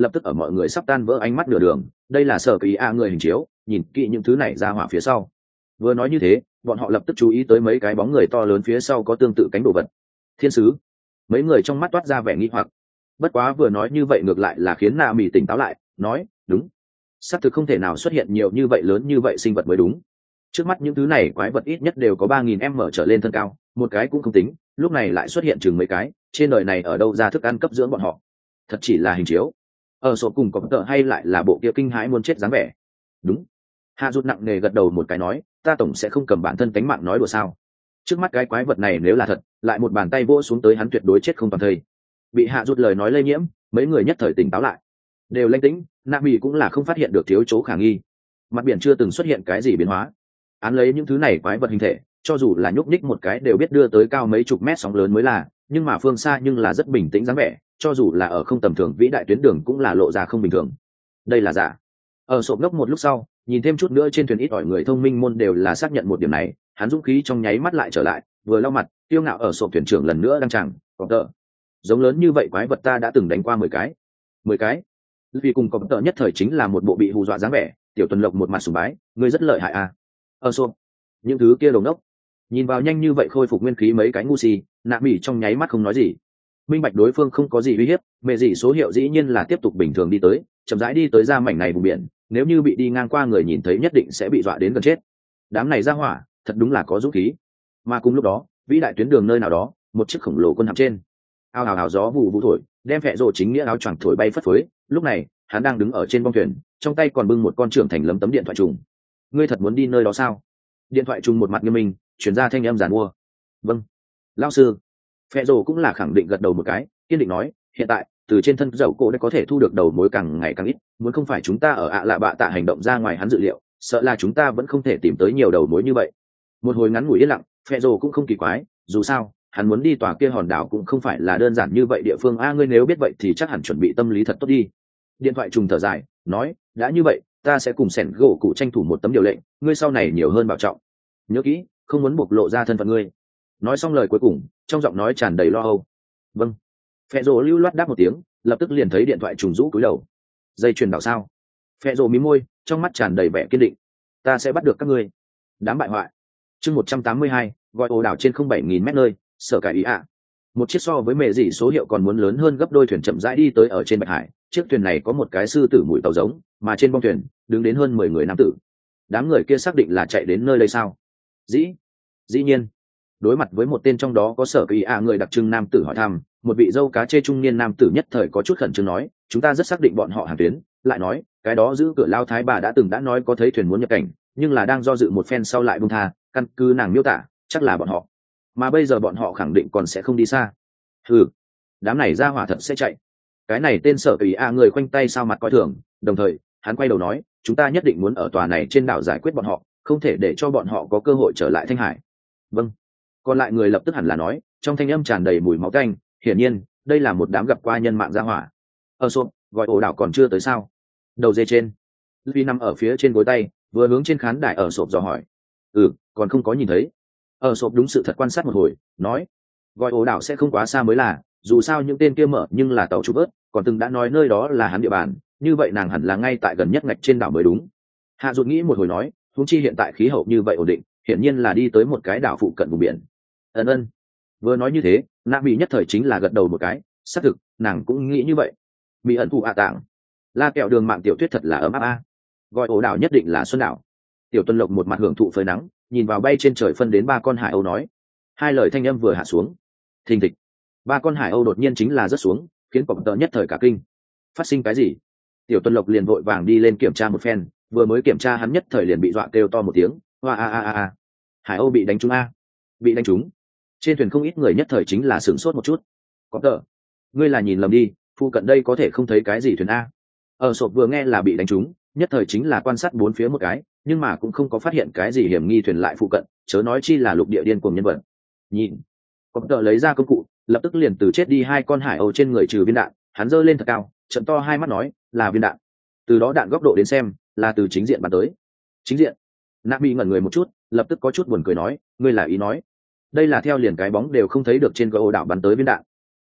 A: lập tức ở mọi người sắp tan vỡ ánh mắt nửa đường. Đây là sở kỳ a người hình chiếu, nhìn kỹ những thứ này ra hỏa phía sau. Vừa nói như thế, bọn họ lập tức chú ý tới mấy cái bóng người to lớn phía sau có tương tự cánh đồ vật. Thiên sứ. Mấy người trong mắt toát ra vẻ nghi hoặc. Bất quá vừa nói như vậy ngược lại là khiến Na Mị tỉnh táo lại, nói, đúng, xác thực không thể nào xuất hiện nhiều như vậy lớn như vậy sinh vật mới đúng. Trước mắt những thứ này quái vật ít nhất đều có ba nghìn m trở lên thân cao, một cái cũng không tính, lúc này lại xuất hiện chừng mấy cái, trên đời này ở đâu ra thức ăn cấp dưỡng bọn họ. Thật chỉ là hình chiếu. Ở số cùng có tợ hay lại là bộ kia kinh hãi muốn chết dáng vẻ. Đúng. Hạ rút nặng nề gật đầu một cái nói, ta tổng sẽ không cầm bản thân cánh mạng nói đùa sao. Trước mắt cái quái vật này nếu là thật, lại một bàn tay vỗ xuống tới hắn tuyệt đối chết không toàn thây. Bị hạ rút lời nói lây nhiễm, mấy người nhất thời tỉnh táo lại, đều lanh tĩnh. Nạ Mị cũng là không phát hiện được thiếu chỗ khả nghi. Mặt biển chưa từng xuất hiện cái gì biến hóa. Án lấy những thứ này quái vật hình thể, cho dù là nhúc nhích một cái đều biết đưa tới cao mấy chục mét sóng lớn mới là, nhưng mà phương xa nhưng là rất bình tĩnh dáng vẻ, cho dù là ở không tầm thường vĩ đại tuyến đường cũng là lộ ra không bình thường. Đây là giả. Ở sộp ngốc một lúc sau, nhìn thêm chút nữa trên thuyền ít ỏi người thông minh môn đều là xác nhận một điểm này, hắn dũng khí trong nháy mắt lại trở lại, vừa lau mặt, tiêu ngạo ở sộp thuyền trưởng lần nữa đang chẳng, có tợ. Giống lớn như vậy quái vật ta đã từng đánh qua mười cái. Mười cái? Vì cùng có tợ nhất thời chính là một bộ bị hù dọa dáng vẻ, tiểu tuần lộc một mặt sùng bái, ngươi rất lợi hại à. Ở sộp. Những thứ kia đồ ngốc. Nhìn vào nhanh như vậy khôi phục nguyên khí mấy cái ngu si, Nạ Mị trong nháy mắt không nói gì. Minh bạch đối phương không có gì uy hiếp, mẹ gì số hiệu dĩ nhiên là tiếp tục bình thường đi tới, chậm rãi đi tới ra mảnh này vùng biển, nếu như bị đi ngang qua người nhìn thấy nhất định sẽ bị dọa đến gần chết. Đám này ra hỏa, thật đúng là có dũng khí. Mà cùng lúc đó, vĩ đại tuyến đường nơi nào đó, một chiếc khổng lồ quân hạm trên, ao ào ào gió vụ vụ thổi, đem phệ rồ chính nghĩa áo choàng thổi bay phất phới. Lúc này, hắn đang đứng ở trên bong thuyền, trong tay còn bưng một con trưởng thành lấm tấm điện thoại trùng. Ngươi thật muốn đi nơi đó sao? Điện thoại trùng một mặt nghiêm minh, chuyển ra thanh âm giàn mua. Vâng, lão sư. Phệ rồ cũng là khẳng định gật đầu một cái, kiên định nói, hiện tại từ trên thân dầu cổ đã có thể thu được đầu mối càng ngày càng ít, muốn không phải chúng ta ở ạ lạ bạ tạ hành động ra ngoài hắn dự liệu, sợ là chúng ta vẫn không thể tìm tới nhiều đầu mối như vậy. Một hồi ngắn ngủi yên lặng, Phệ rồ cũng không kỳ quái, dù sao hắn muốn đi tòa kia hòn đảo cũng không phải là đơn giản như vậy địa phương a, ngươi nếu biết vậy thì chắc hẳn chuẩn bị tâm lý thật tốt đi. Điện thoại trùng thở dài, nói, đã như vậy ta sẽ cùng sẻn gỗ cụ tranh thủ một tấm điều lệnh, ngươi sau này nhiều hơn bảo trọng, nhớ kỹ không muốn bộc lộ ra thân phận ngươi. Nói xong lời cuối cùng, trong giọng nói tràn đầy lo âu. Vâng. Phệ rồ lưu loát đáp một tiếng, lập tức liền thấy điện thoại trùng rũ cúi đầu. Dây chuyền đảo sao? Phệ rồ mím môi, trong mắt tràn đầy vẻ kiên định. Ta sẽ bắt được các ngươi. Đám bại hoại. Chương một trăm tám mươi hai, gọi ồ đảo trên không bảy nghìn mét nơi, sở cải ý ạ. Một chiếc so với mẹ dị số hiệu còn muốn lớn hơn gấp đôi thuyền chậm rãi đi tới ở trên bạch hải. Chiếc thuyền này có một cái sư tử mũi tàu giống, mà trên bong thuyền đứng đến hơn mười người nam tử. Đám người kia xác định là chạy đến nơi đây sao? Dĩ, dĩ nhiên. Đối mặt với một tên trong đó có sở kỳ ạ người đặc trưng nam tử hỏi thăm, một vị dâu cá chê trung niên nam tử nhất thời có chút khẩn trương nói, chúng ta rất xác định bọn họ hàng tuyến, lại nói cái đó giữ cửa lao thái bà đã từng đã nói có thấy thuyền muốn nhập cảnh, nhưng là đang do dự một phen sau lại buông tha, căn cứ nàng miêu tả chắc là bọn họ, mà bây giờ bọn họ khẳng định còn sẽ không đi xa. Ừ, đám này ra hỏa thật sẽ chạy. Cái này tên sở kỳ ạ người khoanh tay sao mặt coi thường, đồng thời hắn quay đầu nói, chúng ta nhất định muốn ở tòa này trên đảo giải quyết bọn họ, không thể để cho bọn họ có cơ hội trở lại Thanh Hải. Vâng. Còn lại người lập tức hẳn là nói, trong thanh âm tràn đầy mùi máu tanh, hiển nhiên đây là một đám gặp qua nhân mạng ra hỏa. Ở sộp, gọi ổ đảo còn chưa tới sao? Đầu dê trên, Luffy nằm ở phía trên gối tay, vừa hướng trên khán đài ở sộp dò hỏi. Ừ, còn không có nhìn thấy. Ở sộp đúng sự thật quan sát một hồi, nói, gọi ổ đảo sẽ không quá xa mới là, dù sao những tên kia mở nhưng là tàu trục vớt, còn từng đã nói nơi đó là hắn địa bàn, như vậy nàng hẳn là ngay tại gần nhất ngạch trên đảo mới đúng. Hạ Dụt nghĩ một hồi nói, huống chi hiện tại khí hậu như vậy ổn định, hiển nhiên là đi tới một cái đảo phụ cận vùng biển. Ân ân. Vừa nói như thế, Nạ Mị nhất thời chính là gật đầu một cái, xác thực nàng cũng nghĩ như vậy. Mị ẩn thụ ạ tạng, la kẹo đường mạng tiểu thuyết thật là ấm áp a. Gọi ổ đảo nhất định là xuân đảo. Tiểu Tuân Lộc một mặt hưởng thụ phơi nắng, nhìn vào bay trên trời phân đến ba con hải âu nói. Hai lời thanh âm vừa hạ xuống, thình thịch, ba con hải âu đột nhiên chính là rớt xuống, khiến cọp tợ nhất thời cả kinh. Phát sinh cái gì? Tiểu Tuân Lộc liền vội vàng đi lên kiểm tra một phen, vừa mới kiểm tra hắn nhất thời liền bị dọa kêu to một tiếng, hoa a a a a. Hải âu bị đánh trúng a. Bị đánh trúng. Trên thuyền không ít người nhất thời chính là sửng sốt một chút. Có tờ, ngươi là nhìn lầm đi, phu cận đây có thể không thấy cái gì thuyền a. Ở sộp vừa nghe là bị đánh trúng, nhất thời chính là quan sát bốn phía một cái, nhưng mà cũng không có phát hiện cái gì hiểm nghi thuyền lại phụ cận, chớ nói chi là lục địa điên cuồng nhân vật. Nhìn, có tờ lấy ra công cụ, lập tức liền từ chết đi hai con hải âu trên người trừ viên đạn, hắn giơ lên thật cao, trận to hai mắt nói, là viên đạn. Từ đó đạn góc độ đến xem, là từ chính diện bắn tới. Chính diện. Nạp bị ngẩn người một chút, lập tức có chút buồn cười nói, ngươi là ý nói đây là theo liền cái bóng đều không thấy được trên gỗ đảo bắn tới viên đạn.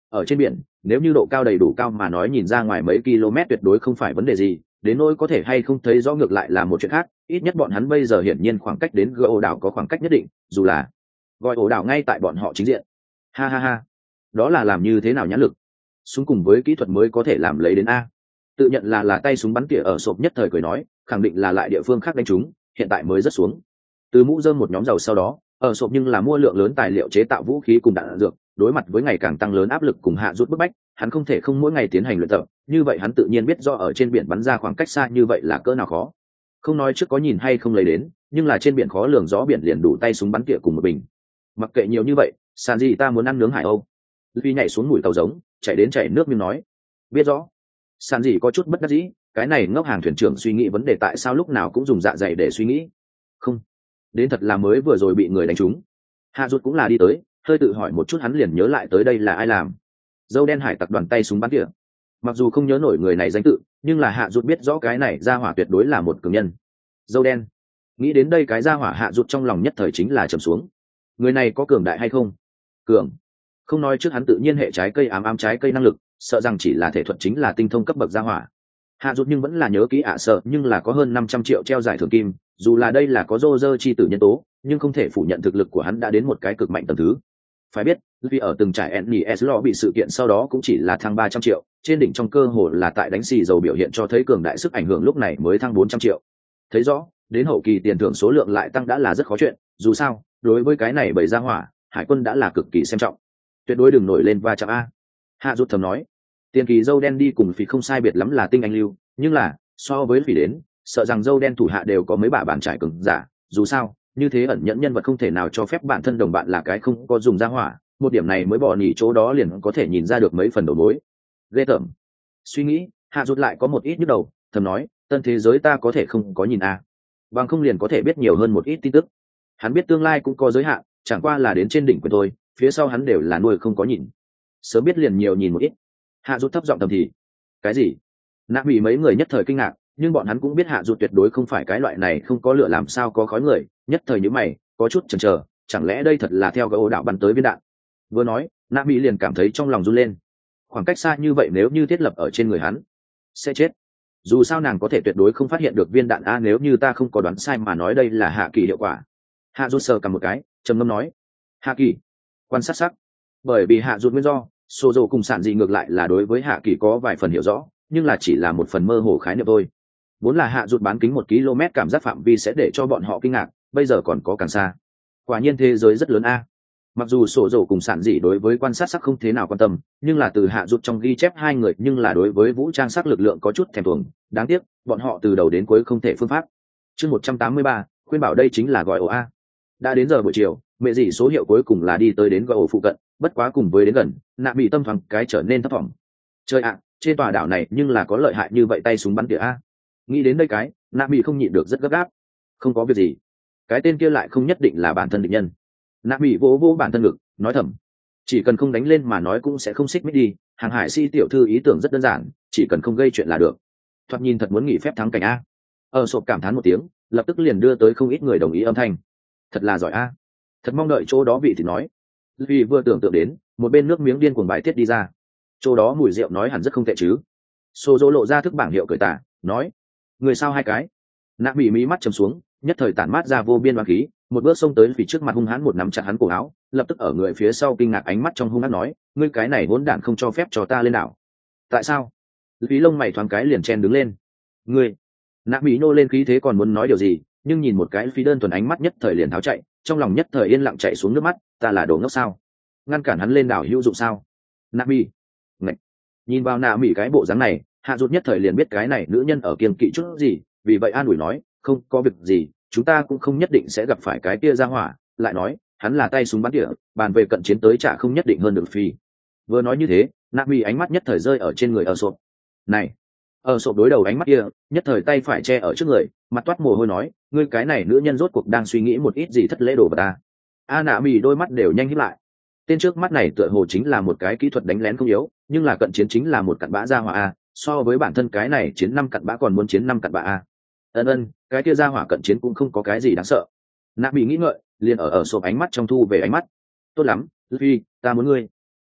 A: ở trên biển nếu như độ cao đầy đủ cao mà nói nhìn ra ngoài mấy km tuyệt đối không phải vấn đề gì, đến nỗi có thể hay không thấy rõ ngược lại là một chuyện khác. Ít nhất bọn hắn bây giờ hiển nhiên khoảng cách đến gỗ đảo có khoảng cách nhất định, dù là gọi ổ đảo ngay tại bọn họ chính diện. Ha ha ha, đó là làm như thế nào nhãn lực, súng cùng với kỹ thuật mới có thể làm lấy đến a. Tự nhận là là tay súng bắn tỉa ở sộp nhất thời cười nói, khẳng định là lại địa phương khác đánh chúng, hiện tại mới rất xuống. Từ mũ dơm một nhóm dầu sau đó, ở sộp nhưng là mua lượng lớn tài liệu chế tạo vũ khí cùng đạn dược, đối mặt với ngày càng tăng lớn áp lực cùng hạ rút bức bách, hắn không thể không mỗi ngày tiến hành luyện tập, như vậy hắn tự nhiên biết do ở trên biển bắn ra khoảng cách xa như vậy là cỡ nào khó. Không nói trước có nhìn hay không lấy đến, nhưng là trên biển khó lường gió biển liền đủ tay súng bắn tỉa cùng một bình. Mặc kệ nhiều như vậy, sàn gì ta muốn ăn nướng hải âu. Luffy nhảy xuống mũi tàu giống, chạy đến chảy nước miếng nói, biết rõ. Sàn gì có chút bất đắc dĩ, cái này ngốc hàng thuyền trưởng suy nghĩ vấn đề tại sao lúc nào cũng dùng dạ dày để suy nghĩ. Không, đến thật là mới vừa rồi bị người đánh trúng. Hạ rút cũng là đi tới, hơi tự hỏi một chút hắn liền nhớ lại tới đây là ai làm. Dâu đen hải tặc đoàn tay súng bắn tỉa. Mặc dù không nhớ nổi người này danh tự, nhưng là hạ rút biết rõ cái này ra hỏa tuyệt đối là một cường nhân. Dâu đen. Nghĩ đến đây cái ra hỏa hạ rút trong lòng nhất thời chính là trầm xuống. Người này có cường đại hay không? Cường. Không nói trước hắn tự nhiên hệ trái cây ám ám trái cây năng lực, sợ rằng chỉ là thể thuật chính là tinh thông cấp bậc ra hỏa. Hạ rút nhưng vẫn là nhớ kỹ ạ sợ, nhưng là có hơn năm trăm triệu treo giải thưởng kim, dù là đây là có Roger chi tử nhân tố, nhưng không thể phủ nhận thực lực của hắn đã đến một cái cực mạnh tầm thứ. Phải biết, vì ở từng trải en e ét lo bị sự kiện sau đó cũng chỉ là thăng ba trăm triệu, trên đỉnh trong cơ hồ là tại đánh xì dầu biểu hiện cho thấy cường đại sức ảnh hưởng lúc này mới thăng bốn trăm triệu. Thấy rõ, đến hậu kỳ tiền thưởng số lượng lại tăng đã là rất khó chuyện, dù sao, đối với cái này bày ra hỏa, hải quân đã là cực kỳ xem trọng. Tuyệt đối đừng nổi lên va chạm a. Hạ rút thầm nói, tiền kỳ dâu đen đi cùng phỉ không sai biệt lắm là tinh anh lưu, nhưng là so với phỉ đến, sợ rằng dâu đen thủ hạ đều có mấy bả bàn trải cường giả, dù sao như thế ẩn nhẫn nhân vật không thể nào cho phép bản thân đồng bạn là cái không có dùng ra hỏa, một điểm này mới bỏ nỉ chỗ đó liền có thể nhìn ra được mấy phần đầu mối. Ghê tởm. Suy nghĩ, hạ rút lại có một ít nhức đầu, thầm nói, tân thế giới ta có thể không có nhìn a, bằng không liền có thể biết nhiều hơn một ít tin tức. Hắn biết tương lai cũng có giới hạn, chẳng qua là đến trên đỉnh của tôi, phía sau hắn đều là nuôi không có nhìn. Sớm biết liền nhiều nhìn một ít. Hạ rút thấp giọng thầm thì. Cái gì? Nạ bị mấy người nhất thời kinh ngạc, nhưng bọn hắn cũng biết hạ rút tuyệt đối không phải cái loại này không có lửa làm sao có khói người, nhất thời nhíu mày, có chút chần chờ, chẳng lẽ đây thật là theo cái ô đạo bắn tới viên đạn. Vừa nói, Nạ bị liền cảm thấy trong lòng run lên. Khoảng cách xa như vậy nếu như thiết lập ở trên người hắn, sẽ chết. Dù sao nàng có thể tuyệt đối không phát hiện được viên đạn a, nếu như ta không có đoán sai mà nói đây là hạ kỳ hiệu quả. Hạ rút sờ cầm một cái, trầm ngâm nói, hạ kỳ, quan sát sắc. Bởi vì hạ rút nguyên do, Sô Dô cùng sản dị ngược lại là đối với hạ kỳ có vài phần hiểu rõ, nhưng là chỉ là một phần mơ hồ khái niệm thôi. Vốn là hạ rút bán kính một km cảm giác phạm vi sẽ để cho bọn họ kinh ngạc, bây giờ còn có càng xa. Quả nhiên thế giới rất lớn a. Mặc dù Sô Dô cùng sản dị đối với quan sát sắc không thế nào quan tâm, nhưng là từ hạ rút trong ghi chép hai người nhưng là đối với vũ trang sắc lực lượng có chút thèm thuồng. Đáng tiếc, bọn họ từ đầu đến cuối không thể phương pháp. Chương một trăm tám mươi ba, khuyên bảo đây chính là gọi ổ a. Đã đến giờ buổi chiều, mẹ dì số hiệu cuối cùng là đi tới đến gọi ổ phụ cận, bất quá cùng với đến gần, nạ bị tâm thoáng cái trở nên thấp thỏm. Chơi ạ, trên tòa đảo này nhưng là có lợi hại như vậy tay súng bắn tỉa a. Nghĩ đến đây cái, nạ bị không nhịn được rất gấp gáp. Không có việc gì, cái tên kia lại không nhất định là bản thân địch nhân. Nạ bị vỗ vỗ bản thân ngực, nói thầm, chỉ cần không đánh lên mà nói cũng sẽ không xích mích đi. Hàng hải si tiểu thư ý tưởng rất đơn giản, chỉ cần không gây chuyện là được. Thoạt nhìn thật muốn nghỉ phép thắng cảnh a. Ở sộp cảm thán một tiếng, lập tức liền đưa tới không ít người đồng ý âm thanh. Thật là giỏi a, thật mong đợi chỗ đó vị thì nói. Vì vừa tưởng tượng đến, một bên nước miếng điên cuồng bài tiết đi ra. Chỗ đó mùi rượu nói hẳn rất không tệ chứ. Sô dô lộ ra thức bảng hiệu cười tả, nói, người sao hai cái. Nạ bị mí mắt chầm xuống, nhất thời tản mát ra vô biên oán khí, một bước xông tới phía trước mặt hung hãn một nắm chặt hắn cổ áo, lập tức ở người phía sau kinh ngạc ánh mắt trong hung hãn nói, ngươi cái này hỗn đản không cho phép cho ta lên đảo. Tại sao? Phí lông mày thoáng cái liền chen đứng lên. Ngươi. Nạ bị nô lên khí thế còn muốn nói điều gì, nhưng nhìn một cái phí đơn thuần ánh mắt nhất thời liền tháo chạy, trong lòng nhất thời yên lặng chạy xuống nước mắt, ta là đồ ngốc sao? Ngăn cản hắn lên đảo hữu dụng sao? Nạ bị. Ngậy. Nhìn vào nạ bị cái bộ dáng này, hạ rút nhất thời liền biết cái này nữ nhân ở kiêng kỵ chút gì, vì vậy an ủi nói, không có việc gì, chúng ta cũng không nhất định sẽ gặp phải cái kia ra hỏa. Lại nói, hắn là tay súng bắn tỉa, bàn về cận chiến tới chả không nhất định hơn được phi. Vừa nói như thế, nạ bị ánh mắt nhất thời rơi ở trên người ở sộp. Này, ở sộp đối đầu ánh mắt kia, nhất thời tay phải che ở trước người, mặt toát mồ hôi nói, ngươi cái này nữ nhân rốt cuộc đang suy nghĩ một ít gì thất lễ đồ vào ta. A nạ bị đôi mắt đều nhanh híp lại. Tên trước mắt này tựa hồ chính là một cái kỹ thuật đánh lén không yếu, nhưng là cận chiến chính là một cặn bã ra hỏa a, so với bản thân cái này chiến năm cặn bã còn muốn chiến năm cặn bã a. Ân ân, cái kia ra hỏa cận chiến cũng không có cái gì đáng sợ. Nạ bị nghĩ ngợi, liền ở ở sộp ánh mắt trong thu về ánh mắt. Tốt lắm, Luffy, ta muốn ngươi.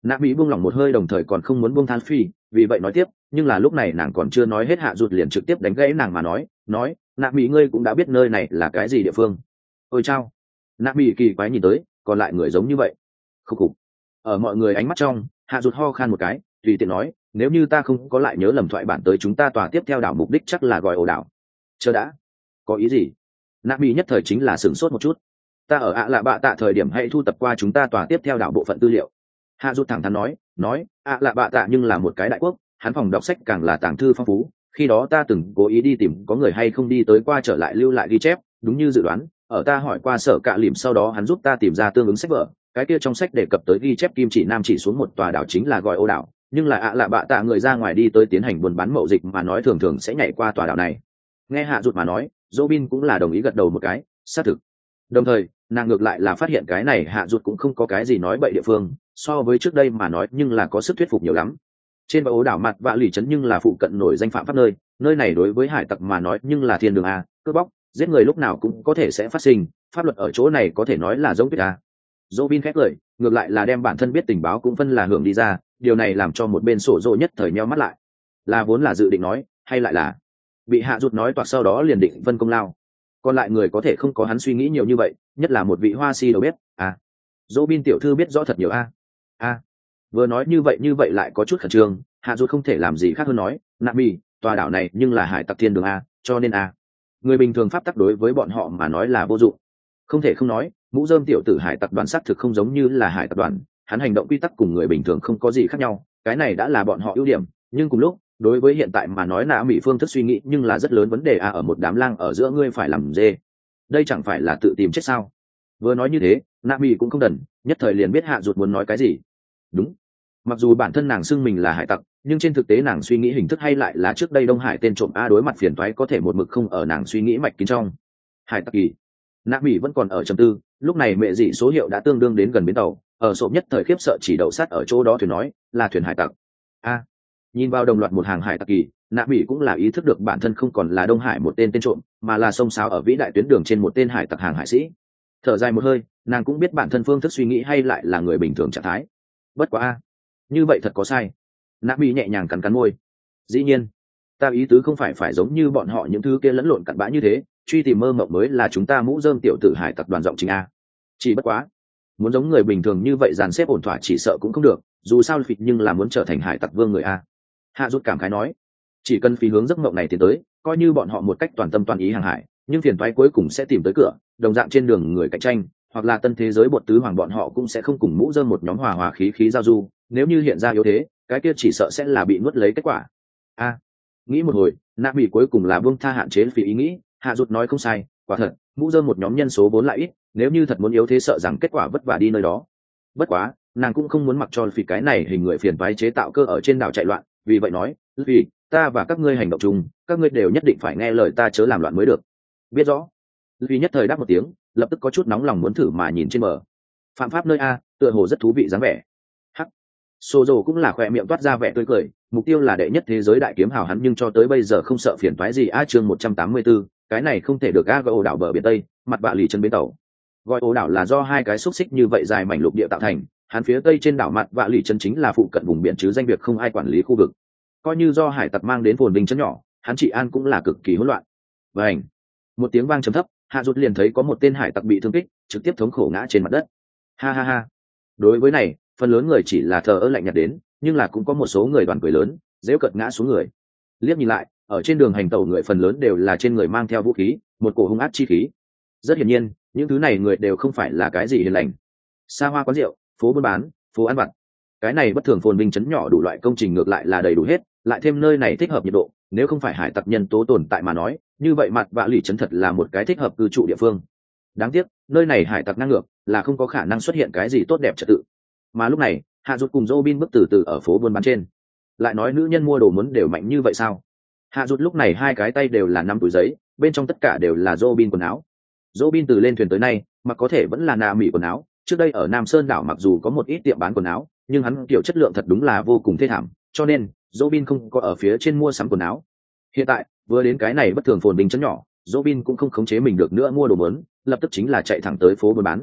A: nạ mỹ buông lỏng một hơi, đồng thời còn không muốn buông than phi, vì vậy nói tiếp, nhưng là lúc này nàng còn chưa nói hết, hạ rụt liền trực tiếp đánh gãy nàng mà nói nói nạ mỹ ngươi cũng đã biết nơi này là cái gì địa phương. Ôi chao. Nạ mỹ kỳ quái nhìn tới, còn lại người giống như vậy. Khúc khục. Ở mọi người ánh mắt trong, hạ rụt ho khan một cái, tùy tiện nói, nếu như ta không có lại nhớ lầm thoại bản tới chúng ta tòa tiếp theo đảo mục đích chắc là gọi ổ đảo. Chờ đã. Có ý gì? Nạ mỹ nhất thời chính là sửng sốt một chút. Ta ở ạ lạ bạ tạ thời điểm hãy thu tập qua chúng ta tòa tiếp theo đảo bộ phận tư liệu. Hạ rụt thẳng thắn nói nói ạ lạ bạ tạ nhưng là một cái đại quốc, hắn phòng đọc sách càng là tàng thư phong phú, khi đó ta từng cố ý đi tìm có người hay không đi tới qua trở lại lưu lại ghi chép, đúng như dự đoán, ở ta hỏi qua sở cạ lìm sau đó hắn giúp ta tìm ra tương ứng sách vở, cái kia trong sách đề cập tới ghi chép kim chỉ nam chỉ xuống một tòa đảo chính là gọi ô đảo, nhưng là ạ lạ bạ tạ người ra ngoài đi tới tiến hành buôn bán mậu dịch mà nói thường thường sẽ nhảy qua tòa đảo này. Nghe hạ rụt mà nói, Robin cũng là đồng ý gật đầu một cái, xác thực. Đồng thời nàng ngược lại là phát hiện cái này hạ rụt cũng không có cái gì nói bậy địa phương, so với trước đây mà nói nhưng là có sức thuyết phục nhiều lắm. Trên bãi ố đảo mặt vạ lì trấn nhưng là phụ cận nổi danh phạm pháp nơi, nơi này đối với hải tặc mà nói nhưng là thiên đường a, cướp bóc giết người lúc nào cũng có thể sẽ phát sinh, pháp luật ở chỗ này có thể nói là giống tuyết a. Robin khét lời, ngược lại là đem bản thân biết tình báo cũng phân là hưởng đi ra, điều này làm cho một bên sổ rộ nhất thời nheo mắt lại. Là vốn là dự định nói, hay lại là bị hạ rụt nói toạc sau đó liền định phân công lao. Còn lại người có thể không có hắn suy nghĩ nhiều như vậy, nhất là một vị hoa si đầu bếp. À, Robin tiểu thư biết rõ thật nhiều a. A. Vừa nói như vậy như vậy lại có chút khẩn trương, hạ rụt không thể làm gì khác hơn nói, nạ mì, tòa đảo này nhưng là hải tặc thiên đường a, cho nên a. Người bình thường pháp tắc đối với bọn họ mà nói là vô dụng. Không thể không nói, mũ rơm tiểu tử hải tặc đoàn xác thực không giống như là hải tặc đoàn, hắn hành động quy tắc cùng người bình thường không có gì khác nhau, cái này đã là bọn họ ưu điểm, nhưng cùng lúc đối với hiện tại mà nói nạ mỹ phương thức suy nghĩ nhưng là rất lớn vấn đề a, ở một đám lang ở giữa ngươi phải làm dê, đây chẳng phải là tự tìm chết sao? Vừa nói như thế, nạ mỹ cũng không đần, nhất thời liền biết hạ rụt muốn nói cái gì. Đúng, mặc dù bản thân nàng xưng mình là hải tặc, nhưng trên thực tế nàng suy nghĩ hình thức hay lại là trước đây Đông Hải tên trộm a, đối mặt phiền toái có thể một mực không ở nàng suy nghĩ mạch kín trong. Hải tặc kỳ, nạ mỹ vẫn còn ở trầm tư, lúc này mẹ dị số hiệu đã tương đương đến gần bến tàu, ở sộp nhất thời khiếp sợ chỉ đậu sát ở chỗ đó thuyền nói là thuyền hải tặc a. Nhìn vào đồng loạt một hàng hải tặc kỳ, nạ mỹ cũng là ý thức được bản thân không còn là Đông Hải một tên tên trộm, mà là sông sáo ở vĩ đại tuyến đường trên một tên hải tặc hàng hải sĩ. Thở dài một hơi, nàng cũng biết bản thân phương thức suy nghĩ hay lại là người bình thường trạng thái. Bất quá a, như vậy thật có sai. Nạ mỹ nhẹ nhàng cắn cắn môi. Dĩ nhiên, ta ý tứ không phải phải giống như bọn họ những thứ kia lẫn lộn cặn bã như thế, truy tìm mơ mộng mới là chúng ta mũ rơm tiểu tử hải tặc đoàn giọng chính a. Chỉ bất quá, muốn giống người bình thường như vậy dàn xếp ổn thỏa chỉ sợ cũng không được, dù sao phịch nhưng là muốn trở thành hải tặc vương người a. Hạ rút cảm khái nói, chỉ cần phí hướng giấc mộng này tiến tới, coi như bọn họ một cách toàn tâm toàn ý hàng hải, nhưng phiền toái cuối cùng sẽ tìm tới cửa, đồng dạng trên đường người cạnh tranh, hoặc là tân thế giới bột tứ hoàng bọn họ cũng sẽ không cùng mũ rơm một nhóm hòa hòa khí khí giao du, nếu như hiện ra yếu thế, cái kia chỉ sợ sẽ là bị nuốt lấy kết quả. A, nghĩ một hồi, nạ bị cuối cùng là buông tha hạn chế phí ý nghĩ, hạ rút nói không sai, quả thật, mũ rơm một nhóm nhân số vốn lại ít, nếu như thật muốn yếu thế sợ rằng kết quả vất vả đi nơi đó. Bất quá, nàng cũng không muốn mặc cho phí cái này hình người phiền toái chế tạo cơ ở trên đảo chạy loạn, vì vậy nói, vì ta và các ngươi hành động chung, các ngươi đều nhất định phải nghe lời ta chớ làm loạn mới được. Biết rõ. Vì nhất thời đáp một tiếng, lập tức có chút nóng lòng muốn thử mà nhìn trên bờ. Phạm pháp nơi a, tựa hồ rất thú vị dáng vẻ. Hắc. Sô dầu cũng là khỏe miệng toát ra vẻ tươi cười, mục tiêu là đệ nhất thế giới đại kiếm hào hắn nhưng cho tới bây giờ không sợ phiền toái gì a. Chương một trăm tám mươi tư, cái này không thể được a. Gọi ổ đảo bờ biển tây, mặt bạ lì chân bến tàu. Gọi ổ đảo là do hai cái xúc xích như vậy dài mảnh lục địa tạo thành, hắn phía tây trên đảo mặt bạ lì chân chính là phụ cận vùng biển chứ danh việc không ai quản lý khu vực. Coi như do hải tặc mang đến phồn vinh chấn nhỏ, hắn trị an cũng là cực kỳ hỗn loạn. Vành, một tiếng vang trầm thấp, hạ rút liền thấy có một tên hải tặc bị thương tích, trực tiếp thống khổ ngã trên mặt đất. Ha ha ha. Đối với này, phần lớn người chỉ là thờ ơ lạnh nhạt đến, nhưng là cũng có một số người đoàn cười lớn, dễ cợt ngã xuống người. Liếc nhìn lại, ở trên đường hành tẩu người phần lớn đều là trên người mang theo vũ khí, một cổ hung ác chi khí. Rất hiển nhiên, những thứ này người đều không phải là cái gì hiền lành. Xa hoa quán rượu, phố buôn bán, phố ăn vặt, cái này bất thường phồn vinh chấn nhỏ đủ loại công trình ngược lại là đầy đủ hết, lại thêm nơi này thích hợp nhiệt độ, nếu không phải hải tặc nhân tố tồn tại mà nói, như vậy mặt vạ lì chấn thật là một cái thích hợp cư trụ địa phương. Đáng tiếc, nơi này hải tặc năng ngược, là không có khả năng xuất hiện cái gì tốt đẹp trật tự. Mà lúc này, Hạ Dụt cùng Robin bước từ từ ở phố buôn bán trên. Lại nói nữ nhân mua đồ muốn đều mạnh như vậy sao? Hạ Dụt lúc này hai cái tay đều là năm túi giấy, bên trong tất cả đều là Robin quần áo. Robin từ lên thuyền tới nay, mà có thể vẫn là nà mỉ quần áo, trước đây ở Nam Sơn đảo mặc dù có một ít tiệm bán quần áo, nhưng hắn kiểu chất lượng thật đúng là vô cùng thê thảm, cho nên Robin không có ở phía trên mua sắm quần áo. Hiện tại, vừa đến cái này bất thường phồn vinh chấn nhỏ, Robin cũng không khống chế mình được nữa mua đồ muốn, lập tức chính là chạy thẳng tới phố buôn bán.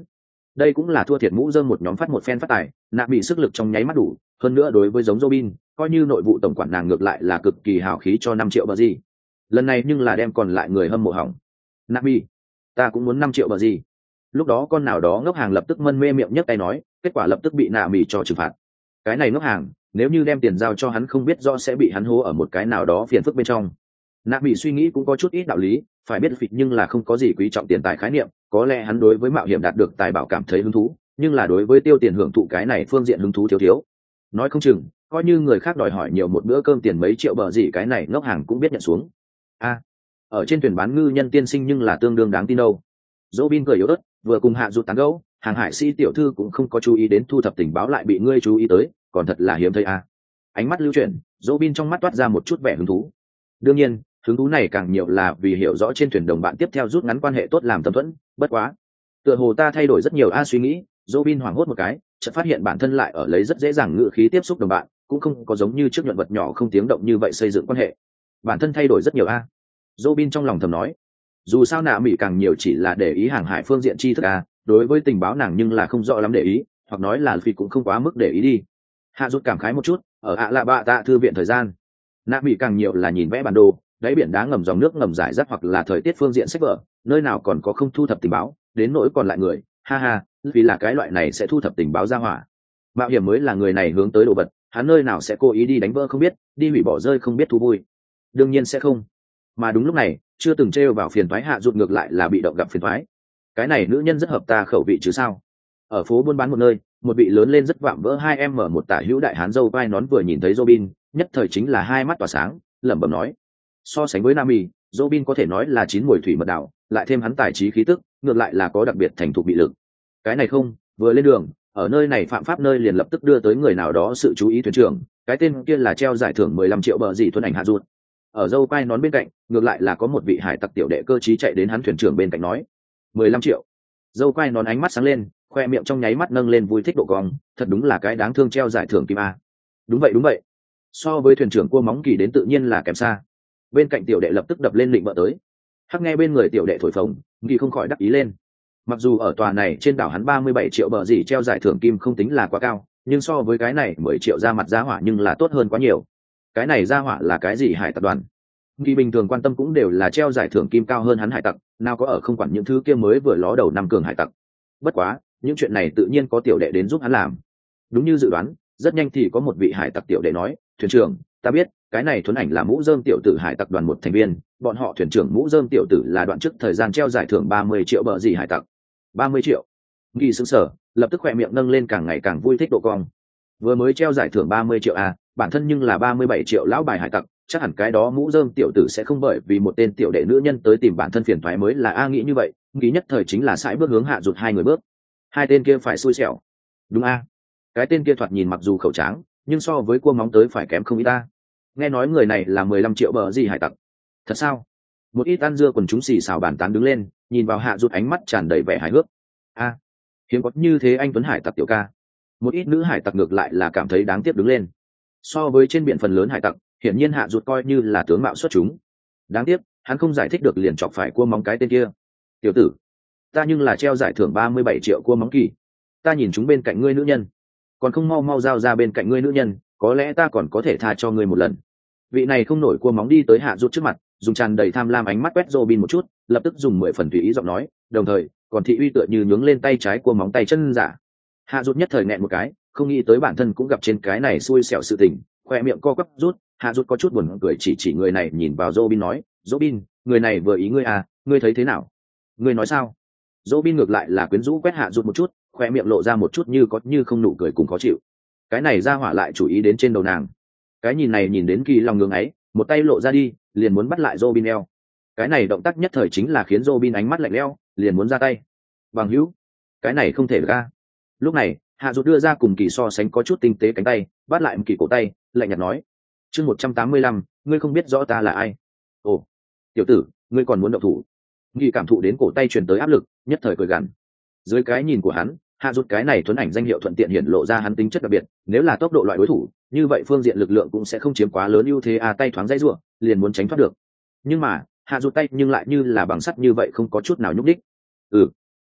A: đây cũng là thua thiệt mũ dơm một nhóm phát một phen phát tài, nạ bị sức lực trong nháy mắt đủ, hơn nữa đối với giống Robin, coi như nội vụ tổng quản nàng ngược lại là cực kỳ hào khí cho năm triệu bờ gì. Lần này nhưng là đem còn lại người hâm mộ hỏng. Nạ bị, ta cũng muốn năm triệu bờ gì. Lúc đó con nào đó ngốc hàng lập tức mân mê miệng nhấc tay nói, kết quả lập tức bị nạ bị cho trừng phạt. Cái này ngốc hàng, nếu như đem tiền giao cho hắn không biết rõ sẽ bị hắn hố ở một cái nào đó phiền phức bên trong. Nạ bị suy nghĩ cũng có chút ít đạo lý, phải biết phịch nhưng là không có gì quý trọng tiền tài khái niệm, có lẽ hắn đối với mạo hiểm đạt được tài bảo cảm thấy hứng thú, nhưng là đối với tiêu tiền hưởng thụ cái này phương diện hứng thú thiếu thiếu. Nói không chừng, coi như người khác đòi hỏi nhiều một bữa cơm tiền mấy triệu bờ gì cái này ngốc hàng cũng biết nhận xuống. A, ở trên thuyền bán ngư nhân tiên sinh nhưng là tương đương đáng tin đâu. Robin cười yếu ớt, vừa cùng Hạ Dụ tán gẫu, hàng hải sĩ tiểu thư cũng không có chú ý đến thu thập tình báo lại bị ngươi chú ý tới, còn thật là hiếm thấy a. Ánh mắt lưu chuyển, Robin trong mắt toát ra một chút vẻ hứng thú. Đương nhiên, hứng thú này càng nhiều là vì hiểu rõ trên thuyền đồng bạn tiếp theo rút ngắn quan hệ tốt làm tầm thuẫn, bất quá. Tựa hồ ta thay đổi rất nhiều a suy nghĩ, Robin hoảng hốt một cái, chợt phát hiện bản thân lại ở lấy rất dễ dàng ngự khí tiếp xúc đồng bạn, cũng không có giống như trước nhuận vật nhỏ không tiếng động như vậy xây dựng quan hệ. Bản thân thay đổi rất nhiều a. Robin trong lòng thầm nói. Dù sao nạ mỹ càng nhiều chỉ là để ý hàng hải phương diện tri thức a, đối với tình báo nàng nhưng là không rõ lắm để ý, hoặc nói là vì cũng không quá mức để ý đi. Hạ rút cảm khái một chút, ở ạ lạ bạ tạ thư viện thời gian, nạ mỹ càng nhiều là nhìn vẽ bản đồ, đáy biển đá ngầm dòng nước ngầm giải rác hoặc là thời tiết phương diện sách vở, nơi nào còn có không thu thập tình báo, đến nỗi còn lại người, ha ha, vì là cái loại này sẽ thu thập tình báo ra hỏa. Mạo hiểm mới là người này hướng tới đồ vật, hắn nơi nào sẽ cố ý đi đánh vỡ không biết, đi hủy bỏ rơi không biết thú vui. Đương nhiên sẽ không. Mà đúng lúc này, chưa từng trêu vào phiền toái Hạ Dụ ngược lại là bị động gặp phiền toái. Cái này nữ nhân rất hợp ta khẩu vị chứ sao? Ở phố buôn bán một nơi, một vị lớn lên rất vạm vỡ hai em mở một tả hữu đại hán dâu vai nón vừa nhìn thấy Robin, nhất thời chính là hai mắt tỏa sáng, lẩm bẩm nói: so sánh với Nami, Robin có thể nói là chín mùi thủy mật đảo, lại thêm hắn tài trí khí tức, ngược lại là có đặc biệt thành thục bị lực. Cái này không, vừa lên đường, ở nơi này phạm pháp nơi liền lập tức đưa tới người nào đó sự chú ý thuyền trưởng, cái tên kia là treo giải thưởng mười lăm triệu bờ gì thuần ảnh Hạ Dụ. Ở dâu quai nón bên cạnh, ngược lại là có một vị hải tặc tiểu đệ cơ trí chạy đến hắn thuyền trưởng bên cạnh nói: mười lăm triệu. Dâu quai nón ánh mắt sáng lên, khoe miệng trong nháy mắt nâng lên vui thích độ cong, thật đúng là cái đáng thương treo giải thưởng kim a. Đúng vậy đúng vậy. So với thuyền trưởng cua móng kỳ đến tự nhiên là kém xa. Bên cạnh tiểu đệ lập tức đập lên định vợ tới. Hắc nghe bên người tiểu đệ thổi phồng, kỳ không khỏi đắc ý lên. Mặc dù ở tòa này trên đảo hắn ba mươi bảy triệu bờ gì treo giải thưởng kim không tính là quá cao, nhưng so với cái này mười triệu ra mặt giá hỏa nhưng là tốt hơn quá nhiều. Cái này ra hỏa là cái gì hải tập đoàn? Kỳ bình thường quan tâm cũng đều là treo giải thưởng kim cao hơn hắn hải tặc, nào có ở không quản những thứ kia mới vừa ló đầu năm cường hải tặc. Bất quá, những chuyện này tự nhiên có tiểu đệ đến giúp hắn làm. Đúng như dự đoán, rất nhanh thì có một vị hải tặc tiểu đệ nói: thuyền trưởng, ta biết, cái này thuần ảnh là mũ rơm tiểu tử hải tặc đoàn một thành viên, bọn họ thuyền trưởng mũ rơm tiểu tử là đoạn trước thời gian treo giải thưởng ba mươi triệu bờ gì hải tặc. ba mươi triệu. Kỳ sững sờ, lập tức khỏe miệng nâng lên càng ngày càng vui thích độ cong. Vừa mới treo giải thưởng ba mươi triệu à, bản thân nhưng là ba mươi bảy triệu lão bài hải tặc, chắc hẳn cái đó mũ rơm tiểu tử sẽ không bởi vì một tên tiểu đệ nữ nhân tới tìm bản thân phiền toái mới là a nghĩ như vậy, nghĩ nhất thời chính là sải bước hướng Hạ Dụ hai người bước. Hai tên kia phải xui xẻo. Đúng a. Cái tên kia thoạt nhìn mặc dù khẩu tráng, nhưng so với cua móng tới phải kém không ít ta. Nghe nói người này là mười lăm triệu bờ gì hải tặc. Thật sao? Một ít ăn dưa quần chúng xì xào bàn tán đứng lên, nhìn vào Hạ Dụ ánh mắt tràn đầy vẻ hài hước. A, hiếm có như thế anh tuấn hải tặc tiểu ca. Một ít nữ hải tặc ngược lại là cảm thấy đáng tiếc đứng lên. So với trên biển phần lớn hải tặc, hiển nhiên Hạ Dụ coi như là tướng mạo xuất chúng. Đáng tiếc, hắn không giải thích được liền chọc phải cua móng cái tên kia. Tiểu tử, ta nhưng là treo giải thưởng ba mươi bảy triệu cua móng kỳ. Ta nhìn chúng bên cạnh ngươi nữ nhân, còn không mau mau giao ra bên cạnh ngươi nữ nhân, có lẽ ta còn có thể tha cho ngươi một lần. Vị này không nổi cua móng đi tới Hạ Dụ trước mặt, dùng tràn đầy tham lam ánh mắt quét Robin một chút, lập tức dùng mười phần tùy ý giọng nói, đồng thời còn thị uy tựa như nhướng lên tay trái cua móng tay chân giả. Hạ Dụ nhất thời nghẹn một cái, không nghĩ tới bản thân cũng gặp trên cái này xui xẻo sự tình, khoe miệng co quắp rút. Hạ Dụ có chút buồn cười chỉ chỉ người này nhìn vào Robin nói: Robin, người này vừa ý ngươi à, ngươi thấy thế nào? Ngươi nói sao? Robin ngược lại là quyến rũ quét Hạ Dụ một chút, khoe miệng lộ ra một chút như có như không nụ cười cùng khó chịu. Cái này ra hỏa lại chủ ý đến trên đầu nàng. Cái nhìn này nhìn đến Kỳ lòng ngưỡng ấy, một tay lộ ra đi, liền muốn bắt lại Robin eo. Cái này động tác nhất thời chính là khiến Robin ánh mắt lạnh lẽo, liền muốn ra tay. Bằng hữu, cái này không thể ra. Lúc này, Hạ Dụ đưa ra cùng Kỳ so sánh có chút tinh tế cánh tay, bắt lại Kỳ cổ tay, lạnh nhạt nói: chương một trăm tám mươi lăm, ngươi không biết rõ ta là ai. Ồ, tiểu tử, ngươi còn muốn động thủ? Kỳ cảm thụ đến cổ tay truyền tới áp lực, nhất thời cười gằn. Dưới cái nhìn của hắn, Hạ Dụ cái này thuần ảnh danh hiệu thuận tiện hiển lộ ra hắn tính chất đặc biệt, nếu là tốc độ loại đối thủ, như vậy phương diện lực lượng cũng sẽ không chiếm quá lớn ưu thế à, tay thoáng dây rủa, liền muốn tránh thoát được. Nhưng mà, Hạ Dụ tay nhưng lại như là bằng sắt như vậy không có chút nào nhúc nhích. Ừ,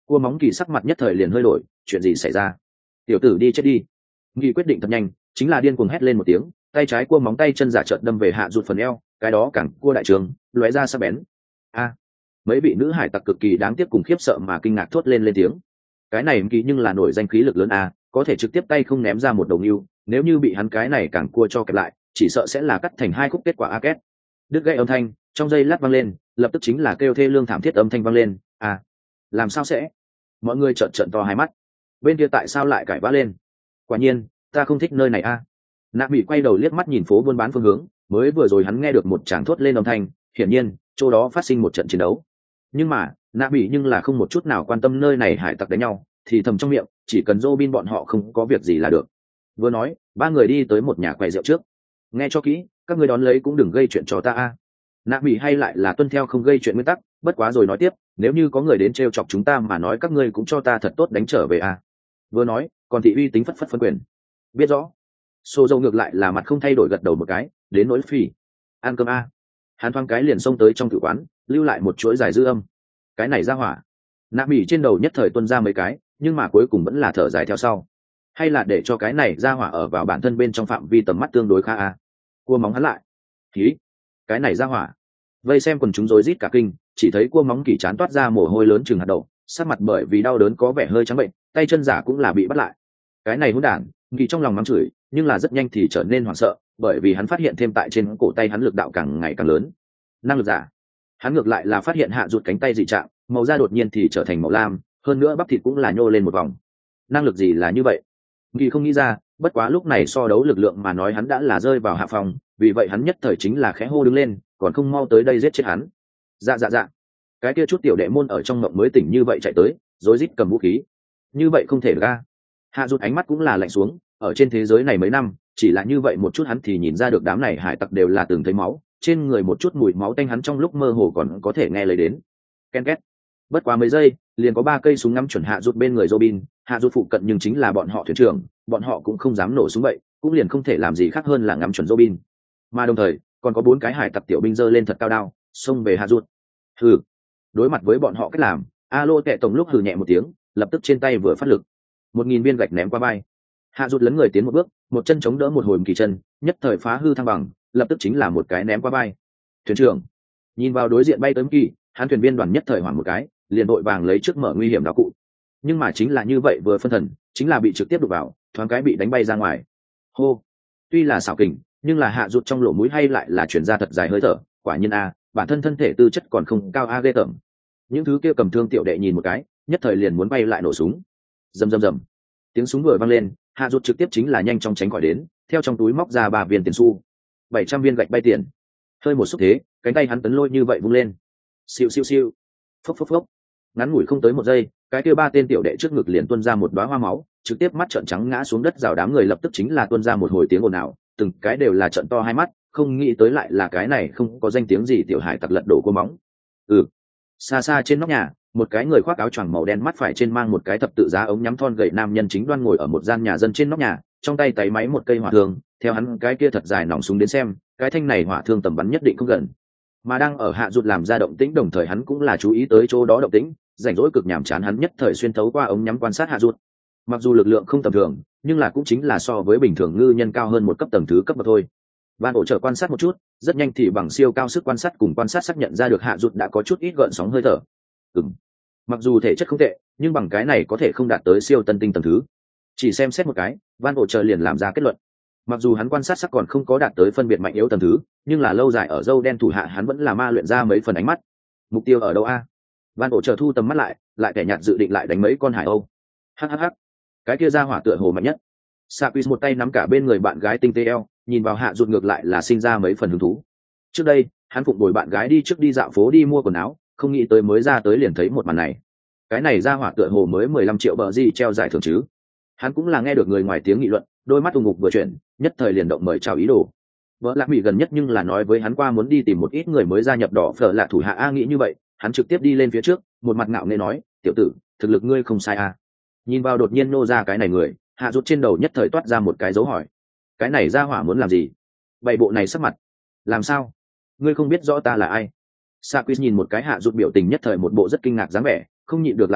A: Cua móng kỳ sắc mặt nhất thời liền hơi đổi, chuyện gì xảy ra? Tiểu tử đi chết đi. Nghi quyết định thật nhanh, chính là điên cuồng hét lên một tiếng, tay trái cua móng tay chân giả trợn đâm về hạ rụt phần eo, cái đó cẳng cua đại trường lóe ra sắc bén. A! Mấy vị nữ hải tặc cực kỳ đáng tiếc cùng khiếp sợ mà kinh ngạc thốt lên lên tiếng. Cái này kỳ nhưng là nổi danh khí lực lớn a, có thể trực tiếp tay không ném ra một đầu nưu, nếu như bị hắn cái này cẳng cua cho kẹp lại, chỉ sợ sẽ là cắt thành hai khúc kết quả a két. Đứt gãy âm thanh trong giây lát vang lên, lập tức chính là kêu thê lương thảm thiết âm thanh vang lên. À, làm sao sẽ? Mọi người trợn trợn to hai mắt. Bên kia tại sao lại cãi vã lên? Quả nhiên, ta không thích nơi này a. Nạ bị quay đầu liếc mắt nhìn phố buôn bán phương hướng, mới vừa rồi hắn nghe được một tràng thốt lên âm thanh, hiển nhiên chỗ đó phát sinh một trận chiến đấu. Nhưng mà Nạ bị nhưng là không một chút nào quan tâm nơi này hải tặc đánh nhau, thì thầm trong miệng, chỉ cần Robin bọn họ không có việc gì là được. Vừa nói, ba người đi tới một nhà quầy rượu trước. Nghe cho kỹ, các người đón lấy cũng đừng gây chuyện cho ta a. Nạ bị hay lại là tuân theo không gây chuyện nguyên tắc, bất quá rồi nói tiếp, nếu như có người đến trêu chọc chúng ta mà nói các ngươi cũng cho ta thật tốt đánh trở về a. Vừa nói, còn thị uy tính phất phất phân quyền. Biết rõ. Xô dâu ngược lại là mặt không thay đổi gật đầu một cái, đến nỗi phì. Ăn cơm a. Hắn thoáng cái liền xông tới trong tử quán, lưu lại một chuỗi dài dư âm. Cái này ra hỏa. Nạ bị trên đầu nhất thời tuân ra mấy cái, nhưng mà cuối cùng vẫn là thở dài theo sau. Hay là để cho cái này ra hỏa ở vào bản thân bên trong phạm vi tầm mắt tương đối khá a. Cua móng hắn lại. Khí. Cái này ra hỏa. Vây xem quần chúng rối rít cả kinh, chỉ thấy cua móng kỳ chán toát ra mồ hôi lớn chừng hạt đậu, sắc mặt bởi vì đau đớn có vẻ hơi trắng bệnh, tay chân giả cũng là bị bắt lại. Cái này hỗn đản, kỳ trong lòng mắng chửi, nhưng là rất nhanh thì trở nên hoảng sợ, bởi vì hắn phát hiện thêm tại trên cổ tay hắn lực đạo càng ngày càng lớn. Năng lực giả. Hắn ngược lại là phát hiện hạ rụt cánh tay dị trạng, màu da đột nhiên thì trở thành màu lam, hơn nữa bắp thịt cũng là nhô lên một vòng. Năng lực gì là như vậy? Kỳ không nghĩ ra, bất quá lúc này so đấu lực lượng mà nói hắn đã là rơi vào hạ phòng, vì vậy hắn nhất thời chính là khẽ hô đứng lên, còn không mau tới đây giết chết hắn. Dạ dạ dạ. Cái kia chút tiểu đệ môn ở trong mộng mới tỉnh như vậy chạy tới, rối rít cầm vũ khí. Như vậy không thể được a. Hạ rụt ánh mắt cũng là lạnh xuống, ở trên thế giới này mấy năm, chỉ là như vậy một chút hắn thì nhìn ra được đám này hải tặc đều là từng thấy máu, trên người một chút mùi máu tanh hắn trong lúc mơ hồ còn có thể nghe lấy đến. Ken két. Bất quá mấy giây, liền có ba cây súng ngắm chuẩn hạ rụt bên người Robin, hạ rụt phụ cận nhưng chính là bọn họ thuyền trưởng, bọn họ cũng không dám nổ súng vậy, cũng liền không thể làm gì khác hơn là ngắm chuẩn Robin. Mà đồng thời, còn có bốn cái hải tặc tiểu binh giơ lên thật cao đao, xông về hạ rụt. Hừ. Đối mặt với bọn họ cách làm, Alo Tệ tổng lúc hừ nhẹ một tiếng, lập tức trên tay vừa phát lực, một nghìn viên gạch ném qua vai. Hạ rụt lấn người tiến một bước, một chân chống đỡ một hồi kỳ chân, nhất thời phá hư thăng bằng, lập tức chính là một cái ném qua vai. Thuyền trưởng nhìn vào đối diện bay tới kỳ, hắn thuyền viên đoàn nhất thời hoảng một cái, liền vội vàng lấy trước mở nguy hiểm đạo cụ. Nhưng mà chính là như vậy vừa phân thần, chính là bị trực tiếp đụng vào, thoáng cái bị đánh bay ra ngoài. Hô. Tuy là xảo kình, nhưng là hạ rụt trong lỗ mũi hay lại là chuyển ra thật dài hơi thở, quả nhiên a, bản thân thân thể tư chất còn không cao a ghê tởm. Những thứ kia cầm thương tiểu đệ nhìn một cái, nhất thời liền muốn bay lại nổ súng. Rầm rầm rầm. Tiếng súng vừa vang lên, hạ rụt trực tiếp chính là nhanh chóng tránh khỏi đến, theo trong túi móc ra ba viên tiền xu, bảy trăm viên gạch bay tiền. Hơi một xúc thế, cánh tay hắn tấn lôi như vậy vung lên. Siêu siêu siêu. Phốc phốc phốc. Ngắn ngủi không tới một giây, cái kia ba tên tiểu đệ trước ngực liền tuôn ra một đóa hoa máu, trực tiếp mắt trợn trắng ngã xuống đất, rào đám người lập tức chính là tuôn ra một hồi tiếng ồn ào, từng cái đều là trợn to hai mắt, không nghĩ tới lại là cái này không có danh tiếng gì tiểu hải tặc lật đổ cua móng. Ừ. Xa xa trên nóc nhà, một cái người khoác áo choàng màu đen mắt phải trên mang một cái thập tự giá ống nhắm thon gậy nam nhân chính đoan ngồi ở một gian nhà dân trên nóc nhà, trong tay tay máy một cây hỏa thương, theo hắn cái kia thật dài nòng súng đến xem, cái thanh này hỏa thương tầm bắn nhất định không gần. Mà đang ở hạ rụt làm ra động tĩnh, đồng thời hắn cũng là chú ý tới chỗ đó động tĩnh, rảnh rỗi cực nhàm chán hắn nhất thời xuyên thấu qua ống nhắm quan sát hạ rụt. Mặc dù lực lượng không tầm thường, nhưng là cũng chính là so với bình thường ngư nhân cao hơn một cấp tầng thứ cấp bậc thôi. Van hỗ trợ quan sát một chút, rất nhanh thì bằng siêu cao sức quan sát cùng quan sát xác nhận ra được hạ rụt đã có chút ít gợn sóng hơi thở. Ừm. Mặc dù thể chất không tệ, nhưng bằng cái này có thể không đạt tới siêu tân tinh tầng thứ. Chỉ xem xét một cái, Van hỗ trợ liền làm ra kết luận. Mặc dù hắn quan sát sắc còn không có đạt tới phân biệt mạnh yếu tầng thứ, nhưng là lâu dài ở dâu đen thủ hạ hắn vẫn là ma luyện ra mấy phần ánh mắt. Mục tiêu ở đâu a? Van hỗ trợ thu tầm mắt lại, lại kẻ nhạt dự định lại đánh mấy con hải âu. Hắc hắc hắc. Cái kia ra hỏa tựa hồ mạnh nhất. Sapis một tay nắm cả bên người bạn gái tinh tế eo, nhìn vào hạ rụt ngược lại là sinh ra mấy phần hứng thú. Trước đây, hắn phụng bồi bạn gái đi trước đi dạo phố đi mua quần áo, không nghĩ tới mới ra tới liền thấy một màn này. Cái này ra hỏa tựa hồ mới mười lăm triệu bờ gì treo giải thưởng chứ. Hắn cũng là nghe được người ngoài tiếng nghị luận, đôi mắt ù ngục vừa chuyển, nhất thời liền động mời chào ý đồ. Vợ lạc mỹ gần nhất nhưng là nói với hắn qua muốn đi tìm một ít người mới gia nhập đỏ phở là thủ hạ a, nghĩ như vậy, hắn trực tiếp đi lên phía trước, một mặt ngạo nghễ nói, tiểu tử, thực lực ngươi không sai a. Nhìn vào đột nhiên nô ra cái này người, hạ rút trên đầu nhất thời toát ra một cái dấu hỏi. Cái này ra hỏa muốn làm gì? Bày bộ này sắc mặt, làm sao? Ngươi không biết rõ ta là ai? Sakis nhìn một cái hạ rút biểu tình nhất thời một bộ rất kinh ngạc dáng vẻ, không nhịn được lại nói,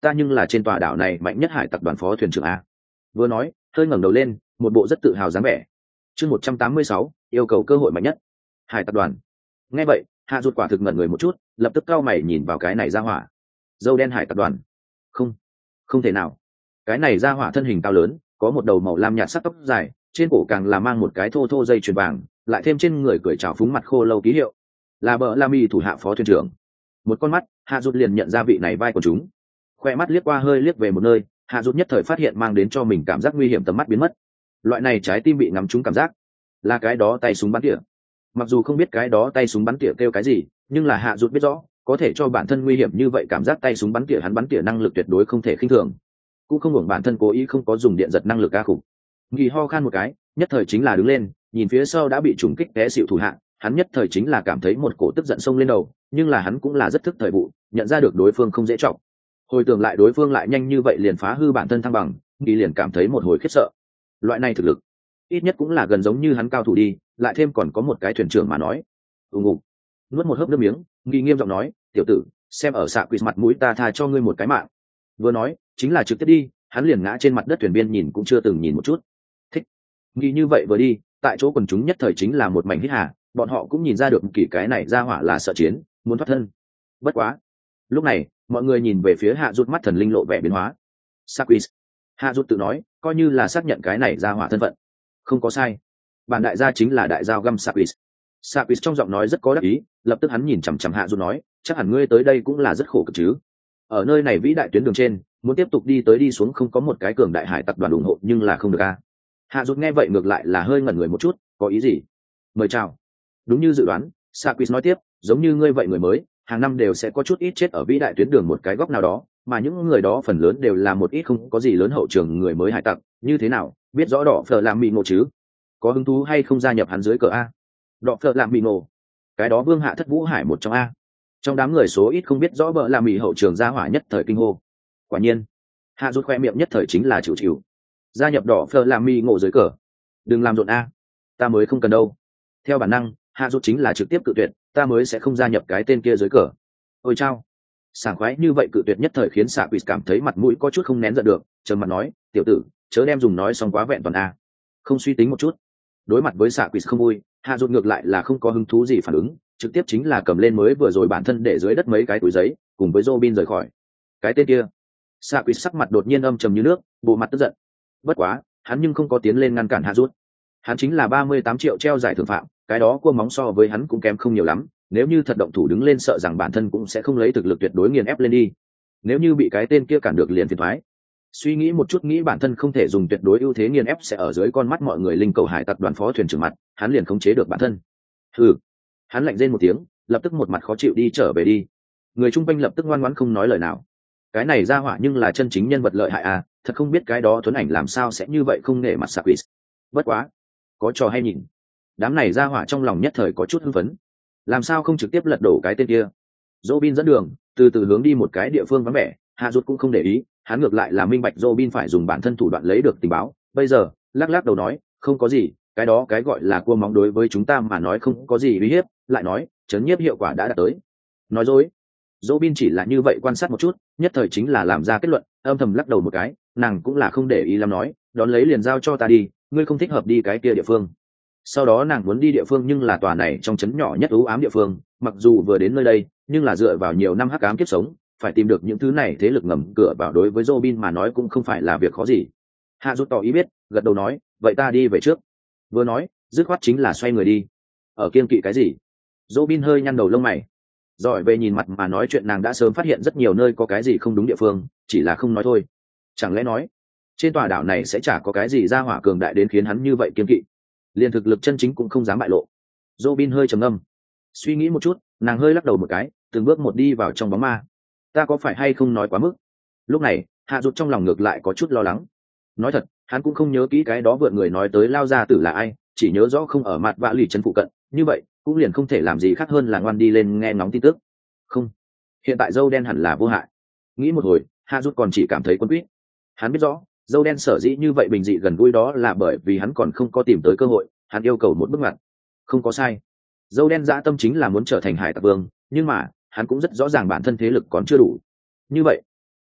A: ta nhưng là trên tòa đảo này mạnh nhất hải tặc đoàn phó thuyền trưởng a. Vừa nói hơi ngẩng đầu lên, một bộ rất tự hào dáng vẻ. Chương một trăm tám mươi sáu, yêu cầu cơ hội mạnh nhất. Hải tặc đoàn. Nghe vậy, Hạ Rụt quả thực ngẩn người một chút, lập tức cau mày nhìn vào cái này ra hỏa. Dâu đen hải tặc đoàn? Không, không thể nào. Cái này ra hỏa thân hình cao lớn, có một đầu màu lam nhạt sắc tóc dài, trên cổ càng là mang một cái thô thô dây chuyền vàng, lại thêm trên người cười trào phúng mặt khô lâu ký hiệu, là bờ la mi thủ hạ phó thuyền trưởng. Một con mắt, Hạ Rụt liền nhận ra vị này vai của chúng. Khoe mắt liếc qua hơi liếc về một nơi, Hạ Rụt nhất thời phát hiện mang đến cho mình cảm giác nguy hiểm, tầm mắt biến mất. Loại này trái tim bị ngắm trúng cảm giác, là cái đó tay súng bắn tỉa. Mặc dù không biết cái đó tay súng bắn tỉa kêu cái gì, nhưng là Hạ Rụt biết rõ, có thể cho bản thân nguy hiểm như vậy cảm giác tay súng bắn tỉa hắn bắn tỉa năng lực tuyệt đối không thể khinh thường. Cũng không hưởng bản thân cố ý không có dùng điện giật năng lực ca khủng. Nghỉ ho khan một cái, nhất thời chính là đứng lên, nhìn phía sau đã bị trùng kích té xịu thủ hạ, hắn nhất thời chính là cảm thấy một cổ tức giận xông lên đầu, nhưng là hắn cũng là rất thức thời vụ, nhận ra được đối phương không dễ trọng. Hồi tưởng lại đối phương lại nhanh như vậy liền phá hư bản thân thăng bằng, Nghỉ liền cảm thấy một hồi khiếp sợ. Loại này thực lực, ít nhất cũng là gần giống như hắn cao thủ đi, lại thêm còn có một cái thuyền trưởng mà nói. Ùng ục. Nuốt một hớp nước miếng, Nghỉ nghiêm giọng nói, "Tiểu tử, xem ở xạ quỷ mặt mũi ta tha cho ngươi một cái mạng." Vừa nói, chính là trực tiếp đi, hắn liền ngã trên mặt đất, thuyền viên nhìn cũng chưa từng nhìn một chút. Thích. Nghĩ như vậy vừa đi, tại chỗ quần chúng nhất thời chính là một mảnh hít hà, bọn họ cũng nhìn ra được kỳ cái này ra hỏa là sợ chiến, muốn thoát thân. Bất quá, lúc này, mọi người nhìn về phía Hạ Rụt, mắt thần linh lộ vẻ biến hóa. Sakis. Hạ Rụt tự nói, coi như là xác nhận cái này ra hỏa thân phận. Không có sai. Bản đại gia chính là đại giao găm Sakis. Sakis trong giọng nói rất có đắc ý, lập tức hắn nhìn chằm chằm Hạ Rụt nói, chắc hẳn ngươi tới đây cũng là rất khổ cực chứ. Ở nơi này vĩ đại tuyến đường trên, muốn tiếp tục đi tới đi xuống không có một cái cường đại hải tặc đoàn ủng hộ nhưng là không được a. Hạ Rụt nghe vậy ngược lại là hơi ngẩn người một chút, có ý gì? Mời chào. Đúng như dự đoán, Sakis nói tiếp, giống như ngươi vậy người mới, hàng năm đều sẽ có chút ít chết ở vĩ đại tuyến đường một cái góc nào đó, mà những người đó phần lớn đều là một ít không có gì lớn hậu trường người mới hải tặc, như thế nào, biết rõ đỏ phở làm mì ngộ chứ? Có hứng thú hay không gia nhập hắn dưới cờ a? Đỏ phở làm mì ngộ. Cái đó Vương Hạ Thất Vũ Hải một trong a. Trong đám người số ít không biết rõ bợ làm mì hậu trường gia hỏa nhất thời kinh hô. Quả nhiên, Hạ Rụt khoe miệng nhất thời chính là chịu chịu. Gia nhập đỏ phở làm mì ngộ dưới cờ. Đừng làm rộn a, ta mới không cần đâu. Theo bản năng, Hạ Rụt chính là trực tiếp cự tuyệt, ta mới sẽ không gia nhập cái tên kia dưới cờ. Ôi chao, sảng khoái như vậy cự tuyệt nhất thời khiến Xạ Quỷ cảm thấy mặt mũi có chút không nén giận được, trầm mặt nói, tiểu tử, chớ đem dùng nói xong quá vẹn toàn a. Không suy tính một chút. Đối mặt với Xạ Quỷ không vui, Hạ Rụt ngược lại là không có hứng thú gì phản ứng, trực tiếp chính là cầm lên mới vừa rồi bản thân để dưới đất mấy cái túi giấy, cùng với Robin rời khỏi. Cái tên kia, Xạ Quỷ sắc mặt đột nhiên âm trầm như nước, bộ mặt tức giận. Bất quá, hắn nhưng không có tiến lên ngăn cản Hạ Rụt. Hắn chính là ba mươi tám triệu treo giải thưởng phạm, cái đó cua móng so với hắn cũng kém không nhiều lắm, nếu như thật động thủ đứng lên sợ rằng bản thân cũng sẽ không lấy thực lực tuyệt đối nghiền ép lên đi. Nếu như bị cái tên kia cản được liền phiền toái. Suy nghĩ một chút nghĩ bản thân không thể dùng tuyệt đối ưu thế nghiền ép sẽ ở dưới con mắt mọi người linh cầu hải tặc đoàn phó thuyền trưởng mặt, hắn liền khống chế được bản thân. Hừ. Hắn lạnh rên một tiếng, lập tức một mặt khó chịu đi trở về đi. Người chung quanh lập tức ngoan ngoãn không nói lời nào. Cái này ra hỏa nhưng là chân chính nhân vật lợi hại à, thật không biết cái đó Tuấn Ảnh làm sao sẽ như vậy không nể mặt Sakis. Bất quá, có trò hay nhìn. Đám này ra hỏa trong lòng nhất thời có chút hưng phấn. Làm sao không trực tiếp lật đổ cái tên kia? Robin dẫn đường, từ từ hướng đi một cái địa phương vắng vẻ, Hạ Rụt cũng không để ý, hắn ngược lại là minh bạch Robin phải dùng bản thân thủ đoạn lấy được tình báo, bây giờ, lắc lắc đầu nói, không có gì, cái đó cái gọi là cua móng đối với chúng ta mà nói không có gì uy hiếp, lại nói, chấn nhiếp hiệu quả đã đạt tới. Nói dối. Robin chỉ là như vậy quan sát một chút, nhất thời chính là làm ra kết luận, âm thầm lắc đầu một cái, nàng cũng là không để ý lắm nói, đón lấy liền giao cho ta đi, ngươi không thích hợp đi cái kia địa phương. Sau đó nàng muốn đi địa phương nhưng là tòa này trong trấn nhỏ nhất ưu ám địa phương, mặc dù vừa đến nơi đây, nhưng là dựa vào nhiều năm hắc ám kiếp sống, phải tìm được những thứ này thế lực ngầm cửa vào đối với Robin mà nói cũng không phải là việc khó gì. Hạ Rụt tỏ ý biết, gật đầu nói, vậy ta đi về trước. Vừa nói, dứt khoát chính là xoay người đi. Ở kiên kỵ cái gì? Robin hơi nhăn đầu lông mày. Rồi về nhìn mặt mà nói chuyện nàng đã sớm phát hiện rất nhiều nơi có cái gì không đúng địa phương, chỉ là không nói thôi. Chẳng lẽ nói, trên tòa đảo này sẽ chả có cái gì ra hỏa cường đại đến khiến hắn như vậy kiên kỵ? Liên thực lực chân chính cũng không dám bại lộ. Robin hơi trầm ngâm, suy nghĩ một chút, nàng hơi lắc đầu một cái, từng bước một đi vào trong bóng ma. Ta có phải hay không nói quá mức? Lúc này, Hạ Rụt trong lòng ngược lại có chút lo lắng. Nói thật, hắn cũng không nhớ kỹ cái đó vượn người nói tới lao ra tử là ai, chỉ nhớ rõ không ở mặt vạ lì chân phụ cận, như vậy cũng liền không thể làm gì khác hơn là ngoan đi lên nghe ngóng tin tức. Không, hiện tại dâu đen hẳn là vô hại. Nghĩ một hồi, Hạ Rụt còn chỉ cảm thấy quân quýt. Hắn biết rõ, dâu đen sở dĩ như vậy bình dị gần gũi đó là bởi vì hắn còn không có tìm tới cơ hội, hắn yêu cầu một bước ngoặt. Không có sai, dâu đen dã tâm chính là muốn trở thành hải tặc vương, nhưng mà hắn cũng rất rõ ràng bản thân thế lực còn chưa đủ. Như vậy,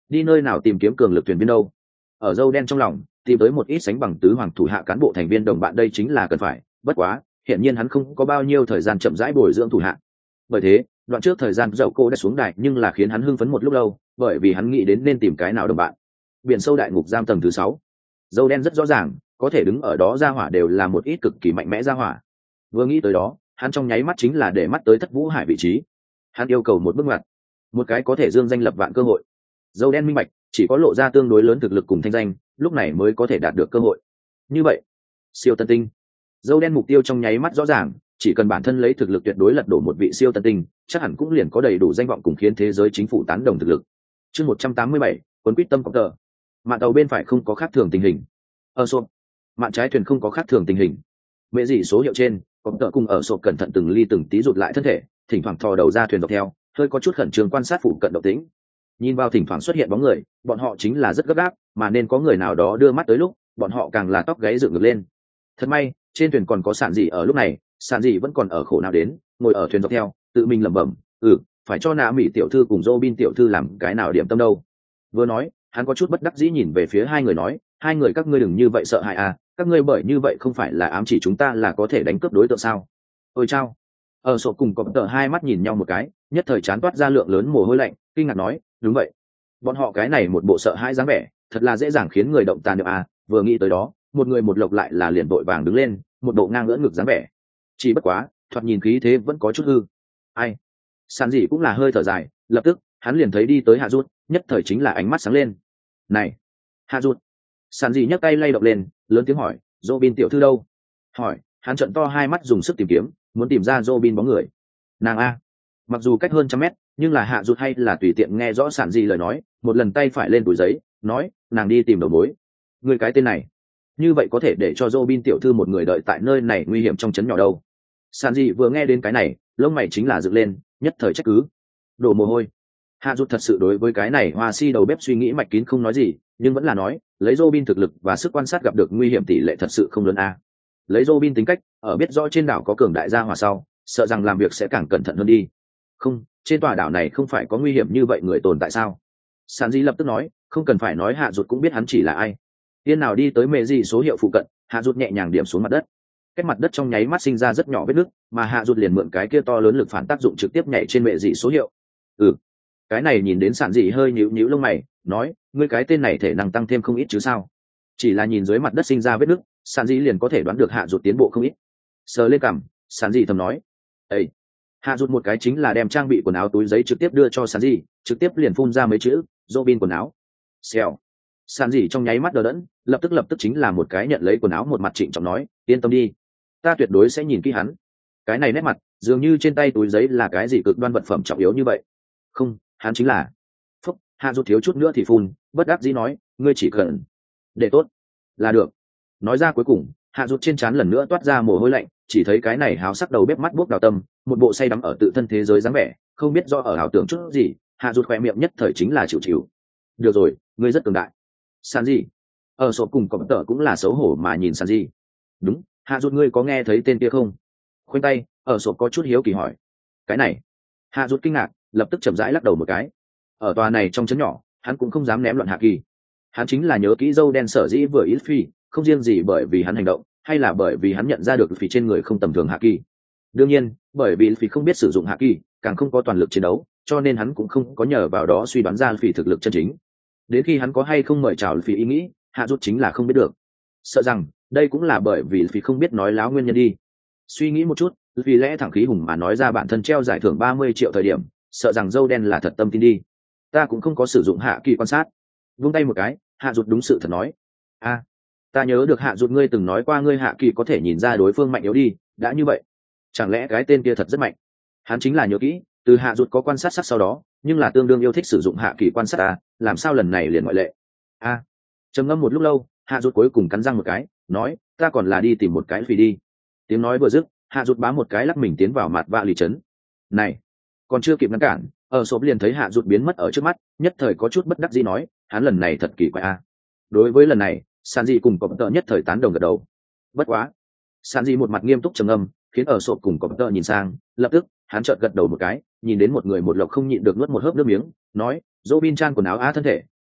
A: đi nơi nào tìm kiếm cường lực thuyền viên đâu? Ở dâu đen trong lòng tìm tới một ít sánh bằng tứ hoàng thủ hạ cán bộ thành viên đồng bạn đây chính là cần phải, bất quá hiện nhiên hắn không có bao nhiêu thời gian chậm rãi bồi dưỡng thủ hạ. Bởi thế đoạn trước thời gian dậu cô đã xuống đài nhưng là khiến hắn hưng phấn một lúc lâu, bởi vì hắn nghĩ đến nên tìm cái nào đồng bạn. Biển sâu đại ngục giam tầng thứ sáu, dâu đen rất rõ ràng có thể đứng ở đó ra hỏa đều là một ít cực kỳ mạnh mẽ ra hỏa. Vừa nghĩ tới đó hắn trong nháy mắt chính là để mắt tới Thất Vũ Hải vị trí. Hắn yêu cầu một bước ngoặt, một cái có thể dương danh lập vạn cơ hội. Dâu đen minh bạch chỉ có lộ ra tương đối lớn thực lực cùng thanh danh lúc này mới có thể đạt được cơ hội. Như vậy siêu tân tinh, dâu đen mục tiêu trong nháy mắt rõ ràng, chỉ cần bản thân lấy thực lực tuyệt đối lật đổ một vị siêu tân tinh chắc hẳn cũng liền có đầy đủ danh vọng cùng khiến thế giới chính phủ tán đồng thực lực. Chương một trăm tám mươi bảy, quấn quýt tâm cọp tờ. Mạn tàu bên phải không có khác thường tình hình. Ở sộp mạn trái thuyền không có khác thường tình hình. Mẹ gì số hiệu trên cọp tờ cùng ở sộp cẩn thận từng ly từng tí rụt lại thân thể, thỉnh thoảng thò đầu ra thuyền dọc theo, hơi có chút khẩn trương quan sát phụ cận động tĩnh. Nhìn vào thỉnh thoảng xuất hiện bóng người, bọn họ chính là rất gấp gáp, mà nên có người nào đó đưa mắt tới lúc bọn họ càng là tóc gáy dựng ngược lên. Thật may trên thuyền còn có sản dị ở lúc này, sản dị vẫn còn ở khổ nào đến ngồi ở thuyền dọc theo tự mình lẩm bẩm, ừ phải cho nạ mỹ tiểu thư cùng Robin tiểu thư làm cái nào điểm tâm đâu. Vừa nói hắn có chút bất đắc dĩ nhìn về phía hai người nói, hai người các ngươi đừng như vậy sợ hãi à, các ngươi bởi như vậy không phải là ám chỉ chúng ta là có thể đánh cướp đối tượng sao? Ôi chao! Ở sổ cùng cọp tờ hai mắt nhìn nhau một cái, nhất thời chán toát ra lượng lớn mồ hôi lạnh, kinh ngạc nói, đúng vậy. Bọn họ cái này một bộ sợ hãi dáng vẻ, thật là dễ dàng khiến người động tàn được à, vừa nghĩ tới đó, một người một lộc lại là liền vội vàng đứng lên, một bộ ngang ngỡ ngực dáng vẻ. Chỉ bất quá, thoạt nhìn khí thế vẫn có chút hư. Ai? Sản dị cũng là hơi thở dài, lập tức, hắn liền thấy đi tới Hạ Rút, nhất thời chính là ánh mắt sáng lên. Này, Hạ Rút! Sản dị nhấc tay lay động lên, lớn tiếng hỏi, Robin tiểu thư đâu? Hỏi, hắn trợn to hai mắt dùng sức tìm kiếm, muốn tìm ra Robin bóng người. Nàng a, mặc dù cách hơn trăm mét, nhưng là Hạ Rút hay là tùy tiện nghe rõ Sản dị lời nói, một lần tay phải lên túi giấy, nói, nàng đi tìm đầu mối. Người cái tên này, như vậy có thể để cho Robin tiểu thư một người đợi tại nơi này nguy hiểm trong trấn nhỏ đâu? Sản dị vừa nghe đến cái này, lông mày chính là dựng lên, nhất thời trách cứ. Đổ mồ hôi. Hạ Rút thật sự đối với cái này hoa si đầu bếp suy nghĩ mạch kín không nói gì, nhưng vẫn là nói, lấy Robin thực lực và sức quan sát gặp được nguy hiểm tỷ lệ thật sự không lớn a. Lấy Robin tính cách, ở biết rõ trên đảo có cường đại gia hỏa sau, sợ rằng làm việc sẽ càng cẩn thận hơn đi. Không, trên tòa đảo này không phải có nguy hiểm như vậy người tồn tại sao? Sản Di lập tức nói, không cần phải nói Hạ Rút cũng biết hắn chỉ là ai. Tiên nào đi tới mẹ gì số hiệu phụ cận, Hạ Rút nhẹ nhàng điểm xuống mặt đất. Cái mặt đất trong nháy mắt sinh ra rất nhỏ vết nứt, mà Hạ Rút liền mượn cái kia to lớn lực phản tác dụng trực tiếp nhảy trên mẹ dị số hiệu. Ừ, cái này nhìn đến Sản Dị hơi nhíu nhíu lông mày, nói, ngươi cái tên này thể năng tăng thêm không ít chứ sao? Chỉ là nhìn dưới mặt đất sinh ra vết nứt, Sản Dị liền có thể đoán được Hạ Rút tiến bộ không ít. Sờ lên cằm, Sản Dị thầm nói, "Ê." Hạ Rút một cái chính là đem trang bị quần áo túi giấy trực tiếp đưa cho Sản Dị, trực tiếp liền phun ra mấy chữ, "Robin quần áo." Xèo. Sản Dị trong nháy mắt đờ đẫn, lập tức lập tức chính là một cái nhận lấy quần áo, một mặt trịnh trọng nói, "Yên tâm đi, ta tuyệt đối sẽ nhìn kỹ hắn." Cái này nét mặt, dường như trên tay túi giấy là cái gì cực đoan vật phẩm trọng yếu như vậy. Không, hắn chính là. Phúc, Hạ Rút thiếu chút nữa thì phun, bất đắc dĩ nói, ngươi chỉ cần để tốt là được. Nói ra cuối cùng, Hạ Rút trên trán lần nữa toát ra mồ hôi lạnh, chỉ thấy cái này háo sắc đầu bếp mắt buốc đào tâm, một bộ say đắm ở tự thân thế giới dáng vẻ, không biết do ở ảo tưởng chút gì, Hạ Rút khỏe miệng nhất thời chính là chịu chịu. Được rồi, ngươi rất cường đại. Sản gì? Ở sổ cùng cọp tợ cũng là xấu hổ mà nhìn Sản gì. Đúng, Hạ Rút ngươi có nghe thấy tên kia không? Khoanh tay, ở sổ có chút hiếu kỳ hỏi. Cái này? Hạ Rút kinh ngạc, lập tức chậm rãi lắc đầu một cái. Ở tòa này trong trấn nhỏ, hắn cũng không dám ném loạn Hạ Kỳ. Hắn chính là nhớ kỹ dâu đen sở dĩ vừa ít phi, không riêng gì bởi vì hắn hành động, hay là bởi vì hắn nhận ra được phỉ trên người không tầm thường Hạ Kỳ. Đương nhiên, bởi vì phỉ không biết sử dụng Hạ Kỳ, càng không có toàn lực chiến đấu, cho nên hắn cũng không có nhờ vào đó suy đoán ra phỉ thực lực chân chính. Đến khi hắn có hay không mời chào phỉ ý nghĩ, Hạ Rút chính là không biết được. Sợ rằng đây cũng là bởi vì phỉ không biết nói láo nguyên nhân đi. Suy nghĩ một chút, vì lẽ thẳng khí hùng mà nói ra bản thân treo giải thưởng ba mươi triệu thời điểm, sợ rằng dâu đen là thật tâm tin đi. Ta cũng không có sử dụng Hạ Kỳ quan sát. Vung tay một cái, Hạ Rút đúng sự thật nói. A, ta nhớ được Hạ Rút ngươi từng nói qua ngươi Hạ Kỳ có thể nhìn ra đối phương mạnh yếu đi, đã như vậy, chẳng lẽ cái tên kia thật rất mạnh? Hắn chính là nhớ kỹ, từ Hạ Rút có quan sát sắc sau đó, nhưng là tương đương yêu thích sử dụng Hạ Kỳ quan sát ta, làm sao lần này liền ngoại lệ? A, trầm ngâm một lúc lâu, Hạ Rút cuối cùng cắn răng một cái, nói, ta còn là đi tìm một cái phì đi. Tiếng nói vừa dứt, Hạ Rút bám một cái lắc mình tiến vào mặt vạ lì trấn. Này, còn chưa kịp ngăn cản, ở sộp liền thấy Hạ Rút biến mất ở trước mắt, nhất thời có chút bất đắc dĩ nói, hắn lần này thật kỳ quái a. Đối với lần này, Sản Dị cùng cọp tợ nhất thời tán đồng gật đầu. Bất quá, Sản Dị một mặt nghiêm túc trầm ngâm, khiến ở sộp cùng cọp tợ nhìn sang, lập tức hắn chợt gật đầu một cái, nhìn đến một người một lộc không nhịn được nuốt một hớp nước miếng, nói, Robin Chan quần áo á thân thể,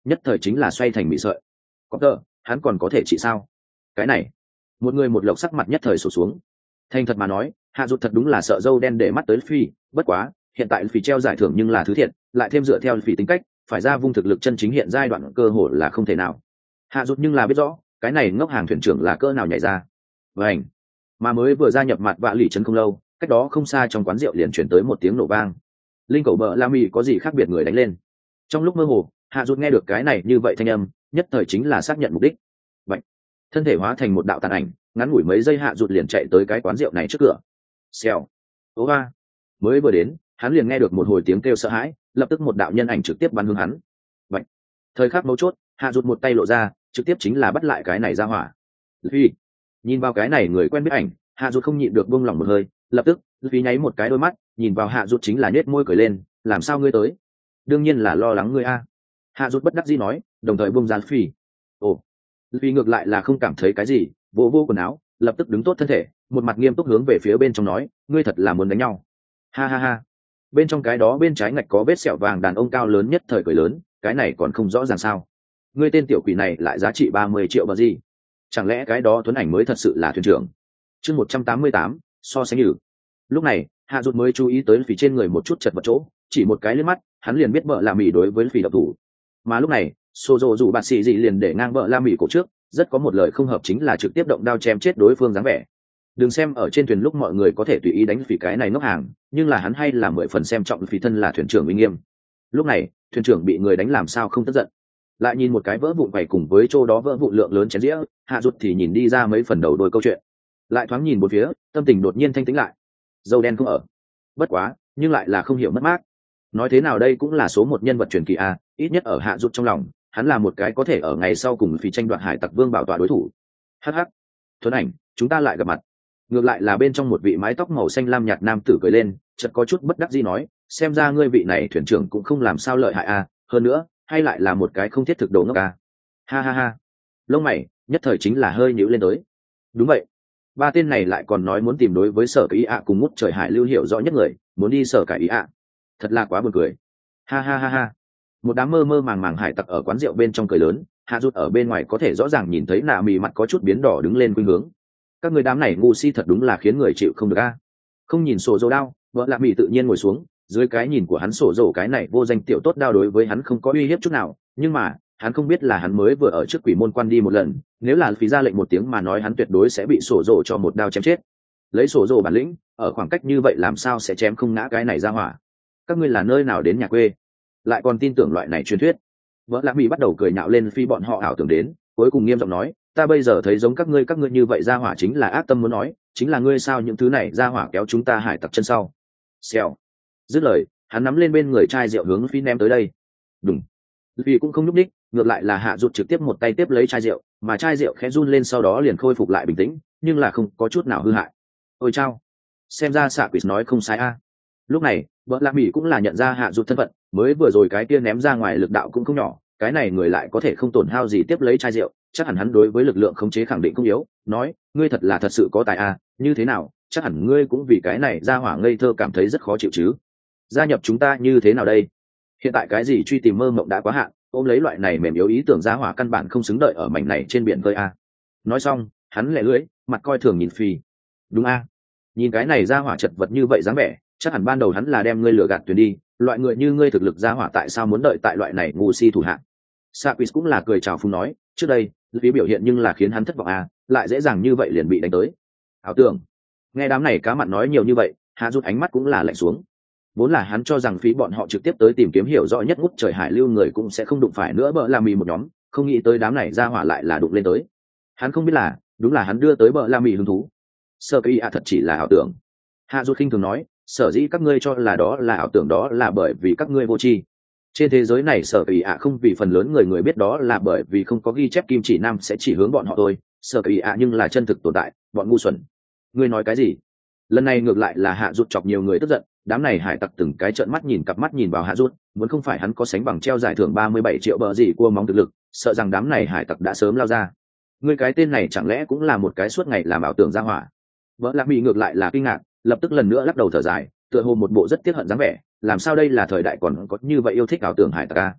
A: nhất thời chính là xoay thành mị sợi. Có tờ, hắn còn có thể trị sao? Cái này, một người một lộc sắc mặt nhất thời sụt xuống. Thành thật mà nói, hạ rụt thật đúng là sợ dâu đen để mắt tới phi, bất quá hiện tại phi treo giải thưởng nhưng là thứ thiện, lại thêm dựa theo phi tính cách, phải ra vung thực lực chân chính hiện giai đoạn cơ hội là không thể nào. Hạ rụt nhưng là biết rõ cái này ngốc hàng thuyền trưởng là cỡ nào nhảy ra. Vành, mà mới vừa gia nhập mặt vạ lì trấn không lâu, cách đó không xa trong quán rượu liền chuyển tới một tiếng nổ vang. Linh cầu bờ la mì có gì khác biệt người đánh lên. Trong lúc mơ hồ, hạ rụt nghe được cái này như vậy thanh âm, nhất thời chính là xác nhận mục đích. Bạch, thân thể hóa thành một đạo tàn ảnh, ngắn ngủi mấy giây hạ rụt liền chạy tới cái quán rượu này trước cửa. Xèo, ố ba, mới vừa đến, hắn liền nghe được một hồi tiếng kêu sợ hãi, lập tức một đạo nhân ảnh trực tiếp bắn hướng hắn. Bạch, thời khắc mấu chốt, hạ rụt một tay lộ ra, trực tiếp chính là bắt lại cái này ra hỏa. Phi, nhìn vào cái này người quen biết ảnh, hạ rụt không nhịn được buông lỏng một hơi, lập tức Phi nháy một cái đôi mắt, nhìn vào hạ rụt chính là nhếch môi cười lên, làm sao ngươi tới? Đương nhiên là lo lắng ngươi a. Hạ rụt bất đắc dĩ nói, đồng thời buông ra Phi. Ồ, Phi ngược lại là không cảm thấy cái gì, vô vô quần áo, lập tức đứng tốt thân thể, một mặt nghiêm túc hướng về phía bên trong nói, ngươi thật là muốn đánh nhau. Ha ha ha. Bên trong cái đó bên trái ngạch có vết sẹo vàng đàn ông cao lớn nhất thời cười lớn, cái này còn không rõ ràng sao? Ngươi tên tiểu quỷ này lại giá trị ba mươi triệu bờ gì? Chẳng lẽ cái đó Tuấn Ảnh mới thật sự là thuyền trưởng? Chương một trăm tám mươi tám, so sánh nhử. Lúc này, hạ rụt mới chú ý tới phía trên người một chút chật vật chỗ, chỉ một cái liếc mắt, hắn liền biết vợ là mỉ đối với phỉ độc thủ. Mà lúc này, xô rồ rủ bạt xì gì liền để ngang vợ la mỉ cổ trước, rất có một lời không hợp chính là trực tiếp động đao chém chết đối phương dáng vẻ. Đừng xem ở trên thuyền lúc mọi người có thể tùy ý đánh phỉ cái này ngốc hàng, nhưng là hắn hay là mười phần xem trọng phỉ thân là thuyền trưởng uy nghiêm. Lúc này, thuyền trưởng bị người đánh làm sao không tức giận. Lại nhìn một cái vỡ vụn quầy cùng với chỗ đó vỡ vụn lượng lớn chén dĩa, hạ rụt thì nhìn đi ra mấy phần đầu đôi câu chuyện. Lại thoáng nhìn một phía, tâm tình đột nhiên thanh tĩnh lại. Dâu đen không ở, bất quá nhưng lại là không hiểu mất mát. Nói thế nào đây cũng là số một nhân vật truyền kỳ a, ít nhất ở hạ rụt trong lòng, hắn là một cái có thể ở ngày sau cùng phỉ tranh đoạt hải tặc vương bảo tọa đối thủ. Hắc hắc, Tuấn Ảnh, chúng ta lại gặp mặt. Ngược lại là bên trong một vị mái tóc màu xanh lam nhạt nam tử cười lên, chợt có chút bất đắc dĩ nói, xem ra ngươi vị này thuyền trưởng cũng không làm sao lợi hại a, hơn nữa hay lại là một cái không thiết thực đồ ngốc a. Ha ha ha. Lông mày nhất thời chính là hơi nhíu lên tới. Đúng vậy, ba tên này lại còn nói muốn tìm đối với sở cái ý ạ cùng ngút trời hải lưu hiểu rõ nhất người, muốn đi sở cái ý ạ. Thật là quá buồn cười. Ha ha ha ha. Một đám mơ mơ màng màng hải tặc ở quán rượu bên trong cười lớn, hạ rút ở bên ngoài có thể rõ ràng nhìn thấy nạ mì mặt có chút biến đỏ đứng lên khuynh hướng. Các người đám này ngu si thật đúng là khiến người chịu không được a. Không nhìn sổ dầu đao, vợ lạ mì tự nhiên ngồi xuống, dưới cái nhìn của hắn sổ dầu cái này vô danh tiểu tốt đao đối với hắn không có uy hiếp chút nào, nhưng mà hắn không biết là hắn mới vừa ở trước quỷ môn quan đi một lần, nếu là phí ra lệnh một tiếng mà nói hắn tuyệt đối sẽ bị sổ dầu cho một đao chém chết. Lấy sổ dầu bản lĩnh, ở khoảng cách như vậy làm sao sẽ chém không ngã cái này ra hỏa. Các ngươi là nơi nào đến nhà quê, lại còn tin tưởng loại này truyền thuyết. Vợ lạ mì bắt đầu cười nhạo lên phi bọn họ ảo tưởng đến, cuối cùng nghiêm giọng nói, ta bây giờ thấy giống các ngươi các ngươi như vậy ra hỏa chính là ác tâm muốn nói, chính là ngươi sao những thứ này ra hỏa kéo chúng ta hải tặc chân sau. Xèo. Dứt lời, hắn nắm lên bên người chai rượu hướng phi ném tới đây. Đúng. Phi cũng không nhúc ních, ngược lại là hạ rụt trực tiếp một tay tiếp lấy chai rượu, mà chai rượu khẽ run lên sau đó liền khôi phục lại bình tĩnh, nhưng là không có chút nào hư hại. Ôi chao, xem ra xạ quỷ nói không sai a. Lúc này, vợ lạ mỹ cũng là nhận ra hạ rụt thân phận, mới vừa rồi cái kia ném ra ngoài lực đạo cũng không nhỏ, cái này người lại có thể không tổn hao gì tiếp lấy chai rượu, chắc hẳn hắn đối với lực lượng khống chế khẳng định không yếu. Nói, ngươi thật là thật sự có tài a, như thế nào, chắc hẳn ngươi cũng vì cái này ra hỏa ngây thơ cảm thấy rất khó chịu chứ. Gia nhập chúng ta như thế nào đây? Hiện tại cái gì truy tìm mơ mộng đã quá hạn, ôm lấy loại này mềm yếu ý tưởng ra hỏa căn bản không xứng đợi ở mảnh này trên biển khơi a. Nói xong, hắn lẻ lưỡi, mặt coi thường nhìn phi. Đúng a, nhìn cái này ra hỏa chật vật như vậy dáng vẻ, chắc hẳn ban đầu hắn là đem ngươi lừa gạt thuyền đi, loại người như ngươi thực lực ra hỏa tại sao muốn đợi tại loại này ngu si thủ hạng. Sakis cũng là cười chào phúng nói, trước đây vì biểu hiện nhưng là khiến hắn thất vọng à, lại dễ dàng như vậy liền bị đánh tới. Ảo tưởng. Nghe đám này cá mặn nói nhiều như vậy, hạ rút ánh mắt cũng là lạnh xuống. Vốn là hắn cho rằng phí bọn họ trực tiếp tới tìm kiếm hiểu rõ nhất ngút trời hải lưu người cũng sẽ không đụng phải nữa bợ la mì một nhóm, không nghĩ tới đám này ra hỏa lại là đụng lên tới. Hắn không biết là, đúng là hắn đưa tới bợ la mì hứng thú. Sơ cái à thật chỉ là ảo tưởng. Hạ rút khinh thường nói, sở dĩ các ngươi cho là đó là ảo tưởng đó là bởi vì các ngươi vô tri. Trên thế giới này sở kỳ ạ không vì phần lớn người người biết đó là bởi vì không có ghi chép kim chỉ nam sẽ chỉ hướng bọn họ thôi, sở kỳ ạ nhưng là chân thực tồn tại, bọn ngu xuẩn. Ngươi nói cái gì? Lần này ngược lại là hạ rút chọc nhiều người tức giận, đám này hải tặc từng cái trợn mắt nhìn cặp mắt nhìn vào hạ rút, muốn không phải hắn có sánh bằng treo giải thưởng ba mươi bảy triệu bờ gì cua móng thực lực, sợ rằng đám này hải tặc đã sớm lao ra. Ngươi cái tên này chẳng lẽ cũng là một cái suốt ngày làm ảo tưởng ra hỏa? Vợ lạc bị ngược lại là kinh ngạc, lập tức lần nữa lắc đầu thở dài, tựa hồ một bộ rất tiếc hận dáng vẻ, làm sao đây là thời đại còn có như vậy yêu thích ảo tưởng hải tặc a.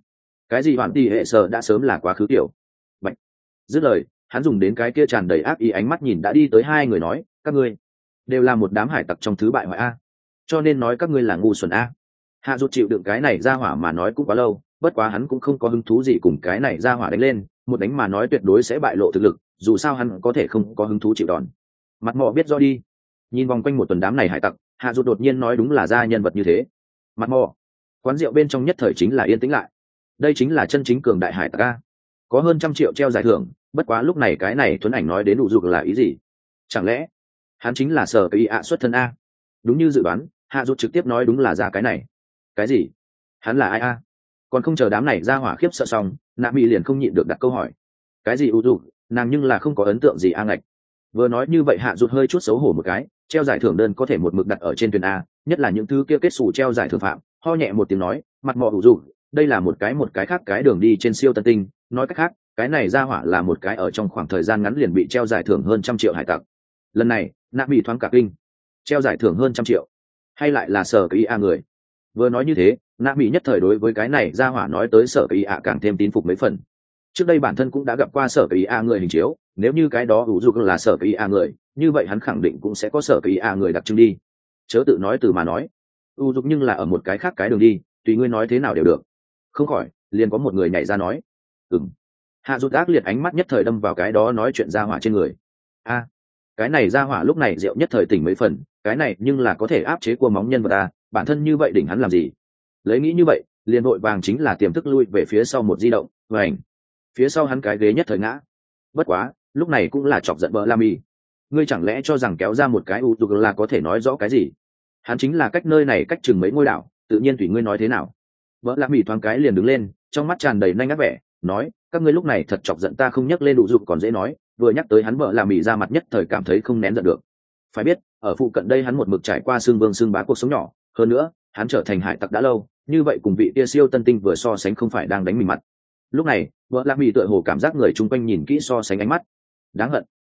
A: cái gì hoàn tỷ hệ sở đã sớm là quá khứ kiểu. Bạch. Dứt lời, hắn dùng đến cái kia tràn đầy ác ý ánh mắt nhìn đã đi tới hai người nói, các ngươi đều là một đám hải tặc trong thứ bại hoại a, cho nên nói các ngươi là ngu xuẩn a. Hạ Dụt chịu đựng cái này ra hỏa mà nói cũng quá lâu, bất quá hắn cũng không có hứng thú gì cùng cái này ra hỏa đánh lên, một đánh mà nói tuyệt đối sẽ bại lộ thực lực, dù sao hắn có thể không có hứng thú chịu đòn. Mặt mò biết rõ đi. Nhìn vòng quanh một tuần đám này hải tặc, Hạ Dụt đột nhiên nói đúng là ra nhân vật như thế. Mặt mò. Quán rượu bên trong nhất thời chính là yên tĩnh lại. Đây chính là chân chính cường đại hải tặc a. Có hơn trăm triệu treo giải thưởng, bất quá lúc này cái này Tuấn Ảnh nói đến đủ dục là ý gì? Chẳng lẽ hắn chính là sở kỳ ạ xuất thân a? Đúng như dự đoán, Hạ Dụt trực tiếp nói đúng là ra cái này. Cái gì? Hắn là ai a? Còn không chờ đám này ra hỏa khiếp sợ xong, Nạ Mỹ liền không nhịn được đặt câu hỏi. Cái gì ủ dục, nàng nhưng là không có ấn tượng gì a ngạch. Vừa nói như vậy Hạ Dụt hơi chút xấu hổ một cái, treo giải thưởng đơn có thể một mực đặt ở trên thuyền a, nhất là những thứ kia kết xù treo giải thưởng phạm, ho nhẹ một tiếng nói, mặt mò ủ dục, đây là một cái một cái khác cái đường đi trên siêu tân tinh, nói cách khác, cái này ra hỏa là một cái ở trong khoảng thời gian ngắn liền bị treo giải thưởng hơn trăm triệu hải tặc. Lần này, Nạ Mỹ thoáng cả kinh. Treo giải thưởng hơn trăm triệu, hay lại là sở kỳ a người? Vừa nói như thế, Nạ Mỹ nhất thời đối với cái này ra hỏa nói tới sở kỳ a càng thêm tín phục mấy phần. Trước đây bản thân cũng đã gặp qua sở kỳ a người hình chiếu, nếu như cái đó ủ dục là sở kỳ a người, như vậy hắn khẳng định cũng sẽ có sở kỳ a người đặc trưng đi. Chớ tự nói từ mà nói, ủ dục nhưng là ở một cái khác cái đường đi, tùy ngươi nói thế nào đều được. Không khỏi, liền có một người nhảy ra nói, ừm. Hạ Dụt ác liệt ánh mắt nhất thời đâm vào cái đó nói chuyện ra hỏa trên người. A, cái này ra hỏa lúc này rượu nhất thời tỉnh mấy phần, cái này nhưng là có thể áp chế cua móng nhân vật ta, bản thân như vậy đỉnh hắn làm gì? Lấy nghĩ như vậy, liền vội vàng chính là tiềm thức lui về phía sau một di động, vành. Phía sau hắn cái ghế nhất thời ngã. Bất quá, lúc này cũng là chọc giận bỡ Lam Y. Ngươi chẳng lẽ cho rằng kéo ra một cái u tục là có thể nói rõ cái gì? Hắn chính là cách nơi này cách chừng mấy ngôi đảo, tự nhiên tùy ngươi nói thế nào. Bỡ Lam Y thoáng cái liền đứng lên, trong mắt tràn đầy nanh ngắt vẻ, nói, các ngươi lúc này thật chọc giận ta không nhắc lên đủ dục còn dễ nói, vừa nhắc tới hắn bỡ Lam Y ra mặt nhất thời cảm thấy không nén giận được. Phải biết, ở phụ cận đây hắn một mực trải qua xương vương xương bá cuộc sống nhỏ, hơn nữa, hắn trở thành hải tặc đã lâu, như vậy cùng vị tia siêu tân tinh vừa so sánh không phải đang đánh mình mặt. Lúc này, vợ Lam Mỹ tựa hồ cảm giác người chung quanh nhìn kỹ so sánh ánh mắt. Đáng hận.